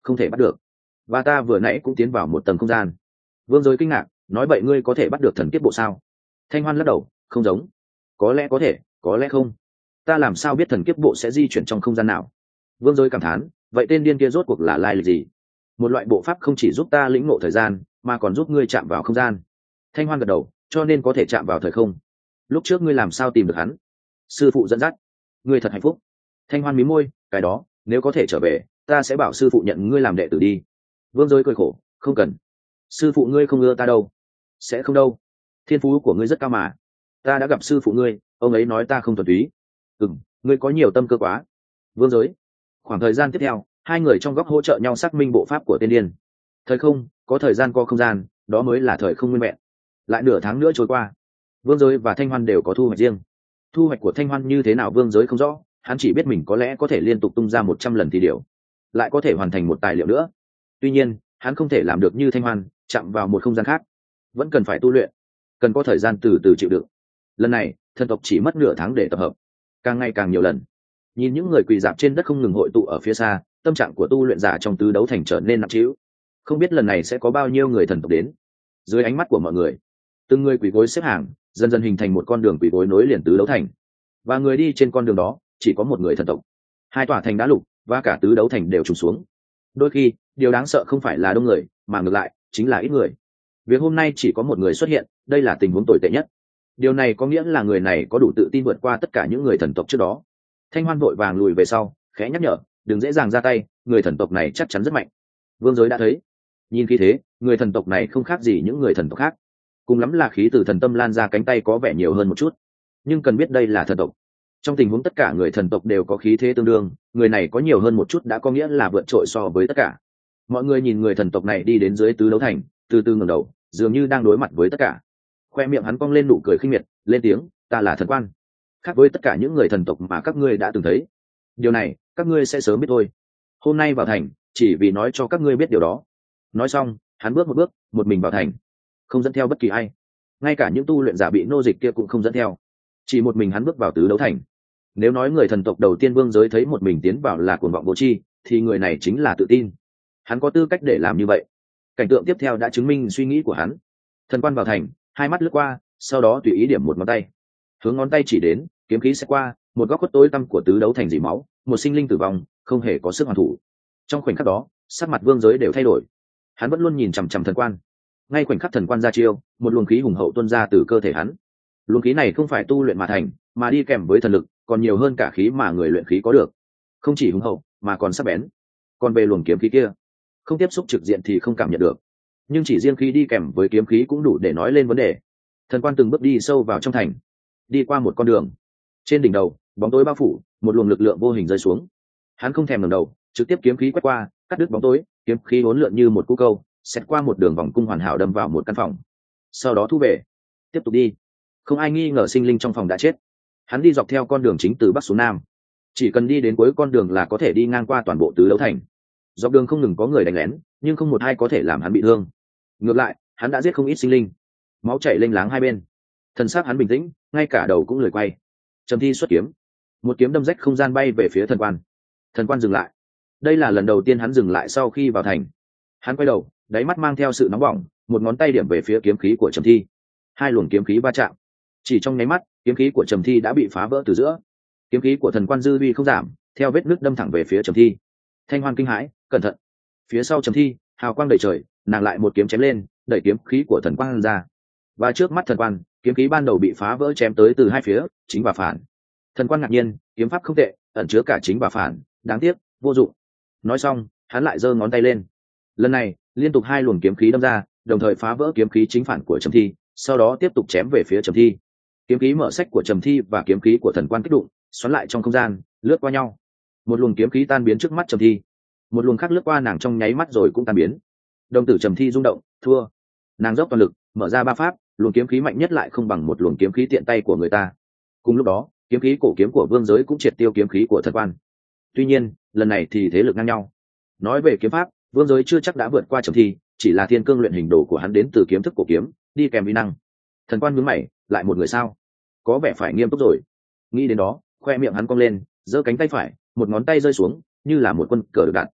không thể bắt được. Và ta vừa nãy cũng tiến vào một tầng không gian. Vương Giới kinh ngạc, nói vậy ngươi có thể bắt được thần kiếp bộ sao? Thanh Hoan lắc đầu, không giống. Có lẽ có thể, có lẽ không. Ta làm sao biết thần kiếp bộ sẽ di chuyển trong không gian nào? Vương Giới cảm thán, vậy tên điên kia rốt cuộc là lai lịch gì? Một loại bộ pháp không chỉ giúp ta lĩnh ngộ thời gian, mà còn giúp ngươi chạm vào không gian. Thanh Hoan gật đầu, cho nên có thể chạm vào thời không. Lúc trước ngươi làm sao tìm được hắn? Sư phụ dẫn dắt. Ngươi thật hạnh phúc. Thanh Hoan mí môi, cái đó, nếu có thể trở về, ta sẽ bảo sư phụ nhận ngươi làm đệ tử đi. Vương Giới cười khổ, không cần. Sư phụ ngươi không ưa ta đâu. Sẽ không đâu. Thiên phú của ngươi rất cao mà. Ta đã gặp sư phụ ngươi, ông ấy nói ta không thuần túy. Ngươi có nhiều tâm cơ quá. Vương Giới. Khoảng thời gian tiếp theo, hai người trong góc hỗ trợ nhau xác minh bộ pháp của tên điên. Thời không, có thời gian có không gian, đó mới là thời không nguyên vẹn. Lại nửa tháng nữa trôi qua, Vương Giới và Thanh Hoan đều có thu hoạch riêng. Thu hoạch của Thanh Hoan như thế nào Vương Giới không rõ, hắn chỉ biết mình có lẽ có thể liên tục tung ra 100 lần thì điều, lại có thể hoàn thành một tài liệu nữa. Tuy nhiên, hắn không thể làm được như Thanh Hoan, chạm vào một không gian khác, vẫn cần phải tu luyện, cần có thời gian từ từ chịu đựng. Lần này, thần tộc chỉ mất nửa tháng để tập hợp, càng ngày càng nhiều lần. Nhìn những người quỳ dạp trên đất không ngừng hội tụ ở phía xa, tâm trạng của tu luyện giả trong tứ đấu thành trở nên nặng trĩu. Không biết lần này sẽ có bao nhiêu người thần tộc đến. Dưới ánh mắt của mọi người, từng người quỳ gối xếp hàng, dần dần hình thành một con đường quỳ gối nối liền tứ đấu thành. Và người đi trên con đường đó chỉ có một người thần tộc. Hai tòa thành đá lục và cả tứ đấu thành đều trùng xuống. Đôi khi, điều đáng sợ không phải là đông người, mà ngược lại chính là ít người. Việc hôm nay chỉ có một người xuất hiện, đây là tình huống tồi tệ nhất. Điều này có nghĩa là người này có đủ tự tin vượt qua tất cả những người thần tộc trước đó. Thanh Hoan vội vàng lùi về sau, khẽ nhắc nhở, đừng dễ dàng ra tay, người thần tộc này chắc chắn rất mạnh. Vương Giới đã thấy, nhìn khí thế, người thần tộc này không khác gì những người thần tộc khác, cùng lắm là khí từ thần tâm lan ra cánh tay có vẻ nhiều hơn một chút, nhưng cần biết đây là thần tộc. Trong tình huống tất cả người thần tộc đều có khí thế tương đương, người này có nhiều hơn một chút đã có nghĩa là vượt trội so với tất cả. Mọi người nhìn người thần tộc này đi đến dưới tứ đấu thành, từ từ ngẩng đầu, dường như đang đối mặt với tất cả. Khoe miệng hắn cong lên nụ cười khinh miệt, lên tiếng, ta là thần quan, khác với tất cả những người thần tộc mà các ngươi đã từng thấy. Điều này các ngươi sẽ sớm biết thôi. Hôm nay vào thành chỉ vì nói cho các ngươi biết điều đó. Nói xong, hắn bước một bước, một mình vào thành, không dẫn theo bất kỳ ai, ngay cả những tu luyện giả bị nô dịch kia cũng không dẫn theo, chỉ một mình hắn bước vào tứ đấu thành. Nếu nói người thần tộc đầu tiên Vương Giới thấy một mình tiến vào là cuồng vọng vô tri, thì người này chính là tự tin. Hắn có tư cách để làm như vậy. Cảnh tượng tiếp theo đã chứng minh suy nghĩ của hắn. Thần quan vào thành, hai mắt lướt qua, sau đó tùy ý điểm một ngón tay, hướng ngón tay chỉ đến, kiếm khí sẽ qua một góc khuất tối tăm của tứ đấu thành dỉ máu, một sinh linh tử vong, không hề có sức hoàn thủ. Trong khoảnh khắc đó, sắc mặt Vương Giới đều thay đổi. Hắn vẫn luôn nhìn chằm chằm thần quan. Ngay khoảnh khắc thần quan ra chiêu, một luồng khí hùng hậu tuôn ra từ cơ thể hắn. Luồng khí này không phải tu luyện mà thành, mà đi kèm với thần lực, còn nhiều hơn cả khí mà người luyện khí có được. Không chỉ hùng hậu, mà còn sắc bén. Còn về luồng kiếm khí kia, không tiếp xúc trực diện thì không cảm nhận được, nhưng chỉ riêng khí đi kèm với kiếm khí cũng đủ để nói lên vấn đề. Thần quan từng bước đi sâu vào trong thành, đi qua một con đường. Trên đỉnh đầu, bóng tối bao phủ, một luồng lực lượng vô hình rơi xuống. Hắn không thèm ngẩng đầu, trực tiếp kiếm khí quét qua, cắt đứt bóng tối, kiếm khí uốn lượn như một cú câu, xẹt qua một đường vòng cung hoàn hảo đâm vào một căn phòng. Sau đó thu về, tiếp tục đi. Không ai nghi ngờ sinh linh trong phòng đã chết. Hắn đi dọc theo con đường chính từ bắc xuống nam, chỉ cần đi đến cuối con đường là có thể đi ngang qua toàn bộ tứ đấu thành. Dọc đường không ngừng có người đánh lén, nhưng không một ai có thể làm hắn bị thương. Ngược lại, hắn đã giết không ít sinh linh, máu chảy lênh láng hai bên. Thần sắc hắn bình tĩnh, ngay cả đầu cũng lười quay. Trầm thi xuất kiếm, một kiếm đâm rách không gian bay về phía thần quan. Thần quan dừng lại. Đây là lần đầu tiên hắn dừng lại sau khi vào thành. Hắn quay đầu, đáy mắt mang theo sự nóng bỏng, một ngón tay điểm về phía kiếm khí của Trầm thi. Hai luồng kiếm khí va chạm. Chỉ trong nháy mắt, kiếm khí của Trầm thi đã bị phá vỡ từ giữa. Kiếm khí của thần quan dư uy không giảm, theo vết nứt đâm thẳng về phía Trầm thi. Thanh Hoan kinh hãi, cẩn thận. Phía sau Trầm thi, hào quang đầy trời, nàng lại một kiếm chém lên, đẩy kiếm khí của thần quan ra. Và trước mắt thần quan, kiếm khí ban đầu bị phá vỡ chém tới từ hai phía, chính và phản. Thần quan ngạc nhiên, kiếm pháp không tệ, ẩn chứa cả chính và phản, đáng tiếc, vô dụng. Nói xong, hắn lại giơ ngón tay lên. Lần này, liên tục hai luồng kiếm khí đâm ra, đồng thời phá vỡ kiếm khí chính phản của Trầm thi, sau đó tiếp tục chém về phía Trầm thi. Kiếm khí mở sách của Trầm thi và kiếm khí của thần quan kích đụng, xoắn lại trong không gian, lướt qua nhau. Một luồng kiếm khí tan biến trước mắt Trầm thi, một luồng khác lướt qua nàng trong nháy mắt rồi cũng tan biến. Đồng tử Trầm thi rung động, thua. Nàng dốc toàn lực, mở ra ba pháp, luồng kiếm khí mạnh nhất lại không bằng một luồng kiếm khí tiện tay của người ta. Cùng lúc đó, kiếm khí cổ kiếm của Vương Giới cũng triệt tiêu kiếm khí của thần quan. Tuy nhiên, lần này thì thế lực ngang nhau. Nói về kiếm pháp, Vương Giới chưa chắc đã vượt qua Trầm thi, chỉ là thiên cương luyện hình đồ của hắn đến từ kiếm thức cổ kiếm, đi kèm vi năng. Thần quan nhướng mày, lại một người sao? Có vẻ phải nghiêm túc rồi. Nghĩ đến đó, khoe miệng hắn cong lên, giơ cánh tay phải, một ngón tay rơi xuống, như là một quân cờ được đặt.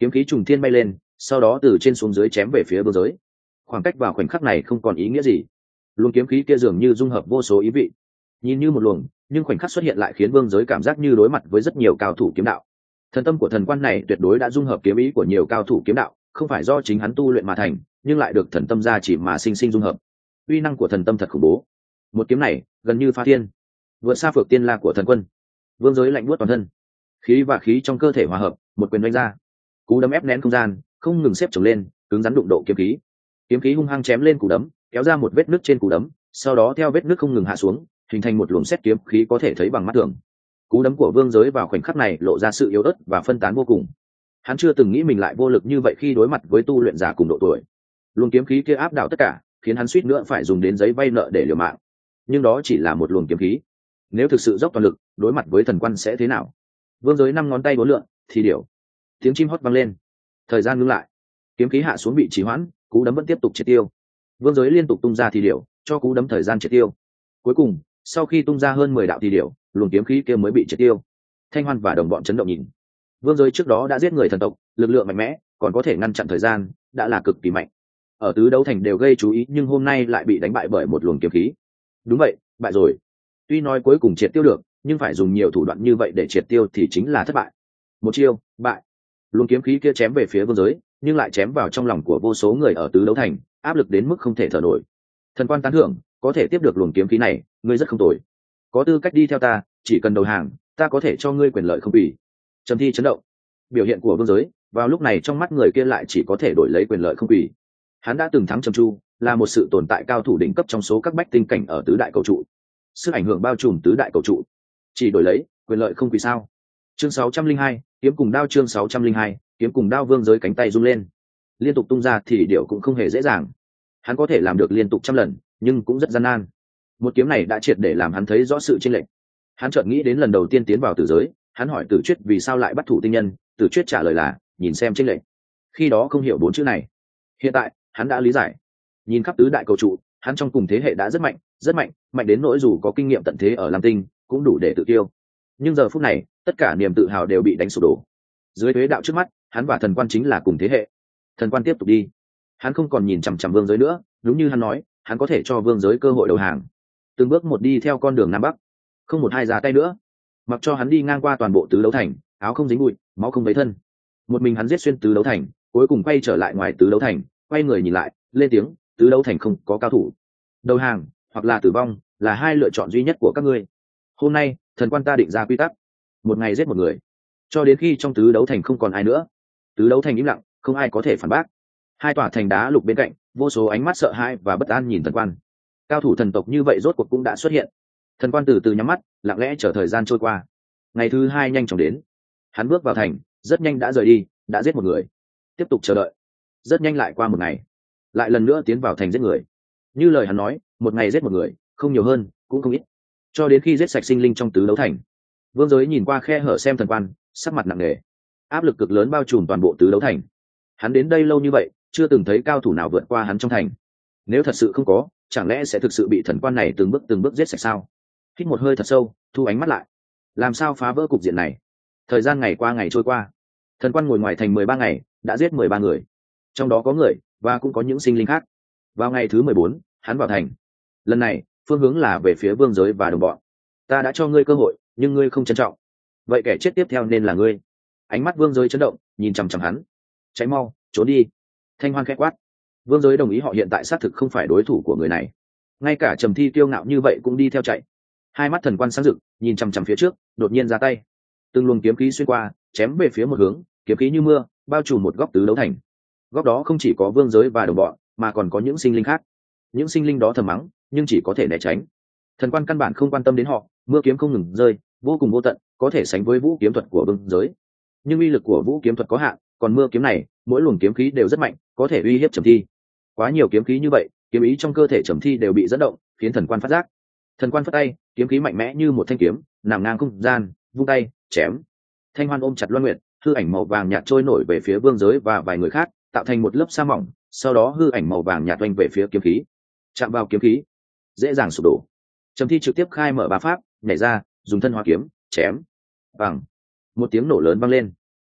kiếm khí trùng thiên bay lên, sau đó từ trên xuống dưới chém về phía vương giới. Khoảng cách vào khoảnh khắc này không còn ý nghĩa gì, luồng kiếm khí kia dường như dung hợp vô số ý vị, nhìn như một luồng, nhưng khoảnh khắc xuất hiện lại khiến vương giới cảm giác như đối mặt với rất nhiều cao thủ kiếm đạo. Thần tâm của thần quan này tuyệt đối đã dung hợp kiếm ý của nhiều cao thủ kiếm đạo, không phải do chính hắn tu luyện mà thành, nhưng lại được thần tâm gia chỉ mà sinh sinh dung hợp. Uy năng của thần tâm thật khủng bố, một kiếm này gần như pha thiên, vượt xa phược tiên la của thần quân. Vương giới lạnh buốt toàn thân, khí và khí trong cơ thể hòa hợp, một quyền đánh ra, cú đấm ép nén không gian, không ngừng xếp chồng lên, cứng rắn đụng độ kiếm khí. Kiếm khí hung hăng chém lên cú đấm, kéo ra một vết nứt trên cú đấm, sau đó theo vết nứt không ngừng hạ xuống, hình thành một luồng sét kiếm khí có thể thấy bằng mắt thường. Cú đấm của vương giới vào khoảnh khắc này lộ ra sự yếu ớt và phân tán vô cùng. Hắn chưa từng nghĩ mình lại vô lực như vậy khi đối mặt với tu luyện giả cùng độ tuổi. Luồng kiếm khí kia áp đảo tất cả, khiến hắn suýt nữa phải dùng đến giấy vay nợ để liều mạng. Nhưng đó chỉ là một luồng kiếm khí, nếu thực sự dốc toàn lực đối mặt với thần quan sẽ thế nào? Vương giới 5 ngón tay uốn lượn thì điểu, tiếng chim hót vang lên, thời gian ngưng lại, kiếm khí hạ xuống bị trì hoãn, cú đấm vẫn tiếp tục triệt tiêu. Vương giới liên tục tung ra thì điểu, cho cú đấm thời gian triệt tiêu. Cuối cùng, sau khi tung ra hơn 10 đạo thì điểu, luồng kiếm khí kia mới bị triệt tiêu. Thanh Hoan và đồng bọn chấn động nhìn. Vương giới trước đó đã giết người thần tộc, lực lượng mạnh mẽ, còn có thể ngăn chặn thời gian, đã là cực kỳ mạnh. Ở tứ đấu thành đều gây chú ý, nhưng hôm nay lại bị đánh bại bởi một luồng kiếm khí. Đúng vậy, bại rồi. Tuy nói cuối cùng triệt tiêu được, nhưng phải dùng nhiều thủ đoạn như vậy để triệt tiêu thì chính là thất bại. Một chiêu, bại. Luồng kiếm khí kia chém về phía vương giới, nhưng lại chém vào trong lòng của vô số người ở tứ đấu thành, áp lực đến mức không thể thở nổi. Thần quan tán thưởng, có thể tiếp được luồng kiếm khí này, ngươi rất không tồi. Có tư cách đi theo ta, chỉ cần đầu hàng, ta có thể cho ngươi quyền lợi không ủy. Trầm Thi chấn động. Biểu hiện của vương giới vào lúc này trong mắt người kia lại chỉ có thể đổi lấy quyền lợi không ủy. Hắn đã từng thắng Trầm Chu, là một sự tồn tại cao thủ đỉnh cấp trong số các bách tinh cảnh ở tứ đại cầu trụ, sức ảnh hưởng bao trùm tứ đại cầu trụ, chỉ đổi lấy quyền lợi không quỳ sao? Chương 602, kiếm cùng đao. Chương 602, kiếm cùng đao. Vương giới cánh tay rung lên, liên tục tung ra thì điều cũng không hề dễ dàng. Hắn có thể làm được liên tục trăm lần, nhưng cũng rất gian nan. Một kiếm này đã triệt để làm hắn thấy rõ sự chênh lệch. Hắn chợt nghĩ đến lần đầu tiên tiến vào tử giới, hắn hỏi Tử Chuyết vì sao lại bắt thủ tinh nhân, Tử Chuyết trả lời là nhìn xem chênh lệch. Khi đó không hiểu 4 chữ này, hiện tại hắn đã lý giải. Nhìn khắp tứ đại cầu trụ, hắn trong cùng thế hệ đã rất mạnh, mạnh đến nỗi dù có kinh nghiệm tận thế ở Lam Tinh cũng đủ để tự tiêu. Nhưng giờ phút này, tất cả niềm tự hào đều bị đánh sụp đổ. Dưới thế đạo trước mắt, hắn và thần quan chính là cùng thế hệ. Thần quan tiếp tục đi, hắn không còn nhìn chằm chằm vương giới nữa, đúng như hắn nói, hắn có thể cho vương giới cơ hội đầu hàng, từng bước một đi theo con đường nam bắc, không một hai ra tay nữa. Mặc cho hắn đi ngang qua toàn bộ tứ đấu thành, áo không dính bụi, máu không vấy thân, một mình hắn giết xuyên tứ đấu thành, cuối cùng quay trở lại ngoài tứ đấu thành, quay người nhìn lại, lên tiếng, tứ đấu thành không có cao thủ, đầu hàng hoặc là tử vong là hai lựa chọn duy nhất của các ngươi. Hôm nay thần quan ta định ra quy tắc, một ngày giết một người, cho đến khi trong tứ đấu thành không còn ai nữa. Tứ đấu thành im lặng, không ai có thể phản bác. Hai tòa thành đá lục bên cạnh, vô số ánh mắt sợ hãi và bất an nhìn thần quan. Cao thủ thần tộc như vậy rốt cuộc cũng đã xuất hiện. Thần quan từ từ nhắm mắt, lặng lẽ chờ thời gian trôi qua. Ngày thứ 2 nhanh chóng đến, hắn bước vào thành, rất nhanh đã rời đi, đã giết một người. Tiếp tục chờ đợi, rất nhanh lại qua một ngày, lại lần nữa tiến vào thành giết người. Như lời hắn nói, một ngày giết một người, không nhiều hơn cũng không ít, cho đến khi giết sạch sinh linh trong tứ đấu thành. Vương giới nhìn qua khe hở xem thần quan, sắc mặt nặng nề, áp lực cực lớn bao trùm toàn bộ tứ đấu thành. Hắn đến đây lâu như vậy, chưa từng thấy cao thủ nào vượt qua hắn trong thành. Nếu thật sự không có, chẳng lẽ sẽ thực sự bị thần quan này từng bước giết sạch sao? Hít một hơi thật sâu, thu ánh mắt lại, làm sao phá vỡ cục diện này? Thời gian ngày qua ngày trôi qua, thần quan ngồi ngoài thành 13 ngày, đã giết 13 người, trong đó có người và cũng có những sinh linh khác. Vào ngày thứ 14, hắn vào thành. Lần này phương hướng là về phía vương giới và đồng bọn. Ta đã cho ngươi cơ hội, nhưng ngươi không trân trọng, vậy kẻ chết tiếp theo nên là ngươi. Ánh mắt vương giới chấn động, nhìn chằm chằm hắn. Cháy mau, trốn đi. Thanh Hoan khẽ quát. Vương giới đồng ý họ hiện tại xác thực không phải đối thủ của người này. Ngay cả Trầm Thi kiêu ngạo như vậy cũng đi theo chạy. Hai mắt thần quan sáng rực, nhìn chằm chằm phía trước, đột nhiên ra tay. Từng luồng kiếm khí xuyên qua, chém về phía một hướng, kiếm khí như mưa, bao trùm một góc tứ đấu thành. Góc đó không chỉ có vương giới và đồng bọn, mà còn có những sinh linh khác. Những sinh linh đó thầm mắng, nhưng chỉ có thể né tránh. Thần quan căn bản không quan tâm đến họ, mưa kiếm không ngừng rơi, vô cùng vô tận, có thể sánh với vũ kiếm thuật của vương giới. Nhưng uy lực của vũ kiếm thuật có hạn, còn mưa kiếm này, mỗi luồng kiếm khí đều rất mạnh, có thể uy hiếp Trầm Thi. Quá nhiều kiếm khí như vậy, kiếm ý trong cơ thể Trầm Thi đều bị dẫn động, khiến thần quan phát giác. Thần quan phất tay, kiếm khí mạnh mẽ như một thanh kiếm, nằm ngang không gian, vung tay, chém. Thanh Hoan ôm chặt Loan Nguyệt, hư ảnh màu vàng nhạt trôi nổi về phía vương giới và vài người khác, tạo thành một lớp sa mỏng, sau đó hư ảnh màu vàng nhạt oanh về phía kiếm khí. Chạm vào kiếm khí, dễ dàng sụp đổ. Trầm Thi trực tiếp khai mở bá pháp, nhảy ra, dùng thân hóa kiếm chém. Bằng một tiếng nổ lớn vang lên,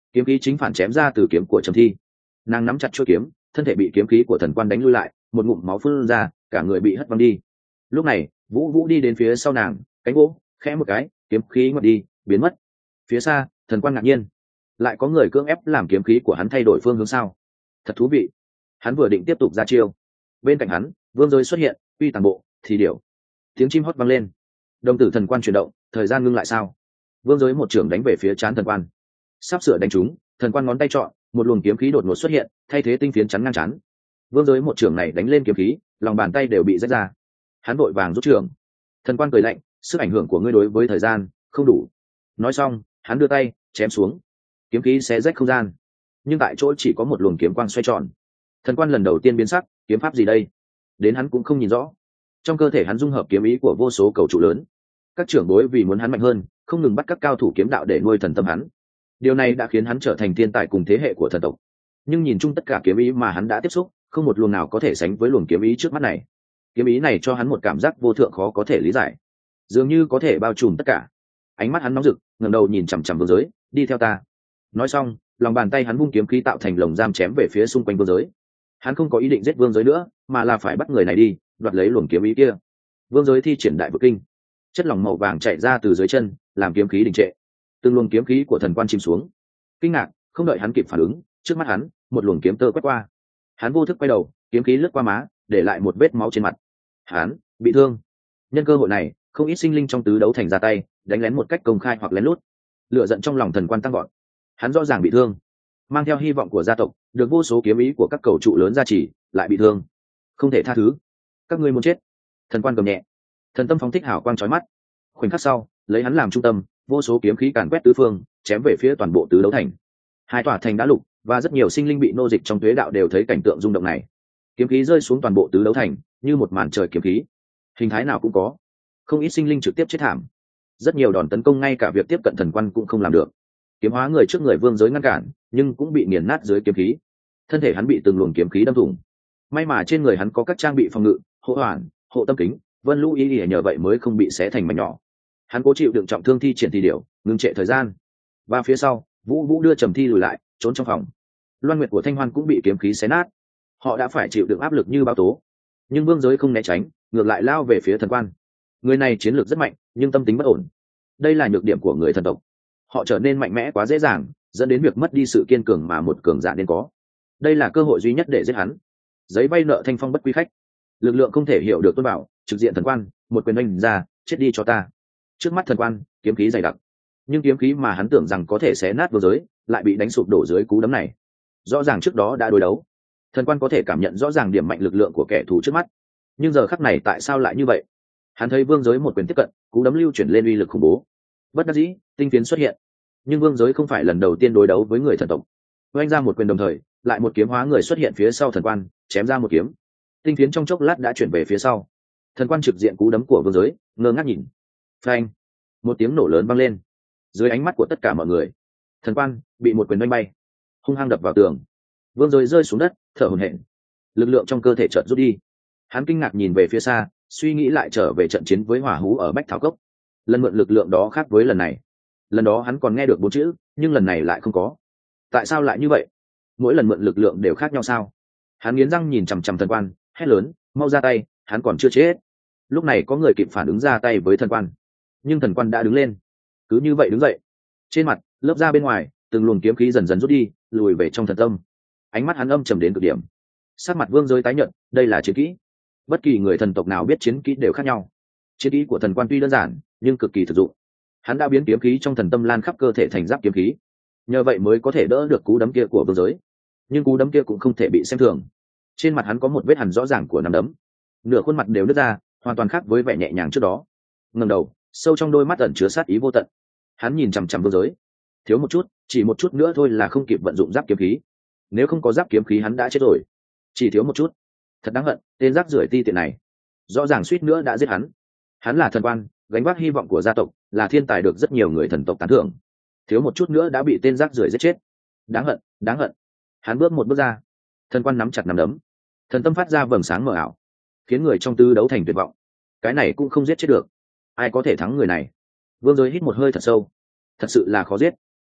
kiếm khí chính phản chém ra từ kiếm của Trầm Thi. Nàng nắm chặt chuôi kiếm, thân thể bị kiếm khí của thần quan đánh lui lại, một ngụm máu phun ra, cả người bị hất văng đi. Lúc này Vũ Vũ đi đến phía sau nàng, cánh gỗ khẽ một cái, kiếm khí ngoặt đi biến mất. Phía xa thần quan ngạc nhiên, lại có người cưỡng ép làm kiếm khí của hắn thay đổi phương hướng sao? Thật thú vị. Hắn vừa định tiếp tục ra chiêu, bên cạnh hắn vương giới xuất hiện, uy tàn bộ thì điểu. Tiếng chim hót vang lên, đồng tử thần quan chuyển động, thời gian ngưng lại sao? Vương giới một trưởng đánh về phía trán thần quan, sắp sửa đánh trúng, thần quan ngón tay chọn, một luồng kiếm khí đột ngột xuất hiện, thay thế tinh phiến chắn ngang chắn. Vương giới một trưởng này đánh lên kiếm khí, lòng bàn tay đều bị rách ra. Hắn vội vàng rút trưởng. Thần quan cười lạnh, sức ảnh hưởng của ngươi đối với thời gian không đủ. Nói xong hắn đưa tay chém xuống, kiếm khí xé rách không gian, nhưng tại chỗ chỉ có một luồng kiếm quang xoay tròn. Thần quan lần đầu tiên biến sắc, kiếm pháp gì đây? Đến hắn cũng không nhìn rõ. Trong cơ thể hắn dung hợp kiếm ý của vô số cầu trụ lớn, các trưởng bối vì muốn hắn mạnh hơn, không ngừng bắt các cao thủ kiếm đạo để nuôi thần tâm hắn. Điều này đã khiến hắn trở thành thiên tài cùng thế hệ của thần tộc. Nhưng nhìn chung tất cả kiếm ý mà hắn đã tiếp xúc, không một luồng nào có thể sánh với luồng kiếm ý trước mắt này. Kiếm ý này cho hắn một cảm giác vô thượng khó có thể lý giải, dường như có thể bao trùm tất cả. Ánh mắt hắn nóng rực, ngẩng đầu nhìn chằm chằm vương giới, đi theo ta. Nói xong lòng bàn tay hắn vung kiếm khí tạo thành lồng giam chém về phía xung quanh vương giới. Hắn không có ý định giết vương giới nữa, mà là phải bắt người này đi, đoạt lấy luồng kiếm ý kia. Vương giới thi triển đại vực kinh, chất lỏng màu vàng chảy ra từ dưới chân, làm kiếm khí đình trệ. Từng luồng kiếm khí của thần quan chìm xuống. Kinh ngạc, không đợi hắn kịp phản ứng, trước mắt hắn một luồng kiếm tơ quét qua. Hắn vô thức quay đầu, kiếm khí lướt qua má, để lại một vết máu trên mặt. Hắn bị thương. Nhân cơ hội này, không ít sinh linh trong tứ đấu thành ra tay, đánh lén một cách công khai hoặc lén lút. Lửa giận trong lòng thần quan tăng gọn. Hắn rõ ràng bị thương, mang theo hy vọng của gia tộc, được vô số kiếm ý của các cầu trụ lớn gia trì, lại bị thương, không thể tha thứ. Các ngươi muốn chết. Thần quan cầm nhẹ, thần tâm phóng thích hào quang chói mắt. Khoảnh khắc sau, lấy hắn làm trung tâm, vô số kiếm khí càn quét tứ phương, chém về phía toàn bộ tứ đấu thành. Hai tòa thành đã lục, và rất nhiều sinh linh bị nô dịch trong tuế đạo đều thấy cảnh tượng rung động này. Kiếm khí rơi xuống toàn bộ tứ đấu thành, như một màn trời kiếm khí, hình thái nào cũng có. Không ít sinh linh trực tiếp chết thảm. Rất nhiều đòn tấn công ngay cả việc tiếp cận thần quan cũng không làm được. Kiếm hóa người trước người vương giới ngăn cản, nhưng cũng bị nghiền nát dưới kiếm khí. Thân thể hắn bị từng luồng kiếm khí đâm thủng. May mà trên người hắn có các trang bị phòng ngự, hộ hoàn, hộ tâm kính, vân lũ y nhờ vậy mới không bị xé thành mảnh nhỏ. Hắn cố chịu đựng trọng thương thi triển thì điều, ngừng trệ thời gian. Và phía sau Vũ Vũ đưa Trầm Thi lùi lại, trốn trong phòng. Loan nguyệt của Thanh Hoan cũng bị kiếm khí xé nát. Họ đã phải chịu đựng áp lực như bão tố, nhưng vương giới không né tránh, ngược lại lao về phía thần quan. Người này chiến lược rất mạnh, nhưng tâm tính bất ổn. Đây là nhược điểm của người thần tộc. Họ trở nên mạnh mẽ quá dễ dàng, dẫn đến việc mất đi sự kiên cường mà một cường giả nên có. Đây là cơ hội duy nhất để giết hắn. Giấy vay nợ thanh phong bất quý khách. Lực lượng không thể hiểu được tôn bảo, trực diện thần quan, một quyền oanh ra, chết đi cho ta. Trước mắt thần quan, kiếm khí dày đặc, nhưng kiếm khí mà hắn tưởng rằng có thể xé nát vô giới, lại bị đánh sụp đổ dưới cú đấm này. Rõ ràng trước đó đã đối đấu, thần quan có thể cảm nhận rõ ràng điểm mạnh lực lượng của kẻ thù trước mắt, nhưng giờ khắc này tại sao lại như vậy? Hắn thấy vương giới một quyền tiếp cận, cú đấm lưu chuyển lên uy lực khủng bố. Bất đắc dĩ, tinh phiến xuất hiện, nhưng vương giới không phải lần đầu tiên đối đấu với người thần tộc. Oanh ra một quyền đồng thời, lại một kiếm hóa người xuất hiện phía sau thần quan, chém ra một kiếm. Tinh phiến trong chốc lát đã chuyển về phía sau. Thần quan trực diện cú đấm của vương giới, ngơ ngác nhìn. Phanh! Một tiếng nổ lớn vang lên. Dưới ánh mắt của tất cả mọi người, thần quan bị một quyền đánh bay, hung hăng đập vào tường. Vương giới rơi xuống đất, thở hổn hển. Lực lượng trong cơ thể chợt rút đi. Hắn kinh ngạc nhìn về phía xa, suy nghĩ lại trở về trận chiến với hỏa hú ở Bách Thảo Cốc. Lần mượn lực lượng đó khác với lần này. Lần đó hắn còn nghe được 4 chữ, nhưng lần này lại không có. Tại sao lại như vậy? Mỗi lần mượn lực lượng đều khác nhau sao? Hắn nghiến răng nhìn chằm chằm thần quan, hét lớn, mau ra tay, hắn còn chưa chết. Lúc này có người kịp phản ứng ra tay với thần quan, nhưng thần quan đã đứng lên. Cứ như vậy đứng dậy, trên mặt lớp da bên ngoài từng luồng kiếm khí dần dần rút đi, lùi về trong thần tâm. Ánh mắt hắn âm trầm đến cực điểm. Sắc mặt vương giới tái nhợt, đây là chiến kỹ. Bất kỳ người thần tộc nào biết chiến kỹ đều khác nhau. Chiến kỹ của thần quan tuy đơn giản, nhưng cực kỳ thực dụng. Hắn đã biến kiếm khí trong thần tâm lan khắp cơ thể thành giáp kiếm khí, nhờ vậy mới có thể đỡ được cú đấm kia của vương giới. Nhưng cú đấm kia cũng không thể bị xem thường. Trên mặt hắn có một vết hằn rõ ràng của nắm đấm, nửa khuôn mặt đều nứt ra, hoàn toàn khác với vẻ nhẹ nhàng trước đó. Ngẩng đầu, sâu trong đôi mắt ẩn chứa sát ý vô tận. Hắn nhìn chằm chằm vương giới. Thiếu một chút, chỉ một chút nữa thôi là không kịp vận dụng giáp kiếm khí. Nếu không có giáp kiếm khí hắn đã chết rồi. Chỉ thiếu một chút. Thật đáng hận, tên rác rưởi ti tiện này. Rõ ràng suýt nữa đã giết hắn. Hắn là thần quan, gánh vác hy vọng của gia tộc, là thiên tài được rất nhiều người thần tộc tán thưởng. Thiếu một chút nữa đã bị tên rác rưởi giết chết. Đáng hận, đáng hận. Hắn bước một bước ra. Thần quan nắm chặt nắm đấm. Thần tâm phát ra vầng sáng mờ ảo, khiến người trong tư đấu thành tuyệt vọng. Cái này cũng không giết chết được. Ai có thể thắng người này? Vương giới hít một hơi thật sâu. Thật sự là khó giết.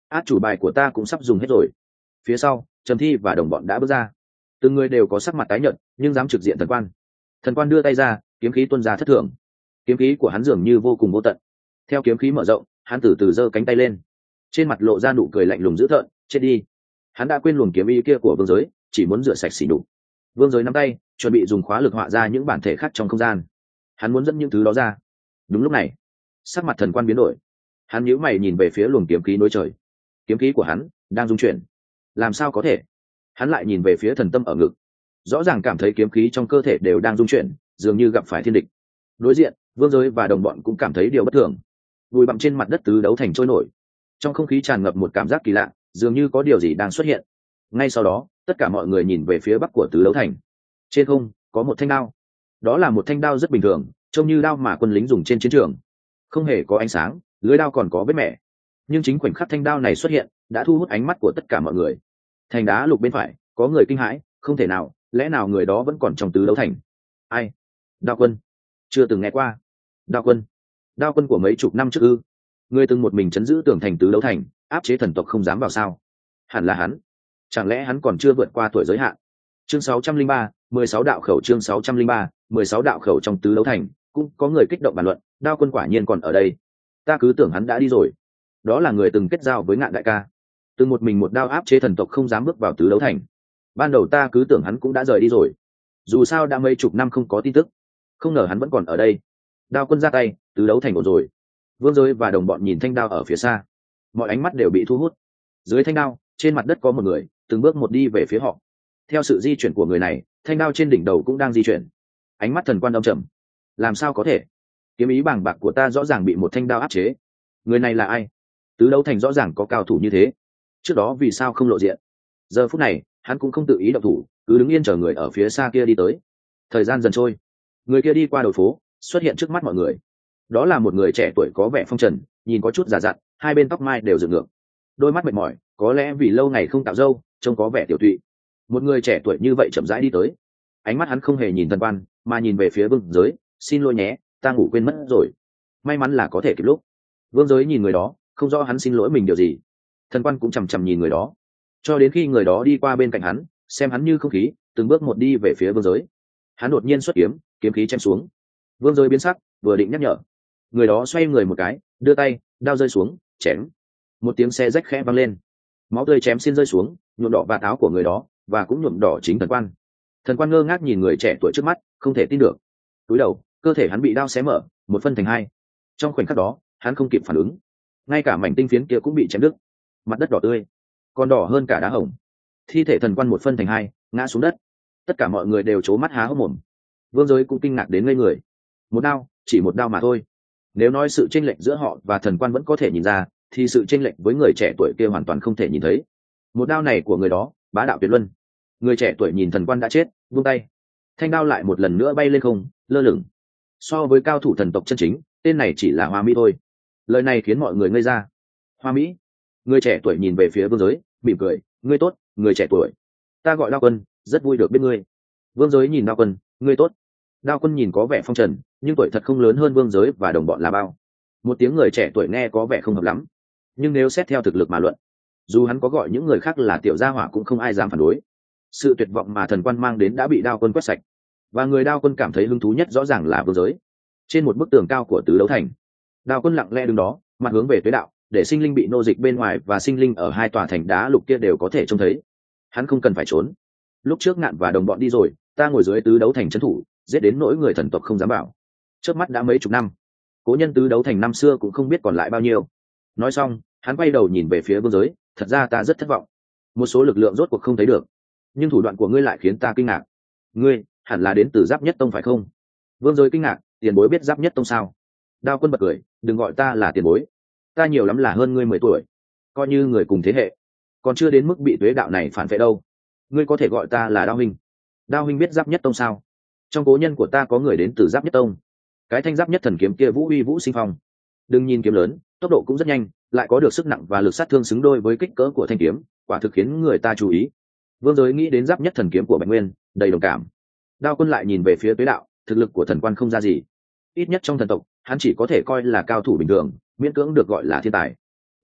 át chủ bài của ta cũng sắp dùng hết rồi. Phía sau Trầm Thi và đồng bọn đã bước ra, từng người đều có sắc mặt tái nhợt nhưng dám trực diện thần quan. Thần quan đưa tay ra, kiếm khí tuôn ra thất thường. Kiếm khí của hắn dường như vô cùng vô tận. Theo kiếm khí mở rộng, hắn từ từ giơ cánh tay lên, trên mặt lộ ra nụ cười lạnh lùng dữ tợn. Chết đi. Hắn đã quên luồng kiếm ý kia của vương giới, chỉ muốn rửa sạch xỉ nhục. Vương giới nắm tay, chuẩn bị dùng khóa lực họa ra những bản thể khác trong không gian. Hắn muốn dẫn những thứ đó ra. Đúng lúc này, sắc mặt thần quan biến đổi. Hắn nhíu mày nhìn về phía luồng kiếm khí nối trời. Kiếm khí của hắn đang rung chuyển. Làm sao có thể? Hắn lại nhìn về phía thần tâm ở ngực, rõ ràng cảm thấy kiếm khí trong cơ thể đều đang rung chuyển, dường như gặp phải thiên địch. Đối diện, vương giới và đồng bọn cũng cảm thấy điều bất thường. Bụi bặm trên mặt đất tứ đấu thành trôi nổi, trong không khí tràn ngập một cảm giác kỳ lạ, dường như có điều gì đang xuất hiện. Ngay sau đó, tất cả mọi người nhìn về phía bắc của tứ đấu thành. Trên không có một thanh đao. Đó là một thanh đao rất bình thường, trông như đao mà quân lính dùng trên chiến trường, không hề có ánh sáng, lưỡi đao còn có vết mẻ. Nhưng chính khoảnh khắc thanh đao này xuất hiện đã thu hút ánh mắt của tất cả mọi người. Thành đá lục bên phải có người kinh hãi, không thể nào, lẽ nào người đó vẫn còn trong tứ đấu thành? Ai? Đao quân? Chưa từng nghe qua. Đao quân? Đao quân của mấy chục năm trước ư? Người từng một mình chấn giữ tường thành tứ đấu thành, áp chế thần tộc không dám vào sao? Hẳn là hắn. Chẳng lẽ hắn còn chưa vượt qua tuổi giới hạn? Chương 603, 16 đạo khẩu. Chương 603, 16 đạo khẩu. Trong tứ đấu thành cũng có người kích động bàn luận. Đao quân quả nhiên còn ở đây. Ta cứ tưởng hắn đã đi rồi. Đó là người từng kết giao với Ngạn đại ca, từng một mình một đao áp chế thần tộc không dám bước vào tứ đấu thành. Ban đầu ta cứ tưởng hắn cũng đã rời đi rồi, dù sao đã mấy chục năm không có tin tức, không ngờ hắn vẫn còn ở đây. Đao quân ra tay, tứ đấu thành ổn rồi. Vương giới và đồng bọn nhìn thanh đao ở phía xa, mọi ánh mắt đều bị thu hút. Dưới thanh đao, trên mặt đất có một người từng bước một đi về phía họ. Theo sự di chuyển của người này, thanh đao trên đỉnh đầu cũng đang di chuyển. Ánh mắt thần quan đông trầm. Làm sao có thể? Kiếm ý bàng bạc của ta rõ ràng bị một thanh đao áp chế. Người này là ai? Tứ đấu thành rõ ràng có cao thủ như thế, trước đó vì sao không lộ diện? Giờ phút này hắn cũng không tự ý động thủ, cứ đứng yên chờ người ở phía xa kia đi tới. Thời gian dần trôi, người kia đi qua đầu phố, xuất hiện trước mắt mọi người. Đó là một người trẻ tuổi có vẻ phong trần, nhìn có chút già dặn, hai bên tóc mai đều dựng ngược, đôi mắt mệt mỏi, có lẽ vì lâu ngày không tạo râu, trông có vẻ tiểu tụy. Một người trẻ tuổi như vậy chậm rãi đi tới, ánh mắt hắn không hề nhìn thần quan, mà nhìn về phía vương giới. Xin lỗi nhé, ta ngủ quên mất rồi. May mắn là có thể kịp lúc. Vương giới nhìn người đó, không rõ hắn xin lỗi mình điều gì. Thần quan cũng chằm chằm nhìn người đó, cho đến khi người đó đi qua bên cạnh hắn, xem hắn như không khí, từng bước một đi về phía vương giới. Hắn đột nhiên xuất kiếm, kiếm khí chém xuống. Vương giới biến sắc, vừa định nhắc nhở, người đó xoay người một cái, đưa tay, đao rơi xuống, chém. Một tiếng xe rách khẽ vang lên, máu tươi chém xin rơi xuống, nhuộm đỏ vạt áo của người đó, và cũng nhuộm đỏ chính thần quan. Thần quan ngơ ngác nhìn người trẻ tuổi trước mắt, không thể tin được. Cúi đầu, cơ thể hắn bị đao xé mở, một phân thành hai. Trong khoảnh khắc đó, hắn không kịp phản ứng, ngay cả mảnh tinh phiến kia cũng bị chém đứt. Mặt đất đỏ tươi, còn đỏ hơn cả đá hồng. Thi thể thần quan một phân thành hai, ngã xuống đất. Tất cả mọi người đều trố mắt há hốc mồm. Vương giới cũng kinh ngạc đến ngây người. Một đao, chỉ một đao mà thôi. Nếu nói sự chênh lệch giữa họ và thần quan vẫn có thể nhìn ra, thì sự chênh lệch với người trẻ tuổi kia hoàn toàn không thể nhìn thấy. Một đao này của người đó bá đạo tuyệt luân. Người trẻ tuổi nhìn thần quan đã chết, buông tay. Thanh đao lại một lần nữa bay lên không, lơ lửng. So với cao thủ thần tộc chân chính, tên này chỉ là hoa mỹ thôi. Lời này khiến mọi người ngây ra. Hoa mỹ? Người trẻ tuổi nhìn về phía vương giới, mỉm cười. Ngươi tốt, người trẻ tuổi. Ta gọi Đao Quân, rất vui được biết ngươi. Vương giới nhìn Đao Quân. Ngươi tốt. Đao Quân nhìn có vẻ phong trần, nhưng tuổi thật không lớn hơn vương giới và đồng bọn là bao. Một tiếng người trẻ tuổi nghe có vẻ không hợp lắm, nhưng nếu xét theo thực lực mà luận, dù hắn có gọi những người khác là tiểu gia hỏa cũng không ai dám phản đối. Sự tuyệt vọng mà thần quan mang đến đã bị Đao Quân quét sạch, và người Đao Quân cảm thấy hứng thú nhất rõ ràng là vương giới. Trên một bức tường cao của tứ đấu thành, Đao Quân lặng lẽ đứng đó, mặt hướng về tuế đạo, để sinh linh bị nô dịch bên ngoài và sinh linh ở hai tòa thành đá lục kia đều có thể trông thấy. Hắn không cần phải trốn. Lúc trước Ngạn và đồng bọn đi rồi, ta ngồi dưới tứ đấu thành trấn thủ, giết đến nỗi người thần tộc không dám bảo. Chớp mắt đã mấy chục năm, cố nhân tứ đấu thành năm xưa cũng không biết còn lại bao nhiêu. Nói xong, hắn quay đầu nhìn về phía vương giới. Thật ra ta rất thất vọng, một số lực lượng rốt cuộc không thấy được, nhưng thủ đoạn của ngươi lại khiến ta kinh ngạc. Ngươi hẳn là đến từ Giáp Nhất Tông phải không? Vương giới kinh ngạc. Tiền bối biết Giáp Nhất Tông sao? Đao Quân bật cười. Đừng gọi ta là tiền bối, ta nhiều lắm là hơn ngươi 10 tuổi, coi như người cùng thế hệ, còn chưa đến mức bị tuế đạo này phản vệ đâu. Ngươi có thể gọi ta là Đao huynh. Đao huynh biết Giáp Nhất Tông sao? Trong cố nhân của ta có người đến từ Giáp Nhất Tông. Cái thanh Giáp Nhất thần kiếm kia vũ uy vũ sinh phong. Đừng nhìn kiếm lớn, tốc độ cũng rất nhanh, lại có được sức nặng và lực sát thương xứng đôi với kích cỡ của thanh kiếm, quả thực khiến người ta chú ý. Vương giới nghĩ đến Giáp Nhất thần kiếm của Bạch Nguyên, đầy đồng cảm. Đao Quân lại nhìn về phía tuế đạo. Thực lực của thần quan không ra gì, ít nhất trong thần tộc hắn chỉ có thể coi là cao thủ bình thường, miễn cưỡng được gọi là thiên tài.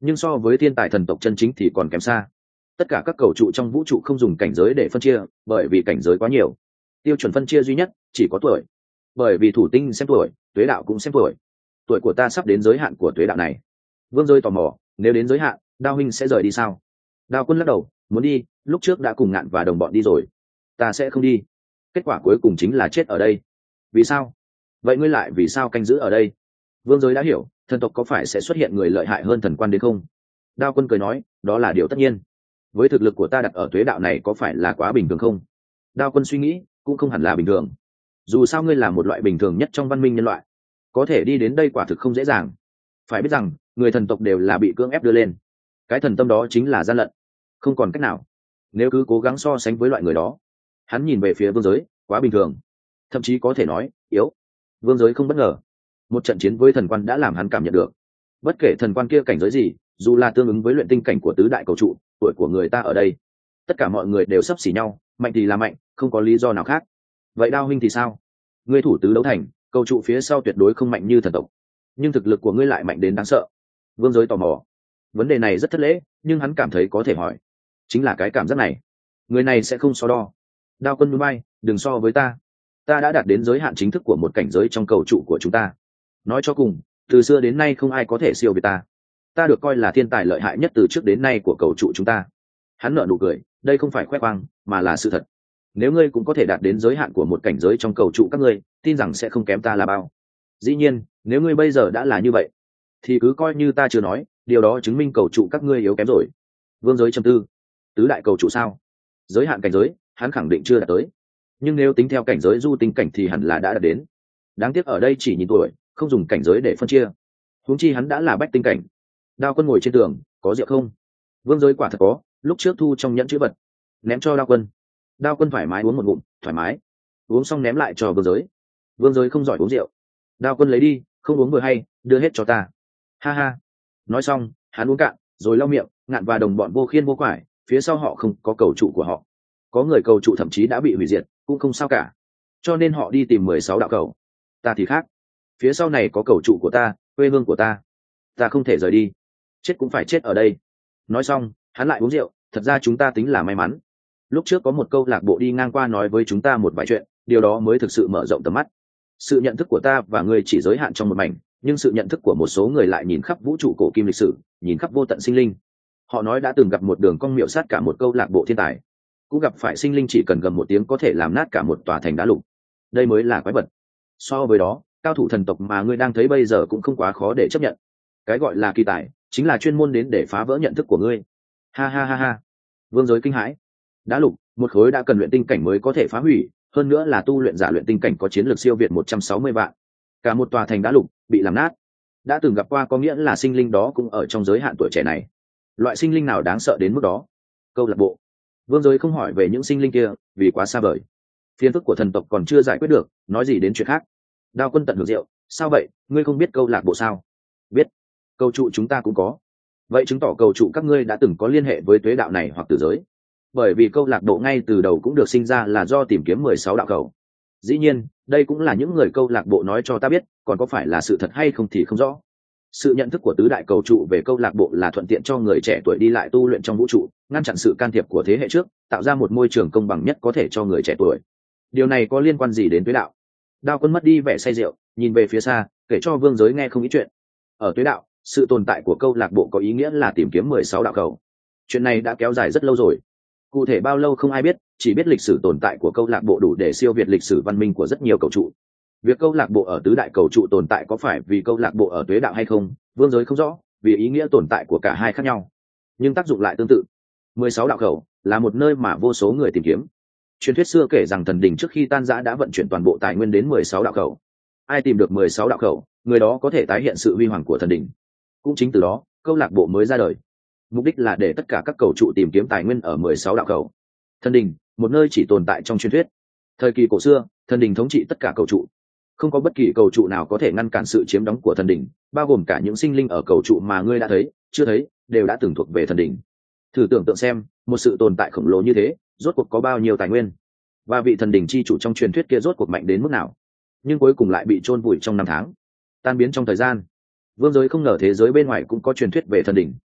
nhưng so với thiên tài thần tộc chân chính thì còn kém xa. Tất cả các cầu trụ trong vũ trụ không dùng cảnh giới để phân chia, bởi vì cảnh giới quá nhiều. Tiêu chuẩn phân chia duy nhất chỉ có tuổi, bởi vì thủ tinh xem tuổi, tuế đạo cũng xem tuổi. Tuổi của ta sắp đến giới hạn của tuế đạo này. Vương Giới tò mò, nếu đến giới hạn, Đao huynh sẽ rời đi sao? Đao Quân lắc đầu, muốn đi, lúc trước đã cùng Ngạn và đồng bọn đi rồi. Ta sẽ không đi. Kết quả cuối cùng chính là chết ở đây. Vì sao? Vậy ngươi lại vì sao canh giữ ở đây? Vương Giới đã hiểu, thần tộc có phải sẽ xuất hiện người lợi hại hơn thần quan đến không? Đao Quân cười nói, đó là điều tất nhiên. Với thực lực của ta đặt ở tuế đạo này có phải là quá bình thường không? Đao Quân suy nghĩ, cũng không hẳn là bình thường. Dù sao ngươi là một loại bình thường nhất trong văn minh nhân loại, có thể đi đến đây quả thực không dễ dàng. Phải biết rằng người thần tộc đều là bị cưỡng ép đưa lên, cái thần tâm đó chính là gian lận, không còn cách nào. Nếu cứ cố gắng so sánh với loại người đó, hắn nhìn về phía Vương Giới, quá bình thường, thậm chí có thể nói yếu. Vương Giới không bất ngờ, một trận chiến với thần quan đã làm hắn cảm nhận được, bất kể thần quan kia cảnh giới gì, dù là tương ứng với luyện tinh cảnh của tứ đại cầu trụ, tuổi của người ta ở đây tất cả mọi người đều sắp xỉ nhau, mạnh thì là mạnh, không có lý do nào khác. Vậy Đao huynh thì sao? Ngươi thủ tứ đấu thành, cầu trụ phía sau tuyệt đối không mạnh như thần tộc, nhưng thực lực của ngươi lại mạnh đến đáng sợ. Vương Giới tò mò, vấn đề này rất thất lễ, nhưng hắn cảm thấy có thể hỏi. Chính là cái cảm giác này, người này sẽ không so đo. Đao Quân núi bay, đừng so với ta, ta đã đạt đến giới hạn chính thức của một cảnh giới trong cầu trụ của chúng ta. Nói cho cùng, từ xưa đến nay không ai có thể siêu việt ta. Ta được coi là thiên tài lợi hại nhất từ trước đến nay của cầu trụ chúng ta. Hắn nở nụ cười, đây không phải khoe khoang, mà là sự thật. Nếu ngươi cũng có thể đạt đến giới hạn của một cảnh giới trong cầu trụ các ngươi, tin rằng sẽ không kém ta là bao. Dĩ nhiên, nếu ngươi bây giờ đã là như vậy, thì cứ coi như ta chưa nói, điều đó chứng minh cầu trụ các ngươi yếu kém rồi. Vương Giới trầm tư, tứ đại cầu trụ sao? Giới hạn cảnh giới, hắn khẳng định chưa đạt tới. Nhưng nếu tính theo cảnh giới du tinh cảnh thì hẳn là đã đạt đến. Đáng tiếc ở đây chỉ nhìn tuổi, không dùng cảnh giới để phân chia. Huống chi hắn đã là bách tinh cảnh. Đao Quân ngồi trên tường, có rượu không? Vương Giới quả thật có, lúc trước thu trong nhẫn chữ vật, ném cho Đao Quân. Đao Quân thoải mái uống một ngụm, thoải mái. Uống xong ném lại cho Vương Giới. Vương Giới không giỏi uống rượu. Đao Quân lấy đi, không uống vừa hay, đưa hết cho ta. Ha ha. Nói xong, hắn uống cạn, rồi lau miệng. Ngạn và đồng bọn vô khiên vô quải, phía sau họ không có cầu trụ của họ. Có người cầu trụ thậm chí đã bị hủy diệt, cũng không sao cả. Cho nên họ đi tìm 16 đạo cầu. Ta thì khác. Phía sau này có cầu trụ của ta, quê hương của ta. Ta không thể rời đi. Chết cũng phải chết ở đây. Nói xong, hắn lại uống rượu. Thật ra chúng ta tính là may mắn. Lúc trước có một câu lạc bộ đi ngang qua nói với chúng ta một vài chuyện, điều đó mới thực sự mở rộng tầm mắt. Sự nhận thức của ta và người chỉ giới hạn trong một mảnh, nhưng sự nhận thức của một số người lại nhìn khắp vũ trụ cổ kim lịch sử, nhìn khắp vô tận sinh linh. Họ nói đã từng gặp một đường cong miệu sát cả một câu lạc bộ thiên tài, cũng gặp phải sinh linh chỉ cần gầm một tiếng có thể làm nát cả một tòa thành đá lục. Đây mới là quái vật. So với đó, cao thủ thần tộc mà ngươi đang thấy bây giờ cũng không quá khó để chấp nhận. Cái gọi là kỳ tài, chính là chuyên môn đến để phá vỡ nhận thức của ngươi. Ha ha ha ha. Vương Giới kinh hãi. Đá lục, một khối đã cần luyện tinh cảnh mới có thể phá hủy, hơn nữa là tu luyện giả luyện tinh cảnh có chiến lược siêu việt 160 vạn. Cả một tòa thành đá lục bị làm nát. Đã từng gặp qua có nghĩa là sinh linh đó cũng ở trong giới hạn tuổi trẻ này. Loại sinh linh nào đáng sợ đến mức đó? Câu lạc bộ. Vương Giới không hỏi về những sinh linh kia, vì quá xa vời. Phiền phức của thần tộc còn chưa giải quyết được, nói gì đến chuyện khác. Đao Quân tận hưởng rượu, sao vậy, ngươi không biết câu lạc bộ sao? Biết. Cầu trụ chúng ta cũng có. Vậy chứng tỏ cầu trụ các ngươi đã từng có liên hệ với tuế đạo này hoặc tử giới. Bởi vì câu lạc bộ ngay từ đầu cũng được sinh ra là do tìm kiếm 16 đạo cầu. Dĩ nhiên, đây cũng là những người câu lạc bộ nói cho ta biết, còn có phải là sự thật hay không thì không rõ. Sự nhận thức của tứ đại cầu trụ về câu lạc bộ là thuận tiện cho người trẻ tuổi đi lại tu luyện trong vũ trụ, ngăn chặn sự can thiệp của thế hệ trước, tạo ra một môi trường công bằng nhất có thể cho người trẻ tuổi. Điều này có liên quan gì đến tuế đạo? Đao Quân mất đi vẻ say rượu, nhìn về phía xa, kể cho Vương Giới nghe không ít chuyện. Ở tuế đạo, sự tồn tại của câu lạc bộ có ý nghĩa là tìm kiếm 16 đạo cầu. Chuyện này đã kéo dài rất lâu rồi. Cụ thể bao lâu không ai biết, chỉ biết lịch sử tồn tại của câu lạc bộ đủ để siêu việt lịch sử văn minh của rất nhiều cầu trụ. Việc câu lạc bộ ở tứ đại cầu trụ tồn tại có phải vì câu lạc bộ ở tuế đạo hay không, Vương Giới không rõ, vì ý nghĩa tồn tại của cả hai khác nhau, nhưng tác dụng lại tương tự. 16 đạo khẩu là một nơi mà vô số người tìm kiếm. Truyền thuyết xưa kể rằng thần đình trước khi tan rã đã vận chuyển toàn bộ tài nguyên đến 16 đạo khẩu. Ai tìm được 16 đạo khẩu, người đó có thể tái hiện sự huy hoàng của thần đình. Cũng chính từ đó, câu lạc bộ mới ra đời. Mục đích là để tất cả các cầu trụ tìm kiếm tài nguyên ở 16 đạo khẩu. Thần đình, một nơi chỉ tồn tại trong truyền thuyết. Thời kỳ cổ xưa, thần đình thống trị tất cả cầu trụ. Không có bất kỳ cầu trụ nào có thể ngăn cản sự chiếm đóng của thần đình, bao gồm cả những sinh linh ở cầu trụ mà ngươi đã thấy, chưa thấy, đều đã từng thuộc về thần đình. Thử tưởng tượng xem, một sự tồn tại khổng lồ như thế, rốt cuộc có bao nhiêu tài nguyên, và vị thần đình chi chủ trong truyền thuyết kia rốt cuộc mạnh đến mức nào, nhưng cuối cùng lại bị chôn vùi trong 5 tháng, tan biến trong thời gian. Vương Giới không ngờ thế giới bên ngoài cũng có truyền thuyết về thần đình.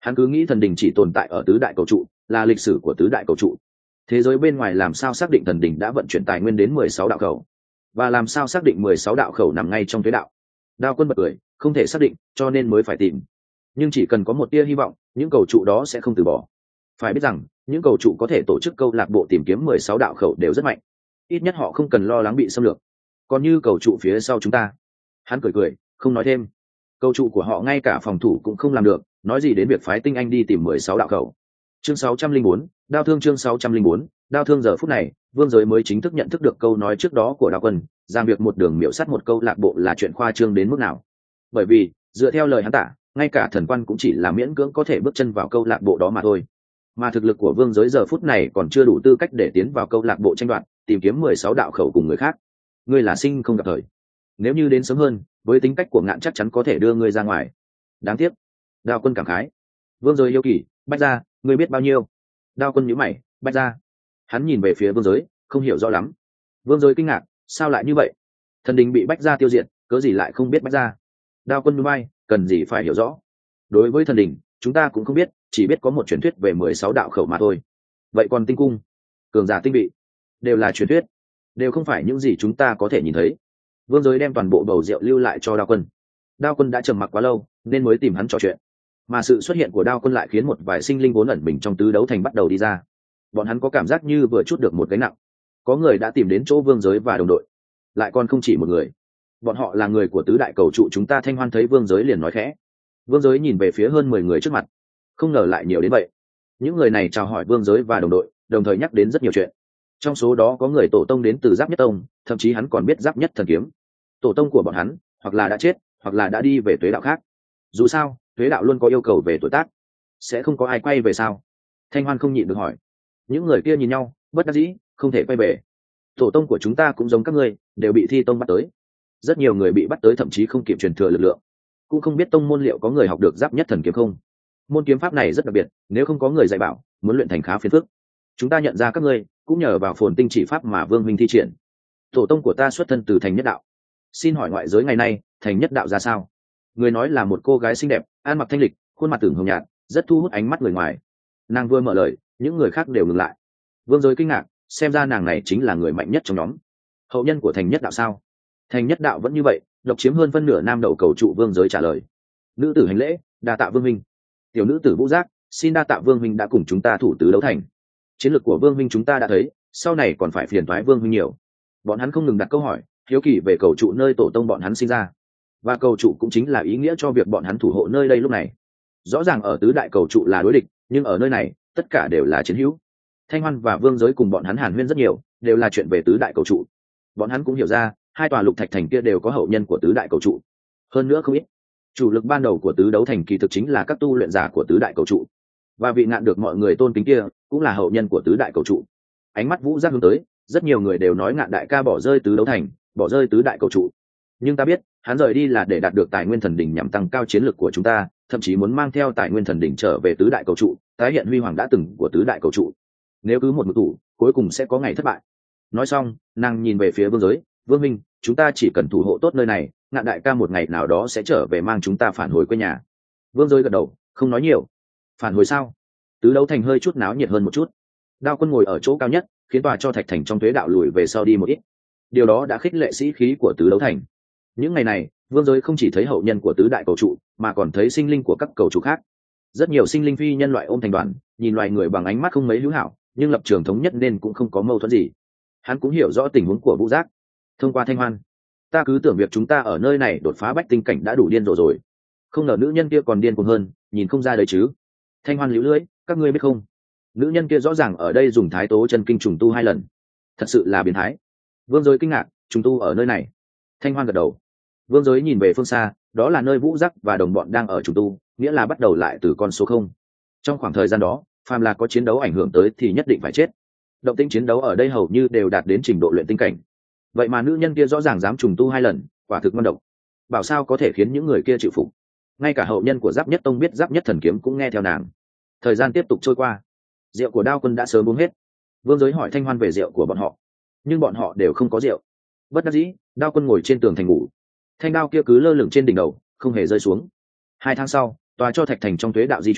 Hắn cứ nghĩ thần đình chỉ tồn tại ở tứ đại cầu trụ, là lịch sử của tứ đại cầu trụ. Thế giới bên ngoài làm sao xác định thần đình đã vận chuyển tài nguyên đến 16 đạo khẩu, và làm sao xác định 16 đạo khẩu nằm ngay trong tuế đạo? Đao Quân bật cười, không thể xác định, cho nên mới phải tìm. Nhưng chỉ cần có một tia hy vọng, những cầu trụ đó sẽ không từ bỏ. Phải biết rằng, những cầu trụ có thể tổ chức câu lạc bộ tìm kiếm 16 đạo khẩu đều rất mạnh. Ít nhất họ không cần lo lắng bị xâm lược. Còn như cầu trụ phía sau chúng ta, hắn cười cười, không nói thêm. Cầu trụ của họ ngay cả phòng thủ cũng không làm được, nói gì đến việc phái tinh anh đi tìm 16 đạo khẩu. Chương 604, đao thương. Chương 604, đao thương. Giờ phút này, Vương Giới mới chính thức nhận thức được câu nói trước đó của Đao Quân, rằng việc một đường miểu sát một câu lạc bộ là chuyện khoa trương đến mức nào. Bởi vì, dựa theo lời hắn tả, ngay cả thần quan cũng chỉ là miễn cưỡng có thể bước chân vào câu lạc bộ đó mà thôi. Mà thực lực của Vương Giới giờ phút này còn chưa đủ tư cách để tiến vào câu lạc bộ tranh đoạt, tìm kiếm 16 đạo khẩu cùng người khác. Ngươi là sinh không gặp thời. Nếu như đến sớm hơn, với tính cách của Ngạn chắc chắn có thể đưa ngươi ra ngoài. Đáng tiếc. Đao Quân cảm khái. Vương Giới yêu kỳ, Bách Gia, ngươi biết bao nhiêu? Đao Quân nhíu mày, Bách Gia. Hắn nhìn về phía Vương Giới, không hiểu rõ lắm. Vương Giới kinh ngạc, sao lại như vậy? Thần đình bị Bách Gia tiêu diệt, cớ gì lại không biết Bách Gia? Đao Quân nhún vai, cần gì phải hiểu rõ? Đối với thần đình, chúng ta cũng không biết, chỉ biết có một truyền thuyết về 16 đạo khẩu mà thôi. Vậy còn tinh cung, cường giả tinh vị, đều là truyền thuyết, đều không phải những gì chúng ta có thể nhìn thấy. Vương Giới đem toàn bộ bầu rượu lưu lại cho Đao Quân. Đao Quân đã trầm mặc quá lâu, nên mới tìm hắn trò chuyện. Mà sự xuất hiện của Đao Quân lại khiến một vài sinh linh vốn ẩn mình trong tứ đấu thành bắt đầu đi ra. Bọn hắn có cảm giác như vừa trút được một gánh nặng. Có người đã tìm đến chỗ Vương Giới và đồng đội, lại còn không chỉ một người. Bọn họ là người của tứ đại cầu trụ chúng ta. Thanh Hoan thấy Vương Giới liền nói khẽ. Vương Giới nhìn về phía hơn 10 người trước mặt, không ngờ lại nhiều đến vậy. Những người này chào hỏi Vương Giới và đồng đội, đồng thời nhắc đến rất nhiều chuyện. Trong số đó có người tổ tông đến từ Giáp Nhất Tông, thậm chí hắn còn biết Giáp Nhất Thần Kiếm. Tổ tông của bọn hắn hoặc là đã chết, hoặc là đã đi về tuế đạo khác. Dù sao, tuế đạo luôn có yêu cầu về tuổi tác, sẽ không có ai quay về sao? Thanh Hoan không nhịn được hỏi. Những người kia nhìn nhau, bất đắc dĩ, không thể quay về. Tổ tông của chúng ta cũng giống các ngươi, đều bị thi tông bắt tới. Rất nhiều người bị bắt tới thậm chí không kịp truyền thừa lực lượng, cũng không biết tông môn liệu có người học được Giáp Nhất Thần Kiếm không. Môn kiếm pháp này rất đặc biệt, nếu không có người dạy bảo, muốn luyện thành khá phiền phức. Chúng ta nhận ra các ngươi cũng nhờ vào Phồn Tinh chỉ pháp mà Vương minh thi triển. Tổ tông của ta xuất thân từ Thành Nhất Đạo. Xin hỏi ngoại giới ngày nay, Thành Nhất Đạo ra sao? Người nói là một cô gái xinh đẹp, ăn mặc thanh lịch, khuôn mặt tưởng hồng nhạt, rất thu hút ánh mắt người ngoài. Nàng vừa mở lời, những người khác đều ngừng lại. Vương Giới kinh ngạc, xem ra nàng này chính là người mạnh nhất trong nhóm. Hậu nhân của Thành Nhất Đạo sao? Thành Nhất Đạo vẫn như vậy, độc chiếm hơn phân nửa nam đầu cầu trụ. Vương Giới trả lời. Nữ tử hành lễ, đa tạ Vương minh. Tiểu nữ tử Vũ Giác, xin đa tạ Vương minh đã cùng chúng ta thủ tứ đấu thành. Chiến lược của Vương minh chúng ta đã thấy, sau này còn phải phiền toái Vương minh nhiều. Bọn hắn không ngừng đặt câu hỏi, hiếu kỳ về cầu trụ nơi tổ tông bọn hắn sinh ra, và cầu trụ cũng chính là ý nghĩa cho việc bọn hắn thủ hộ nơi đây lúc này. Rõ ràng ở tứ đại cầu trụ là đối địch, nhưng ở nơi này tất cả đều là chiến hữu. Thanh Hoan và Vương Giới cùng bọn hắn hàn huyên rất nhiều, đều là chuyện về tứ đại cầu trụ. Bọn hắn cũng hiểu ra, hai tòa lục thạch thành kia đều có hậu nhân của tứ đại cầu trụ. Hơn nữa không ít, chủ lực ban đầu của tứ đấu thành kỳ thực chính là các tu luyện giả của tứ đại cầu trụ, và vị Ngạn được mọi người tôn kính kia cũng là hậu nhân của tứ đại cầu trụ. Ánh mắt Vũ Giác hướng tới, rất nhiều người đều nói Ngạn đại ca bỏ rơi tứ đấu thành, bỏ rơi tứ đại cầu trụ. Nhưng ta biết, hắn rời đi là để đạt được tài nguyên thần đỉnh nhằm tăng cao chiến lược của chúng ta, thậm chí muốn mang theo tài nguyên thần đỉnh trở về tứ đại cầu trụ, tái hiện huy hoàng đã từng của tứ đại cầu trụ. Nếu cứ một mực thủ, cuối cùng sẽ có ngày thất bại. Nói xong, nàng nhìn về phía Vương Giới, Vương minh, chúng ta chỉ cần thủ hộ tốt nơi này, Ngạn đại ca một ngày nào đó sẽ trở về mang chúng ta phản hồi quê nhà. Vương Giới gật đầu, không nói nhiều. Phản hồi sao? Tứ đấu thành hơi chút náo nhiệt hơn một chút. Đao Quân ngồi ở chỗ cao nhất, khiến tòa cho thạch thành trong tuế đạo lùi về sau đi một ít. Điều đó đã khích lệ sĩ khí của tứ đấu thành. Những ngày này, Vương Giới không chỉ thấy hậu nhân của tứ đại cầu trụ, mà còn thấy sinh linh của các cầu trụ khác. Rất nhiều sinh linh phi nhân loại ôm thành đoàn, nhìn loài người bằng ánh mắt không mấy hữu hảo, nhưng lập trường thống nhất nên cũng không có mâu thuẫn gì. Hắn cũng hiểu rõ tình huống của Vũ Giác. Thông qua Thanh Hoan, ta cứ tưởng việc chúng ta ở nơi này đột phá bách tinh cảnh đã đủ điên rồ rồi, không ngờ nữ nhân kia còn điên cuồng hơn, nhìn không ra đấy chứ. Thanh Hoan liễu lưỡi, các ngươi biết không, nữ nhân kia rõ ràng ở đây dùng thái tố chân kinh trùng tu 2 lần, thật sự là biến thái. Vương Giới kinh ngạc, trùng tu ở nơi này? Thanh Hoan gật đầu. Vương Giới nhìn về phương xa, đó là nơi Vũ Giác và đồng bọn đang ở trùng tu, nghĩa là bắt đầu lại từ con số 0. Trong khoảng thời gian đó, phàm là có chiến đấu ảnh hưởng tới thì nhất định phải chết. Động tĩnh chiến đấu ở đây hầu như đều đạt đến trình độ luyện tinh cảnh. Vậy mà nữ nhân kia rõ ràng dám trùng tu 2 lần, quả thực ngon độc. Bảo sao có thể khiến những người kia chịu phục? Ngay cả hậu nhân của Giáp Nhất Tông biết Giáp Nhất Thần Kiếm cũng nghe theo nàng. Thời gian tiếp tục trôi qua, rượu của Đao Quân đã sớm uống hết. Vương Giới hỏi Thanh Hoan về rượu của bọn họ, nhưng bọn họ đều không có rượu. Bất đắc dĩ, Đao Quân ngồi trên tường thành ngủ. Thanh đao kia cứ lơ lửng trên đỉnh đầu, không hề rơi xuống. 2 tháng sau, tòa cho thạch thành trong tuế đạo di chuyển,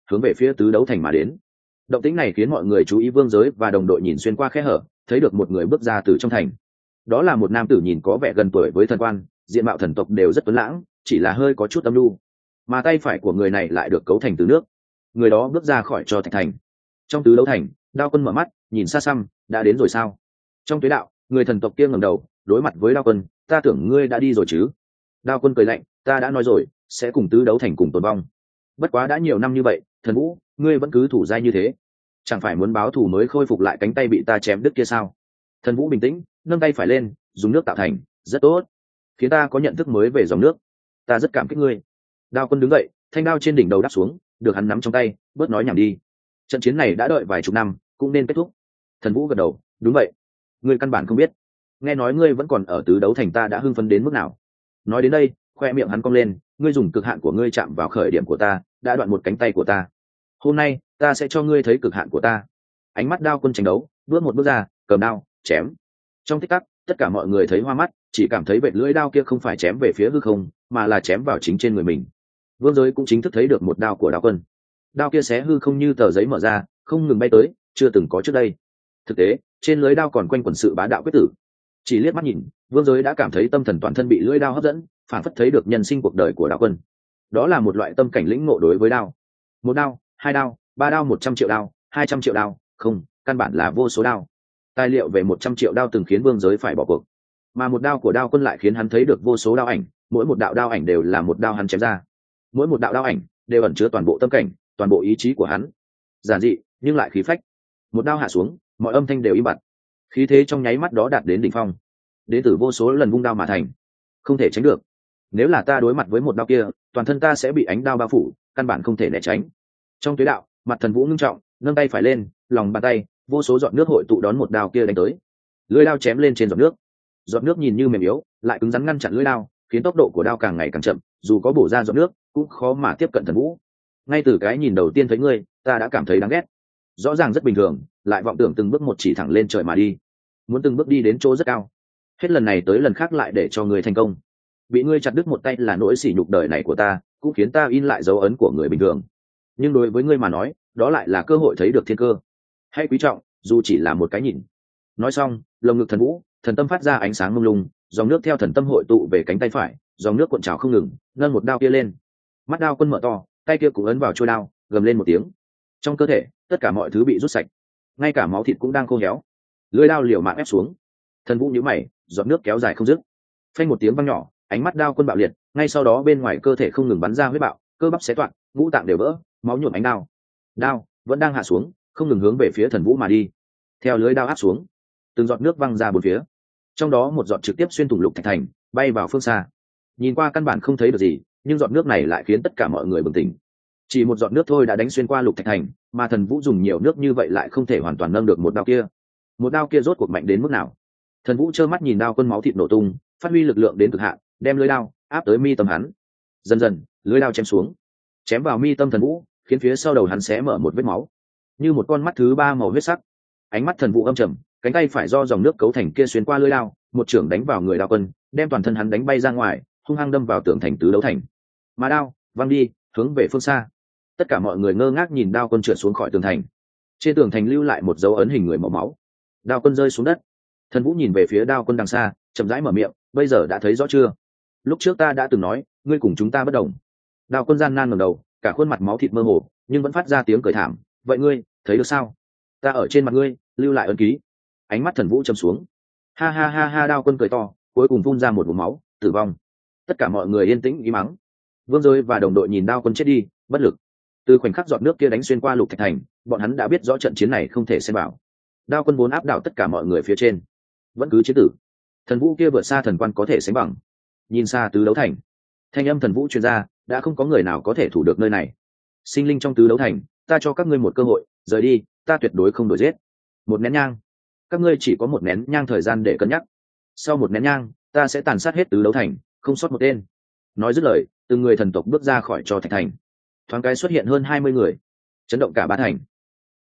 hướng về phía tứ đấu thành mà đến. Động tĩnh này khiến mọi người chú ý, Vương Giới và đồng đội nhìn xuyên qua khe hở, thấy được một người bước ra từ trong thành. Đó là một nam tử nhìn có vẻ gần tuổi với thần quan, diện mạo thần tộc đều rất tuấn lãng, chỉ là hơi có chút âm nhu, mà tay phải của người này lại được cấu thành từ nước. Người đó bước ra khỏi cho thạch thành. Trong tứ đấu thành, Đao Quân mở mắt nhìn xa xăm, đã đến rồi sao? Trong tuế đạo, người thần tộc kia ngẩng đầu đối mặt với Đao Quân, ta tưởng ngươi đã đi rồi chứ? Đao Quân cười lạnh, ta đã nói rồi, sẽ cùng tứ đấu thành cùng tồn vong. Bất quá đã nhiều năm như vậy, Thần Vũ, ngươi vẫn cứ thủ dai như thế, chẳng phải muốn báo thù mới khôi phục lại cánh tay bị ta chém đứt kia sao? Thần Vũ bình tĩnh, nâng tay phải lên, dùng nước tạo thành, rất tốt, khiến ta có nhận thức mới về dòng nước. Ta rất cảm kích ngươi. Đao Quân đứng dậy, thanh đao trên đỉnh đầu đáp xuống, được hắn nắm trong tay, bớt nói nhảm đi. Trận chiến này đã đợi vài chục năm, cũng nên kết thúc. Thần Vũ gật đầu, đúng vậy. Ngươi căn bản không biết, nghe nói ngươi vẫn còn ở tứ đấu thành, ta đã hưng phấn đến mức nào. Nói đến đây, khoe miệng hắn cong lên, ngươi dùng cực hạn của ngươi chạm vào khởi điểm của ta, đã đoạn một cánh tay của ta. Hôm nay ta sẽ cho ngươi thấy cực hạn của ta. Ánh mắt Đao Quân tranh đấu, bước một bước ra, cầm đao chém. Trong tích tắc, tất cả mọi người thấy hoa mắt, chỉ cảm thấy vệt lưỡi đao kia không phải chém về phía hư không, mà là chém vào chính trên người mình. Vương Giới cũng chính thức thấy được một đao của Đao Quân. Đao kia xé hư không như tờ giấy mở ra, không ngừng bay tới, chưa từng có trước đây. Thực tế, trên lưỡi đao còn quanh quẩn sự bá đạo quyết tử. Chỉ liếc mắt nhìn, Vương Giới đã cảm thấy tâm thần toàn thân bị lưỡi đao hấp dẫn, phản phất thấy được nhân sinh cuộc đời của Đao Quân. Đó là một loại tâm cảnh lĩnh ngộ đối với đao. Một đao, hai đao, ba đao, 100 triệu đao, 200 triệu đao, không, căn bản là vô số đao. Tài liệu về 100 triệu đao từng khiến Vương Giới phải bỏ cuộc, mà một đao của Đao Quân lại khiến hắn thấy được vô số đao ảnh, mỗi một đạo đao ảnh đều là một đao hắn chém ra. Mỗi một đạo đao ảnh đều ẩn chứa toàn bộ tâm cảnh, toàn bộ ý chí của hắn. Giản dị nhưng lại khí phách. Một đao hạ xuống, mọi âm thanh đều im bặt. Khí thế trong nháy mắt đó đạt đến đỉnh phong. Đến từ vô số lần vung đao mà thành, không thể tránh được. Nếu là ta đối mặt với một đao kia, toàn thân ta sẽ bị ánh đao bao phủ, căn bản không thể né tránh. Trong tuế đạo, mặt Thần Vũ ngưng trọng, nâng tay phải lên, lòng bàn tay vô số giọt nước hội tụ đón một đao kia đánh tới. Lưỡi đao chém lên trên giọt nước. Giọt nước nhìn như mềm yếu, lại cứng rắn ngăn chặn lưỡi đao, khiến tốc độ của đao càng ngày càng chậm, dù có bổ ra giọt nước, cũng khó mà tiếp cận Thần Vũ. Ngay từ cái nhìn đầu tiên thấy ngươi, ta đã cảm thấy đáng ghét. Rõ ràng rất bình thường, lại vọng tưởng từng bước một chỉ thẳng lên trời mà đi, muốn từng bước đi đến chỗ rất cao. Hết lần này tới lần khác lại để cho ngươi thành công. Bị ngươi chặt đứt một tay là nỗi sỉ nhục đời này của ta, cũng khiến ta in lại dấu ấn của người bình thường. Nhưng đối với ngươi mà nói, đó lại là cơ hội thấy được thiên cơ. Hãy quý trọng, dù chỉ là một cái nhìn. Nói xong, lồng ngực Thần Vũ, thần tâm phát ra ánh sáng mông lung, dòng nước theo thần tâm hội tụ về cánh tay phải, dòng nước cuộn trào không ngừng, nâng một đao kia lên. Mắt Đao Quân mở to, tay kia cũng ấn vào chuôi đao, gầm lên một tiếng. Trong cơ thể, tất cả mọi thứ bị rút sạch, ngay cả máu thịt cũng đang khô héo. Lưỡi đao liều mạng ép xuống. Thần Vũ nhíu mày, giọt nước kéo dài không dứt. Phanh một tiếng vang nhỏ, ánh mắt Đao Quân bạo liệt, ngay sau đó bên ngoài cơ thể không ngừng bắn ra huyết bạo, cơ bắp xé toạc, ngũ tạng đều vỡ, máu nhuộm ánh đao. Đao vẫn đang hạ xuống, không ngừng hướng về phía Thần Vũ mà đi. Theo lưới đao áp xuống, từng giọt nước văng ra bốn phía, trong đó một giọt trực tiếp xuyên thủng lục thạch thành, bay vào phương xa. Nhìn qua căn bản không thấy được gì, nhưng giọt nước này lại khiến tất cả mọi người bừng tỉnh. Chỉ một giọt nước thôi đã đánh xuyên qua lục thạch thành, mà Thần Vũ dùng nhiều nước như vậy lại không thể hoàn toàn nâng được một đao kia. Một đao kia rốt cuộc mạnh đến mức nào? Thần Vũ trơ mắt nhìn Đao Quân máu thịt nổ tung, phát huy lực lượng đến cực hạn, đem lưỡi đao áp tới mi tâm hắn. Dần dần, lưỡi đao chém xuống, chém vào mi tâm Thần Vũ, khiến phía sau đầu hắn xé mở một vết máu, như một con mắt thứ ba màu huyết sắc. Ánh mắt Thần Vũ âm trầm, cánh tay phải do dòng nước cấu thành kia xuyên qua lưỡi đao, một chưởng đánh vào người Đao Quân, đem toàn thân hắn đánh bay ra ngoài, hung hăng đâm vào tường thành tứ đấu thành. Mà đao văng đi, hướng về phương xa. Tất cả mọi người ngơ ngác nhìn Đao Quân trượt xuống khỏi tường thành. Trên tường thành lưu lại một dấu ấn hình người màu máu. Đao Quân rơi xuống đất. Thần Vũ nhìn về phía Đao Quân đằng xa, chậm rãi mở miệng, bây giờ đã thấy rõ chưa? Lúc trước ta đã từng nói, ngươi cùng chúng ta bất đồng. Đao Quân gian nan ngẩng đầu, cả khuôn mặt máu thịt mơ hồ, nhưng vẫn phát ra tiếng cười thảm. Vậy ngươi thấy được sao? Ta ở trên mặt ngươi lưu lại ấn ký. Ánh mắt Thần Vũ trầm xuống. Ha ha ha ha, Đao Quân cười to, cuối cùng phun ra một ngụm máu, tử vong. Tất cả mọi người yên tĩnh im mắng. Vương Giới và đồng đội nhìn Đao Quân chết đi, bất lực. Từ khoảnh khắc giọt nước kia đánh xuyên qua lục thạch thành, bọn hắn đã biết rõ trận chiến này không thể xem bảo. Đao Quân vốn áp đảo tất cả mọi người phía trên, vẫn cứ chiến tử. Thần Vũ kia vượt xa thần quan có thể sánh bằng. Nhìn xa tứ đấu thành, thanh âm Thần Vũ truyền ra, đã không có người nào có thể thủ được nơi này. Sinh linh trong tứ đấu thành, ta cho các ngươi một cơ hội, rời đi, ta tuyệt đối không đổi giết. Một nén nhang, các ngươi chỉ có một nén nhang thời gian để cân nhắc. Sau một nén nhang, ta sẽ tàn sát hết tứ đấu thành, không sót một tên. Nói dứt lời, từng người thần tộc bước ra khỏi cho thạch thành. Thoáng cái xuất hiện hơn 20 người, chấn động cả ba thành.